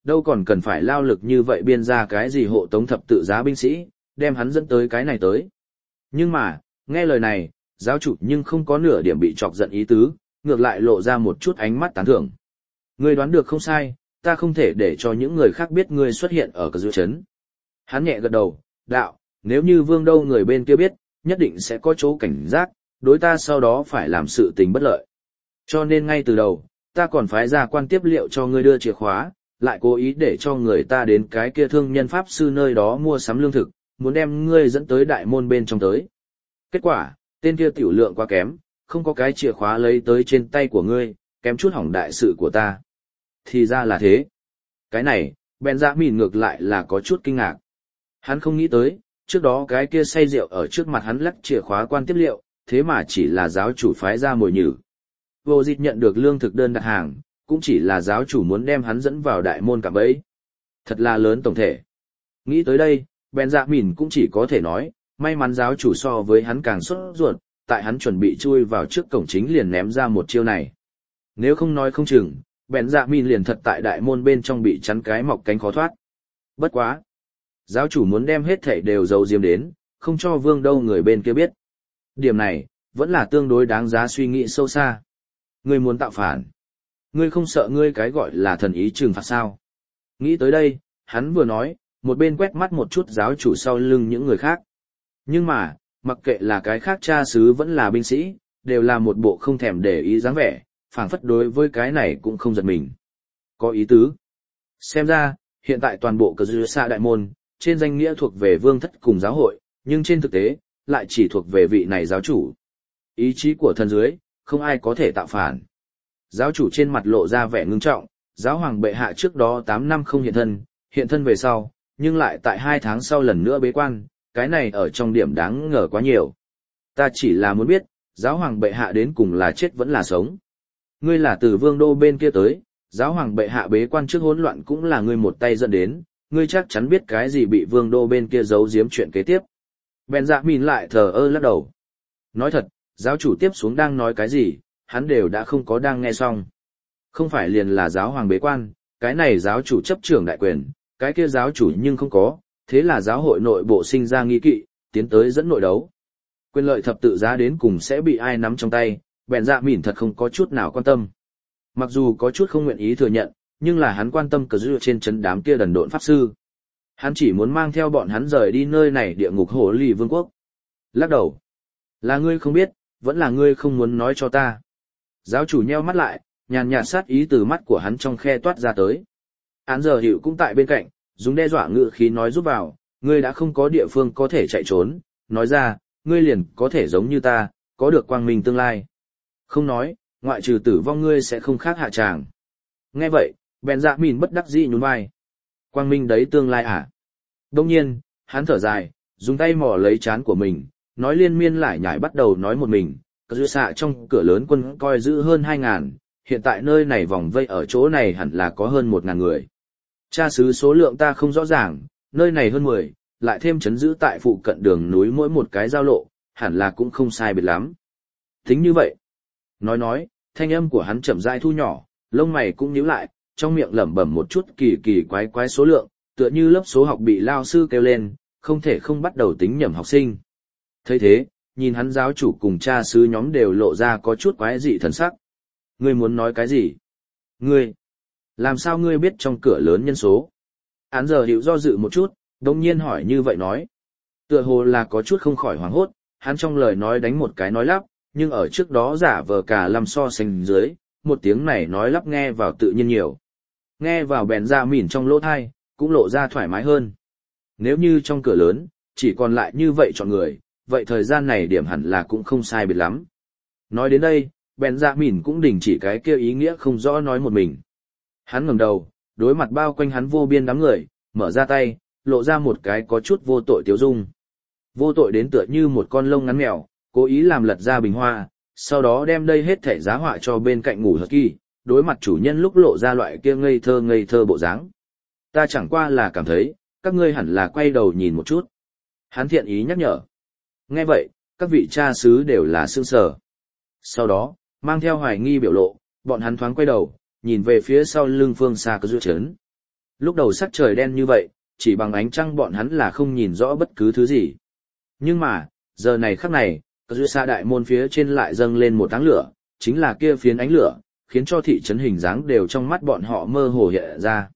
đâu còn cần phải lao lực như vậy biên ra cái gì hộ tống thập tự giá binh sĩ, đem hắn dẫn tới cái này tới. Nhưng mà, nghe lời này, giáo chủ nhưng không có nửa điểm bị chọc giận ý tứ, ngược lại lộ ra một chút ánh mắt tán thưởng. Ngươi đoán được không sai, ta không thể để cho những người khác biết ngươi xuất hiện ở giữa chấn. Hắn nhẹ gật đầu, đạo, nếu như Vương Đâu người bên kia biết, nhất định sẽ có chỗ cảnh giác, đối ta sau đó phải làm sự tình bất lợi. Cho nên ngay từ đầu, ta còn phái ra quan tiếp liệu cho ngươi đưa chìa khóa, lại cố ý để cho người ta đến cái kia thương nhân pháp sư nơi đó mua sắm lương thực, muốn đem ngươi dẫn tới đại môn bên trong tới. Kết quả, tên kia tiểu lượng quá kém, không có cái chìa khóa lấy tới trên tay của ngươi, kém chút hỏng đại sự của ta. Thì ra là thế. Cái này, Benjamin ngược lại là có chút kinh ngạc. Hắn không nghĩ tới, trước đó cái kia say rượu ở trước mặt hắn lắc chìa khóa quan tiếp liệu, thế mà chỉ là giáo chủ phái ra mồi nhử. Vô dịch nhận được lương thực đơn đặt hàng, cũng chỉ là giáo chủ muốn đem hắn dẫn vào đại môn cả bấy. Thật là lớn tổng thể. Nghĩ tới đây, Benjamin cũng chỉ có thể nói, may mắn giáo chủ so với hắn càng sốt ruột, tại hắn chuẩn bị chui vào trước cổng chính liền ném ra một chiêu này. Nếu không nói không chừng, Benjamin liền thật tại đại môn bên trong bị chắn cái mọc cánh khó thoát. Bất quá. Giáo chủ muốn đem hết thảy đều giấu diếm đến, không cho Vương Đâu người bên kia biết. Điểm này, vẫn là tương đối đáng giá suy nghĩ sâu xa. Ngươi muốn tạo phản. Ngươi không sợ ngươi cái gọi là thần ý trừng phạt sao. Nghĩ tới đây, hắn vừa nói, một bên quét mắt một chút giáo chủ sau lưng những người khác. Nhưng mà, mặc kệ là cái khác cha xứ vẫn là binh sĩ, đều là một bộ không thèm để ý dáng vẻ, phảng phất đối với cái này cũng không giật mình. Có ý tứ. Xem ra, hiện tại toàn bộ cờ dư xa đại môn, trên danh nghĩa thuộc về vương thất cùng giáo hội, nhưng trên thực tế, lại chỉ thuộc về vị này giáo chủ. Ý chí của thần dưới, không ai có thể tạo phản. Giáo chủ trên mặt lộ ra vẻ ngưng trọng, giáo hoàng bệ hạ trước đó 8 năm không hiện thân về sau, nhưng lại tại 2 tháng sau lần nữa bế quan, cái này ở trong điểm đáng ngờ quá nhiều. Ta chỉ là muốn biết, giáo hoàng bệ hạ đến cùng là chết vẫn là sống. Ngươi là từ Vương Đô bên kia tới, giáo hoàng bệ hạ bế quan trước hỗn loạn cũng là ngươi một tay dẫn đến, ngươi chắc chắn biết cái gì bị Vương Đô bên kia giấu giếm chuyện kế tiếp. Benjamin lại thờ ơ lắc đầu. Nói thật, giáo chủ tiếp xuống đang nói cái gì, hắn đều đã không có đang nghe xong. Không phải liền là giáo hoàng bế quan, cái này giáo chủ chấp trưởng đại quyền, cái kia giáo chủ nhưng không có, thế là giáo hội nội bộ sinh ra nghi kỵ, tiến tới dẫn nội đấu. Quyền lợi thập tự giá đến cùng sẽ bị ai nắm trong tay, Benjamin thật không có chút nào quan tâm. Mặc dù có chút không nguyện ý thừa nhận, nhưng là hắn quan tâm cờ dư trên chấn đám kia đần độn pháp sư. Hắn chỉ muốn mang theo bọn hắn rời đi nơi này địa ngục hồ lì vương quốc. Lắc đầu. Là ngươi không biết, vẫn là ngươi không muốn nói cho ta. Giáo chủ nheo mắt lại, nhàn nhạt sát ý từ mắt của hắn trong khe toát ra tới. Án giờ hiệu cũng tại bên cạnh, dùng đe dọa ngữ khí nói giúp vào, ngươi đã không có địa phương có thể chạy trốn, nói ra, ngươi liền có thể giống như ta, có được quang minh tương lai. Không nói, ngoại trừ tử vong ngươi sẽ không khác hạ tràng. Nghe vậy, Benjamin bất đắc dĩ nhún vai. Quang minh đấy tương lai à? Đông nhiên, hắn thở dài, dùng tay mò lấy trán của mình, nói liên miên lại nhải bắt đầu nói một mình, cờ dư xạ trong cửa lớn quân coi giữ hơn 2.000, hiện tại nơi này vòng vây ở chỗ này hẳn là có hơn 1.000 người. Cha xứ số lượng ta không rõ ràng, nơi này hơn 10, lại thêm chấn giữ tại phụ cận đường núi mỗi một cái giao lộ, hẳn là cũng không sai biệt lắm. Tính như vậy. Nói, thanh âm của hắn chậm rãi thu nhỏ, lông mày cũng nhíu lại, trong miệng lẩm bẩm một chút kỳ kỳ quái quái số lượng, tựa như lớp số học bị lao sư kêu lên, không thể không bắt đầu tính nhẩm học sinh. Thấy thế, nhìn hắn giáo chủ cùng cha xứ nhóm đều lộ ra có chút quái dị thần sắc. Ngươi muốn nói cái gì? Ngươi, làm sao ngươi biết trong cửa lớn nhân số? Án giờ hiểu do dự một chút, đồng nhiên hỏi như vậy nói. Tựa hồ là có chút không khỏi hoảng hốt, hắn trong lời nói đánh một cái nói lắp, nhưng ở trước đó giả vờ cả lâm so sánh dưới, một tiếng này nói lắp nghe vào tự nhiên nhiều. Nghe vào bèn ra mỉn trong lỗ thai, cũng lộ ra thoải mái hơn. Nếu như trong cửa lớn, chỉ còn lại như vậy chọn người, vậy thời gian này điểm hẳn là cũng không sai biệt lắm. Nói đến đây, bèn ra mỉn cũng đình chỉ cái kia ý nghĩa không rõ nói một mình. Hắn ngẩng đầu, đối mặt bao quanh hắn vô biên đám người, mở ra tay, lộ ra một cái có chút vô tội tiếu dung. Vô tội đến tựa như một con lông ngắn mèo, cố ý làm lật ra bình hoa, sau đó đem đây hết thảy giá họa cho bên cạnh ngủ hờ kỳ, đối mặt chủ nhân lúc lộ ra loại kia ngây thơ bộ dáng. Ta chẳng qua là cảm thấy, các ngươi hẳn là quay đầu nhìn một chút. Hắn thiện ý nhắc nhở. Nghe vậy, các vị cha xứ đều là sương sờ. Sau đó, mang theo hoài nghi biểu lộ, bọn hắn thoáng quay đầu, nhìn về phía sau lưng phương xa có dự chấn. Lúc đầu sắc trời đen như vậy, chỉ bằng ánh trăng bọn hắn là không nhìn rõ bất cứ thứ gì. Nhưng mà, giờ này khắc này, cơ dư xa đại môn phía trên lại dâng lên một áng lửa, chính là kia phiến ánh lửa, khiến cho thị trấn hình dáng đều trong mắt bọn họ mơ hồ hiện ra.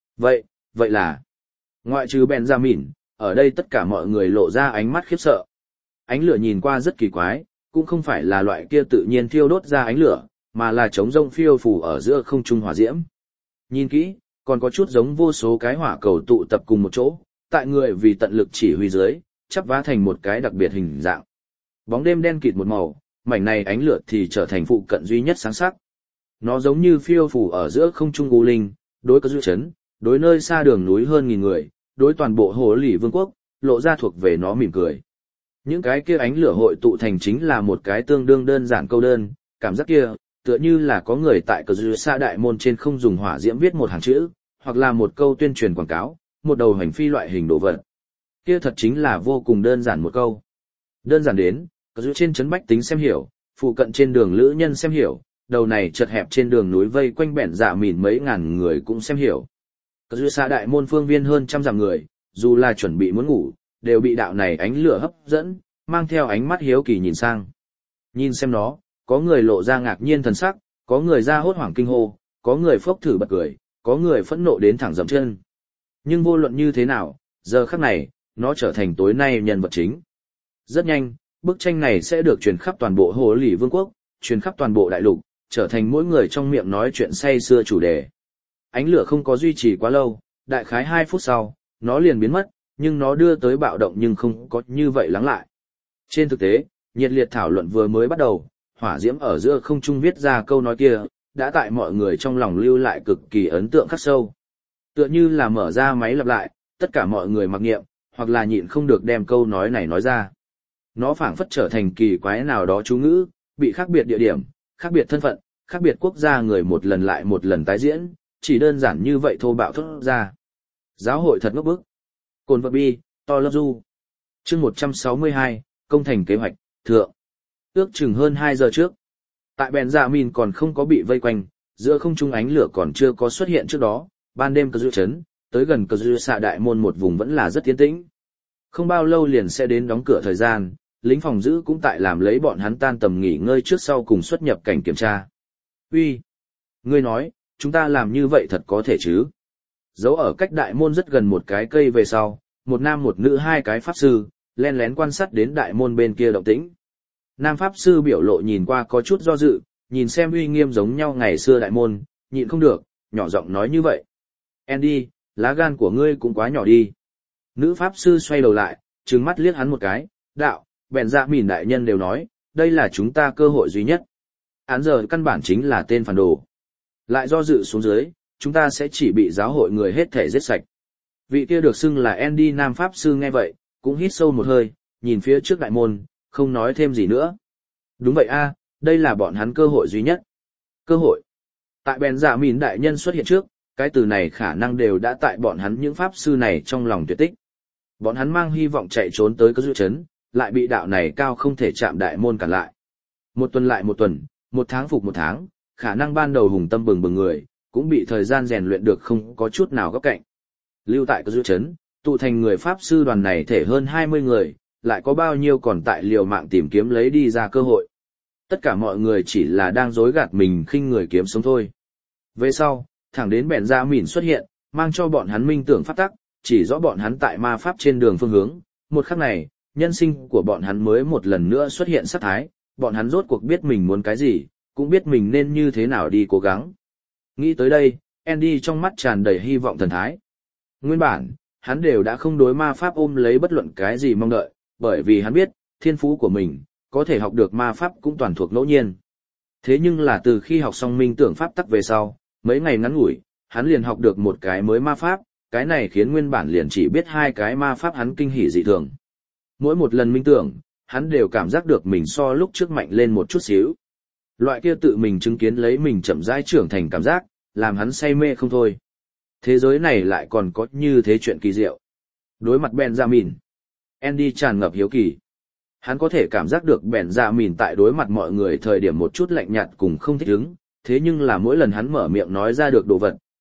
Vậy là, ngoại trừ Benjamin, ở đây tất cả mọi người lộ ra ánh mắt khiếp sợ. Ánh lửa nhìn qua rất kỳ quái, cũng không phải là loại kia tự nhiên thiêu đốt ra ánh lửa, mà là trống rông phiêu phù ở giữa không trung hỏa diễm. Nhìn kỹ, còn có chút giống vô số cái hỏa cầu tụ tập cùng một chỗ, tại người vì tận lực chỉ huy dưới, chắp vá thành một cái đặc biệt hình dạng. Bóng đêm đen kịt một màu, mảnh này ánh lửa thì trở thành phụ cận duy nhất sáng sắc. Nó giống như phiêu phù ở giữa không trung u linh, đối có dư chấn, đối nơi xa đường núi hơn nghìn người, đối toàn bộ hồ lì vương quốc, lộ ra thuộc về nó mỉm cười. Những cái kia ánh lửa hội tụ thành chính là một cái tương đương đơn giản câu đơn, cảm giác kia, tựa như là có người tại cờ dư xa đại môn trên không dùng hỏa diễm viết một hàng chữ, hoặc là một câu tuyên truyền quảng cáo, một đầu hành phi loại hình đồ vật. Kia thật chính là vô cùng đơn giản một câu. Đơn giản đến, cờ dư trên trấn bách tính xem hiểu, phụ cận trên đường lữ nhân xem hiểu, đầu này chật hẹp trên đường núi vây quanh bẻn dạ mìn mấy ngàn người cũng xem hiểu. Cờ dư xa đại môn phương viên hơn trăm dặm người, dù là chuẩn bị muốn ngủ, đều bị đạo này ánh lửa hấp dẫn, mang theo ánh mắt hiếu kỳ nhìn sang. Nhìn xem nó, có người lộ ra ngạc nhiên thần sắc, có người ra hốt hoảng kinh hô, có người phốc thử bật cười, có người phẫn nộ đến thẳng dậm chân. Nhưng vô luận như thế nào, giờ khắc này, nó trở thành tối nay nhân vật chính. Rất nhanh, bức tranh này sẽ được truyền khắp toàn bộ Hồ Lỷ Vương quốc, truyền khắp toàn bộ đại lục, trở thành mỗi người trong miệng nói chuyện say xưa chủ đề. Ánh lửa không có duy trì quá lâu, đại khái 2 phút sau, nó liền biến mất, nhưng nó đưa tới bạo động nhưng không có như vậy lắng lại. Trên thực tế, nhiệt liệt thảo luận vừa mới bắt đầu, hỏa diễm ở giữa không trung viết ra câu nói kia, đã tại mọi người trong lòng lưu lại cực kỳ ấn tượng khắc sâu. Tựa như là mở ra máy lặp lại, tất cả mọi người mặc niệm, hoặc là nhịn không được đem câu nói này nói ra. Nó phảng phất trở thành kỳ quái nào đó chú ngữ, bị khác biệt địa điểm, khác biệt thân phận, khác biệt quốc gia người một lần lại một lần tái diễn, chỉ đơn giản như vậy thô bạo thốt ra. Giáo hội thật ngốc bức. Cồn vật bi, to love du. Chương 162, công thành kế hoạch, thượng. Ước chừng hơn 2 giờ trước. Tại Benjamin còn không có bị vây quanh, giữa không trung ánh lửa còn chưa có xuất hiện trước đó, ban đêm cờ dư chấn, tới gần cờ dư xạ đại môn một vùng vẫn là rất tiến tĩnh. Không bao lâu liền sẽ đến đóng cửa thời gian, lính phòng giữ cũng tại làm lấy bọn hắn tan tầm nghỉ ngơi trước sau cùng xuất nhập cảnh kiểm tra. Uy, ngươi nói, chúng ta làm như vậy thật có thể chứ? Giấu ở cách đại môn rất gần một cái cây về sau, một nam một nữ 2 cái pháp sư, len lén quan sát đến đại môn bên kia động tĩnh. Nam pháp sư biểu lộ nhìn qua có chút do dự, nhìn xem uy nghiêm giống nhau ngày xưa đại môn, nhịn không được, nhỏ giọng nói như vậy. Andy, lá gan của ngươi cũng quá nhỏ đi. Nữ pháp sư xoay đầu lại, trừng mắt liếc hắn một cái, đạo, bèn dạ mìn đại nhân đều nói, đây là chúng ta cơ hội duy nhất. Án giờ căn bản chính là tên phản đồ. Lại do dự xuống dưới, chúng ta sẽ chỉ bị giáo hội người hết thể giết sạch. Vị kia được xưng là Andy Nam pháp sư nghe vậy, cũng hít sâu một hơi, nhìn phía trước đại môn, không nói thêm gì nữa. Đúng vậy a, đây là bọn hắn cơ hội duy nhất. Cơ hội. Tại bèn dạ mìn đại nhân xuất hiện trước, cái từ này khả năng đều đã tại bọn hắn những pháp sư này trong lòng tuyệt tích. Bọn hắn mang hy vọng chạy trốn tới cơ dư chấn, lại bị đạo này cao không thể chạm đại môn cản lại. Một tuần lại một tuần, một tháng phục một tháng, khả năng ban đầu hùng tâm bừng bừng người, cũng bị thời gian rèn luyện được không có chút nào góc cạnh. Lưu tại cơ dư chấn, tụ thành người pháp sư đoàn này thể hơn 20 người, lại có bao nhiêu còn tại liều mạng tìm kiếm lấy đi ra cơ hội. Tất cả mọi người chỉ là đang dối gạt mình khinh người kiếm sống thôi. Về sau, thẳng đến bèn dạ mìn xuất hiện, mang cho bọn hắn minh tưởng pháp tắc, chỉ rõ bọn hắn tại ma pháp trên đường phương hướng. Một khắc này, nhân sinh của bọn hắn mới một lần nữa xuất hiện sát thái, bọn hắn rốt cuộc biết mình muốn cái gì, cũng biết mình nên như thế nào đi cố gắng. Nghĩ tới đây, Andy trong mắt tràn đầy hy vọng thần thái. Nguyên bản, hắn đều đã không đối ma pháp ôm lấy bất luận cái gì mong đợi, bởi vì hắn biết, thiên phú của mình, có thể học được ma pháp cũng toàn thuộc ngẫu nhiên. Thế nhưng là từ khi học xong minh tưởng pháp tắc về sau, mấy ngày ngắn ngủi, hắn liền học được một cái mới ma pháp, cái này khiến nguyên bản liền chỉ biết 2 cái ma pháp hắn kinh hỉ dị thường. Mỗi một lần minh tưởng, hắn đều cảm giác được mình so lúc trước mạnh lên một chút xíu. Loại kia tự mình chứng kiến lấy mình chậm rãi trưởng thành cảm giác, làm hắn say mê không thôi. Thế giới này lại còn có như thế chuyện kỳ diệu. Đối mặt Benjamin, Andy tràn ngập hiếu kỳ. Hắn có thể cảm giác được Benjamin tại đối mặt mọi người thời điểm một chút lạnh nhạt cùng không thích ứng, thế nhưng là mỗi lần hắn mở miệng nói ra được đồ vật,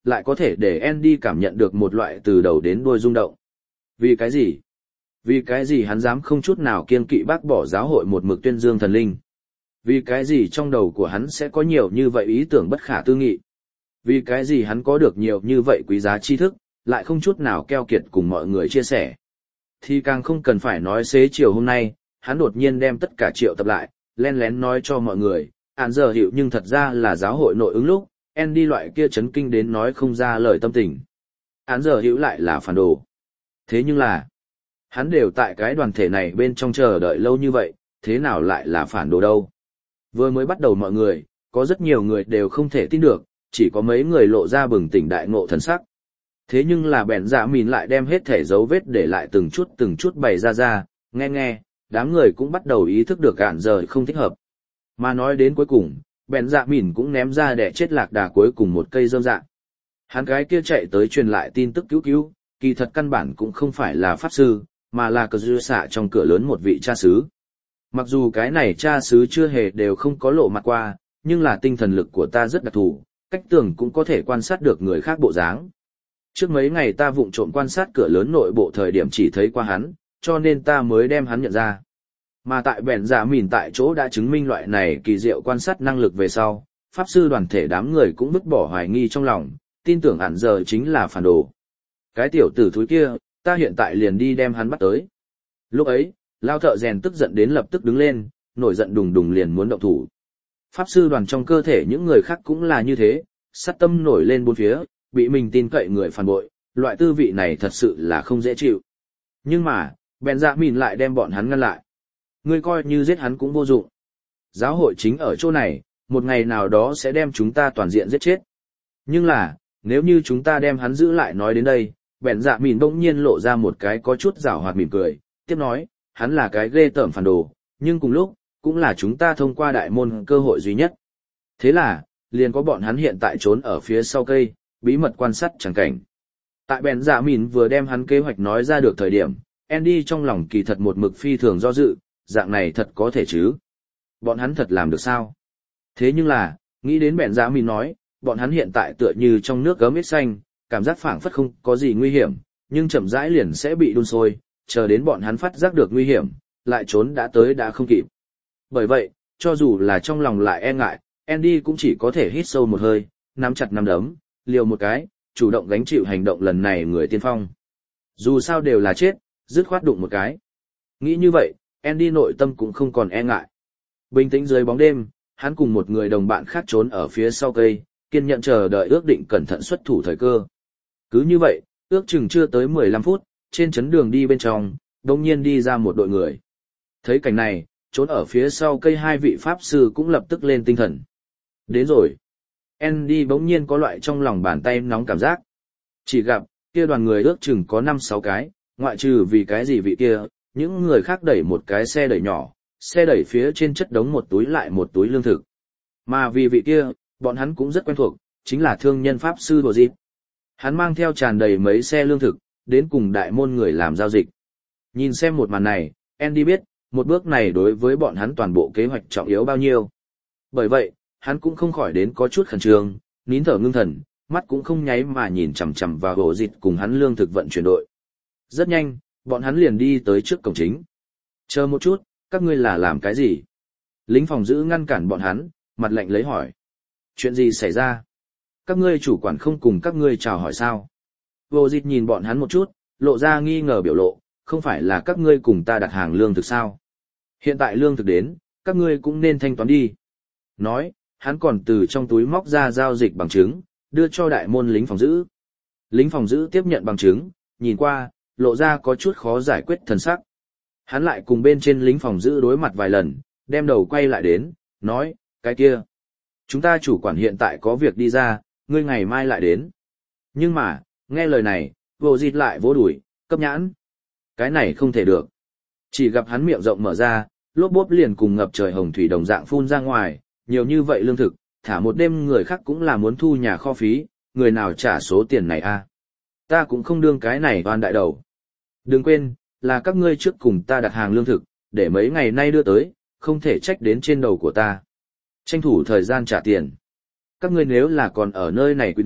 lại có thể để Andy cảm nhận được một loại từ đầu đến đuôi rung động. Vì cái gì? Vì cái gì hắn dám không chút nào kiêng kỵ bác bỏ giáo hội một mực tuyên dương thần linh? Vì cái gì trong đầu của hắn sẽ có nhiều như vậy ý tưởng bất khả tư nghị? Vì cái gì hắn có được nhiều như vậy quý giá tri thức, lại không chút nào keo kiệt cùng mọi người chia sẻ? Thì càng không cần phải nói xế chiều hôm nay, hắn đột nhiên đem tất cả triệu tập lại, len lén nói cho mọi người, án giờ hiệu nhưng thật ra là giáo hội nội ứng lúc, Andy loại kia chấn kinh đến nói không ra lời tâm tình. Án giờ hiệu lại là phản đồ. Thế nhưng là, hắn đều tại cái đoàn thể này bên trong chờ đợi lâu như vậy, thế nào lại là phản đồ đâu? Vừa mới bắt đầu mọi người, có rất nhiều người đều không thể tin được, chỉ có mấy người lộ ra bừng tỉnh đại ngộ thần sắc. Thế nhưng là bèn dạ mìn lại đem hết thể dấu vết để lại từng chút bày ra, nghe, đám người cũng bắt đầu ý thức được Án giờ không thích hợp. Mà nói đến cuối cùng, bèn dạ mìn cũng ném ra để chết lạc đà cuối cùng một cây rơm dạ. Hắn gái kia chạy tới truyền lại tin tức cứu, kỳ thật căn bản cũng không phải là pháp sư, mà là cờ dư xạ trong cửa lớn một vị cha xứ. Mặc dù cái này cha xứ chưa hề đều không có lộ mặt qua, nhưng là tinh thần lực của ta rất đặc thù, cách tưởng cũng có thể quan sát được người khác bộ dáng. Trước mấy ngày ta vụng trộm quan sát cửa lớn nội bộ thời điểm chỉ thấy qua hắn, cho nên ta mới đem hắn nhận ra. Mà tại bèn giả mìn tại chỗ đã chứng minh loại này kỳ diệu quan sát năng lực về sau, pháp sư đoàn thể đám người cũng vứt bỏ hoài nghi trong lòng, tin tưởng Án giờ chính là phản đồ. Cái tiểu tử thúi kia, ta hiện tại liền đi đem hắn bắt tới. Lúc ấy, lao thợ rèn tức giận đến lập tức đứng lên, nổi giận đùng đùng liền muốn động thủ. Pháp sư đoàn trong cơ thể những người khác cũng là như thế, sát tâm nổi lên bốn phía, bị mình tin cậy người phản bội, loại tư vị này thật sự là không dễ chịu. Nhưng mà, bèn dạ mìn lại đem bọn hắn ngăn lại. Ngươi coi như giết hắn cũng vô dụng. Giáo hội chính ở chỗ này, một ngày nào đó sẽ đem chúng ta toàn diện giết chết. Nhưng là, nếu như chúng ta đem hắn giữ lại nói đến đây, bèn dạ mìn bỗng nhiên lộ ra một cái có chút giảo hoạt mỉm cười, tiếp nói, hắn là cái ghê tởm phản đồ, nhưng cùng lúc, cũng là chúng ta thông qua đại môn cơ hội duy nhất. Thế là, liền có bọn hắn hiện tại trốn ở phía sau cây, bí mật quan sát chẳng cảnh. Tại bèn dạ mìn vừa đem hắn kế hoạch nói ra được thời điểm, Andy trong lòng kỳ thật một mực phi thường do dự, dạng này thật có thể chứ? Bọn hắn thật làm được sao? Thế nhưng là, nghĩ đến bèn dạ mìn nói, bọn hắn hiện tại tựa như trong nước gấm ít xanh, cảm giác phảng phất không có gì nguy hiểm, nhưng chậm rãi liền sẽ bị đun sôi, chờ đến bọn hắn phát giác được nguy hiểm, lại trốn đã tới đã không kịp. Bởi vậy, cho dù là trong lòng lại e ngại, Andy cũng chỉ có thể hít sâu một hơi, nắm chặt nắm đấm, liều một cái, chủ động gánh chịu hành động lần này người tiên phong. Dù sao đều là chết, dứt khoát đụng một cái. Nghĩ như vậy, Andy nội tâm cũng không còn e ngại. Bình tĩnh dưới bóng đêm, hắn cùng một người đồng bạn khác trốn ở phía sau cây, kiên nhẫn chờ đợi ước định cẩn thận xuất thủ thời cơ. Cứ như vậy, ước chừng chưa tới 15 phút, trên chấn đường đi bên trong, đột nhiên đi ra một đội người. Thấy cảnh này, trốn ở phía sau cây hai vị pháp sư cũng lập tức lên tinh thần. Đến rồi. Andy bỗng nhiên có loại trong lòng bàn tay nóng cảm giác. Chỉ gặp, kia đoàn người ước chừng có 5-6 cái, ngoại trừ vì cái gì vị kia, những người khác đẩy một cái xe đẩy nhỏ, xe đẩy phía trên chất đống một túi lại một túi lương thực. Mà vì vị kia, bọn hắn cũng rất quen thuộc, chính là thương nhân pháp sư Đồ Dịp. Hắn mang theo tràn đầy mấy xe lương thực, đến cùng đại môn người làm giao dịch. Nhìn xem một màn này, Andy biết, một bước này đối với bọn hắn toàn bộ kế hoạch trọng yếu bao nhiêu. Bởi vậy, hắn cũng không khỏi đến có chút khẩn trương, nín thở ngưng thần, mắt cũng không nháy mà nhìn chằm chằm vào Đồ Dịp cùng hắn lương thực vận chuyển đội. Rất nhanh, bọn hắn liền đi tới trước cổng chính. Chờ một chút, các ngươi là làm cái gì? Lính phòng giữ ngăn cản bọn hắn, mặt lạnh lấy hỏi. Chuyện gì xảy ra? Các ngươi chủ quản không cùng các ngươi chào hỏi sao? Vô Dịch nhìn bọn hắn một chút, lộ ra nghi ngờ biểu lộ, không phải là các ngươi cùng ta đặt hàng lương thực sao? Hiện tại lương thực đến, các ngươi cũng nên thanh toán đi. Nói, hắn còn từ trong túi móc ra giao dịch bằng chứng, đưa cho đại môn lính phòng giữ. Lính phòng giữ tiếp nhận bằng chứng, nhìn qua, lộ ra có chút khó giải quyết thần sắc. Hắn lại cùng bên trên lính phòng giữ đối mặt vài lần, đem đầu quay lại đến, nói, cái kia. Chúng ta chủ quản hiện tại có việc đi ra, ngươi ngày mai lại đến. Nhưng mà, nghe lời này, Vô Dịch lại vỗ đùi, cấp nhãn. Cái này không thể được. Chỉ gặp hắn miệng rộng mở ra, lốp bốp liền cùng ngập trời hồng thủy đồng dạng phun ra ngoài, nhiều như vậy lương thực, thả một đêm người khác cũng là muốn thu nhà kho phí, người nào trả số tiền này a? Ta cũng không đương cái này oan đại đầu. Đừng quên, là các ngươi trước cùng ta đặt hàng lương thực, để mấy ngày nay đưa tới, không thể trách đến trên đầu của ta. Tranh thủ thời gian trả tiền. Các ngươi nếu là còn ở nơi này quy nợ,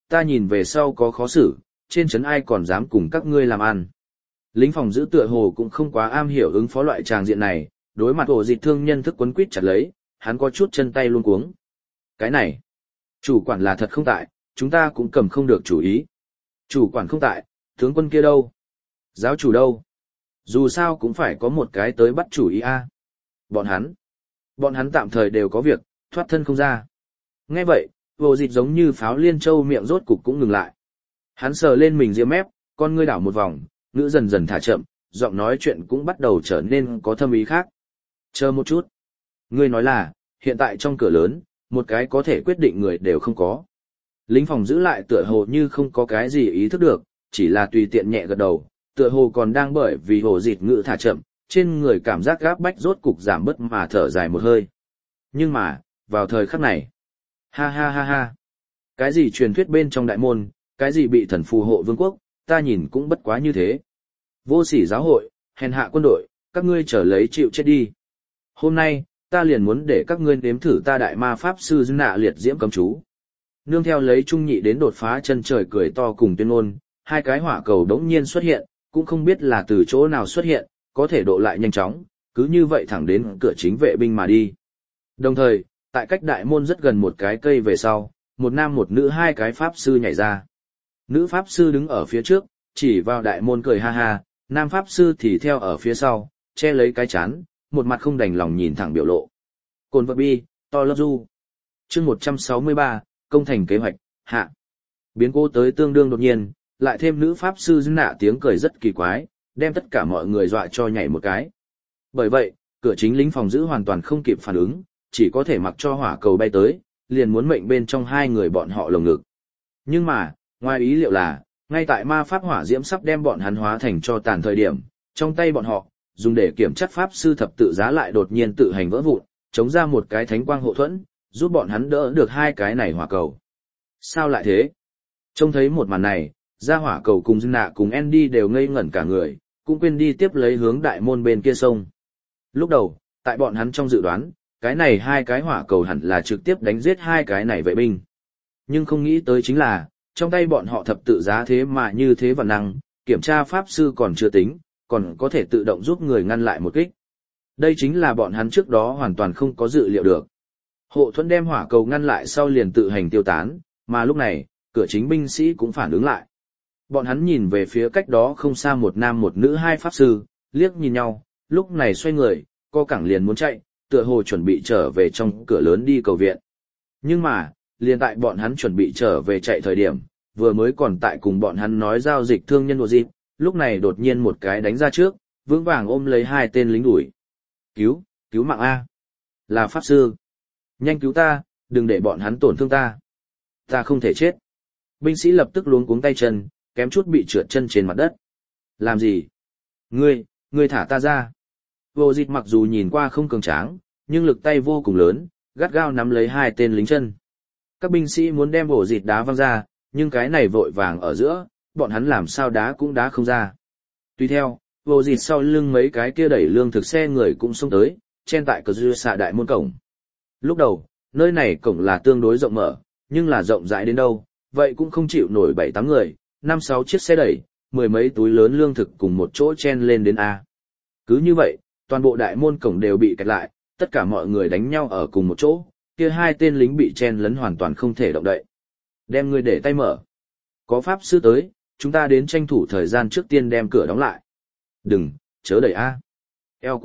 ta nhìn về sau có khó xử, trên trấn ai còn dám cùng các ngươi làm ăn. Lính phòng giữ tựa hồ cũng không quá am hiểu ứng phó loại tràng diện này, đối mặt ổ dịch thương nhân thức quấn quýt chặt lấy, hắn có chút chân tay luống cuống. Cái này, chủ quản là thật không tại, chúng ta cũng cầm không được chủ ý. Chủ quản không tại, tướng quân kia đâu? Giáo chủ đâu? Dù sao cũng phải có một cái tới bắt chủ ý a. Bọn hắn tạm thời đều có việc, thoát thân không ra. Nghe vậy, ổ dịch giống như pháo liên châu miệng rốt cục cũng ngừng lại. Hắn sờ lên mình ria mép, con ngươi đảo một vòng, ngữ dần dần thả chậm, giọng nói chuyện cũng bắt đầu trở nên có thâm ý khác. Chờ một chút. Ngươi nói là, hiện tại trong cửa lớn, một cái có thể quyết định người đều không có. Lính phòng giữ lại tựa hồ như không có cái gì ý thức được, chỉ là tùy tiện nhẹ gật đầu, tựa hồ còn đang bởi vì hồ dịt ngữ thả chậm, trên người cảm giác gáp bách rốt cục giảm bớt mà thở dài một hơi. Nhưng mà, vào thời khắc này, ha ha ha ha, cái gì truyền thuyết bên trong đại môn, cái gì bị thần phù hộ vương quốc, ta nhìn cũng bất quá như thế. Vô sỉ giáo hội, hèn hạ quân đội, các ngươi trở lấy chịu chết đi. Hôm nay, ta liền muốn để các ngươi nếm thử ta đại ma pháp sư dư nạ liệt diễm cấm chú. Nương theo lấy trung nhị đến đột phá chân trời cười to cùng tuyên ngôn, hai cái hỏa cầu đống nhiên xuất hiện, cũng không biết là từ chỗ nào xuất hiện, có thể độ lại nhanh chóng, cứ như vậy thẳng đến cửa chính vệ binh mà đi. Đồng thời, tại cách đại môn rất gần một cái cây về sau, một nam một nữ hai cái pháp sư nhảy ra. Nữ pháp sư đứng ở phía trước, chỉ vào đại môn cười ha ha, nam pháp sư thì theo ở phía sau, che lấy cái chán, một mặt không đành lòng nhìn thẳng biểu lộ. Cồn vật bi, to love du. Chương 163, công thành kế hoạch, hạ. Biến cố tới tương đương đột nhiên, lại thêm nữ pháp sư dưng nạ tiếng cười rất kỳ quái, đem tất cả mọi người dọa cho nhảy một cái. Bởi vậy, cửa chính lính phòng giữ hoàn toàn không kịp phản ứng, chỉ có thể mặc cho hỏa cầu bay tới, liền muốn mệnh bên trong hai người bọn họ lồng ngực. Nhưng mà, ngoài ý liệu là, ngay tại ma pháp hỏa diễm sắp đem bọn hắn hóa thành cho tàn thời điểm, trong tay bọn họ, dùng để kiểm chất pháp sư thập tự giá lại đột nhiên tự hành vỡ vụn, chống ra một cái thánh quang hộ thuẫn, giúp bọn hắn đỡ được hai cái này hỏa cầu. Sao lại thế? Trông thấy một màn này, ra hỏa cầu cùng Dưng Nạ cùng Andy đều ngây ngẩn cả người, cũng quên đi tiếp lấy hướng đại môn bên kia sông. Lúc đầu, tại bọn hắn trong dự đoán, cái này hai cái hỏa cầu hẳn là trực tiếp đánh giết hai cái này vệ binh. Nhưng không nghĩ tới chính là, trong tay bọn họ thập tự giá thế mà như thế và năng, kiểm tra pháp sư còn chưa tính, còn có thể tự động giúp người ngăn lại một kích. Đây chính là bọn hắn trước đó hoàn toàn không có dự liệu được. Hộ thuẫn đem hỏa cầu ngăn lại sau liền tự hành tiêu tán, mà lúc này, cửa chính binh sĩ cũng phản ứng lại. Bọn hắn nhìn về phía cách đó không xa một nam một nữ hai pháp sư, liếc nhìn nhau, lúc này xoay người, co cẳng liền muốn chạy, tựa hồ chuẩn bị trở về trong cửa lớn đi cầu viện. Nhưng mà, liền tại bọn hắn chuẩn bị trở về chạy thời điểm, vừa mới còn tại cùng bọn hắn nói giao dịch thương nhân dịp, lúc này đột nhiên một cái đánh ra trước, vững vàng ôm lấy hai tên lính đuổi. Cứu mạng A. Là pháp sư. Nhanh cứu ta, đừng để bọn hắn tổn thương ta. Ta không thể chết. Binh sĩ lập tức luống cuống tay chân, kém chút bị trượt chân trên mặt đất. Làm gì? Ngươi thả ta ra. Vô dịch mặc dù nhìn qua không cường tráng, nhưng lực tay vô cùng lớn, gắt gao nắm lấy hai tên lính chân. Các binh sĩ muốn đem vô dịch đá văng ra, nhưng cái này vội vàng ở giữa, bọn hắn làm sao đá cũng đá không ra. Tuy theo, vô dịch sau lưng mấy cái kia đẩy lương thực xe người cũng xông tới, chen tại cờ dư xạ đại môn cổng. Lúc đầu, nơi này cổng là tương đối rộng mở, nhưng là rộng rãi đến đâu, vậy cũng không chịu nổi 7-8 người, 5-6 chiếc xe đẩy, mười mấy túi lớn lương thực cùng một chỗ chen lên đến A. Cứ như vậy, toàn bộ đại môn cổng đều bị kẹt lại, tất cả mọi người đánh nhau ở cùng một chỗ, kia hai tên lính bị chen lấn hoàn toàn không thể động đậy. Đem người để tay mở. Có pháp sư tới, chúng ta đến tranh thủ thời gian trước tiên đem cửa đóng lại. Đừng, chớ đẩy A. Eo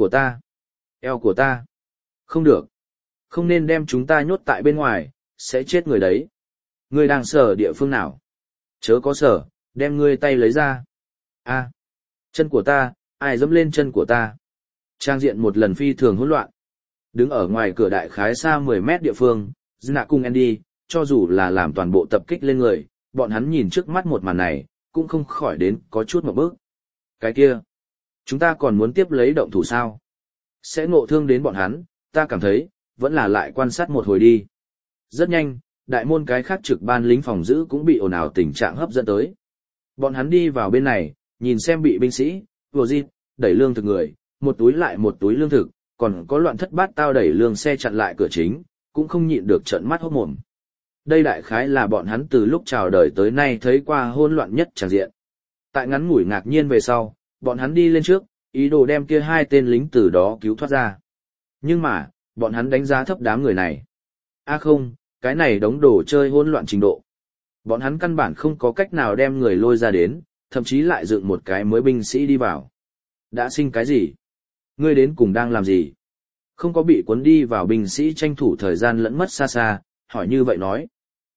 của ta. Không được. Không nên đem chúng ta nhốt tại bên ngoài, sẽ chết người đấy. Ngươi đang sở địa phương nào? Chớ có sở, đem ngươi tay lấy ra. A. Chân của ta, ai dẫm lên chân của ta? Trang diện một lần phi thường hỗn loạn. Đứng ở ngoài cửa đại khái xa 10 mét địa phương, Dna cùng Andy, cho dù là làm toàn bộ tập kích lên người, bọn hắn nhìn trước mắt một màn này, cũng không khỏi đến có chút một bước. Cái kia, chúng ta còn muốn tiếp lấy động thủ sao? Sẽ ngộ thương đến bọn hắn, ta cảm thấy, vẫn là lại quan sát một hồi đi. Rất nhanh, đại môn cái khác trực ban lính phòng giữ cũng bị ồn ào tình trạng hấp dẫn tới. Bọn hắn đi vào bên này, nhìn xem bị binh sĩ, vô dịp, đẩy lương thực người, một túi lại một túi lương thực, còn có loạn thất bát tao đẩy lương xe chặn lại cửa chính, cũng không nhịn được trợn mắt hốt mồm. Đây đại khái là bọn hắn từ lúc chào đời tới nay thấy qua hỗn loạn nhất tràng diện. Tại ngắn ngủi ngạc nhiên về sau, bọn hắn đi lên trước, ý đồ đem kia hai tên lính từ đó cứu thoát ra. Nhưng mà, bọn hắn đánh giá thấp đám người này. Không, cái này đống đồ chơi hỗn loạn trình độ. Bọn hắn căn bản không có cách nào đem người lôi ra đến, thậm chí lại dựng một cái mới binh sĩ đi vào. Đã sinh cái gì? Ngươi đến cùng đang làm gì? Không có bị cuốn đi vào binh sĩ tranh thủ thời gian lẫn mất xa xa, hỏi như vậy nói.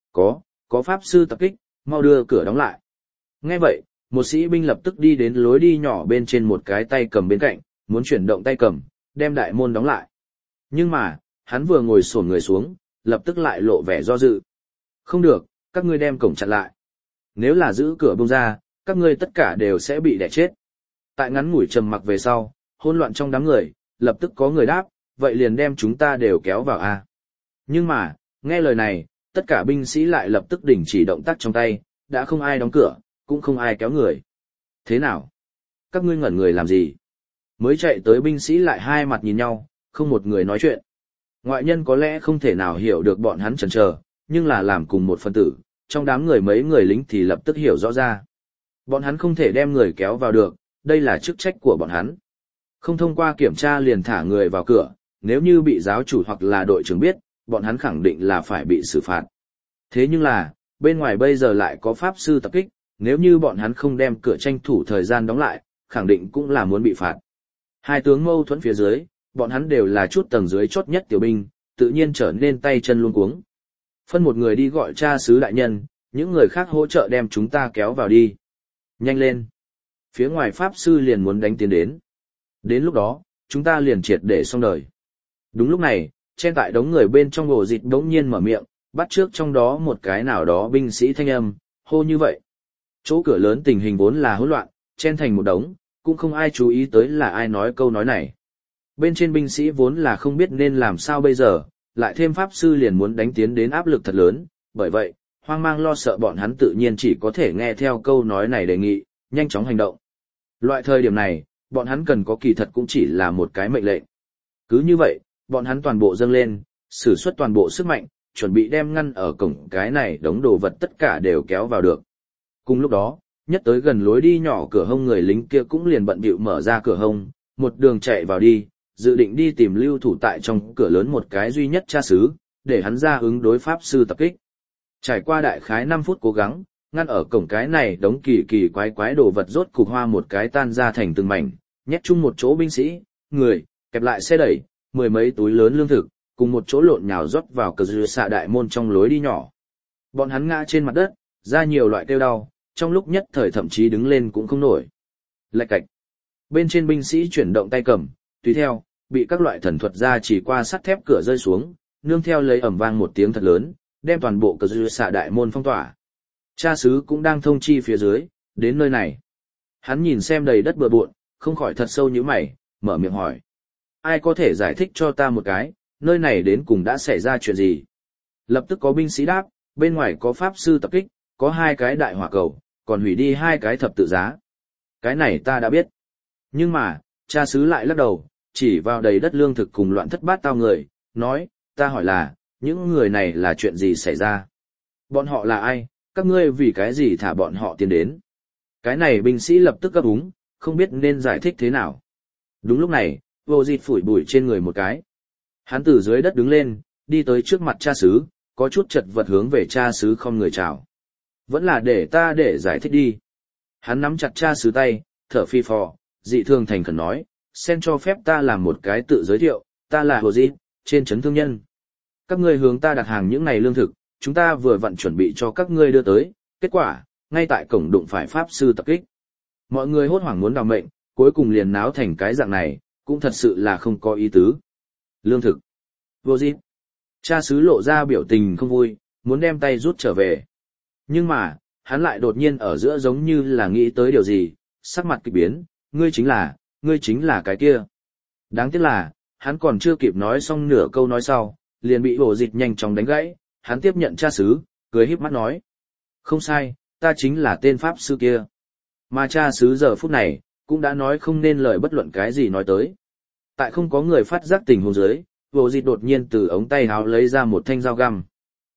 Có pháp sư tập kích, mau đưa cửa đóng lại. Nghe vậy, một sĩ binh lập tức đi đến lối đi nhỏ bên trên một cái tay cầm bên cạnh, muốn chuyển động tay cầm, đem đại môn đóng lại. Nhưng mà, hắn vừa ngồi xổm người xuống, lập tức lại lộ vẻ do dự. Không được, các ngươi đem cổng chặn lại. Nếu là giữ cửa bung ra, các ngươi tất cả đều sẽ bị đẻ chết. Tại ngắn ngủi trầm mặc về sau, hỗn loạn trong đám người, lập tức có người đáp, vậy liền đem chúng ta đều kéo vào a. Nhưng mà, nghe lời này, tất cả binh sĩ lại lập tức đình chỉ động tác trong tay, đã không ai đóng cửa, cũng không ai kéo người. Thế nào? Các ngươi ngẩn người làm gì? Mới chạy tới binh sĩ lại hai mặt nhìn nhau, không một người nói chuyện. Ngoại nhân có lẽ không thể nào hiểu được bọn hắn chần chờ, nhưng là làm cùng một phân tử, trong đám người mấy người lính thì lập tức hiểu rõ ra. Bọn hắn không thể đem người kéo vào được, đây là chức trách của bọn hắn. Không thông qua kiểm tra liền thả người vào cửa, nếu như bị giáo chủ hoặc là đội trưởng biết, bọn hắn khẳng định là phải bị xử phạt. Thế nhưng là, bên ngoài bây giờ lại có pháp sư tập kích, nếu như bọn hắn không đem cửa tranh thủ thời gian đóng lại, khẳng định cũng là muốn bị phạt. Hai tướng mâu thuẫn phía dưới, bọn hắn đều là chút tầng dưới chốt nhất tiểu binh, tự nhiên trở nên tay chân luống cuống. Phân một người đi gọi cha xứ đại nhân, những người khác hỗ trợ đem chúng ta kéo vào đi. Nhanh lên. Phía ngoài pháp sư liền muốn đánh tiến đến. Đến lúc đó, chúng ta liền triệt để xong đời. Đúng lúc này, chen tại đống người bên trong ổ dịch đống nhiên mở miệng, bắt trước trong đó một cái nào đó binh sĩ thanh âm, hô như vậy. Chỗ cửa lớn tình hình vốn là hỗn loạn, chen thành một đống, cũng không ai chú ý tới là ai nói câu nói này. Bên trên binh sĩ vốn là không biết nên làm sao bây giờ, lại thêm pháp sư liền muốn đánh tiến đến áp lực thật lớn, bởi vậy, hoang mang lo sợ bọn hắn tự nhiên chỉ có thể nghe theo câu nói này đề nghị, nhanh chóng hành động. Loại thời điểm này, bọn hắn cần có kỳ thật cũng chỉ là một cái mệnh lệnh. Cứ như vậy, bọn hắn toàn bộ dâng lên, sử xuất toàn bộ sức mạnh, chuẩn bị đem ngăn ở cổng cái này đống đồ vật tất cả đều kéo vào được. Cùng lúc đó, nhất tới gần lối đi nhỏ cửa hông người lính kia cũng liền bận bịu mở ra cửa hông, một đường chạy vào đi, dự định đi tìm lưu thủ tại trong cửa lớn một cái duy nhất cha xứ, để hắn ra ứng đối pháp sư tập kích. Trải qua đại khái 5 phút cố gắng, ngăn ở cổng cái này đống kỳ kỳ quái quái đồ vật rốt cục hoa một cái tan ra thành từng mảnh, nhét chung một chỗ binh sĩ, người, kẹp lại xe đẩy, 10 mấy túi lớn lương thực, cùng một chỗ lộn nhào rót vào cờ dư xạ đại môn trong lối đi nhỏ. Bọn hắn ngã trên mặt đất, ra nhiều loại kêu đau, trong lúc nhất thời thậm chí đứng lên cũng không nổi. Lạch cạch. Bên trên binh sĩ chuyển động tay cầm, tùy theo, bị các loại thần thuật ra chỉ qua sắt thép cửa rơi xuống, nương theo lấy ầm vang một tiếng thật lớn, đem toàn bộ cờ dư xạ đại môn phong tỏa. Cha xứ cũng đang thông chi phía dưới, đến nơi này. Hắn nhìn xem đầy đất bừa bộn, không khỏi thật sâu như mày, mở miệng hỏi. Ai có thể giải thích cho ta một cái, nơi này đến cùng đã xảy ra chuyện gì? Lập tức có binh sĩ đáp, bên ngoài có pháp sư tập kích, có 2 cái đại hỏa cầu, còn hủy đi 2 cái thập tự giá. Cái này ta đã biết. Nhưng mà, cha xứ lại lắc đầu, chỉ vào đầy đất lương thực cùng loạn thất bát tao người, nói, ta hỏi là, những người này là chuyện gì xảy ra? Bọn họ là ai? Các ngươi vì cái gì thả bọn họ tiến đến? Cái này binh sĩ lập tức gấp úng, không biết nên giải thích thế nào. Đúng lúc này, vô dịt phủi bụi trên người một cái. Hắn từ dưới đất đứng lên, đi tới trước mặt cha xứ, có chút chật vật hướng về cha xứ không người chào. Vẫn là để ta để giải thích đi. Hắn nắm chặt cha xứ tay, thở phi phò, dị thương thành khẩn nói, xin cho phép ta làm một cái tự giới thiệu, ta là Hồ Dịt, trên trấn thương nhân. Các ngươi hướng ta đặt hàng những này lương thực, chúng ta vừa vặn chuẩn bị cho các ngươi đưa tới, kết quả, ngay tại cổng đụng phải pháp sư tập kích. Mọi người hốt hoảng muốn đào mệnh, cuối cùng liền náo thành cái dạng này, cũng thật sự là không có ý tứ. Lương thực. Vô dịp. Cha xứ lộ ra biểu tình không vui, muốn đem tay rút trở về. Nhưng mà, hắn lại đột nhiên ở giữa giống như là nghĩ tới điều gì, sắc mặt kịch biến, ngươi chính là cái kia. Đáng tiếc là, hắn còn chưa kịp nói xong nửa câu nói sau, liền bị ổ dịch nhanh chóng đánh gãy, hắn tiếp nhận cha xứ, cười híp mắt nói. Không sai, ta chính là tên pháp sư kia. Mà cha xứ giờ phút này, cũng đã nói không nên lời bất luận cái gì nói tới. Tại không có người phát giác tình huống dưới, ổ dịch đột nhiên từ ống tay áo lấy ra một thanh dao găm.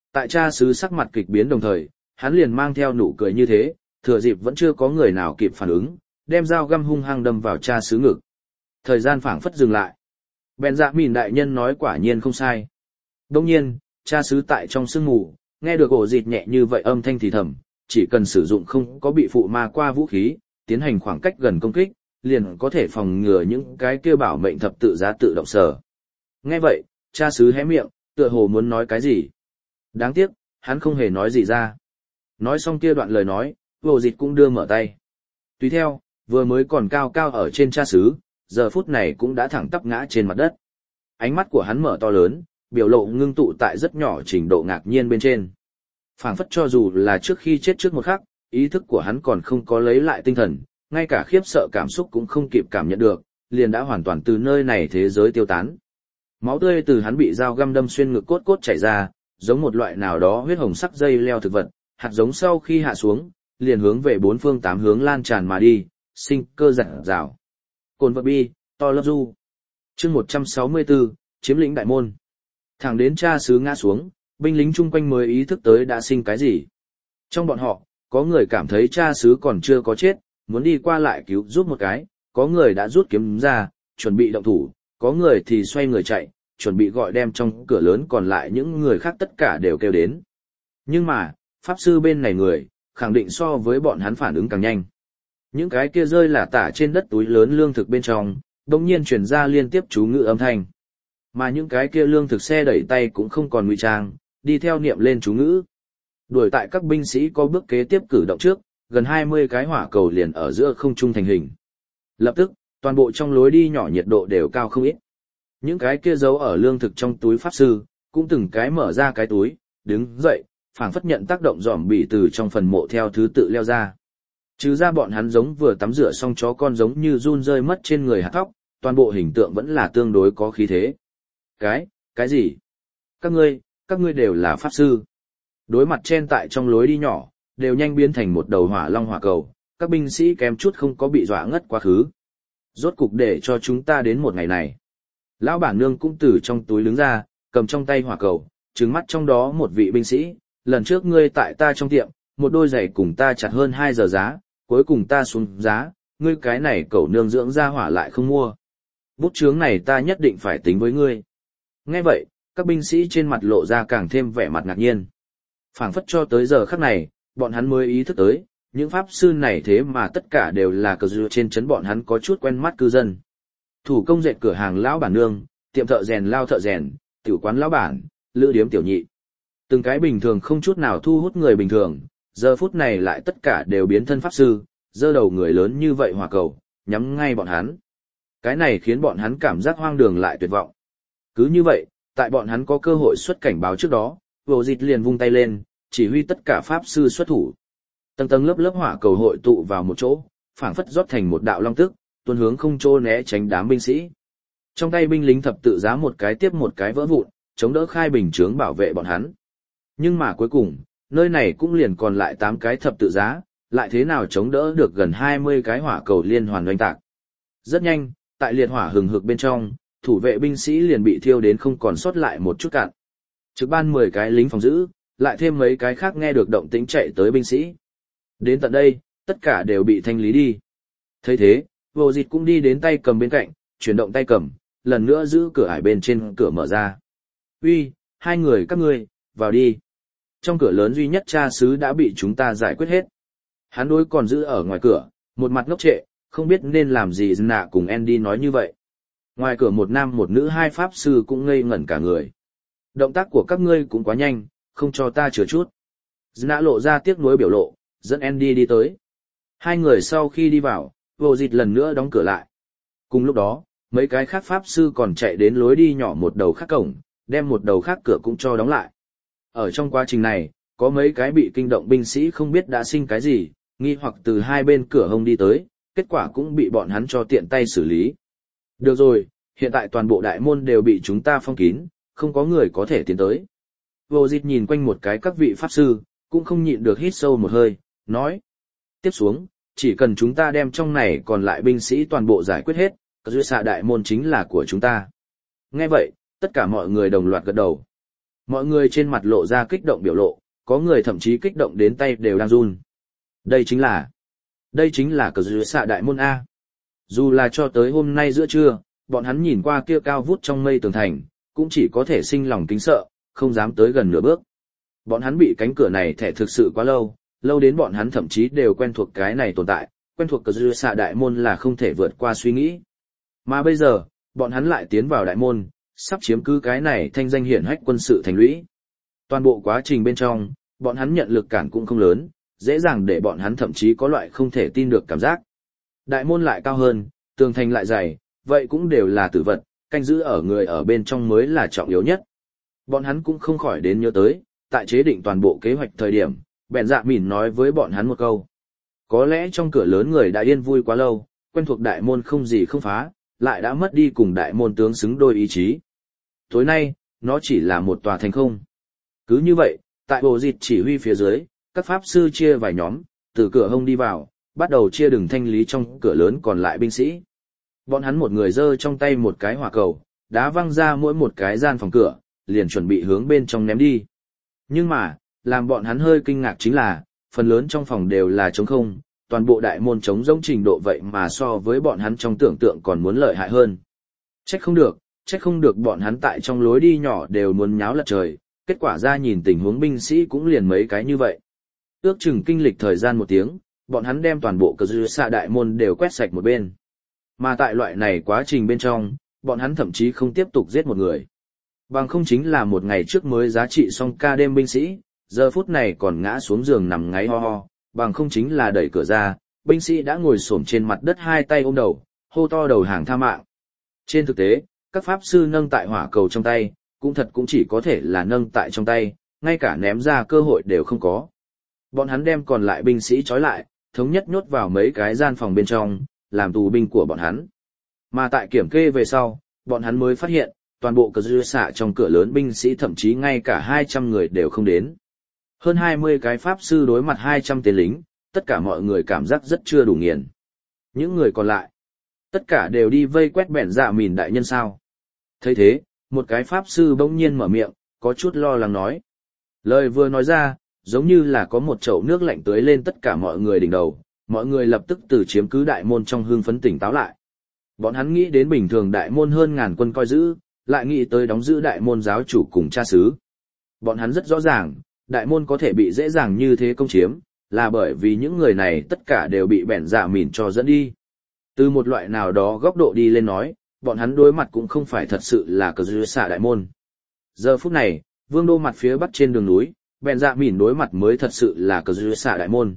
Tại cha xứ sắc mặt kịch biến đồng thời, hắn liền mang theo nụ cười như thế, thừa dịp vẫn chưa có người nào kịp phản ứng, đem dao găm hung hăng đâm vào cha xứ ngực. Thời gian phảng phất dừng lại. Bèn dạ mìn đại nhân nói quả nhiên không sai. Đông nhiên, cha xứ tại trong sương mù, nghe được ổ dịt nhẹ như vậy âm thanh thì thầm, chỉ cần sử dụng không có bị phụ ma qua vũ khí, tiến hành khoảng cách gần công kích, liền có thể phòng ngừa những cái kia bảo mệnh thập tự giá tự động sở. Nghe vậy, cha xứ hé miệng, tựa hồ muốn nói cái gì. Đáng tiếc, hắn không hề nói gì ra. Nói xong kia đoạn lời nói, ổ dịt cũng đưa mở tay. Tùy theo, vừa mới còn cao cao ở trên cha xứ, giờ phút này cũng đã thẳng tắp ngã trên mặt đất. Ánh mắt của hắn mở to lớn, biểu lộ ngưng tụ tại rất nhỏ trình độ ngạc nhiên bên trên. Phảng phất cho dù là trước khi chết trước một khắc, ý thức của hắn còn không có lấy lại tinh thần, ngay cả khiếp sợ cảm xúc cũng không kịp cảm nhận được, liền đã hoàn toàn từ nơi này thế giới tiêu tán. Máu tươi từ hắn bị dao găm đâm xuyên ngực cốt chảy ra, giống một loại nào đó huyết hồng sắc dây leo thực vật, hạt giống sau khi hạ xuống, liền hướng về bốn phương tám hướng lan tràn mà đi, sinh cơ rạng rào. Cồn vật bi, to love du. Chương 164, chiếm lĩnh đại môn. Thẳng đến cha xứ ngã xuống, binh lính chung quanh mới ý thức tới đã sinh cái gì. Trong bọn họ, có người cảm thấy cha xứ còn chưa có chết, muốn đi qua lại cứu giúp một cái, có người đã rút kiếm ra, chuẩn bị động thủ, có người thì xoay người chạy, chuẩn bị gọi đem trong cửa lớn còn lại những người khác tất cả đều kêu đến. Nhưng mà, pháp sư bên này người, khẳng định so với bọn hắn phản ứng càng nhanh. Những cái kia rơi lả tả trên đất túi lớn lương thực bên trong, đồng nhiên truyền ra liên tiếp chú ngữ âm thanh. Mà những cái kia lương thực xe đẩy tay cũng không còn ngụy trang, đi theo niệm lên chú ngữ. Đuổi tại các binh sĩ có bước kế tiếp cử động trước, gần 20 cái hỏa cầu liền ở giữa không trung thành hình. Lập tức, toàn bộ trong lối đi nhỏ nhiệt độ đều cao không ít. Những cái kia giấu ở lương thực trong túi pháp sư, cũng từng cái mở ra cái túi, đứng dậy, phảng phất nhận tác động dòm bỉ từ trong phần mộ theo thứ tự leo ra. Trừ ra bọn hắn giống vừa tắm rửa xong chó con giống như run rơi mất trên người hạt tóc, toàn bộ hình tượng vẫn là tương đối có khí thế. Cái gì? Các ngươi đều là pháp sư. Đối mặt chen tại trong lối đi nhỏ, đều nhanh biến thành một đầu hỏa long hỏa cầu, các binh sĩ kém chút không có bị dọa ngất quá khứ. Rốt cục để cho chúng ta đến một ngày này. Lão bản nương cũng từ trong túi đứng ra, cầm trong tay hỏa cầu, trừng mắt trong đó một vị binh sĩ, lần trước ngươi tại ta trong tiệm, một đôi giày cùng ta chặt hơn 2 giờ giá, cuối cùng ta xuống giá, ngươi cái này cẩu nương dưỡng ra hỏa lại không mua. Bút chướng này ta nhất định phải tính với ngươi. Nghe vậy, các binh sĩ trên mặt lộ ra càng thêm vẻ mặt ngạc nhiên. Phảng phất cho tới giờ khắc này, bọn hắn mới ý thức tới, những pháp sư này thế mà tất cả đều là cờ dư trên trấn bọn hắn có chút quen mắt cư dân. Thủ công dệt cửa hàng lão bản nương, tiệm thợ rèn lao thợ rèn, tiểu quán lão bản, lữ điếm tiểu nhị. Từng cái bình thường không chút nào thu hút người bình thường, giờ phút này lại tất cả đều biến thân pháp sư, giơ đầu người lớn như vậy hỏa cầu, nhắm ngay bọn hắn. Cái này khiến bọn hắn cảm giác hoang đường lại tuyệt vọng. Cứ như vậy, tại bọn hắn có cơ hội xuất cảnh báo trước đó, Vô Dịch liền vung tay lên, chỉ huy tất cả pháp sư xuất thủ. Tầng tầng lớp lớp hỏa cầu hội tụ vào một chỗ, phảng phất rót thành một đạo long tức, tuôn hướng không trô né tránh đám binh sĩ. Trong tay binh lính thập tự giá một cái tiếp một cái vỡ vụn, chống đỡ khai bình chướng bảo vệ bọn hắn. Nhưng mà cuối cùng, nơi này cũng liền còn lại 8 cái thập tự giá, lại thế nào chống đỡ được gần 20 cái hỏa cầu liên hoàn oanh tạc. Rất nhanh, tại liệt hỏa hừng hực bên trong, thủ vệ binh sĩ liền bị thiêu đến không còn sót lại một chút cạn. Trực ban 10 cái lính phòng giữ, lại thêm mấy cái khác nghe được động tĩnh chạy tới binh sĩ. Đến tận đây, tất cả đều bị thanh lý đi. Thấy thế, Vô Dịch cũng đi đến tay cầm bên cạnh, chuyển động tay cầm, lần nữa giữ cửa ải bên trên cửa mở ra. Uy, 2 người các ngươi, vào đi. Trong cửa lớn duy nhất cha xứ đã bị chúng ta giải quyết hết. Hắn đối còn giữ ở ngoài cửa, một mặt ngốc trệ, không biết nên làm gì nạ cùng Andy nói như vậy. Ngoài cửa một nam một nữ 2 pháp sư cũng ngây ngẩn cả người. Động tác của các ngươi cũng quá nhanh, không cho ta chừa chút. Nạ lộ ra tiếc nuối biểu lộ, dẫn Andy đi tới. 2 người sau khi đi vào, Vô Dịch lần nữa đóng cửa lại. Cùng lúc đó, mấy cái khác pháp sư còn chạy đến lối đi nhỏ một đầu khác cổng, đem một đầu khác cửa cũng cho đóng lại. Ở trong quá trình này, có mấy cái bị kinh động binh sĩ không biết đã sinh cái gì, nghi hoặc từ 2 bên cửa hông đi tới, kết quả cũng bị bọn hắn cho tiện tay xử lý. Được rồi, hiện tại toàn bộ đại môn đều bị chúng ta phong kín, không có người có thể tiến tới. Vô Dịch nhìn quanh một cái các vị pháp sư, cũng không nhịn được hít sâu một hơi, nói. Tiếp xuống, chỉ cần chúng ta đem trong này còn lại binh sĩ toàn bộ giải quyết hết, dưới xạ đại môn chính là của chúng ta. Nghe vậy, tất cả mọi người đồng loạt gật đầu. Mọi người trên mặt lộ ra kích động biểu lộ, có người thậm chí kích động đến tay đều đang run. Đây chính là cờ dư xạ đại môn A. Dù là cho tới hôm nay giữa trưa, bọn hắn nhìn qua kia cao vút trong mây tường thành, cũng chỉ có thể sinh lòng kính sợ, không dám tới gần nửa bước. Bọn hắn bị cánh cửa này thẻ thực sự quá lâu, lâu đến bọn hắn thậm chí đều quen thuộc cái này tồn tại, quen thuộc cờ dư xạ đại môn là không thể vượt qua suy nghĩ. Mà bây giờ, bọn hắn lại tiến vào đại môn, sắp chiếm cứ cái này thanh danh hiển hách quân sự thành lũy. Toàn bộ quá trình bên trong, bọn hắn nhận lực cản cũng không lớn, dễ dàng để bọn hắn thậm chí có loại không thể tin được cảm giác. Đại môn lại cao hơn, tường thành lại dày, vậy cũng đều là tử vật, canh giữ ở người ở bên trong mới là trọng yếu nhất. Bọn hắn cũng không khỏi đến nhớ tới, tại chế định toàn bộ kế hoạch thời điểm, bèn dạ mỉn nói với bọn hắn một câu. Có lẽ trong cửa lớn người đã yên vui quá lâu, quen thuộc đại môn không gì không phá, lại đã mất đi cùng đại môn tướng xứng đôi ý chí. Tối nay, nó chỉ là một tòa thành không. Cứ như vậy, tại bộ dịch chỉ huy phía dưới, các pháp sư chia vài nhóm, từ cửa hông đi vào, bắt đầu chia đường thanh lý trong cửa lớn còn lại binh sĩ. Bọn hắn một người giơ trong tay một cái hỏa cầu, đá văng ra mỗi một cái gian phòng cửa, liền chuẩn bị hướng bên trong ném đi. Nhưng mà, làm bọn hắn hơi kinh ngạc chính là, phần lớn trong phòng đều là trống không, toàn bộ đại môn trống rỗng trình độ vậy mà so với bọn hắn trong tưởng tượng còn muốn lợi hại hơn. Trách không được bọn hắn tại trong lối đi nhỏ đều muốn nháo lật trời, kết quả ra nhìn tình huống binh sĩ cũng liền mấy cái như vậy. Ước chừng kinh lịch thời gian 1 tiếng, bọn hắn đem toàn bộ cờ dư xạ đại môn đều quét sạch một bên. Mà tại loại này quá trình bên trong, bọn hắn thậm chí không tiếp tục giết một người. Bằng không chính là một ngày trước mới giá trị xong ca đêm binh sĩ, giờ phút này còn ngã xuống giường nằm ngáy ho ho, bằng không chính là đẩy cửa ra, binh sĩ đã ngồi xổm trên mặt đất hai tay ôm đầu, hô to đầu hàng tha mạng. Trên thực tế, các pháp sư nâng tại hỏa cầu trong tay, cũng chỉ có thể là nâng tại trong tay, ngay cả ném ra cơ hội đều không có. Bọn hắn đem còn lại binh sĩ trói lại, thống nhất nhốt vào mấy cái gian phòng bên trong, làm tù binh của bọn hắn. Mà tại kiểm kê về sau, bọn hắn mới phát hiện, toàn bộ cờ dư xạ trong cửa lớn binh sĩ thậm chí ngay cả 200 người đều không đến. Hơn 20 cái pháp sư đối mặt 200 tên lính, tất cả mọi người cảm giác rất chưa đủ nghiền. Những người còn lại, tất cả đều đi vây quét bẻn dạ mìn đại nhân sao. Thấy thế, một cái pháp sư bỗng nhiên mở miệng, có chút lo lắng nói. Lời vừa nói ra, giống như là có một chậu nước lạnh tưới lên tất cả mọi người đỉnh đầu, mọi người lập tức từ chiếm cứ đại môn trong hương phấn tỉnh táo lại. Bọn hắn nghĩ đến bình thường đại môn hơn ngàn quân coi giữ, lại nghĩ tới đóng giữ đại môn giáo chủ cùng cha xứ. Bọn hắn rất rõ ràng, đại môn có thể bị dễ dàng như thế công chiếm, là bởi vì những người này tất cả đều bị bẻn dạ mìn cho dẫn đi. Từ một loại nào đó góc độ đi lên nói, bọn hắn đối mặt cũng không phải thật sự là cờ dư xạ đại môn. Giờ phút này, vương đô mặt phía bắc trên đường núi, bẻn dạ mìn đối mặt mới thật sự là cờ dư xạ đại môn.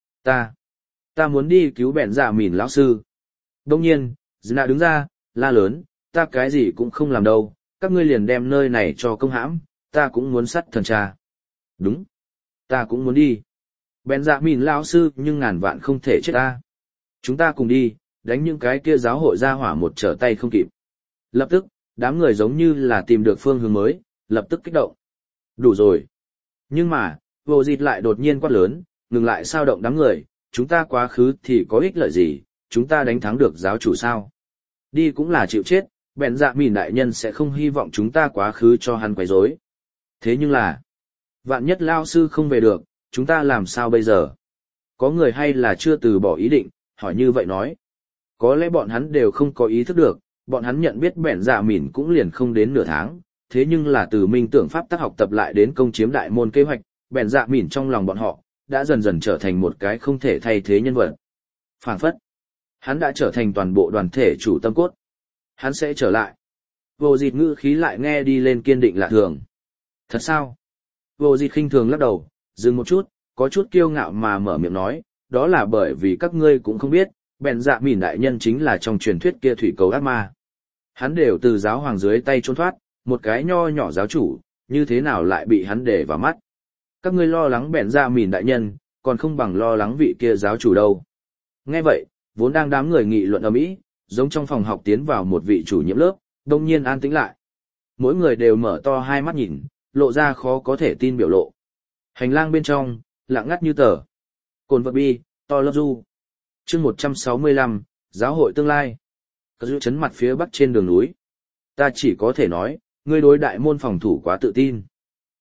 Ta muốn đi cứu bẻn dạ mìn lão sư. Đông nhiên, Dna đứng ra, la lớn, ta cái gì cũng không làm đâu, các ngươi liền đem nơi này cho công hãm, ta cũng muốn sắt thần cha. Đúng, ta cũng muốn đi. Bẻn dạ mìn lão sư nhưng ngàn vạn không thể chết ta. Chúng ta cùng đi, đánh những cái kia giáo hội ra hỏa một trở tay không kịp. Lập tức, đám người giống như là tìm được phương hướng mới, lập tức kích động. Đủ rồi. Nhưng mà, vô dịt lại đột nhiên quát lớn, ngừng lại sao động đám người, chúng ta quá khứ thì có ích lợi gì, chúng ta đánh thắng được giáo chủ sao. Đi cũng là chịu chết, bèn dạ mìn đại nhân sẽ không hy vọng chúng ta quá khứ cho hắn quấy rối. Thế nhưng là, vạn nhất lao sư không về được, chúng ta làm sao bây giờ? Có người hay là chưa từ bỏ ý định, hỏi như vậy nói. Có lẽ bọn hắn đều không có ý thức được, bọn hắn nhận biết bèn dạ mìn cũng liền không đến nửa tháng, thế nhưng là từ minh tưởng pháp tác học tập lại đến công chiếm đại môn kế hoạch, bèn dạ mìn trong lòng bọn họ, đã dần dần trở thành một cái không thể thay thế nhân vật. Phảng phất, hắn đã trở thành toàn bộ đoàn thể chủ tâm cốt. Hắn sẽ trở lại. Vô dịt ngữ khí lại nghe đi lên kiên định lạ thường. Thật sao? Vô dịt khinh thường lắc đầu, dừng một chút, có chút kiêu ngạo mà mở miệng nói, đó là bởi vì các ngươi cũng không biết, bèn dạ mìn đại nhân chính là trong truyền thuyết kia thủy cầu ác ma. Hắn đều từ giáo hoàng dưới tay trốn thoát, một cái nho nhỏ giáo chủ, như thế nào lại bị hắn để vào mắt. Các ngươi lo lắng bèn dạ mìn đại nhân, còn không bằng lo lắng vị kia giáo chủ đâu. Nghe vậy, vốn đang đám người nghị luận ầm ĩ, giống trong phòng học tiến vào một vị chủ nhiệm lớp, đông nhiên an tĩnh lại. Mỗi người đều mở to hai mắt nhìn, lộ ra khó có thể tin biểu lộ. Hành lang bên trong, lặng ngắt như tờ. Cồn vật bi, to love du. Chương 165, giáo hội tương lai. Cờ dư chấn mặt phía bắc trên đường núi. Ta chỉ có thể nói, ngươi đối đại môn phòng thủ quá tự tin.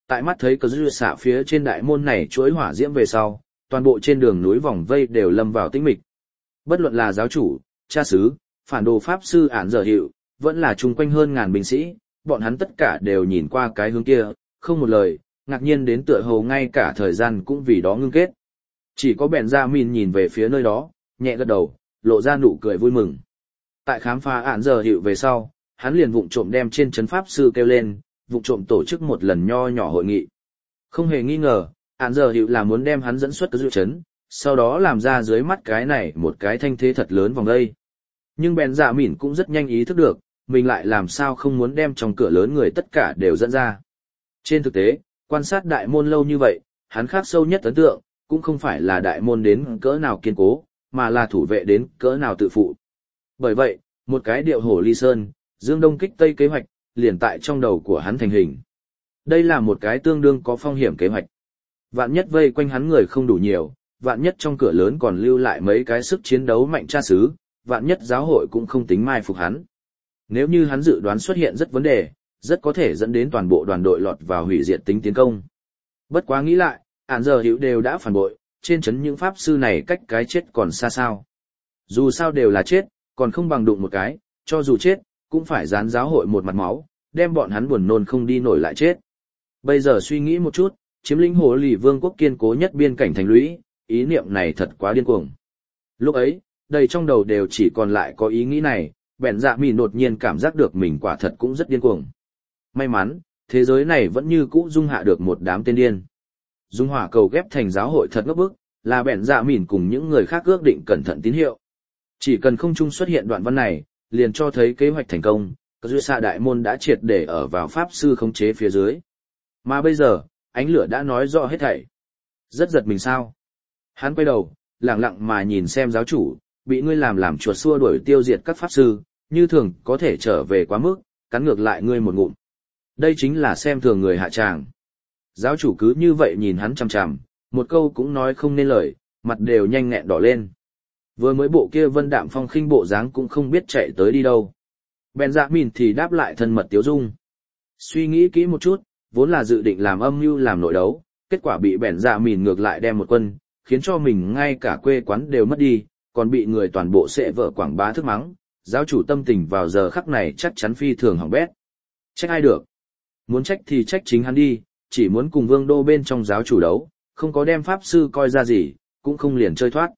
Tại mắt thấy cờ dư xạ phía trên đại môn này chuỗi hỏa diễm về sau, toàn bộ trên đường núi vòng vây đều lâm vào tĩnh mịch. Bất luận là giáo chủ, cha xứ, phản đồ pháp sư ản dở hiệu, vẫn là chung quanh hơn ngàn binh sĩ, bọn hắn tất cả đều nhìn qua cái hướng kia, không một lời, ngạc nhiên đến tựa hồ ngay cả thời gian cũng vì đó ngưng kết. Chỉ có bèn ra mìn nhìn về phía nơi đó, nhẹ gật đầu, lộ ra nụ cười vui mừng. Tại khám phá ản dở hiệu về sau, hắn liền vụng trộm đem trên trấn pháp sư kêu lên, vụng trộm tổ chức một lần nho nhỏ hội nghị. Không hề nghi ngờ, ản dở hiệu là muốn đem hắn dẫn xuất cái dự trấn, sau đó làm ra dưới mắt cái này một cái thanh thế thật lớn vòng đây. Nhưng bèn dạ mỉn cũng rất nhanh ý thức được, mình lại làm sao không muốn đem trong cửa lớn người tất cả đều dẫn ra. Trên thực tế, quan sát đại môn lâu như vậy, hắn khắc sâu nhất ấn tượng, cũng không phải là đại môn đến cỡ nào kiên cố, mà là thủ vệ đến cỡ nào tự phụ. Bởi vậy, một cái điệu hổ ly sơn, dương đông kích tây kế hoạch, liền tại trong đầu của hắn thành hình. Đây là một cái tương đương có phong hiểm kế hoạch. Vạn nhất vây quanh hắn người không đủ nhiều, vạn nhất trong cửa lớn còn lưu lại mấy cái sức chiến đấu mạnh cha xứ, vạn nhất giáo hội cũng không tính mai phục hắn. Nếu như hắn dự đoán xuất hiện rất vấn đề, rất có thể dẫn đến toàn bộ đoàn đội lọt vào hủy diệt tính tiến công. Bất quá nghĩ lại, ản giờ hữu đều đã phản bội, trên chấn những pháp sư này cách cái chết còn xa sao. Dù sao đều là chết, còn không bằng đụng một cái, cho dù chết, cũng phải dán giáo hội một mặt máu, đem bọn hắn buồn nôn không đi nổi lại chết. Bây giờ suy nghĩ một chút, chiếm lĩnh hồ lì vương quốc kiên cố nhất biên cảnh thành lũy, ý niệm này thật quá điên cuồng. Lúc ấy, đầy trong đầu đều chỉ còn lại có ý nghĩ này, bèn dạ mỉ đột nhiên cảm giác được mình quả thật cũng rất điên cuồng. May mắn, thế giới này vẫn như cũ dung hạ được một đám tên điên. Dung hỏa cầu ghép thành giáo hội thật ngốc bức, là bèn dạ mỉn cùng những người khác ước định cẩn thận tín hiệu. Chỉ cần không trung xuất hiện đoạn văn này, liền cho thấy kế hoạch thành công, cơ dư xạ đại môn đã triệt để ở vào pháp sư khống chế phía dưới. Mà bây giờ, ánh lửa đã nói rõ hết thảy. Rất giật mình sao. Hắn quay đầu, lặng lặng mà nhìn xem giáo chủ, bị ngươi làm chuột xua đuổi tiêu diệt các pháp sư, như thường có thể trở về quá mức, cắn ngược lại ngươi một ngụm. Đây chính là xem thường người hạ tràng. Giáo chủ cứ như vậy nhìn hắn chằm chằm, một câu cũng nói không nên lời, mặt đều nhanh nghẹn đỏ lên. Vừa mới bộ kia vân đạm phong khinh bộ dáng cũng không biết chạy tới đi đâu. Bèn dạ mìn thì đáp lại thân mật tiếu dung. Suy nghĩ kỹ một chút, vốn là dự định làm âm mưu làm nội đấu, kết quả bị bèn dạ mìn ngược lại đem một quân, khiến cho mình ngay cả quê quán đều mất đi, còn bị người toàn bộ sẽ vợ quảng bá thức mắng. Giáo chủ tâm tình vào giờ khắc này chắc chắn phi thường hỏng bét. Trách ai được? Muốn trách thì trách chính hắn đi, chỉ muốn cùng vương đô bên trong giáo chủ đấu, không có đem pháp sư coi ra gì, cũng không liền chơi thoát.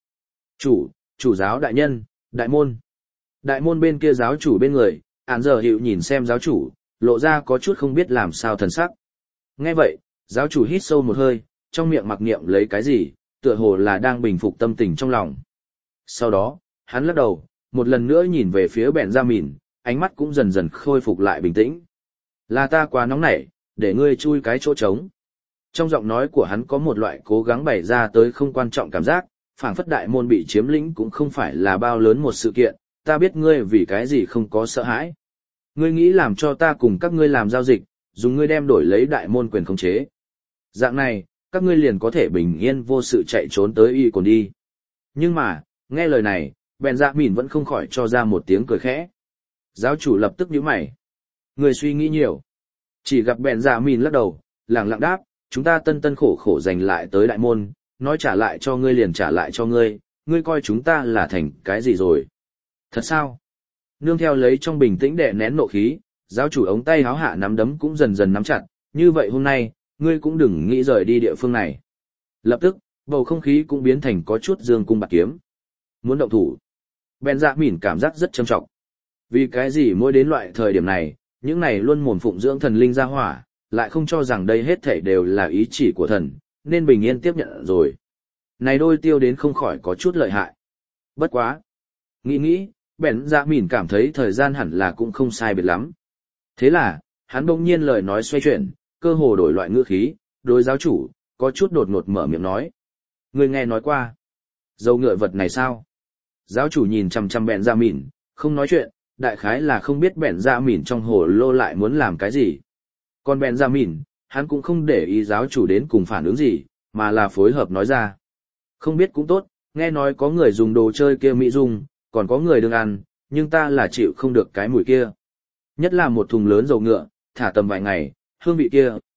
Chủ giáo đại nhân, đại môn. Đại môn bên kia giáo chủ bên người, ản giờ hiệu nhìn xem giáo chủ, lộ ra có chút không biết làm sao thần sắc. Nghe vậy, giáo chủ hít sâu một hơi, trong miệng mặc niệm lấy cái gì, tựa hồ là đang bình phục tâm tình trong lòng. Sau đó, hắn lắc đầu, một lần nữa nhìn về phía bèn ra mìn, ánh mắt cũng dần dần khôi phục lại bình tĩnh. Là ta quá nóng nảy, để ngươi chui cái chỗ trống. Trong giọng nói của hắn có một loại cố gắng bày ra tới không quan trọng cảm giác, phảng phất đại môn bị chiếm lĩnh cũng không phải là bao lớn một sự kiện, ta biết ngươi vì cái gì không có sợ hãi. Ngươi nghĩ làm cho ta cùng các ngươi làm giao dịch, dùng ngươi đem đổi lấy đại môn quyền khống chế. Dạng này, các ngươi liền có thể bình yên vô sự chạy trốn tới y còn đi. Nhưng mà, nghe lời này, bèn dạ mìn vẫn không khỏi cho ra một tiếng cười khẽ. Giáo chủ lập tức nhíu mày. Người suy nghĩ nhiều. Chỉ gặp bèn dạ mìn lắc đầu, lẳng lặng đáp, chúng ta tân khổ khổ giành lại tới đại môn, nói trả lại cho ngươi liền trả lại cho ngươi, ngươi coi chúng ta là thành cái gì rồi. Thật sao? Nương theo lấy trong bình tĩnh đè nén nộ khí, giáo chủ ống tay háo hạ nắm đấm cũng dần dần nắm chặt, như vậy hôm nay, ngươi cũng đừng nghĩ rời đi địa phương này. Lập tức, bầu không khí cũng biến thành có chút dương cung bạc kiếm. Muốn động thủ. Bèn dạ mỉn cảm giác rất trầm trọng. Vì cái gì mỗi đến loại thời điểm này, những này luôn mồm phụng dưỡng thần linh ra hỏa, lại không cho rằng đây hết thảy đều là ý chỉ của thần, nên bình yên tiếp nhận rồi. Này đôi tiêu đến không khỏi có chút lợi hại. Bất quá. Nghĩ, bèn dạ mỉn cảm thấy thời gian hẳn là cũng không sai biệt lắm. Thế là, hắn bỗng nhiên lời nói xoay chuyển, cơ hồ đổi loại ngữ khí, đối giáo chủ, có chút đột ngột mở miệng nói. Người nghe nói qua. Dầu ngựa vật này sao? Giáo chủ nhìn chằm chằm bèn dạ mỉn, không nói chuyện, đại khái là không biết bèn dạ mỉn trong hồ lô lại muốn làm cái gì. Còn bèn dạ mỉn, hắn cũng không để ý giáo chủ đến cùng phản ứng gì, mà là phối hợp nói ra. Không biết cũng tốt, nghe nói có người dùng đồ chơi kia mỹ dung, còn có người đừng ăn, nhưng ta là chịu không được cái mùi kia. Nhất là một thùng lớn dầu ngựa, thả tầm vài ngày, hương vị kia,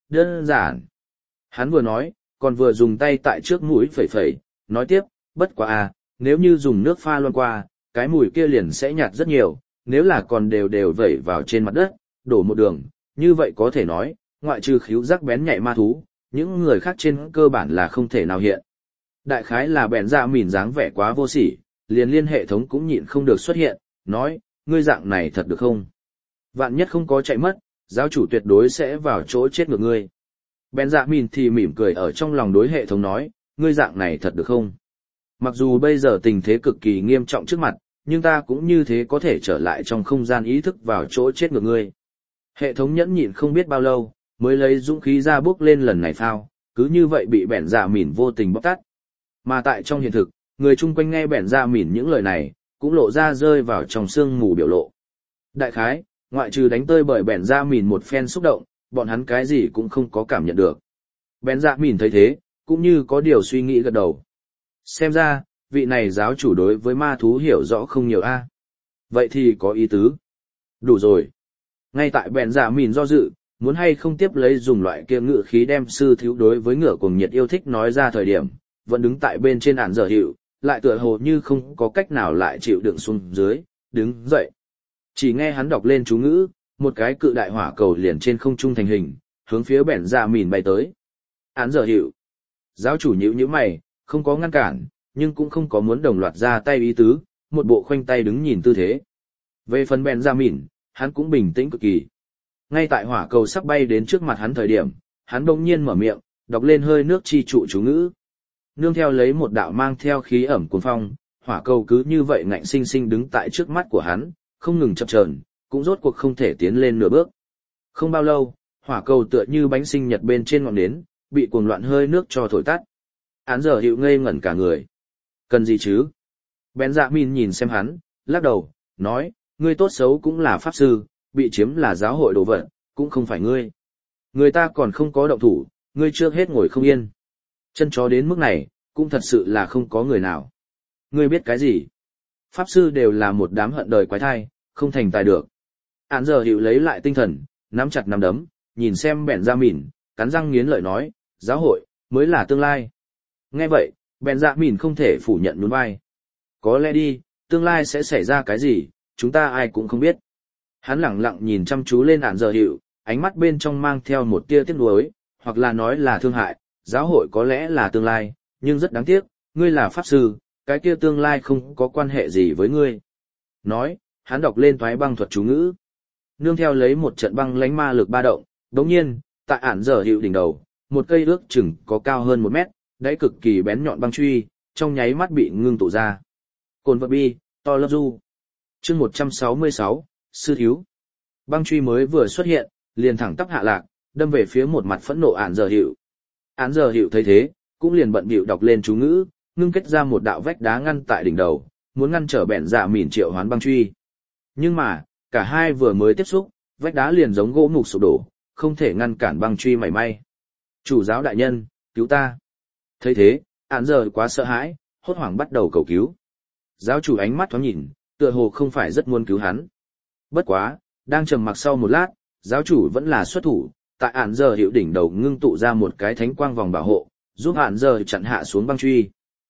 đơn giản. Hắn vừa nói, còn vừa dùng tay tại trước mũi phẩy phẩy, nói tiếp, bất quá à, nếu như dùng nước pha loan qua, cái mùi kia liền sẽ nhạt rất nhiều, nếu là còn đều đều vẩy vào trên mặt đất, đổ một đường, như vậy có thể nói, ngoại trừ khíu giác bén nhạy ma thú, những người khác trên cơ bản là không thể nào hiện. Đại khái là bèn dạ mỉn dáng vẻ quá vô sỉ, liền liên hệ thống cũng nhịn không được xuất hiện, nói, ngươi dạng này thật được không? Vạn nhất không có chạy mất, giáo chủ tuyệt đối sẽ vào chỗ chết ngược ngươi. Bèn dạ mỉn thì mỉm cười ở trong lòng đối hệ thống nói, ngươi dạng này thật được không? Mặc dù bây giờ tình thế cực kỳ nghiêm trọng trước mặt, nhưng ta cũng như thế có thể trở lại trong không gian ý thức vào chỗ chết ngược ngươi. Hệ thống nhẫn nhịn không biết bao lâu, mới lấy dũng khí ra bước lên lần này phao, cứ như vậy bị bèn dạ mỉn vô tình bóc tát. Mà tại trong hiện thực, người chung quanh nghe bèn dạ mỉn những lời này, cũng lộ ra rơi vào trong sương mù biểu lộ. Đại khái, ngoại trừ đánh tơi bởi bèn dạ mỉn một phen xúc động, bọn hắn cái gì cũng không có cảm nhận được. Bèn dạ mỉn thấy thế, cũng như có điều suy nghĩ gật đầu. Xem ra, vị này giáo chủ đối với ma thú hiểu rõ không nhiều a. Vậy thì có ý tứ. Đủ rồi. Ngay tại bèn dạ mỉn do dự, muốn hay không tiếp lấy dùng loại kia ngự khí đem sư thiếu đối với ngựa cuồng nhiệt yêu thích nói ra thời điểm, vẫn đứng tại bên trên ản dở hiệu, lại tựa hồ như không có cách nào lại chịu đựng xuống dưới, đứng dậy. Chỉ nghe hắn đọc lên chú ngữ, một cái cự đại hỏa cầu liền trên không trung thành hình, hướng phía bèn dạ mỉn bay tới. Ản dở hiệu. Giáo chủ nhíu mày, không có ngăn cản, nhưng cũng không có muốn đồng loạt ra tay ý tứ, một bộ khoanh tay đứng nhìn tư thế. Về phần bèn dạ mỉn, hắn cũng bình tĩnh cực kỳ. Ngay tại hỏa cầu sắp bay đến trước mặt hắn thời điểm, hắn bỗng nhiên mở miệng, đọc lên hơi nước chi trụ chú ngữ. Nương theo lấy một đạo mang theo khí ẩm cuồng phong, hỏa cầu cứ như vậy ngạnh sinh sinh đứng tại trước mắt của hắn, không ngừng chập chờn, cũng rốt cuộc không thể tiến lên nửa bước. Không bao lâu, hỏa cầu tựa như bánh sinh nhật bên trên ngọn nến, bị cuồng loạn hơi nước cho thổi tắt. Án giờ hiệu ngây ngẩn cả người. Cần gì chứ? Bèn dạ min nhìn xem hắn, lắc đầu, nói, ngươi tốt xấu cũng là pháp sư, bị chiếm là giáo hội đồ vật, cũng không phải ngươi. Người ta còn không có động thủ, ngươi trước hết ngồi không yên. Chân chó đến mức này, cũng thật sự là không có người nào. Ngươi biết cái gì? Pháp sư đều là một đám hận đời quái thai, không thành tài được. Án giờ hiệu lấy lại tinh thần, nắm chặt nắm đấm, nhìn xem bèn dạ mỉn, cắn răng nghiến lợi nói, giáo hội, mới là tương lai. Nghe vậy, bèn dạ mỉn không thể phủ nhận nhún vai. Có lẽ đi, tương lai sẽ xảy ra cái gì, chúng ta ai cũng không biết. Hắn lẳng lặng nhìn chăm chú lên Án giờ hiệu, ánh mắt bên trong mang theo một tia tiếc nuối, hoặc là nói là thương hại, giáo hội có lẽ là tương lai, nhưng rất đáng tiếc, ngươi là pháp sư, cái kia tương lai không có quan hệ gì với ngươi. Nói, hắn đọc lên toái băng thuật chú ngữ. Nương theo lấy một trận băng lánh ma lực ba động, đồng nhiên, tại Án giờ hiệu đỉnh đầu, một cây ước chừng có cao hơn 1 mét, đáy cực kỳ bén nhọn băng truy, trong nháy mắt bị ngưng tụ ra. Cồn vật bi, to love du. Chương 166, sư thiếu. Băng truy mới vừa xuất hiện, liền thẳng tắp hạ lạc, đâm về phía một mặt phẫn nộ Án giờ hiệu. Án giờ hiệu thấy thế, cũng liền bận bịu đọc lên chú ngữ, ngưng kết ra một đạo vách đá ngăn tại đỉnh đầu, muốn ngăn trở bèn dạ mỉn triệu hoán băng truy. Nhưng mà, cả hai vừa mới tiếp xúc, vách đá liền giống gỗ mục sụp đổ, không thể ngăn cản băng truy mảy may. Chủ giáo đại nhân, cứu ta. Thấy thế, Án giờ quá sợ hãi, hốt hoảng bắt đầu cầu cứu. Giáo chủ ánh mắt thoáng nhìn, tựa hồ không phải rất muốn cứu hắn. Bất quá, đang trầm mặc sau một lát, giáo chủ vẫn là xuất thủ, tại Án giờ hiệu đỉnh đầu ngưng tụ ra một cái thánh quang vòng bảo hộ, giúp Án giờ chặn hạ xuống băng truy.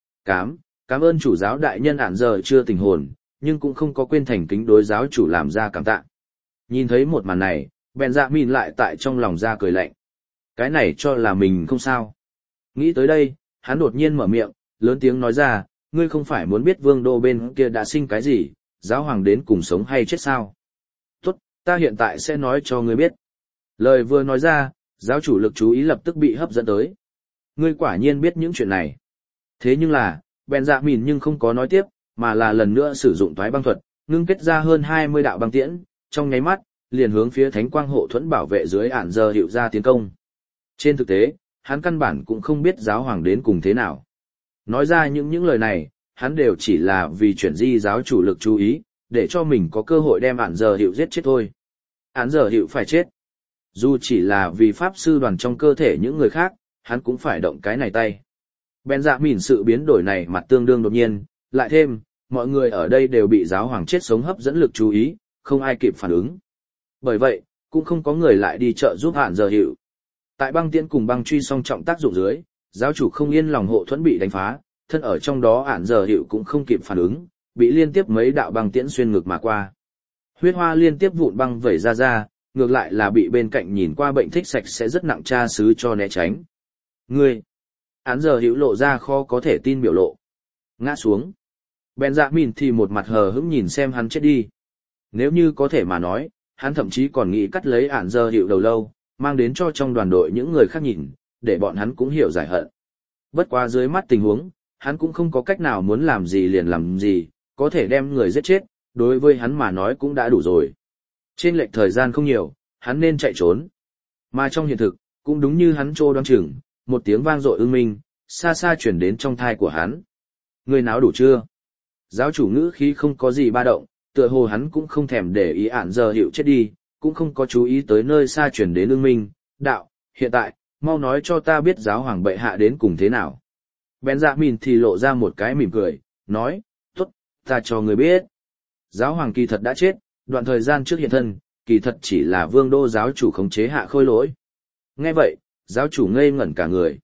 Cảm ơn chủ giáo đại nhân. Án giờ chưa tỉnh hồn, nhưng cũng không có quên thành kính đối giáo chủ làm ra cảm tạ. Nhìn thấy một màn này, bèn dạ mỉn lại tại trong lòng ra cười lạnh. Cái này cho là mình không sao. Nghĩ tới đây, hắn đột nhiên mở miệng, lớn tiếng nói ra, ngươi không phải muốn biết vương đô bên kia đã sinh cái gì, giáo hoàng đến cùng sống hay chết sao? Tốt, ta hiện tại sẽ nói cho ngươi biết. Lời vừa nói ra, giáo chủ lực chú ý lập tức bị hấp dẫn tới. Ngươi quả nhiên biết những chuyện này. Thế nhưng là, bèn dạ mỉn nhưng không có nói tiếp, mà là lần nữa sử dụng toái băng thuật, ngưng kết ra hơn 20 đạo băng tiễn, trong nháy mắt, liền hướng phía thánh quang hộ thuẫn bảo vệ dưới Án giờ hiệu ra tiến công. Trên thực tế, hắn căn bản cũng không biết giáo hoàng đến cùng thế nào. Nói ra những lời này, hắn đều chỉ là vì chuyển di giáo chủ lực chú ý, để cho mình có cơ hội đem Án giờ hiệu giết chết thôi. Án giờ hiệu phải chết. Dù chỉ là vì pháp sư đoàn trong cơ thể những người khác, hắn cũng phải động cái này tay. Bèn dạ mỉn sự biến đổi này mặt tương đương đột nhiên, lại thêm, mọi người ở đây đều bị giáo hoàng chết sống hấp dẫn lực chú ý, không ai kịp phản ứng. Bởi vậy, cũng không có người lại đi trợ giúp Án giờ hiệu. Tại băng tiễn cùng băng truy song trọng tác dụng dưới, giáo chủ không yên lòng hộ thuẫn bị đánh phá, thân ở trong đó ản giờ hiệu cũng không kịp phản ứng, bị liên tiếp mấy đạo băng tiễn xuyên ngực mà qua. Huyết hoa liên tiếp vụn băng vẩy ra, ngược lại là bị bên cạnh nhìn qua bệnh thích sạch sẽ rất nặng tra xứ cho né tránh. Ngươi! Ản giờ hiệu lộ ra khó có thể tin biểu lộ. Ngã xuống. Benjamin thì một mặt hờ hững nhìn xem hắn chết đi. Nếu như có thể mà nói, hắn thậm chí còn nghĩ cắt lấy ản giờ hiệu đầu lâu, mang đến cho trong đoàn đội những người khác nhìn, để bọn hắn cũng hiểu giải hận. Bất quá dưới mắt tình huống, hắn cũng không có cách nào muốn làm gì liền làm gì, có thể đem người giết chết, đối với hắn mà nói cũng đã đủ rồi. Trên lệch thời gian không nhiều, hắn nên chạy trốn. Mà trong hiện thực, cũng đúng như hắn trô đoán chừng, một tiếng vang dội ưng minh, xa xa chuyển đến trong thai của hắn. Người náo đủ chưa? Giáo chủ ngữ khí không có gì ba động, tựa hồ hắn cũng không thèm để ý ản giờ hiệu chết đi, cũng không có chú ý tới nơi xa chuyển đến ưng minh. Đạo, hiện tại, mau nói cho ta biết giáo hoàng bệ hạ đến cùng thế nào. Benjamin thì lộ ra một cái mỉm cười, nói, tốt, ta cho người biết. Giáo hoàng kỳ thật đã chết, đoạn thời gian trước hiện thân, kỳ thật chỉ là vương đô giáo chủ khống chế hạ khôi lỗi. Nghe vậy, giáo chủ ngây ngẩn cả người.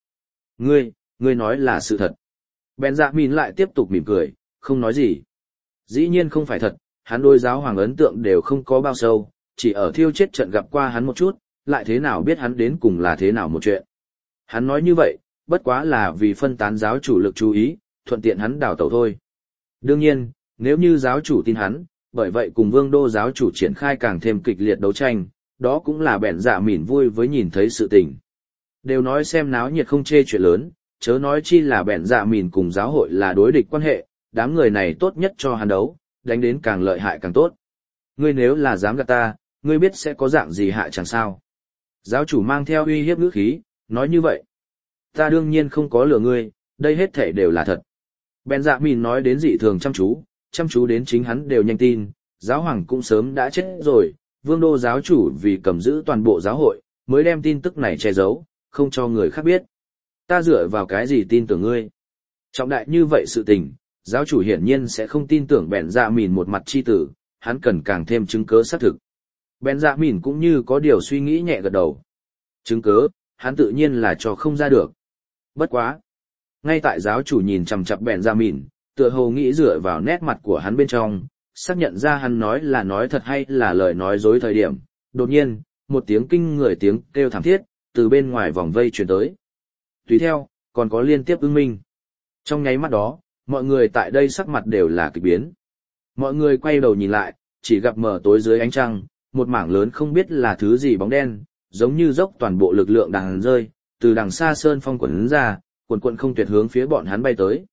Ngươi nói là sự thật. Benjamin lại tiếp tục mỉm cười, không nói gì. Dĩ nhiên không phải thật, hắn đôi giáo hoàng ấn tượng đều không có bao sâu, chỉ ở thiêu chết trận gặp qua hắn một chút, lại thế nào biết hắn đến cùng là thế nào một chuyện. Hắn nói như vậy, bất quá là vì phân tán giáo chủ lực chú ý, thuận tiện hắn đào tẩu thôi. Đương nhiên, nếu như giáo chủ tin hắn, bởi vậy cùng vương đô giáo chủ triển khai càng thêm kịch liệt đấu tranh, đó cũng là bèn dạ mỉn vui với nhìn thấy sự tình. Đều nói xem náo nhiệt không chê chuyện lớn, chớ nói chi là bèn dạ mỉn cùng giáo hội là đối địch quan hệ, đám người này tốt nhất cho hắn đấu, đánh đến càng lợi hại càng tốt. Ngươi nếu là dám gạt ta, ngươi biết sẽ có dạng gì hại chẳng sao. Giáo chủ mang theo uy hiếp ngữ khí, nói như vậy. Ta đương nhiên không có lừa ngươi, đây hết thể đều là thật. Benjamin nói đến dị thường chăm chú đến chính hắn đều nhanh tin, giáo hoàng cũng sớm đã chết rồi, vương đô giáo chủ vì cầm giữ toàn bộ giáo hội, mới đem tin tức này che giấu, không cho người khác biết. Ta dựa vào cái gì tin tưởng ngươi? Trọng đại như vậy sự tình, giáo chủ hiển nhiên sẽ không tin tưởng Benjamin một mặt chi tử, hắn cần càng thêm chứng cứ xác thực. Benjamin cũng như có điều suy nghĩ nhẹ gật đầu. Chứng cứ, hắn tự nhiên là cho không ra được. Bất quá. Ngay tại giáo chủ nhìn chằm chằm Benjamin, tựa hồ nghĩ dựa vào nét mặt của hắn bên trong, xác nhận ra hắn nói là nói thật hay là lời nói dối thời điểm. Đột nhiên, một tiếng kinh người tiếng kêu thảm thiết, từ bên ngoài vòng vây truyền tới. Tùy theo, còn có liên tiếp ưng minh. Trong nháy mắt đó, mọi người tại đây sắc mặt đều là kỳ biến. Mọi người quay đầu nhìn lại, chỉ gặp mờ tối dưới ánh trăng, một mảng lớn không biết là thứ gì bóng đen, giống như dốc toàn bộ lực lượng đằng rơi, từ đằng xa sơn phong quần ra, quần không tuyệt hướng phía bọn hắn bay tới.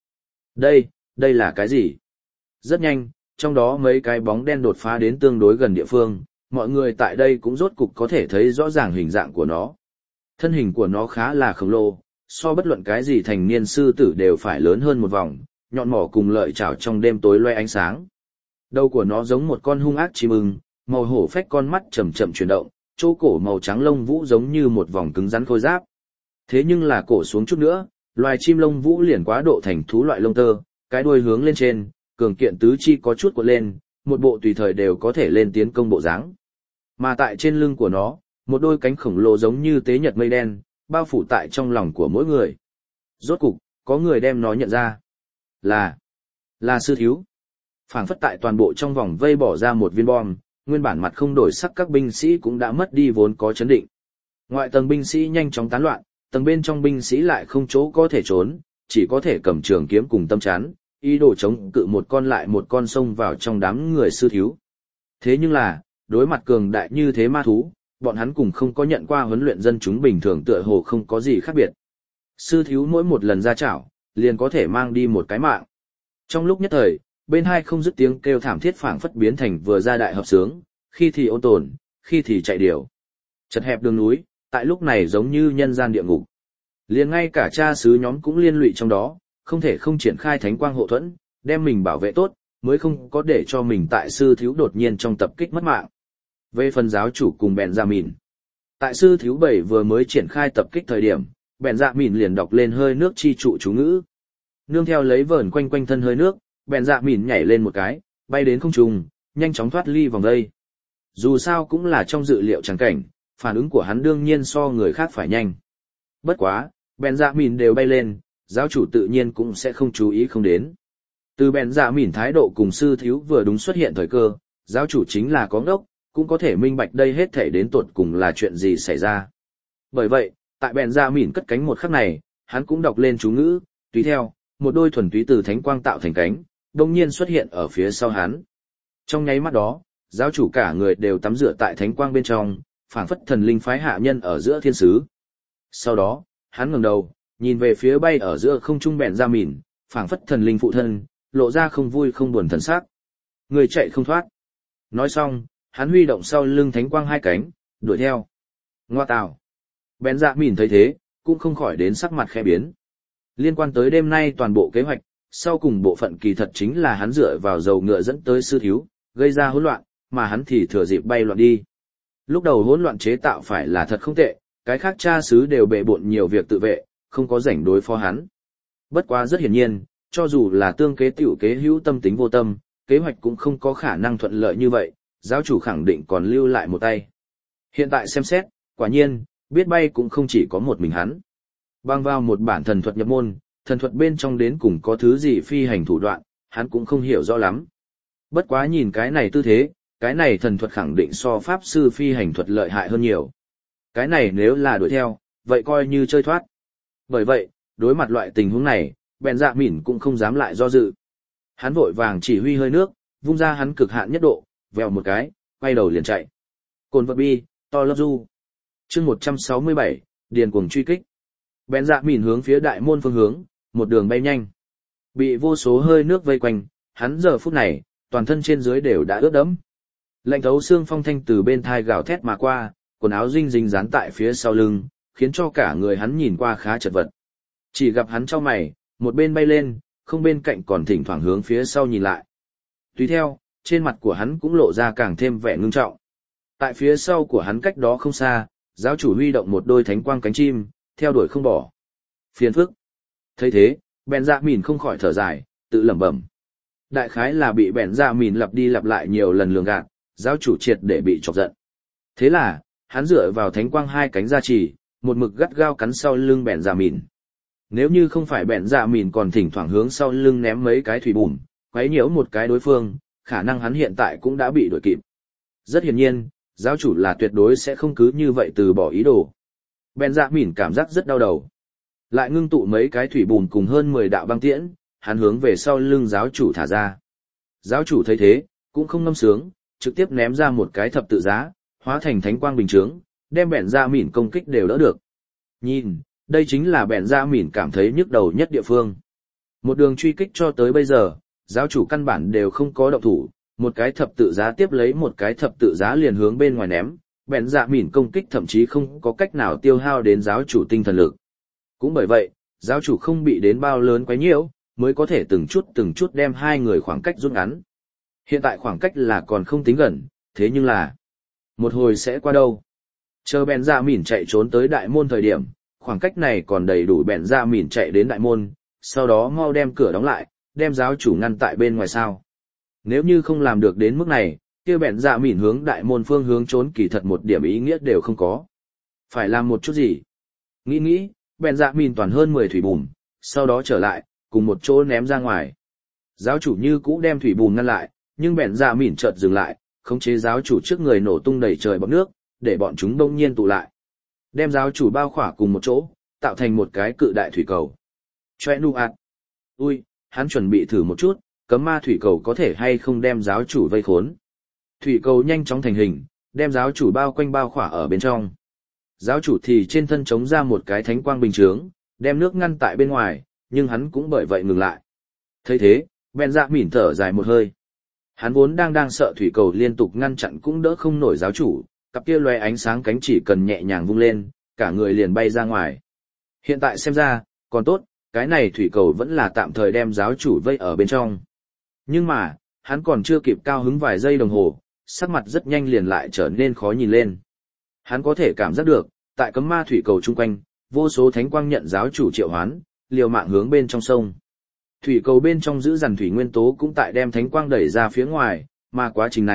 Đây là cái gì? Rất nhanh, trong đó mấy cái bóng đen đột phá đến tương đối gần địa phương, mọi người tại đây cũng rốt cục có thể thấy rõ ràng hình dạng của nó. Thân hình của nó khá là khổng lồ, so bất luận cái gì thành niên sư tử đều phải lớn hơn một vòng, nhọn mỏ cùng lợi chảo trong đêm tối loe ánh sáng. Đầu của nó giống một con hung ác chim ưng, màu hổ phách con mắt chậm chậm chuyển động, chỗ cổ màu trắng lông vũ giống như một vòng cứng rắn khôi giáp. Thế nhưng là cổ xuống chút nữa, loài chim lông vũ liền quá độ thành thú loại lông tơ, cái đuôi hướng lên trên, cường kiện tứ chi có chút cuộn lên, một bộ tùy thời đều có thể lên tiến công bộ dáng. Mà tại trên lưng của nó, một đôi cánh khổng lồ giống như tế nhật mây đen, bao phủ tại trong lòng của mỗi người. Rốt cục, có người đem nó nhận ra. Là sư thiếu. Phảng phất tại toàn bộ trong vòng vây bỏ ra một viên bom, nguyên bản mặt không đổi sắc các binh sĩ cũng đã mất đi vốn có chấn định. Ngoại tầng binh sĩ nhanh chóng tán loạn, tầng bên trong binh sĩ lại không chỗ có thể trốn, chỉ có thể cầm trường kiếm cùng tâm chắn, ý đồ chống cự một con lại một con xông vào trong đám người sư thiếu. Thế nhưng là, đối mặt cường đại như thế ma thú, bọn hắn cùng không có nhận qua huấn luyện dân chúng bình thường tựa hồ không có gì khác biệt. Sư thiếu mỗi một lần ra chảo, liền có thể mang đi một cái mạng. Trong lúc nhất thời, bên hai không dứt tiếng kêu thảm thiết phảng phất biến thành vừa ra đại hợp sướng, khi thì ôn tồn, khi thì chạy điều. Chật hẹp đường núi, tại lúc này giống như nhân gian địa ngục. Liền ngay cả cha xứ nhóm cũng liên lụy trong đó, không thể không triển khai thánh quang hộ thuẫn, đem mình bảo vệ tốt, mới không có để cho mình tại sư thiếu đột nhiên trong tập kích mất mạng. Về phần giáo chủ cùng Benjamin, tại sư thiếu 7 vừa mới triển khai tập kích thời điểm, Benjamin liền đọc lên hơi nước chi trụ chú ngữ. Nương theo lấy vờn quanh quanh thân hơi nước, Benjamin nhảy lên một cái, bay đến không trung, nhanh chóng thoát ly vòng vây. Dù sao cũng là trong dự liệu chẳng cảnh, phản ứng của hắn đương nhiên so người khác phải nhanh. Bất quá, Benjamin đều bay lên, giáo chủ tự nhiên cũng sẽ không chú ý không đến. Từ Benjamin thái độ cùng sư thiếu vừa đúng xuất hiện thời cơ, giáo chủ chính là có ngốc, cũng có thể minh bạch đây hết thể đến tột cùng là chuyện gì xảy ra. Bởi vậy, tại Benjamin cất cánh một khắc này, hắn cũng đọc lên chú ngữ, tùy theo, một đôi thuần túy từ thánh quang tạo thành cánh, đồng nhiên xuất hiện ở phía sau hắn. Trong nháy mắt đó, giáo chủ cả người đều tắm rửa tại thánh quang bên trong, phảng phất thần linh phái hạ nhân ở giữa thiên sứ. Sau đó, hắn ngẩng đầu, nhìn về phía bay ở giữa không trung Benjamin, phảng phất thần linh phụ thân, lộ ra không vui không buồn thần sắc. Người chạy không thoát. Nói xong, hắn huy động sau lưng thánh quang hai cánh, đuổi theo. Ngoa tào. Benjamin thấy thế, cũng không khỏi đến sắc mặt khẽ biến. Liên quan tới đêm nay toàn bộ kế hoạch, sau cùng bộ phận kỳ thật chính là hắn dựa vào dầu ngựa dẫn tới sư thiếu, gây ra hỗn loạn, mà hắn thì thừa dịp bay loạn đi. Lúc đầu hỗn loạn chế tạo phải là thật không tệ, cái khác cha xứ đều bệ bội nhiều việc tự vệ, không có rảnh đối phó hắn. Bất quá rất hiển nhiên, cho dù là tương kế tiểu kế hữu tâm tính vô tâm, kế hoạch cũng không có khả năng thuận lợi như vậy, giáo chủ khẳng định còn lưu lại một tay. Hiện tại xem xét, quả nhiên, biết bay cũng không chỉ có một mình hắn. Bang vào một bản thần thuật nhập môn, thần thuật bên trong đến cùng có thứ gì phi hành thủ đoạn, hắn cũng không hiểu rõ lắm. Bất quá nhìn cái này tư thế, cái này thần thuật khẳng định so pháp sư phi hành thuật lợi hại hơn nhiều. Cái này nếu là đuổi theo, vậy coi như chơi thoát. Bởi vậy, đối mặt loại tình huống này, Benjamin cũng không dám lại do dự. Hắn vội vàng chỉ huy hơi nước, vung ra hắn cực hạn nhất độ, vèo một cái, quay đầu liền chạy. Cồn vật bi, to love you. Chương 167, điền cuồng truy kích. Benjamin hướng phía đại môn phương hướng, một đường bay nhanh. Bị vô số hơi nước vây quanh, hắn giờ phút này, toàn thân trên dưới đều đã ướt đẫm. Lạnh thấu xương phong thanh từ bên thai gào thét mà qua, quần áo dinh dính dán tại phía sau lưng, khiến cho cả người hắn nhìn qua khá chật vật. Chỉ gặp hắn chau mày, một bên bay lên, không bên cạnh còn thỉnh thoảng hướng phía sau nhìn lại. Tùy theo, trên mặt của hắn cũng lộ ra càng thêm vẻ ngưng trọng. Tại phía sau của hắn cách đó không xa, giáo chủ huy động một đôi thánh quang cánh chim, theo đuổi không bỏ. Phiền phức. Thấy thế, Benjamin không khỏi thở dài, tự lẩm bẩm. Đại khái là bị Benjamin lặp đi lặp lại nhiều lần lường gạt, giáo chủ triệt để bị chọc giận. Thế là, hắn dựa vào thánh quang hai cánh gia trì, một mực gắt gao cắn sau lưng Benjamin. Nếu như không phải Benjamin còn thỉnh thoảng hướng sau lưng ném mấy cái thủy bùn, quấy nhiễu một cái đối phương, khả năng hắn hiện tại cũng đã bị đuổi kịp. Rất hiển nhiên, giáo chủ là tuyệt đối sẽ không cứ như vậy từ bỏ ý đồ. Benjamin cảm giác rất đau đầu. Lại ngưng tụ mấy cái thủy bùn cùng hơn 10 đạo băng tiễn, hắn hướng về sau lưng giáo chủ thả ra. Giáo chủ thấy thế, cũng không ngâm sướng, trực tiếp ném ra một cái thập tự giá, hóa thành thánh quang bình chướng, đem Benjamin công kích đều đỡ được. Nhìn, đây chính là Benjamin cảm thấy nhức đầu nhất địa phương. Một đường truy kích cho tới bây giờ, giáo chủ căn bản đều không có động thủ, một cái thập tự giá tiếp lấy một cái thập tự giá liền hướng bên ngoài ném, Benjamin công kích thậm chí không có cách nào tiêu hao đến giáo chủ tinh thần lực. Cũng bởi vậy, giáo chủ không bị đến bao lớn quấy nhiễu, mới có thể từng chút đem hai người khoảng cách rút ngắn. Hiện tại khoảng cách là còn không tính gần, thế nhưng là một hồi sẽ qua đâu. Chờ Benjamin chạy trốn tới đại môn thời điểm, khoảng cách này còn đầy đủ Benjamin chạy đến đại môn, sau đó mau đem cửa đóng lại, đem giáo chủ ngăn tại bên ngoài sao. Nếu như không làm được đến mức này, kia Benjamin hướng đại môn phương hướng trốn kỳ thật một điểm ý nghĩa đều không có. Phải làm một chút gì? Nghĩ, Benjamin toàn hơn 10 thủy bùn, sau đó trở lại, cùng một chỗ ném ra ngoài. Giáo chủ như cũ đem thủy bùn ngăn lại, nhưng Benjamin chợt dừng lại, khống chế giáo chủ trước người nổ tung đầy trời bọt nước, để bọn chúng đông nhiên tụ lại. Đem giáo chủ bao khỏa cùng một chỗ, tạo thành một cái cự đại thủy cầu. Choe nu ạt. Ui, hắn chuẩn bị thử một chút, cấm ma thủy cầu có thể hay không đem giáo chủ vây khốn. Thủy cầu nhanh chóng thành hình, đem giáo chủ bao quanh bao khỏa ở bên trong. Giáo chủ thì trên thân chống ra một cái thánh quang bình chướng, đem nước ngăn tại bên ngoài, nhưng hắn cũng bởi vậy ngừng lại. Thấy thế, Benjamin thở dài một hơi. Hắn vốn đang sợ thủy cầu liên tục ngăn chặn cũng đỡ không nổi giáo chủ, cặp kia loe ánh sáng cánh chỉ cần nhẹ nhàng vung lên, cả người liền bay ra ngoài. Hiện tại xem ra, còn tốt, cái này thủy cầu vẫn là tạm thời đem giáo chủ vây ở bên trong. Nhưng mà, hắn còn chưa kịp cao hứng vài giây đồng hồ, sắc mặt rất nhanh liền lại trở nên khó nhìn lên. Hắn có thể cảm giác được, tại cấm ma thủy cầu chung quanh, vô số thánh quang nhận giáo chủ triệu hoán, liều mạng hướng bên trong sông. Thủy cầu bên trong giữ dằn thủy nguyên tố cũng tại đem thánh quang đẩy ra phía ngoài, mà quá trình này,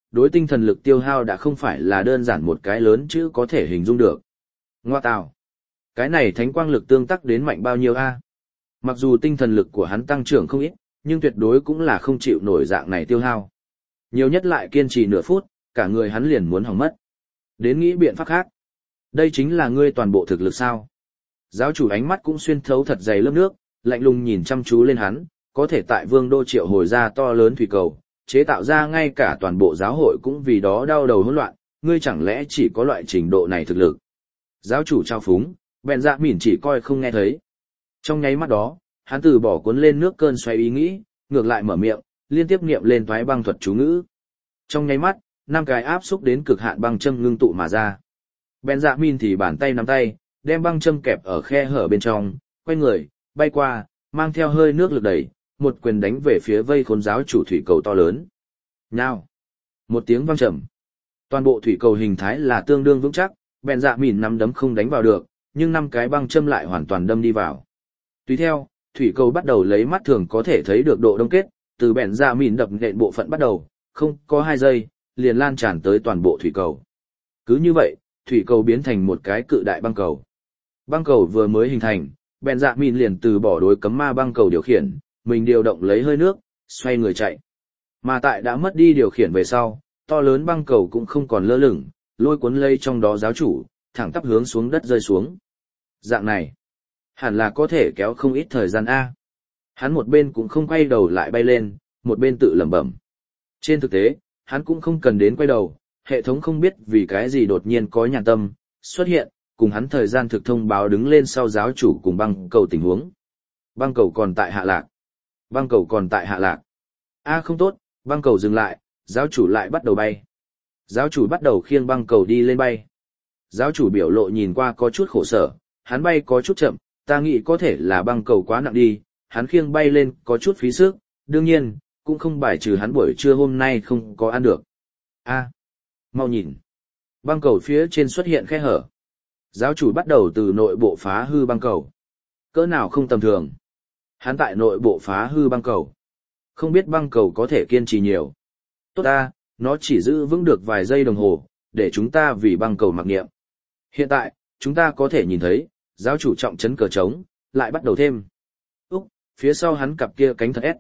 đối tinh thần lực tiêu hao đã không phải là đơn giản một cái lớn chữ có thể hình dung được. Ngoa tào! Cái này thánh quang lực tương tác đến mạnh bao nhiêu a? Mặc dù tinh thần lực của hắn tăng trưởng không ít, nhưng tuyệt đối cũng là không chịu nổi dạng này tiêu hao. Nhiều nhất lại kiên trì nửa phút, cả người hắn liền muốn hỏng mất. Đến nghĩ biện pháp khác. Đây chính là ngươi toàn bộ thực lực sao? Giáo chủ ánh mắt cũng xuyên thấu thật dày lớp nước, lạnh lùng nhìn chăm chú lên hắn, có thể tại Vương đô triệu hồi ra to lớn thủy cầu, chế tạo ra ngay cả toàn bộ giáo hội cũng vì đó đau đầu hỗn loạn, ngươi chẳng lẽ chỉ có loại trình độ này thực lực? Giáo chủ trao phúng, bèn dạ mỉn chỉ coi không nghe thấy. Trong nháy mắt đó, hắn từ bỏ cuốn lên nước cơn xoay ý nghĩ, ngược lại mở miệng, liên tiếp niệm lên toái băng thuật chú ngữ. Trong nháy mắt, 5 cái áp xúc đến cực hạn băng châm ngưng tụ mà ra. Bèn dạ mỉn thì bàn tay nắm tay, đem băng châm kẹp ở khe hở bên trong, quay người, bay qua, mang theo hơi nước lực đẩy, một quyền đánh về phía vây khốn giáo chủ thủy cầu to lớn. Nhao! Một tiếng vang trầm. Toàn bộ thủy cầu hình thái là tương đương vững chắc, bèn dạ mỉn nắm đấm không đánh vào được, nhưng 5 cái băng châm lại hoàn toàn đâm đi vào. Tùy theo, thủy cầu bắt đầu lấy mắt thường có thể thấy được độ đông kết, từ bèn dạ mỉn đập nện bộ phận bắt đầu, không có 2 giây, liền lan tràn tới toàn bộ thủy cầu. Cứ như vậy, thủy cầu biến thành một cái cự đại băng cầu. Băng cầu vừa mới hình thành, bèn dạ mỉn liền từ bỏ đối cấm ma băng cầu điều khiển, mình điều động lấy hơi nước, xoay người chạy. Mà tại đã mất đi điều khiển về sau, to lớn băng cầu cũng không còn lơ lửng, lôi cuốn lấy trong đó giáo chủ, thẳng tắp hướng xuống đất rơi xuống. Dạng này, hẳn là có thể kéo không ít thời gian A. Hắn một bên cũng không quay đầu lại bay lên, một bên tự lẩm bẩm. Trên thực tế, hắn cũng không cần đến quay đầu, hệ thống không biết vì cái gì đột nhiên có nhàn tâm, xuất hiện, cùng hắn thời gian thực thông báo đứng lên sau giáo chủ cùng băng cầu tình huống. Băng cầu còn tại hạ lạc. Băng cầu còn tại hạ lạc. A không tốt, băng cầu dừng lại, giáo chủ lại bắt đầu bay. Giáo chủ bắt đầu khiêng băng cầu đi lên bay. Giáo chủ biểu lộ nhìn qua có chút khổ sở, hắn bay có chút chậm, ta nghĩ có thể là băng cầu quá nặng đi, hắn khiêng bay lên có chút phí sức, đương nhiên, cũng không bài trừ hắn buổi trưa hôm nay không có ăn được. A, mau nhìn. Băng cầu phía trên xuất hiện khe hở. Giáo chủ bắt đầu từ nội bộ phá hư băng cầu. Cỡ nào không tầm thường. Hắn tại nội bộ phá hư băng cầu. Không biết băng cầu có thể kiên trì nhiều. Tốt ta, nó chỉ giữ vững được vài giây đồng hồ, để chúng ta vì băng cầu mặc niệm. Hiện tại, chúng ta có thể nhìn thấy, giáo chủ trọng trấn cờ trống, lại bắt đầu thêm. Úc, phía sau hắn cặp kia cánh thật ép.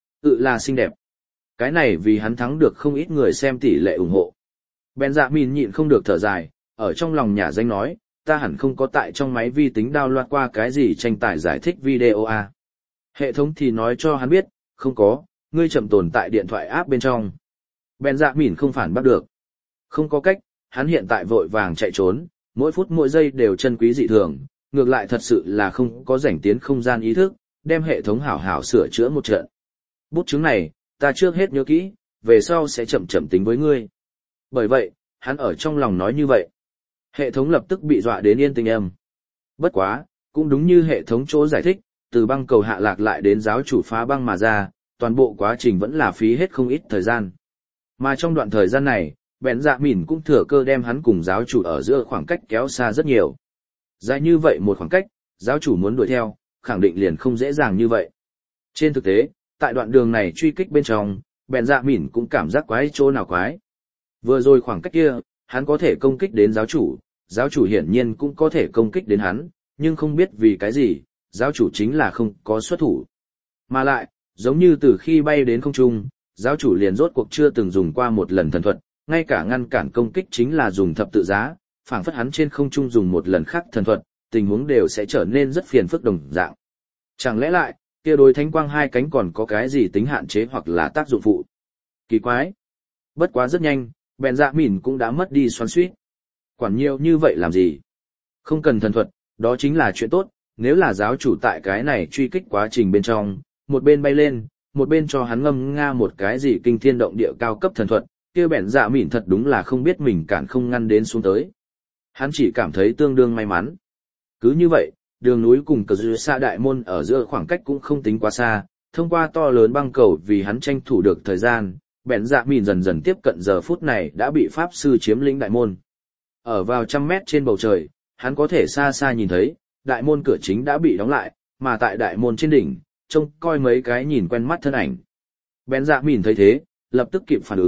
Là xinh đẹp. Cái này vì hắn thắng được không ít người xem tỷ lệ ủng hộ. Ben dạ mìn nhịn không được thở dài, ở trong lòng nhà danh nói, ta hẳn không có tại trong máy vi tính download qua cái gì tranh tải giải thích video à. Hệ thống thì nói cho hắn biết, không có, ngươi chậm tồn tại điện thoại app bên trong. Ben dạ mìn không phản bác được. Không có cách, hắn hiện tại vội vàng chạy trốn, mỗi phút mỗi giây đều chân quý dị thường, ngược lại thật sự là không có rảnh tiến không gian ý thức, đem hệ thống hảo hảo sửa chữa một trận. Bút chứng này, ta trước hết nhớ kỹ, về sau sẽ chậm chậm tính với ngươi. Bởi vậy, hắn ở trong lòng nói như vậy. Hệ thống lập tức bị dọa đến yên tĩnh âm. Bất quá, cũng đúng như hệ thống chỗ giải thích, từ băng cầu hạ lạc lại đến giáo chủ phá băng mà ra, toàn bộ quá trình vẫn là phí hết không ít thời gian. Mà trong đoạn thời gian này, bèn dạ mỉn cũng thừa cơ đem hắn cùng giáo chủ ở giữa khoảng cách kéo xa rất nhiều. Dài như vậy một khoảng cách, giáo chủ muốn đuổi theo, khẳng định liền không dễ dàng như vậy. Trên thực tế, tại đoạn đường này truy kích bên trong, bèn dạ mỉn cũng cảm giác quái chỗ nào quái. Vừa rồi khoảng cách kia, hắn có thể công kích đến giáo chủ hiển nhiên cũng có thể công kích đến hắn, nhưng không biết vì cái gì, giáo chủ chính là không có xuất thủ. Mà lại, giống như từ khi bay đến không trung, giáo chủ liền rốt cuộc chưa từng dùng qua một lần thần thuật, ngay cả ngăn cản công kích chính là dùng thập tự giá, phảng phất hắn trên không trung dùng một lần khác thần thuật, tình huống đều sẽ trở nên rất phiền phức đồng dạng. Chẳng lẽ lại, kia đối thánh quang hai cánh còn có cái gì tính hạn chế hoặc là tác dụng phụ? Kỳ quái. Bất quá rất nhanh, bèn dạ mỉn cũng đã mất đi xoắn xuýt. Quản nhiều như vậy làm gì? Không cần thần thuật, đó chính là chuyện tốt, nếu là giáo chủ tại cái này truy kích quá trình bên trong, một bên bay lên, một bên cho hắn ngâm nga một cái gì kinh thiên động địa cao cấp thần thuật, kia bèn dạ mỉn thật đúng là không biết mình cản không ngăn đến xuống tới. Hắn chỉ cảm thấy tương đương may mắn. Cứ như vậy, đường núi cùng cờ dư xa đại môn ở giữa khoảng cách cũng không tính quá xa, thông qua to lớn băng cầu vì hắn tranh thủ được thời gian, bèn dạ mỉn dần dần tiếp cận giờ phút này đã bị pháp sư chiếm lĩnh đại môn. Ở vào 100 mét trên bầu trời, hắn có thể xa xa nhìn thấy, đại môn cửa chính đã bị đóng lại, mà tại đại môn trên đỉnh, trông coi mấy cái nhìn quen mắt thân ảnh. Bèn dạ mỉn thấy thế, lập tức kịp phản ứng,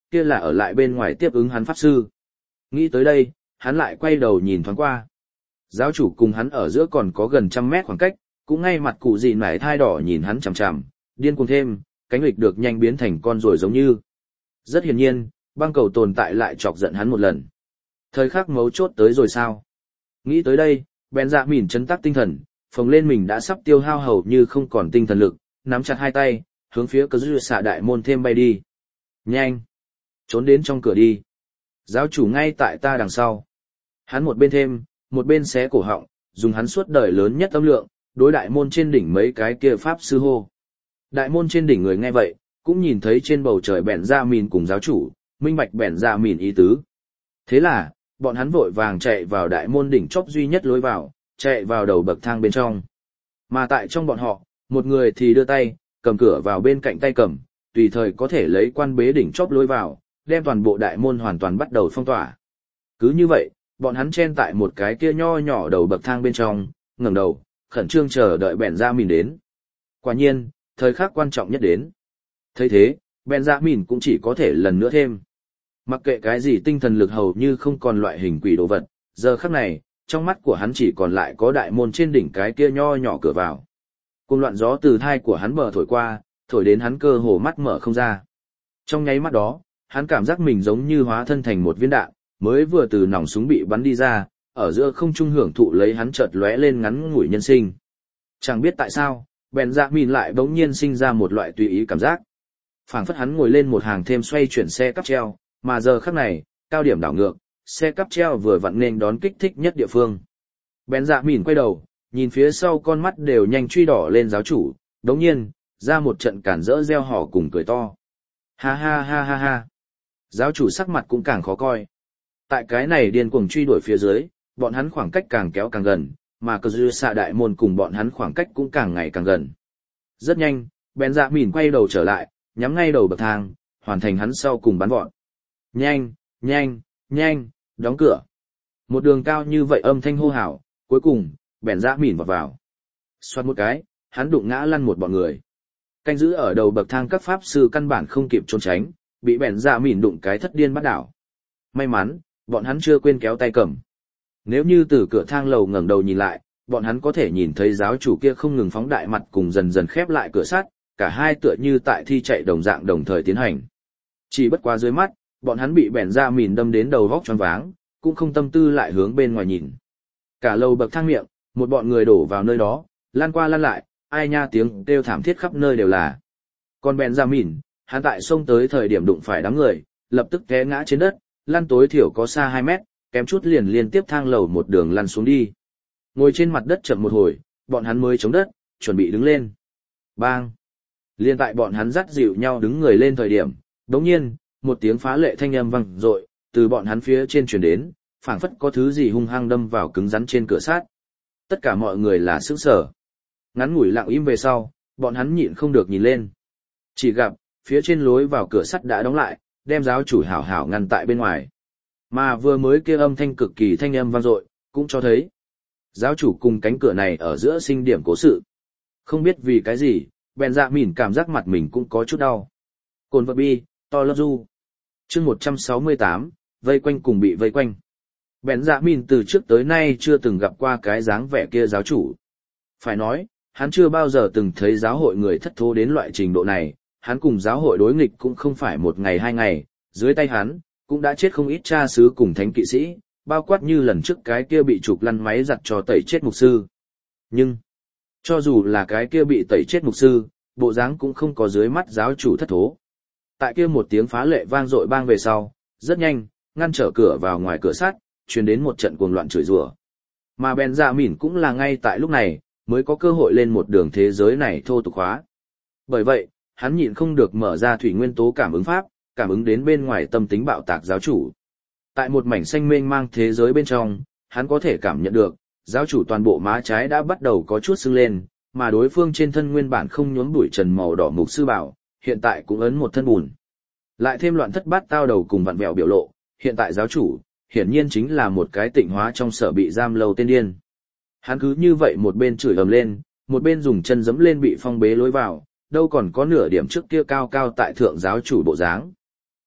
kia là ở lại bên ngoài tiếp ứng hắn pháp sư. Nghĩ tới đây, hắn lại quay đầu nhìn thoáng qua. Giáo chủ cùng hắn ở giữa còn có gần 100 mét khoảng cách, cũng ngay mặt cụ gì nải thai đỏ nhìn hắn chằm chằm, điên cuồng thêm, cánh lịch được nhanh biến thành con ruồi giống như. Rất hiển nhiên, băng cầu tồn tại lại chọc giận hắn một lần. Thời khắc mấu chốt tới rồi sao? Nghĩ tới đây, bèn dạ mỉn chấn tác tinh thần, phồng lên mình đã sắp tiêu hao hầu như không còn tinh thần lực, nắm chặt hai tay, hướng phía cờ dư xạ đại môn thêm bay đi. Nhanh! Trốn đến trong cửa đi. Giáo chủ ngay tại ta đằng sau. Hắn một bên thêm, một bên xé cổ họng, dùng hắn suốt đời lớn nhất âm lượng, đối đại môn trên đỉnh mấy cái kia pháp sư hô. Đại môn trên đỉnh người nghe vậy, cũng nhìn thấy trên bầu trời bèn dạ mìn cùng giáo chủ, minh bạch bèn dạ mìn ý tứ. Thế là, bọn hắn vội vàng chạy vào đại môn đỉnh chóp duy nhất lối vào, chạy vào đầu bậc thang bên trong. Mà tại trong bọn họ, một người thì đưa tay, cầm cửa vào bên cạnh tay cầm, tùy thời có thể lấy quan bế đỉnh chóp lối vào, đem toàn bộ đại môn hoàn toàn bắt đầu phong tỏa. Cứ như vậy, bọn hắn chen tại một cái kia nho nhỏ đầu bậc thang bên trong, ngẩng đầu, khẩn trương chờ đợi bèn dạ mìn đến. Quả nhiên, thời khắc quan trọng nhất đến. Thấy thế, bèn dạ mìn cũng chỉ có thể lần nữa thêm. Mặc kệ cái gì tinh thần lực hầu như không còn loại hình quỷ đồ vật, giờ khắc này, trong mắt của hắn chỉ còn lại có đại môn trên đỉnh cái kia nho nhỏ cửa vào. Cùng loạn gió từ thai của hắn bờ thổi qua, thổi đến hắn cơ hồ mắt mở không ra. Trong nháy mắt đó, hắn cảm giác mình giống như hóa thân thành một viên đạn, mới vừa từ nòng súng bị bắn đi ra, ở giữa không trung hưởng thụ lấy hắn chợt lóe lên ngắn ngủi nhân sinh. Chẳng biết tại sao, bèn dạ mìn lại bỗng nhiên sinh ra một loại tùy ý cảm giác. Phảng phất hắn ngồi lên một hàng thêm xoay chuyển xe cắp treo, mà giờ khắc này, cao điểm đảo ngược, xe cắp treo vừa vặn nên đón kích thích nhất địa phương. Bèn dạ mìn quay đầu, nhìn phía sau con mắt đều nhanh truy đỏ lên giáo chủ, đống nhiên, ra một trận cản rỡ reo hò cùng cười to. Ha ha ha ha ha. Giáo chủ sắc mặt cũng càng khó coi. Tại cái này điên cuồng truy đuổi phía dưới, bọn hắn khoảng cách càng kéo càng gần, mà cờ dư xạ đại môn cùng bọn hắn khoảng cách cũng càng ngày càng gần. Rất nhanh, bèn dạ mìn quay đầu trở lại, nhắm ngay đầu bậc thang, hoàn thành hắn sau cùng bắn vọt. Nhanh, nhanh, nhanh, đóng cửa. Một đường cao như vậy âm thanh hô hào, cuối cùng, bèn dạ mìn vọt vào. Xoát một cái, hắn đụng ngã lăn một bọn người. Canh giữ ở đầu bậc thang các pháp sư căn bản không kịp trốn tránh, bị bèn dạ mìn đụng cái thất điên bắt đảo. May mắn, bọn hắn chưa quên kéo tay cầm. Nếu như từ cửa thang lầu ngẩng đầu nhìn lại, bọn hắn có thể nhìn thấy giáo chủ kia không ngừng phóng đại mặt cùng dần dần khép lại cửa sắt, cả hai tựa như tại thi chạy đồng dạng đồng thời tiến hành. Chỉ bất quá dưới mắt, bọn hắn bị bèn dạ mìn đâm đến đầu vóc choáng váng, cũng không tâm tư lại hướng bên ngoài nhìn. Cả lầu bậc thang miệng, một bọn người đổ vào nơi đó, lan qua lan lại, ai nha tiếng kêu thảm thiết khắp nơi đều là. Còn bèn dạ mìn, hắn tại xông tới thời điểm đụng phải đám người, lập tức té ngã trên đất, lăn tối thiểu có xa 2 mét, kém chút liền liên tiếp thang lầu một đường lăn xuống đi. Ngồi trên mặt đất chậm một hồi, bọn hắn mới chống đất, chuẩn bị đứng lên. Bang! Liên tại bọn hắn dắt dịu nhau đứng người lên thời điểm, đống nhiên, một tiếng phá lệ thanh âm vang dội từ bọn hắn phía trên truyền đến, phảng phất có thứ gì hung hăng đâm vào cứng rắn trên cửa sắt. Tất cả mọi người là sửng sở. Ngắn ngủi lặng im về sau, bọn hắn nhịn không được nhìn lên. Chỉ gặp, phía trên lối vào cửa sắt đã đóng lại, đem giáo chủ hảo hảo ngăn tại bên ngoài. Mà vừa mới kia âm thanh cực kỳ thanh âm vang dội, cũng cho thấy giáo chủ cùng cánh cửa này ở giữa sinh điểm cố sự. Không biết vì cái gì, bèn dạ mìn cảm giác mặt mình cũng có chút đau. Cồn vật bi, to love du. Chương 168, vây quanh cùng bị vây quanh. Bèn dạ mìn từ trước tới nay chưa từng gặp qua cái dáng vẻ kia giáo chủ. Phải nói, hắn chưa bao giờ từng thấy giáo hội người thất thố đến loại trình độ này, hắn cùng giáo hội đối nghịch cũng không phải một ngày 2 ngày, dưới tay hắn, cũng đã chết không ít cha xứ cùng thánh kỵ sĩ, bao quát như lần trước cái kia bị trục lăn máy giặt cho tẩy chết mục sư. Nhưng, cho dù là cái kia bị tẩy chết mục sư, bộ dáng cũng không có dưới mắt giáo chủ thất thố. Tại kia một tiếng phá lệ vang dội bang về sau, rất nhanh, ngăn trở cửa vào ngoài cửa sắt, truyền đến một trận cuồng loạn chửi rủa. Mà bèn dạ mỉn cũng là ngay tại lúc này, mới có cơ hội lên một đường thế giới này thô tục hóa. Bởi vậy, hắn nhịn không được mở ra thủy nguyên tố cảm ứng pháp, cảm ứng đến bên ngoài tâm tính bạo tạc giáo chủ. Tại một mảnh xanh mênh mang thế giới bên trong, hắn có thể cảm nhận được, giáo chủ toàn bộ má trái đã bắt đầu có chút sưng lên, mà đối phương trên thân nguyên bản không nhuốm bụi trần màu đỏ mục sư bảo, hiện tại cũng ấn một thân bùn. Lại thêm loạn thất bát tao đầu cùng vặn vẹo biểu lộ, hiện tại giáo chủ, hiển nhiên chính là một cái tịnh hóa trong sở bị giam lâu tên điên. Hắn cứ như vậy một bên chửi ầm lên, một bên dùng chân giẫm lên bị phong bế lối vào, đâu còn có nửa điểm trước kia cao cao tại thượng giáo chủ bộ dáng.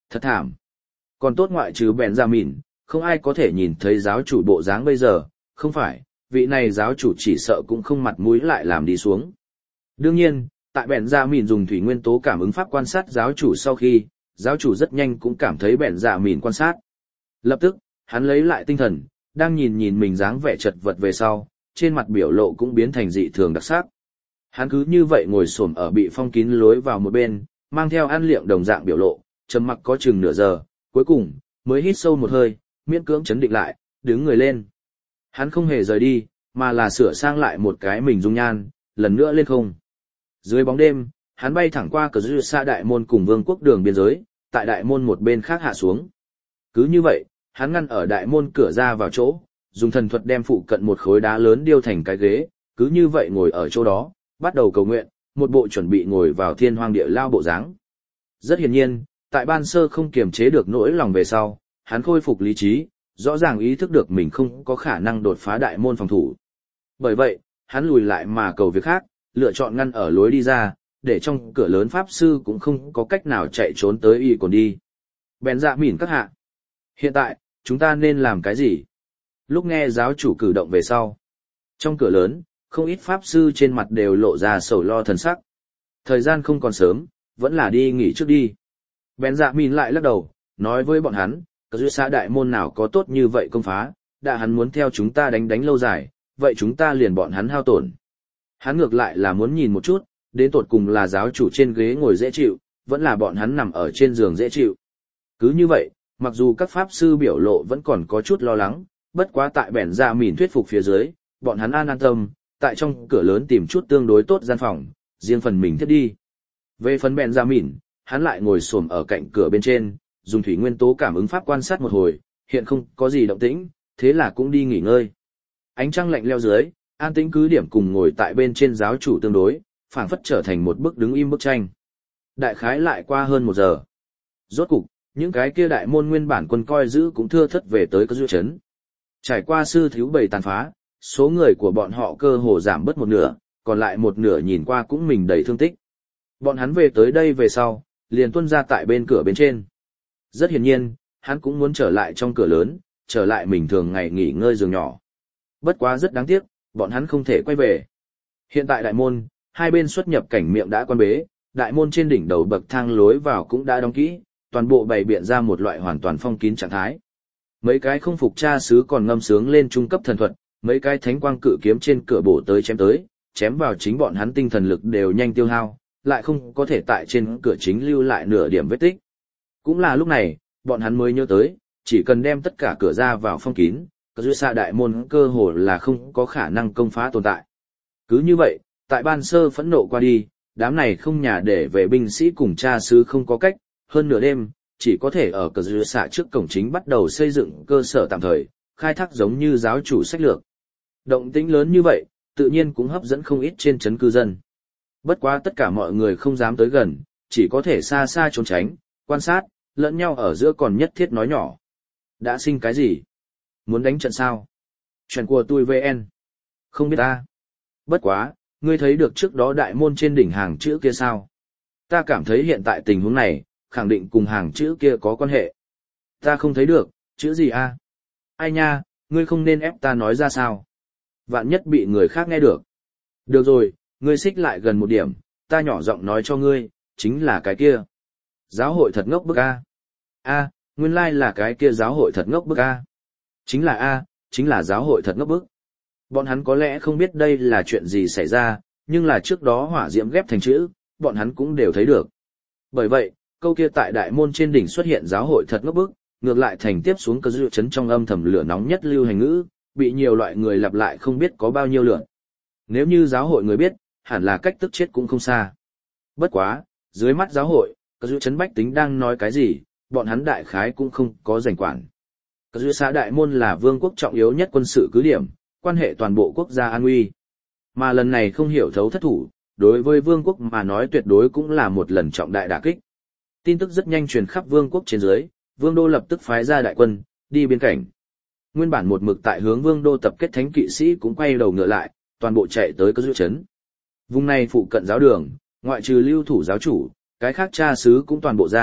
Thật thảm. Còn tốt ngoại trừ bèn ra mìn, không ai có thể nhìn thấy giáo chủ bộ dáng bây giờ, không phải, vị này giáo chủ chỉ sợ cũng không mặt mũi lại làm đi xuống. Đương nhiên, tại bèn ra mìn dùng thủy nguyên tố cảm ứng pháp quan sát giáo chủ sau khi, giáo chủ rất nhanh cũng cảm thấy bèn ra mìn quan sát. Lập tức, hắn lấy lại tinh thần, đang nhìn mình dáng vẻ chật vật về sau, trên mặt biểu lộ cũng biến thành dị thường đặc sắc. Hắn cứ như vậy ngồi xổm ở bị phong kín lối vào một bên, mang theo ăn liệm đồng dạng biểu lộ, trầm mặc có chừng nửa giờ, cuối cùng mới hít sâu một hơi, miễn cưỡng chấn định lại, đứng người lên. Hắn không hề rời đi, mà là sửa sang lại một cái mình dung nhan, lần nữa lên không. Dưới bóng đêm, hắn bay thẳng qua cờ dư xa đại môn cùng vương quốc đường biên giới, tại đại môn một bên khác hạ xuống. Cứ như vậy, hắn ngăn ở đại môn cửa ra vào chỗ, dùng thần thuật đem phụ cận một khối đá lớn điêu thành cái ghế, cứ như vậy ngồi ở chỗ đó, bắt đầu cầu nguyện, một bộ chuẩn bị ngồi vào thiên hoang địa lao bộ dáng. Rất hiển nhiên, tại ban sơ không kiềm chế được nỗi lòng về sau, hắn khôi phục lý trí, rõ ràng ý thức được mình không có khả năng đột phá đại môn phòng thủ. Bởi vậy, hắn lùi lại mà cầu việc khác, lựa chọn ngăn ở lối đi ra, để trong cửa lớn pháp sư cũng không có cách nào chạy trốn tới y còn đi. Bèn dạ mỉn các hạ. Hiện tại, chúng ta nên làm cái gì? Lúc nghe giáo chủ cử động về sau. Trong cửa lớn, không ít pháp sư trên mặt đều lộ ra sầu lo thần sắc. Thời gian không còn sớm, vẫn là đi nghỉ trước đi. Bèn dạ mỉn lại lắc đầu, nói với bọn hắn, cờ dư xã đại môn nào có tốt như vậy công phá, đã hắn muốn theo chúng ta đánh lâu dài, vậy chúng ta liền bọn hắn hao tổn. Hắn ngược lại là muốn nhìn một chút, đến tột cùng là giáo chủ trên ghế ngồi dễ chịu, vẫn là bọn hắn nằm ở trên giường dễ chịu. Cứ như vậy, mặc dù các pháp sư biểu lộ vẫn còn có chút lo lắng, bất quá tại bèn dạ mỉn thuyết phục phía dưới, bọn hắn an tâm, tại trong cửa lớn tìm chút tương đối tốt gian phòng, riêng phần mình thiết đi. Về phần bèn dạ mỉn, hắn lại ngồi xổm ở cạnh cửa bên trên, dùng thủy nguyên tố cảm ứng pháp quan sát một hồi, hiện không có gì động tĩnh, thế là cũng đi nghỉ ngơi. Ánh trăng lạnh leo dưới, an tĩnh cứ điểm cùng ngồi tại bên trên giáo chủ tương đối, phảng phất trở thành một bức đứng im bức tranh. Đại khái lại qua hơn 1 giờ. Rốt cục, những cái kia đại môn nguyên bản quân coi giữ cũng thưa thất về tới cơ dư chấn. Trải qua sư thiếu bầy tàn phá, số người của bọn họ cơ hồ giảm bớt một nửa, còn lại một nửa nhìn qua cũng mình đầy thương tích. Bọn hắn về tới đây về sau, liền tuân ra tại bên cửa bên trên. Rất hiển nhiên, hắn cũng muốn trở lại trong cửa lớn, trở lại mình thường ngày nghỉ ngơi giường nhỏ. Bất quá rất đáng tiếc, bọn hắn không thể quay về. Hiện tại đại môn, hai bên xuất nhập cảnh miệng đã quan bế, đại môn trên đỉnh đầu bậc thang lối vào cũng đã đóng kỹ, toàn bộ bày biện ra một loại hoàn toàn phong kín trạng thái. Mấy cái không phục cha sứ còn ngâm sướng lên trung cấp thần thuật, mấy cái thánh quang cự kiếm trên cửa bổ tới, chém vào chính bọn hắn tinh thần lực đều nhanh tiêu hao, lại không có thể tại trên cửa chính lưu lại nửa điểm vết tích. Cũng là lúc này, bọn hắn mới nhớ tới, chỉ cần đem tất cả cửa ra vào phong kín, cơ dư xạ đại môn cơ hồ là không có khả năng công phá tồn tại. Cứ như vậy, tại ban sơ phẫn nộ qua đi, đám này không nhà để về binh sĩ cùng cha sứ không có cách, hơn nửa đêm, chỉ có thể ở cờ dư xạ trước cổng chính bắt đầu xây dựng cơ sở tạm thời, khai thác giống như giáo chủ sách lược. Động tĩnh lớn như vậy, tự nhiên cũng hấp dẫn không ít trên trấn cư dân. Bất quá tất cả mọi người không dám tới gần, chỉ có thể xa xa trốn tránh, quan sát, lẫn nhau ở giữa còn nhất thiết nói nhỏ. Đã sinh cái gì? Muốn đánh trận sao? Chuyện của tôi VN. Không biết ta. Bất quá, ngươi thấy được trước đó đại môn trên đỉnh hàng chữ kia sao? Ta cảm thấy hiện tại tình huống này, khẳng định cùng hàng chữ kia có quan hệ. Ta không thấy được, chữ gì a? Ai nha, ngươi không nên ép ta nói ra sao? Vạn nhất bị người khác nghe được. Được rồi, ngươi xích lại gần một điểm, ta nhỏ giọng nói cho ngươi, chính là cái kia. Giáo hội thật ngốc bức a. A, nguyên lai là cái kia giáo hội thật ngốc bức a. Chính là a, chính là giáo hội thật ngốc bức. Bọn hắn có lẽ không biết đây là chuyện gì xảy ra, nhưng là trước đó hỏa diễm ghép thành chữ, bọn hắn cũng đều thấy được. Bởi vậy, câu kia tại đại môn trên đỉnh xuất hiện giáo hội thật ngốc bức, ngược lại thành tiếp xuống cơ dư chấn trong âm thầm lửa nóng nhất lưu hành ngữ, bị nhiều loại người lặp lại không biết có bao nhiêu lượt. Nếu như giáo hội người biết, hẳn là cách tức chết cũng không xa. Bất quá, dưới mắt giáo hội, cơ dư chấn bách tính đang nói cái gì, bọn hắn đại khái cũng không có rảnh quản. Cơ dư xã đại môn là vương quốc trọng yếu nhất quân sự cứ điểm, quan hệ toàn bộ quốc gia an nguy. Mà lần này không hiểu thấu thất thủ, đối với vương quốc mà nói tuyệt đối cũng là một lần trọng đại đả kích. Tin tức rất nhanh truyền khắp vương quốc trên dưới, vương đô lập tức phái ra đại quân, đi biên cảnh. Nguyên bản một mực tại hướng vương đô tập kết thánh kỵ sĩ cũng quay đầu ngựa lại, toàn bộ chạy tới cơ dư chấn. Vùng này phụ cận giáo đường, ngoại trừ lưu thủ giáo chủ, cái khác cha xứ cũng toàn bộ ra,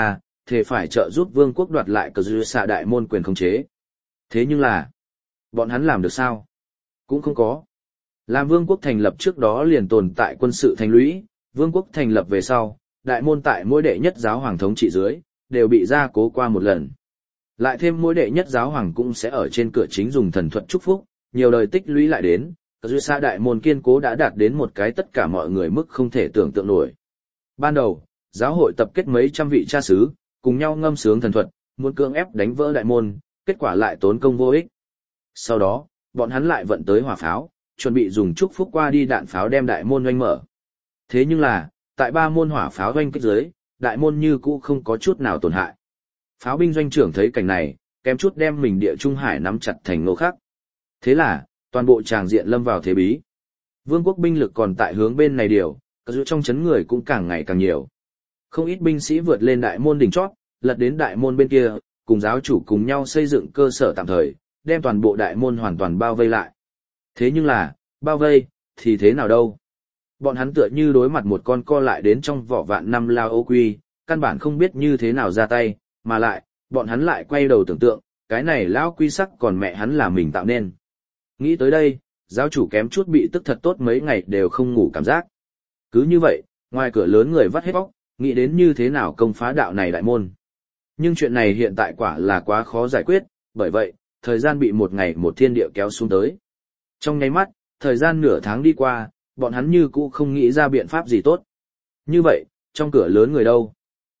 thề phải trợ giúp vương quốc đoạt lại cờ dư xạ đại môn quyền khống chế. Thế nhưng là, bọn hắn làm được sao? Cũng không có. Làm vương quốc thành lập trước đó liền tồn tại quân sự thành lũy, vương quốc thành lập về sau, đại môn tại mỗi đệ nhất giáo hoàng thống trị dưới, đều bị gia cố qua một lần. Lại thêm mỗi đệ nhất giáo hoàng cũng sẽ ở trên cửa chính dùng thần thuật chúc phúc, nhiều đời tích lũy lại đến, cờ dư xạ đại môn kiên cố đã đạt đến một cái tất cả mọi người mức không thể tưởng tượng nổi. Ban đầu, giáo hội tập kết mấy trăm vị cha xứ, cùng nhau ngâm sướng thần thuật, muốn cưỡng ép đánh vỡ đại môn, kết quả lại tốn công vô ích. Sau đó, bọn hắn lại vận tới hỏa pháo, chuẩn bị dùng chúc phúc qua đi đạn pháo đem đại môn oanh mở. Thế nhưng là, tại 3 môn hỏa pháo oanh kích dưới, đại môn như cũ không có chút nào tổn hại. Pháo binh doanh trưởng thấy cảnh này, kém chút đem mình địa trung hải nắm chặt thành nô khắc. Thế là, toàn bộ tràng diện lâm vào thế bí. Vương quốc binh lực còn tại hướng bên này điều, giữa trong chấn người cũng càng ngày càng nhiều. Không ít binh sĩ vượt lên đại môn đỉnh chót, lật đến đại môn bên kia, cùng giáo chủ cùng nhau xây dựng cơ sở tạm thời, đem toàn bộ đại môn hoàn toàn bao vây lại. Thế nhưng là, bao vây, thì thế nào đâu? Bọn hắn tựa như đối mặt một con co lại đến trong vỏ vạn năm lao ô quy, căn bản không biết như thế nào ra tay, mà lại, bọn hắn lại quay đầu tưởng tượng, cái này lão quy sắc còn mẹ hắn là mình tạo nên. Nghĩ tới đây, giáo chủ kém chút bị tức thật tốt mấy ngày đều không ngủ cảm giác. Cứ như vậy, ngoài cửa lớn người vắt hết bóc, nghĩ đến như thế nào công phá đạo này đại môn. Nhưng chuyện này hiện tại quả là quá khó giải quyết, bởi vậy, thời gian bị một ngày một thiên địa kéo xuống tới. Trong nháy mắt, thời gian nửa tháng đi qua, bọn hắn như cũ không nghĩ ra biện pháp gì tốt. Như vậy, trong cửa lớn người đâu?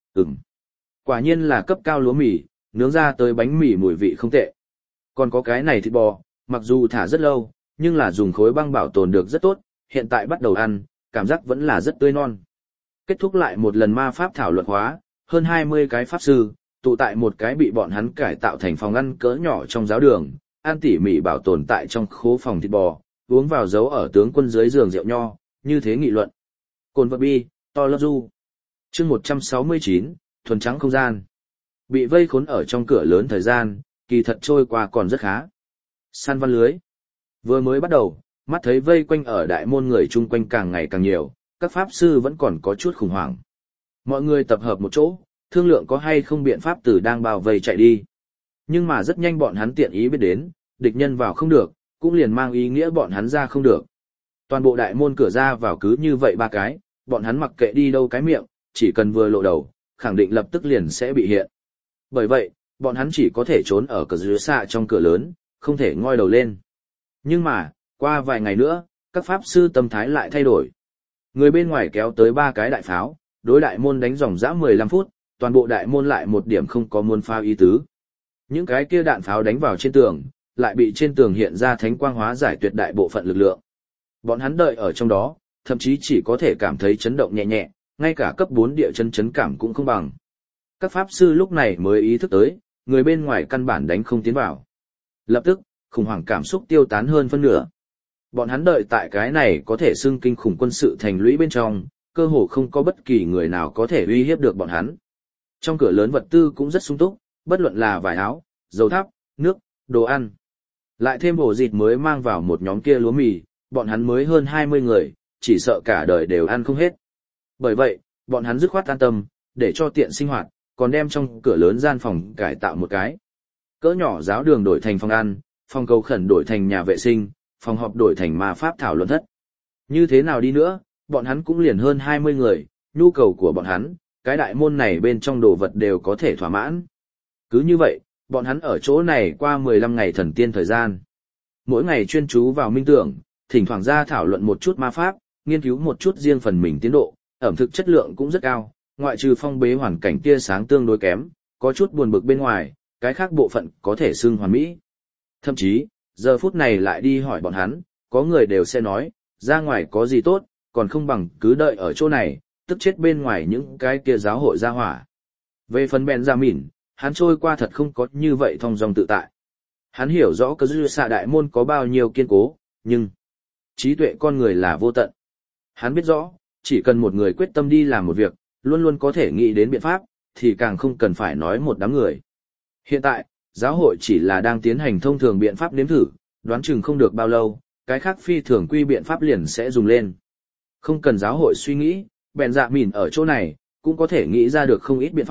Quả nhiên là cấp cao lúa mì, nướng ra tới bánh mì mùi vị không tệ. Còn có cái này thịt bò, mặc dù thả rất lâu, nhưng là dùng khối băng bảo tồn được rất tốt, hiện tại bắt đầu ăn, cảm giác vẫn là rất tươi non. Kết thúc lại một lần ma pháp thảo luận hóa, hơn 20 cái pháp sư, tụ tại một cái bị bọn hắn cải tạo thành phòng ăn cỡ nhỏ trong giáo đường, ăn tỉ mỉ bảo tồn tại trong khố phòng thịt bò, uống vào dấu ở tướng quân dưới giường rượu nho, như thế nghị luận. Cồn vật bi, to love you. Chương 169, thuần trắng không gian. Bị vây khốn ở trong cửa lớn thời gian, kỳ thật trôi qua còn rất khá. Săn văn lưới. Vừa mới bắt đầu, mắt thấy vây quanh ở đại môn người chung quanh càng ngày càng nhiều, các pháp sư vẫn còn có chút khủng hoảng. Mọi người tập hợp một chỗ, thương lượng có hay không biện pháp từ đang bao vây chạy đi. Nhưng mà rất nhanh bọn hắn tiện ý biết đến, địch nhân vào không được, cũng liền mang ý nghĩa bọn hắn ra không được. Toàn bộ đại môn cửa ra vào cứ như vậy 3 cái, bọn hắn mặc kệ đi đâu cái miệng, chỉ cần vừa lộ đầu, khẳng định lập tức liền sẽ bị hiện. Bởi vậy, bọn hắn chỉ có thể trốn ở cửa dưới xạ trong cửa lớn, không thể ngoi đầu lên. Nhưng mà, qua vài ngày nữa, các pháp sư tâm thái lại thay đổi. Người bên ngoài kéo tới 3 cái đại pháo, đối đại môn đánh dòng dã 15 phút, toàn bộ đại môn lại một điểm không có muôn phao ý tứ. Những cái kia đạn pháo đánh vào trên tường, lại bị trên tường hiện ra thánh quang hóa giải tuyệt đại bộ phận lực lượng. Bọn hắn đợi ở trong đó, thậm chí chỉ có thể cảm thấy chấn động nhẹ nhẹ, ngay cả cấp 4 địa chấn cảm cũng không bằng. Các pháp sư lúc này mới ý thức tới, người bên ngoài căn bản đánh không tiến vào. Lập tức, khủng hoảng cảm xúc tiêu tán hơn phân nửa. Bọn hắn đợi tại cái này có thể xưng kinh khủng quân sự thành lũy bên trong, cơ hồ không có bất kỳ người nào có thể uy hiếp được bọn hắn. Trong cửa lớn vật tư cũng rất sung túc, bất luận là vải áo, dầu thắp, nước, đồ ăn. Lại thêm bổ dịt mới mang vào một nhóm kia lúa mì, bọn hắn mới hơn 20 người, chỉ sợ cả đời đều ăn không hết. Bởi vậy, bọn hắn dứt khoát an tâm, để cho tiện sinh hoạt, còn đem trong cửa lớn gian phòng cải tạo một cái. Cỡ nhỏ giáo đường đổi thành phòng ăn, phòng cầu khẩn đổi thành nhà vệ sinh, phòng họp đổi thành ma pháp thảo luận thất. Như thế nào đi nữa, bọn hắn cũng liền hơn 20 người, nhu cầu của bọn hắn, cái đại môn này bên trong đồ vật đều có thể thỏa mãn. Cứ như vậy, bọn hắn ở chỗ này qua 15 ngày thần tiên thời gian. Mỗi ngày chuyên chú vào minh tưởng, thỉnh thoảng ra thảo luận một chút ma pháp, nghiên cứu một chút riêng phần mình tiến độ, ẩm thực chất lượng cũng rất cao, ngoại trừ phong bế hoàn cảnh tia sáng tương đối kém, có chút buồn bực bên ngoài, cái khác bộ phận có thể xưng hoàn mỹ. Thậm chí, giờ phút này lại đi hỏi bọn hắn, có người đều sẽ nói, ra ngoài có gì tốt, còn không bằng cứ đợi ở chỗ này, tức chết bên ngoài những cái kia giáo hội gia hỏa. Về phần Benjamin, hắn trôi qua thật không có như vậy thong dong tự tại. Hắn hiểu rõ cờ dư xạ đại môn có bao nhiêu kiên cố, nhưng trí tuệ con người là vô tận. Hắn biết rõ, chỉ cần một người quyết tâm đi làm một việc, luôn luôn có thể nghĩ đến biện pháp, thì càng không cần phải nói một đám người. Hiện tại, giáo hội chỉ là đang tiến hành thông thường biện pháp nếm thử, đoán chừng không được bao lâu, cái khác phi thường quy biện pháp liền sẽ dùng lên. Không cần giáo hội suy nghĩ, Benjamin ở chỗ này, cũng có thể nghĩ ra được không ít biện pháp,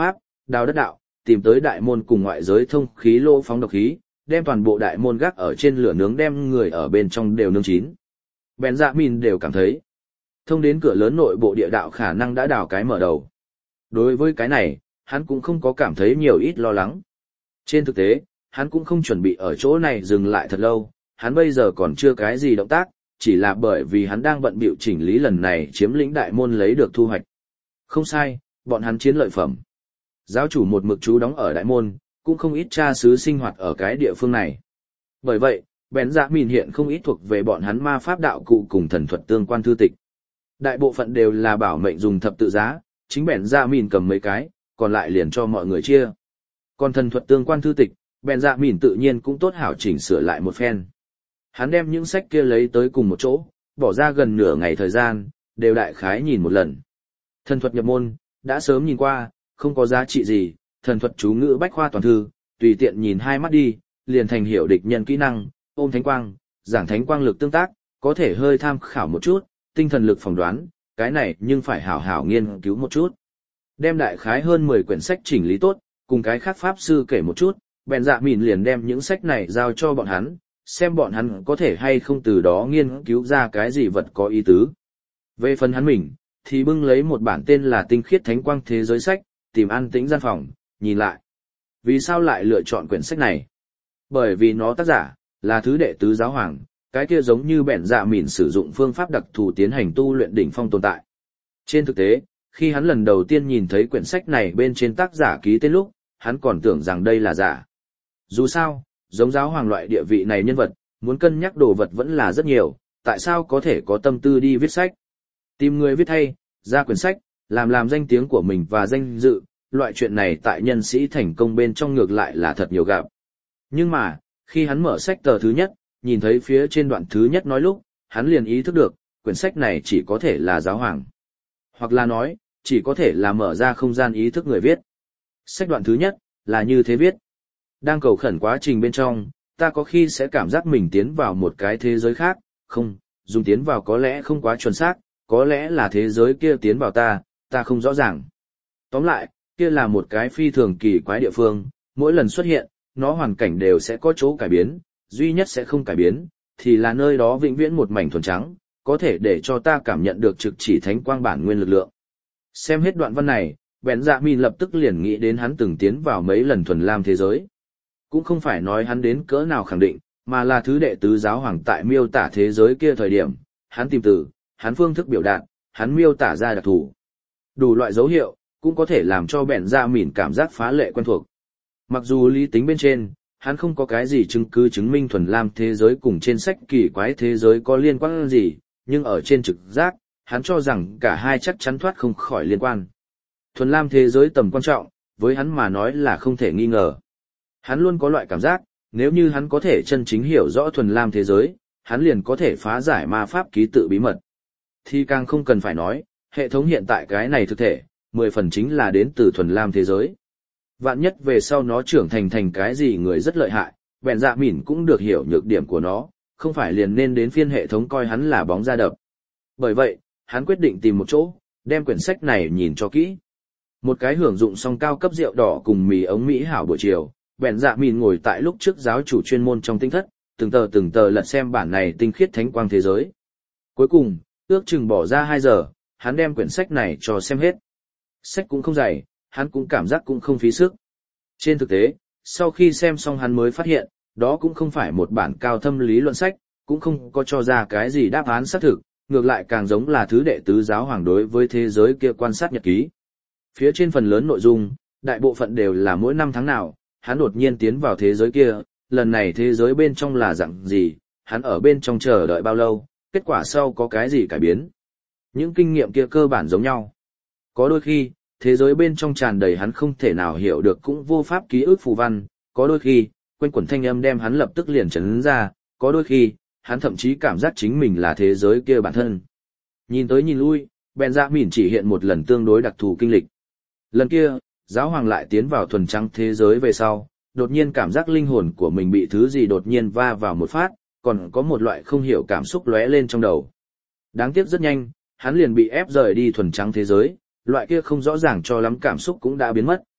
đào đất đạo, tìm tới đại môn cùng ngoại giới thông khí lô phóng độc khí, đem toàn bộ đại môn gác ở trên lửa nướng đem người ở bên trong đều nướng chín. Bèn dạ mìn đều cảm thấy, thông đến cửa lớn nội bộ địa đạo khả năng đã đào cái mở đầu. Đối với cái này, hắn cũng không có cảm thấy nhiều ít lo lắng. Trên thực tế, hắn cũng không chuẩn bị ở chỗ này dừng lại thật lâu, hắn bây giờ còn chưa cái gì động tác, chỉ là bởi vì hắn đang bận bịu chỉnh lý lần này chiếm lĩnh đại môn lấy được thu hoạch. Không sai, bọn hắn chiến lợi phẩm. Giáo chủ một mực trú đóng ở đại môn, cũng không ít cha xứ sinh hoạt ở cái địa phương này. Bởi vậy, bèn dạ mìn hiện không ít thuộc về bọn hắn ma pháp đạo cụ cùng thần thuật tương quan thư tịch. Đại bộ phận đều là bảo mệnh dùng thập tự giá, chính bèn dạ mìn cầm mấy cái, còn lại liền cho mọi người chia. Còn thần thuật tương quan thư tịch, bèn dạ mìn tự nhiên cũng tốt hảo chỉnh sửa lại một phen. Hắn đem những sách kia lấy tới cùng một chỗ, bỏ ra gần nửa ngày thời gian, đều đại khái nhìn một lần. Thần thuật nhập môn, đã sớm nhìn qua, không có giá trị gì, thần thuật chú ngữ bách khoa toàn thư, tùy tiện nhìn hai mắt đi, liền thành hiểu địch nhân kỹ năng, ôm thánh quang, giảng thánh quang lực tương tác, có thể hơi tham khảo một chút, tinh thần lực phỏng đoán, cái này nhưng phải hảo hảo nghiên cứu một chút. Đem đại khái hơn 10 quyển sách chỉnh lý tốt, cùng cái khác pháp sư kể một chút, bèn dạ mìn liền đem những sách này giao cho bọn hắn, xem bọn hắn có thể hay không từ đó nghiên cứu ra cái gì vật có ý tứ. Về phần hắn mình, thì bưng lấy một bản tên là Tinh khiết thánh quang thế giới sách, tìm an tĩnh gian phòng, nhìn lại. Vì sao lại lựa chọn quyển sách này? Bởi vì nó tác giả, là thứ đệ tứ giáo hoàng, cái kia giống như bèn dạ mìn sử dụng phương pháp đặc thù tiến hành tu luyện đỉnh phong tồn tại. Trên thực tế, khi hắn lần đầu tiên nhìn thấy quyển sách này bên trên tác giả ký tên lúc, hắn còn tưởng rằng đây là giả. Dù sao, giống giáo hoàng loại địa vị này nhân vật, muốn cân nhắc đồ vật vẫn là rất nhiều, tại sao có thể có tâm tư đi viết sách. Tìm người viết thay, ra quyển sách, làm danh tiếng của mình và danh dự, loại chuyện này tại nhân sĩ thành công bên trong ngược lại là thật nhiều gặp. Nhưng mà, khi hắn mở sách tờ thứ nhất, nhìn thấy phía trên đoạn thứ nhất nói lúc, hắn liền ý thức được, quyển sách này chỉ có thể là giáo hoàng. Hoặc là nói, chỉ có thể là mở ra không gian ý thức người viết. Sách đoạn thứ nhất, là như thế viết. Đang cầu khẩn quá trình bên trong, ta có khi sẽ cảm giác mình tiến vào một cái thế giới khác, không, dùng tiến vào có lẽ không quá chuẩn xác, có lẽ là thế giới kia tiến vào ta không rõ ràng. Tóm lại, kia là một cái phi thường kỳ quái địa phương, mỗi lần xuất hiện, nó hoàn cảnh đều sẽ có chỗ cải biến, duy nhất sẽ không cải biến, thì là nơi đó vĩnh viễn một mảnh thuần trắng, có thể để cho ta cảm nhận được trực chỉ thánh quang bản nguyên lực lượng. Xem hết đoạn văn này, bèn dạ mìn lập tức liền nghĩ đến hắn từng tiến vào mấy lần thuần lam thế giới. Cũng không phải nói hắn đến cỡ nào khẳng định, mà là thứ đệ tứ giáo hoàng tại miêu tả thế giới kia thời điểm, hắn tìm từ, hắn phương thức biểu đạt, hắn miêu tả ra đặc thù. Đủ loại dấu hiệu, cũng có thể làm cho bèn dạ mìn cảm giác phá lệ quen thuộc. Mặc dù lý tính bên trên, hắn không có cái gì chứng cứ chứng minh thuần lam thế giới cùng trên sách kỳ quái thế giới có liên quan gì, nhưng ở trên trực giác, hắn cho rằng cả hai chắc chắn thoát không khỏi liên quan. Thuần lam thế giới tầm quan trọng, với hắn mà nói là không thể nghi ngờ. Hắn luôn có loại cảm giác, nếu như hắn có thể chân chính hiểu rõ thuần lam thế giới, hắn liền có thể phá giải ma pháp ký tự bí mật. Thì càng không cần phải nói, hệ thống hiện tại cái này thực thể, 10 phần chính là đến từ thuần lam thế giới. Vạn nhất về sau nó trưởng thành cái gì người rất lợi hại, bèn dạ mỉn cũng được hiểu nhược điểm của nó, không phải liền nên đến phiên hệ thống coi hắn là bóng ra đập. Bởi vậy, hắn quyết định tìm một chỗ, đem quyển sách này nhìn cho kỹ. Một cái hưởng dụng xong cao cấp rượu đỏ cùng mì ống Mỹ hảo buổi chiều, bèn dạ mỉn ngồi tại lúc trước giáo chủ chuyên môn trong tinh thất, từng tờ lật xem bản này tinh khiết thánh quang thế giới. Cuối cùng, ước chừng bỏ ra 2 giờ, hắn đem quyển sách này cho xem hết. Sách cũng không dày, hắn cũng cảm giác cũng không phí sức. Trên thực tế, sau khi xem xong hắn mới phát hiện, đó cũng không phải một bản cao thâm lý luận sách, cũng không có cho ra cái gì đáp án xác thực, ngược lại càng giống là thứ đệ tứ giáo hoàng đối với thế giới kia quan sát nhật ký. Phía trên phần lớn nội dung, đại bộ phận đều là mỗi năm tháng nào, hắn đột nhiên tiến vào thế giới kia, lần này thế giới bên trong là dạng gì, hắn ở bên trong chờ đợi bao lâu, kết quả sau có cái gì cải biến. Những kinh nghiệm kia cơ bản giống nhau. Có đôi khi, thế giới bên trong tràn đầy hắn không thể nào hiểu được cũng vô pháp ký ức phù văn, có đôi khi, quanh quẩn thanh âm đem hắn lập tức liền chấn ra, có đôi khi, hắn thậm chí cảm giác chính mình là thế giới kia bản thân. Nhìn tới nhìn lui, bèn dạ mỉn chỉ hiện một lần tương đối đặc thù kinh lịch. Lần kia, giáo hoàng lại tiến vào thuần trắng thế giới về sau, đột nhiên cảm giác linh hồn của mình bị thứ gì đột nhiên va vào một phát, còn có một loại không hiểu cảm xúc lóe lên trong đầu. Đáng tiếc rất nhanh, hắn liền bị ép rời đi thuần trắng thế giới, loại kia không rõ ràng cho lắm cảm xúc cũng đã biến mất.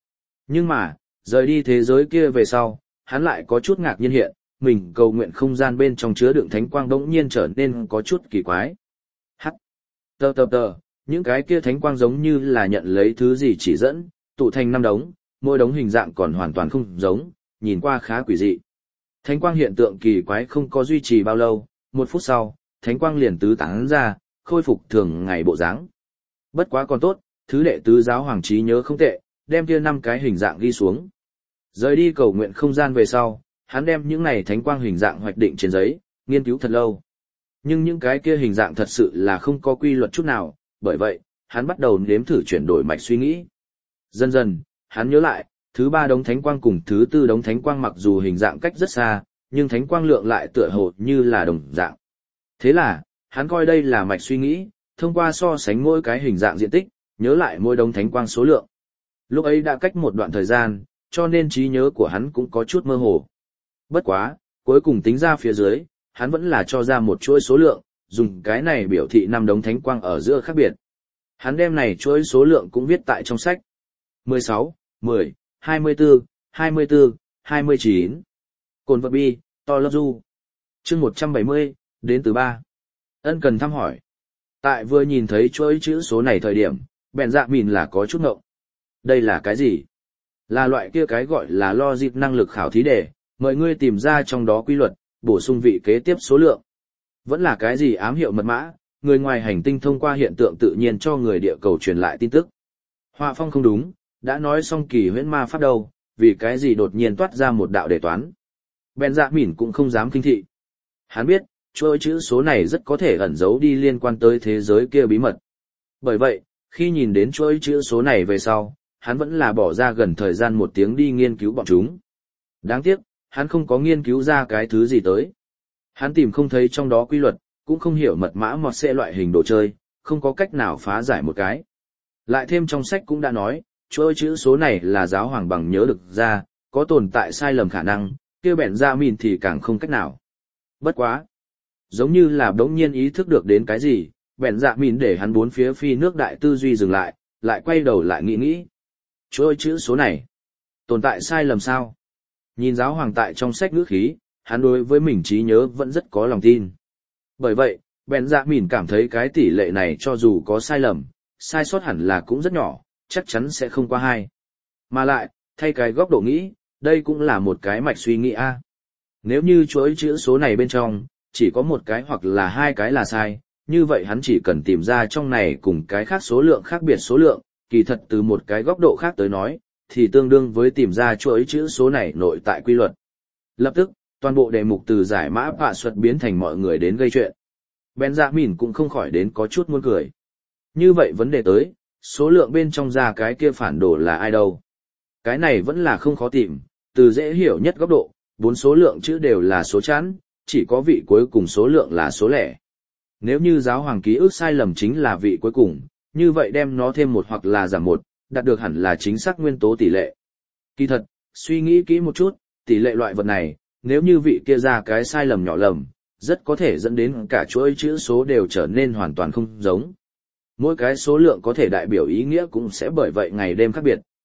Nhưng mà, rời đi thế giới kia về sau, hắn lại có chút ngạc nhiên hiện, mình cầu nguyện không gian bên trong chứa đựng thánh quang đống nhiên trở nên có chút kỳ quái. Hắc, tờ, những cái kia thánh quang giống như là nhận lấy thứ gì chỉ dẫn, tụ thành 5 đống, mỗi đống hình dạng còn hoàn toàn không giống, nhìn qua khá quỷ dị. Thánh quang hiện tượng kỳ quái không có duy trì bao lâu, 1 phút sau, thánh quang liền tứ tán ra, khôi phục thường ngày bộ dáng. Bất quá còn tốt, thứ đệ tứ giáo hoàng trí nhớ không tệ, đem kia 5 cái hình dạng ghi xuống. Rời đi cầu nguyện không gian về sau, hắn đem những này thánh quang hình dạng hoạch định trên giấy, nghiên cứu thật lâu. Nhưng những cái kia hình dạng thật sự là không có quy luật chút nào, bởi vậy, hắn bắt đầu nếm thử chuyển đổi mạch suy nghĩ. Dần dần, hắn nhớ lại, thứ 3 đống thánh quang cùng thứ 4 đống thánh quang mặc dù hình dạng cách rất xa, nhưng thánh quang lượng lại tựa hồ như là đồng dạng. Thế là, hắn coi đây là mạch suy nghĩ, thông qua so sánh mỗi cái hình dạng diện tích, nhớ lại mỗi đống thánh quang số lượng. Lúc ấy đã cách một đoạn thời gian, cho nên trí nhớ của hắn cũng có chút mơ hồ. Bất quá, cuối cùng tính ra phía dưới, hắn vẫn là cho ra một chuỗi số lượng, dùng cái này biểu thị 5 đống thánh quang ở giữa khác biệt. Hắn đem này chuỗi số lượng cũng viết tại trong sách. 16, 10, 24, 24, 29. Cồn vật bi, to love du. Chương 170, đến từ 3. Ân cần thăm hỏi. Tại vừa nhìn thấy chuỗi chữ số này thời điểm, bèn dạ mìn là có chút ngộng. Đây là cái gì? Là loại kia cái gọi là logic năng lực khảo thí đề, mời ngươi tìm ra trong đó quy luật, bổ sung vị kế tiếp số lượng. Vẫn là cái gì ám hiệu mật mã, người ngoài hành tinh thông qua hiện tượng tự nhiên cho người địa cầu truyền lại tin tức. Họa phong không đúng, đã nói xong kỳ huyễn ma pháp đâu, vì cái gì đột nhiên toát ra một đạo đề toán. Bèn dạ mỉn cũng không dám kinh thị. Hắn biết, chuỗi chữ số này rất có thể ẩn giấu đi liên quan tới thế giới kia bí mật. Bởi vậy, khi nhìn đến chuỗi chữ số này về sau, hắn vẫn là bỏ ra gần thời gian 1 tiếng đi nghiên cứu bọn chúng. Đáng tiếc, hắn không có nghiên cứu ra cái thứ gì tới. Hắn tìm không thấy trong đó quy luật, cũng không hiểu mật mã mọt xe loại hình đồ chơi, không có cách nào phá giải một cái. Lại thêm trong sách cũng đã nói, chuỗi chữ số này là giáo hoàng bằng nhớ được ra, có tồn tại sai lầm khả năng, kia bèn ra mìn thì càng không cách nào. Bất quá. Giống như là đống nhiên ý thức được đến cái gì, bèn dạ mìn để hắn bốn phía phi nước đại tư duy dừng lại quay đầu lại nghĩ. Chuỗi chữ số này, tồn tại sai lầm sao? Nhìn giáo hoàng tại trong sách ngữ khí, hắn đối với mình trí nhớ vẫn rất có lòng tin. Bởi vậy, bèn dạ mìn cảm thấy cái tỷ lệ này cho dù có sai lầm, sai sót hẳn là cũng rất nhỏ, chắc chắn sẽ không qua 2. Mà lại, thay cái góc độ nghĩ, đây cũng là một cái mạch suy nghĩ a. Nếu như chuỗi chữ số này bên trong, chỉ có 1 cái hoặc là 2 cái là sai, như vậy hắn chỉ cần tìm ra trong này cùng cái khác số lượng khác biệt số lượng, kỳ thật từ một cái góc độ khác tới nói, thì tương đương với tìm ra chuỗi chữ số này nội tại quy luật. Lập tức, toàn bộ đề mục từ giải mã bạ thuật biến thành mọi người đến gây chuyện. Benjamin cũng không khỏi đến có chút muốn cười. Như vậy vấn đề tới, số lượng bên trong ra cái kia phản đồ là ai đâu? Cái này vẫn là không khó tìm, từ dễ hiểu nhất góc độ, 4 số lượng chữ đều là số chẵn, chỉ có vị cuối cùng số lượng là số lẻ. Nếu như giáo hoàng ký ức sai lầm chính là vị cuối cùng, như vậy đem nó thêm 1 hoặc là giảm 1, đạt được hẳn là chính xác nguyên tố tỷ lệ. Kỳ thật, suy nghĩ kỹ một chút, tỷ lệ loại vật này, nếu như vị kia ra cái sai lầm nhỏ lầm, rất có thể dẫn đến cả chuỗi chữ số đều trở nên hoàn toàn không giống. Mỗi cái số lượng có thể đại biểu ý nghĩa cũng sẽ bởi vậy ngày đêm khác biệt.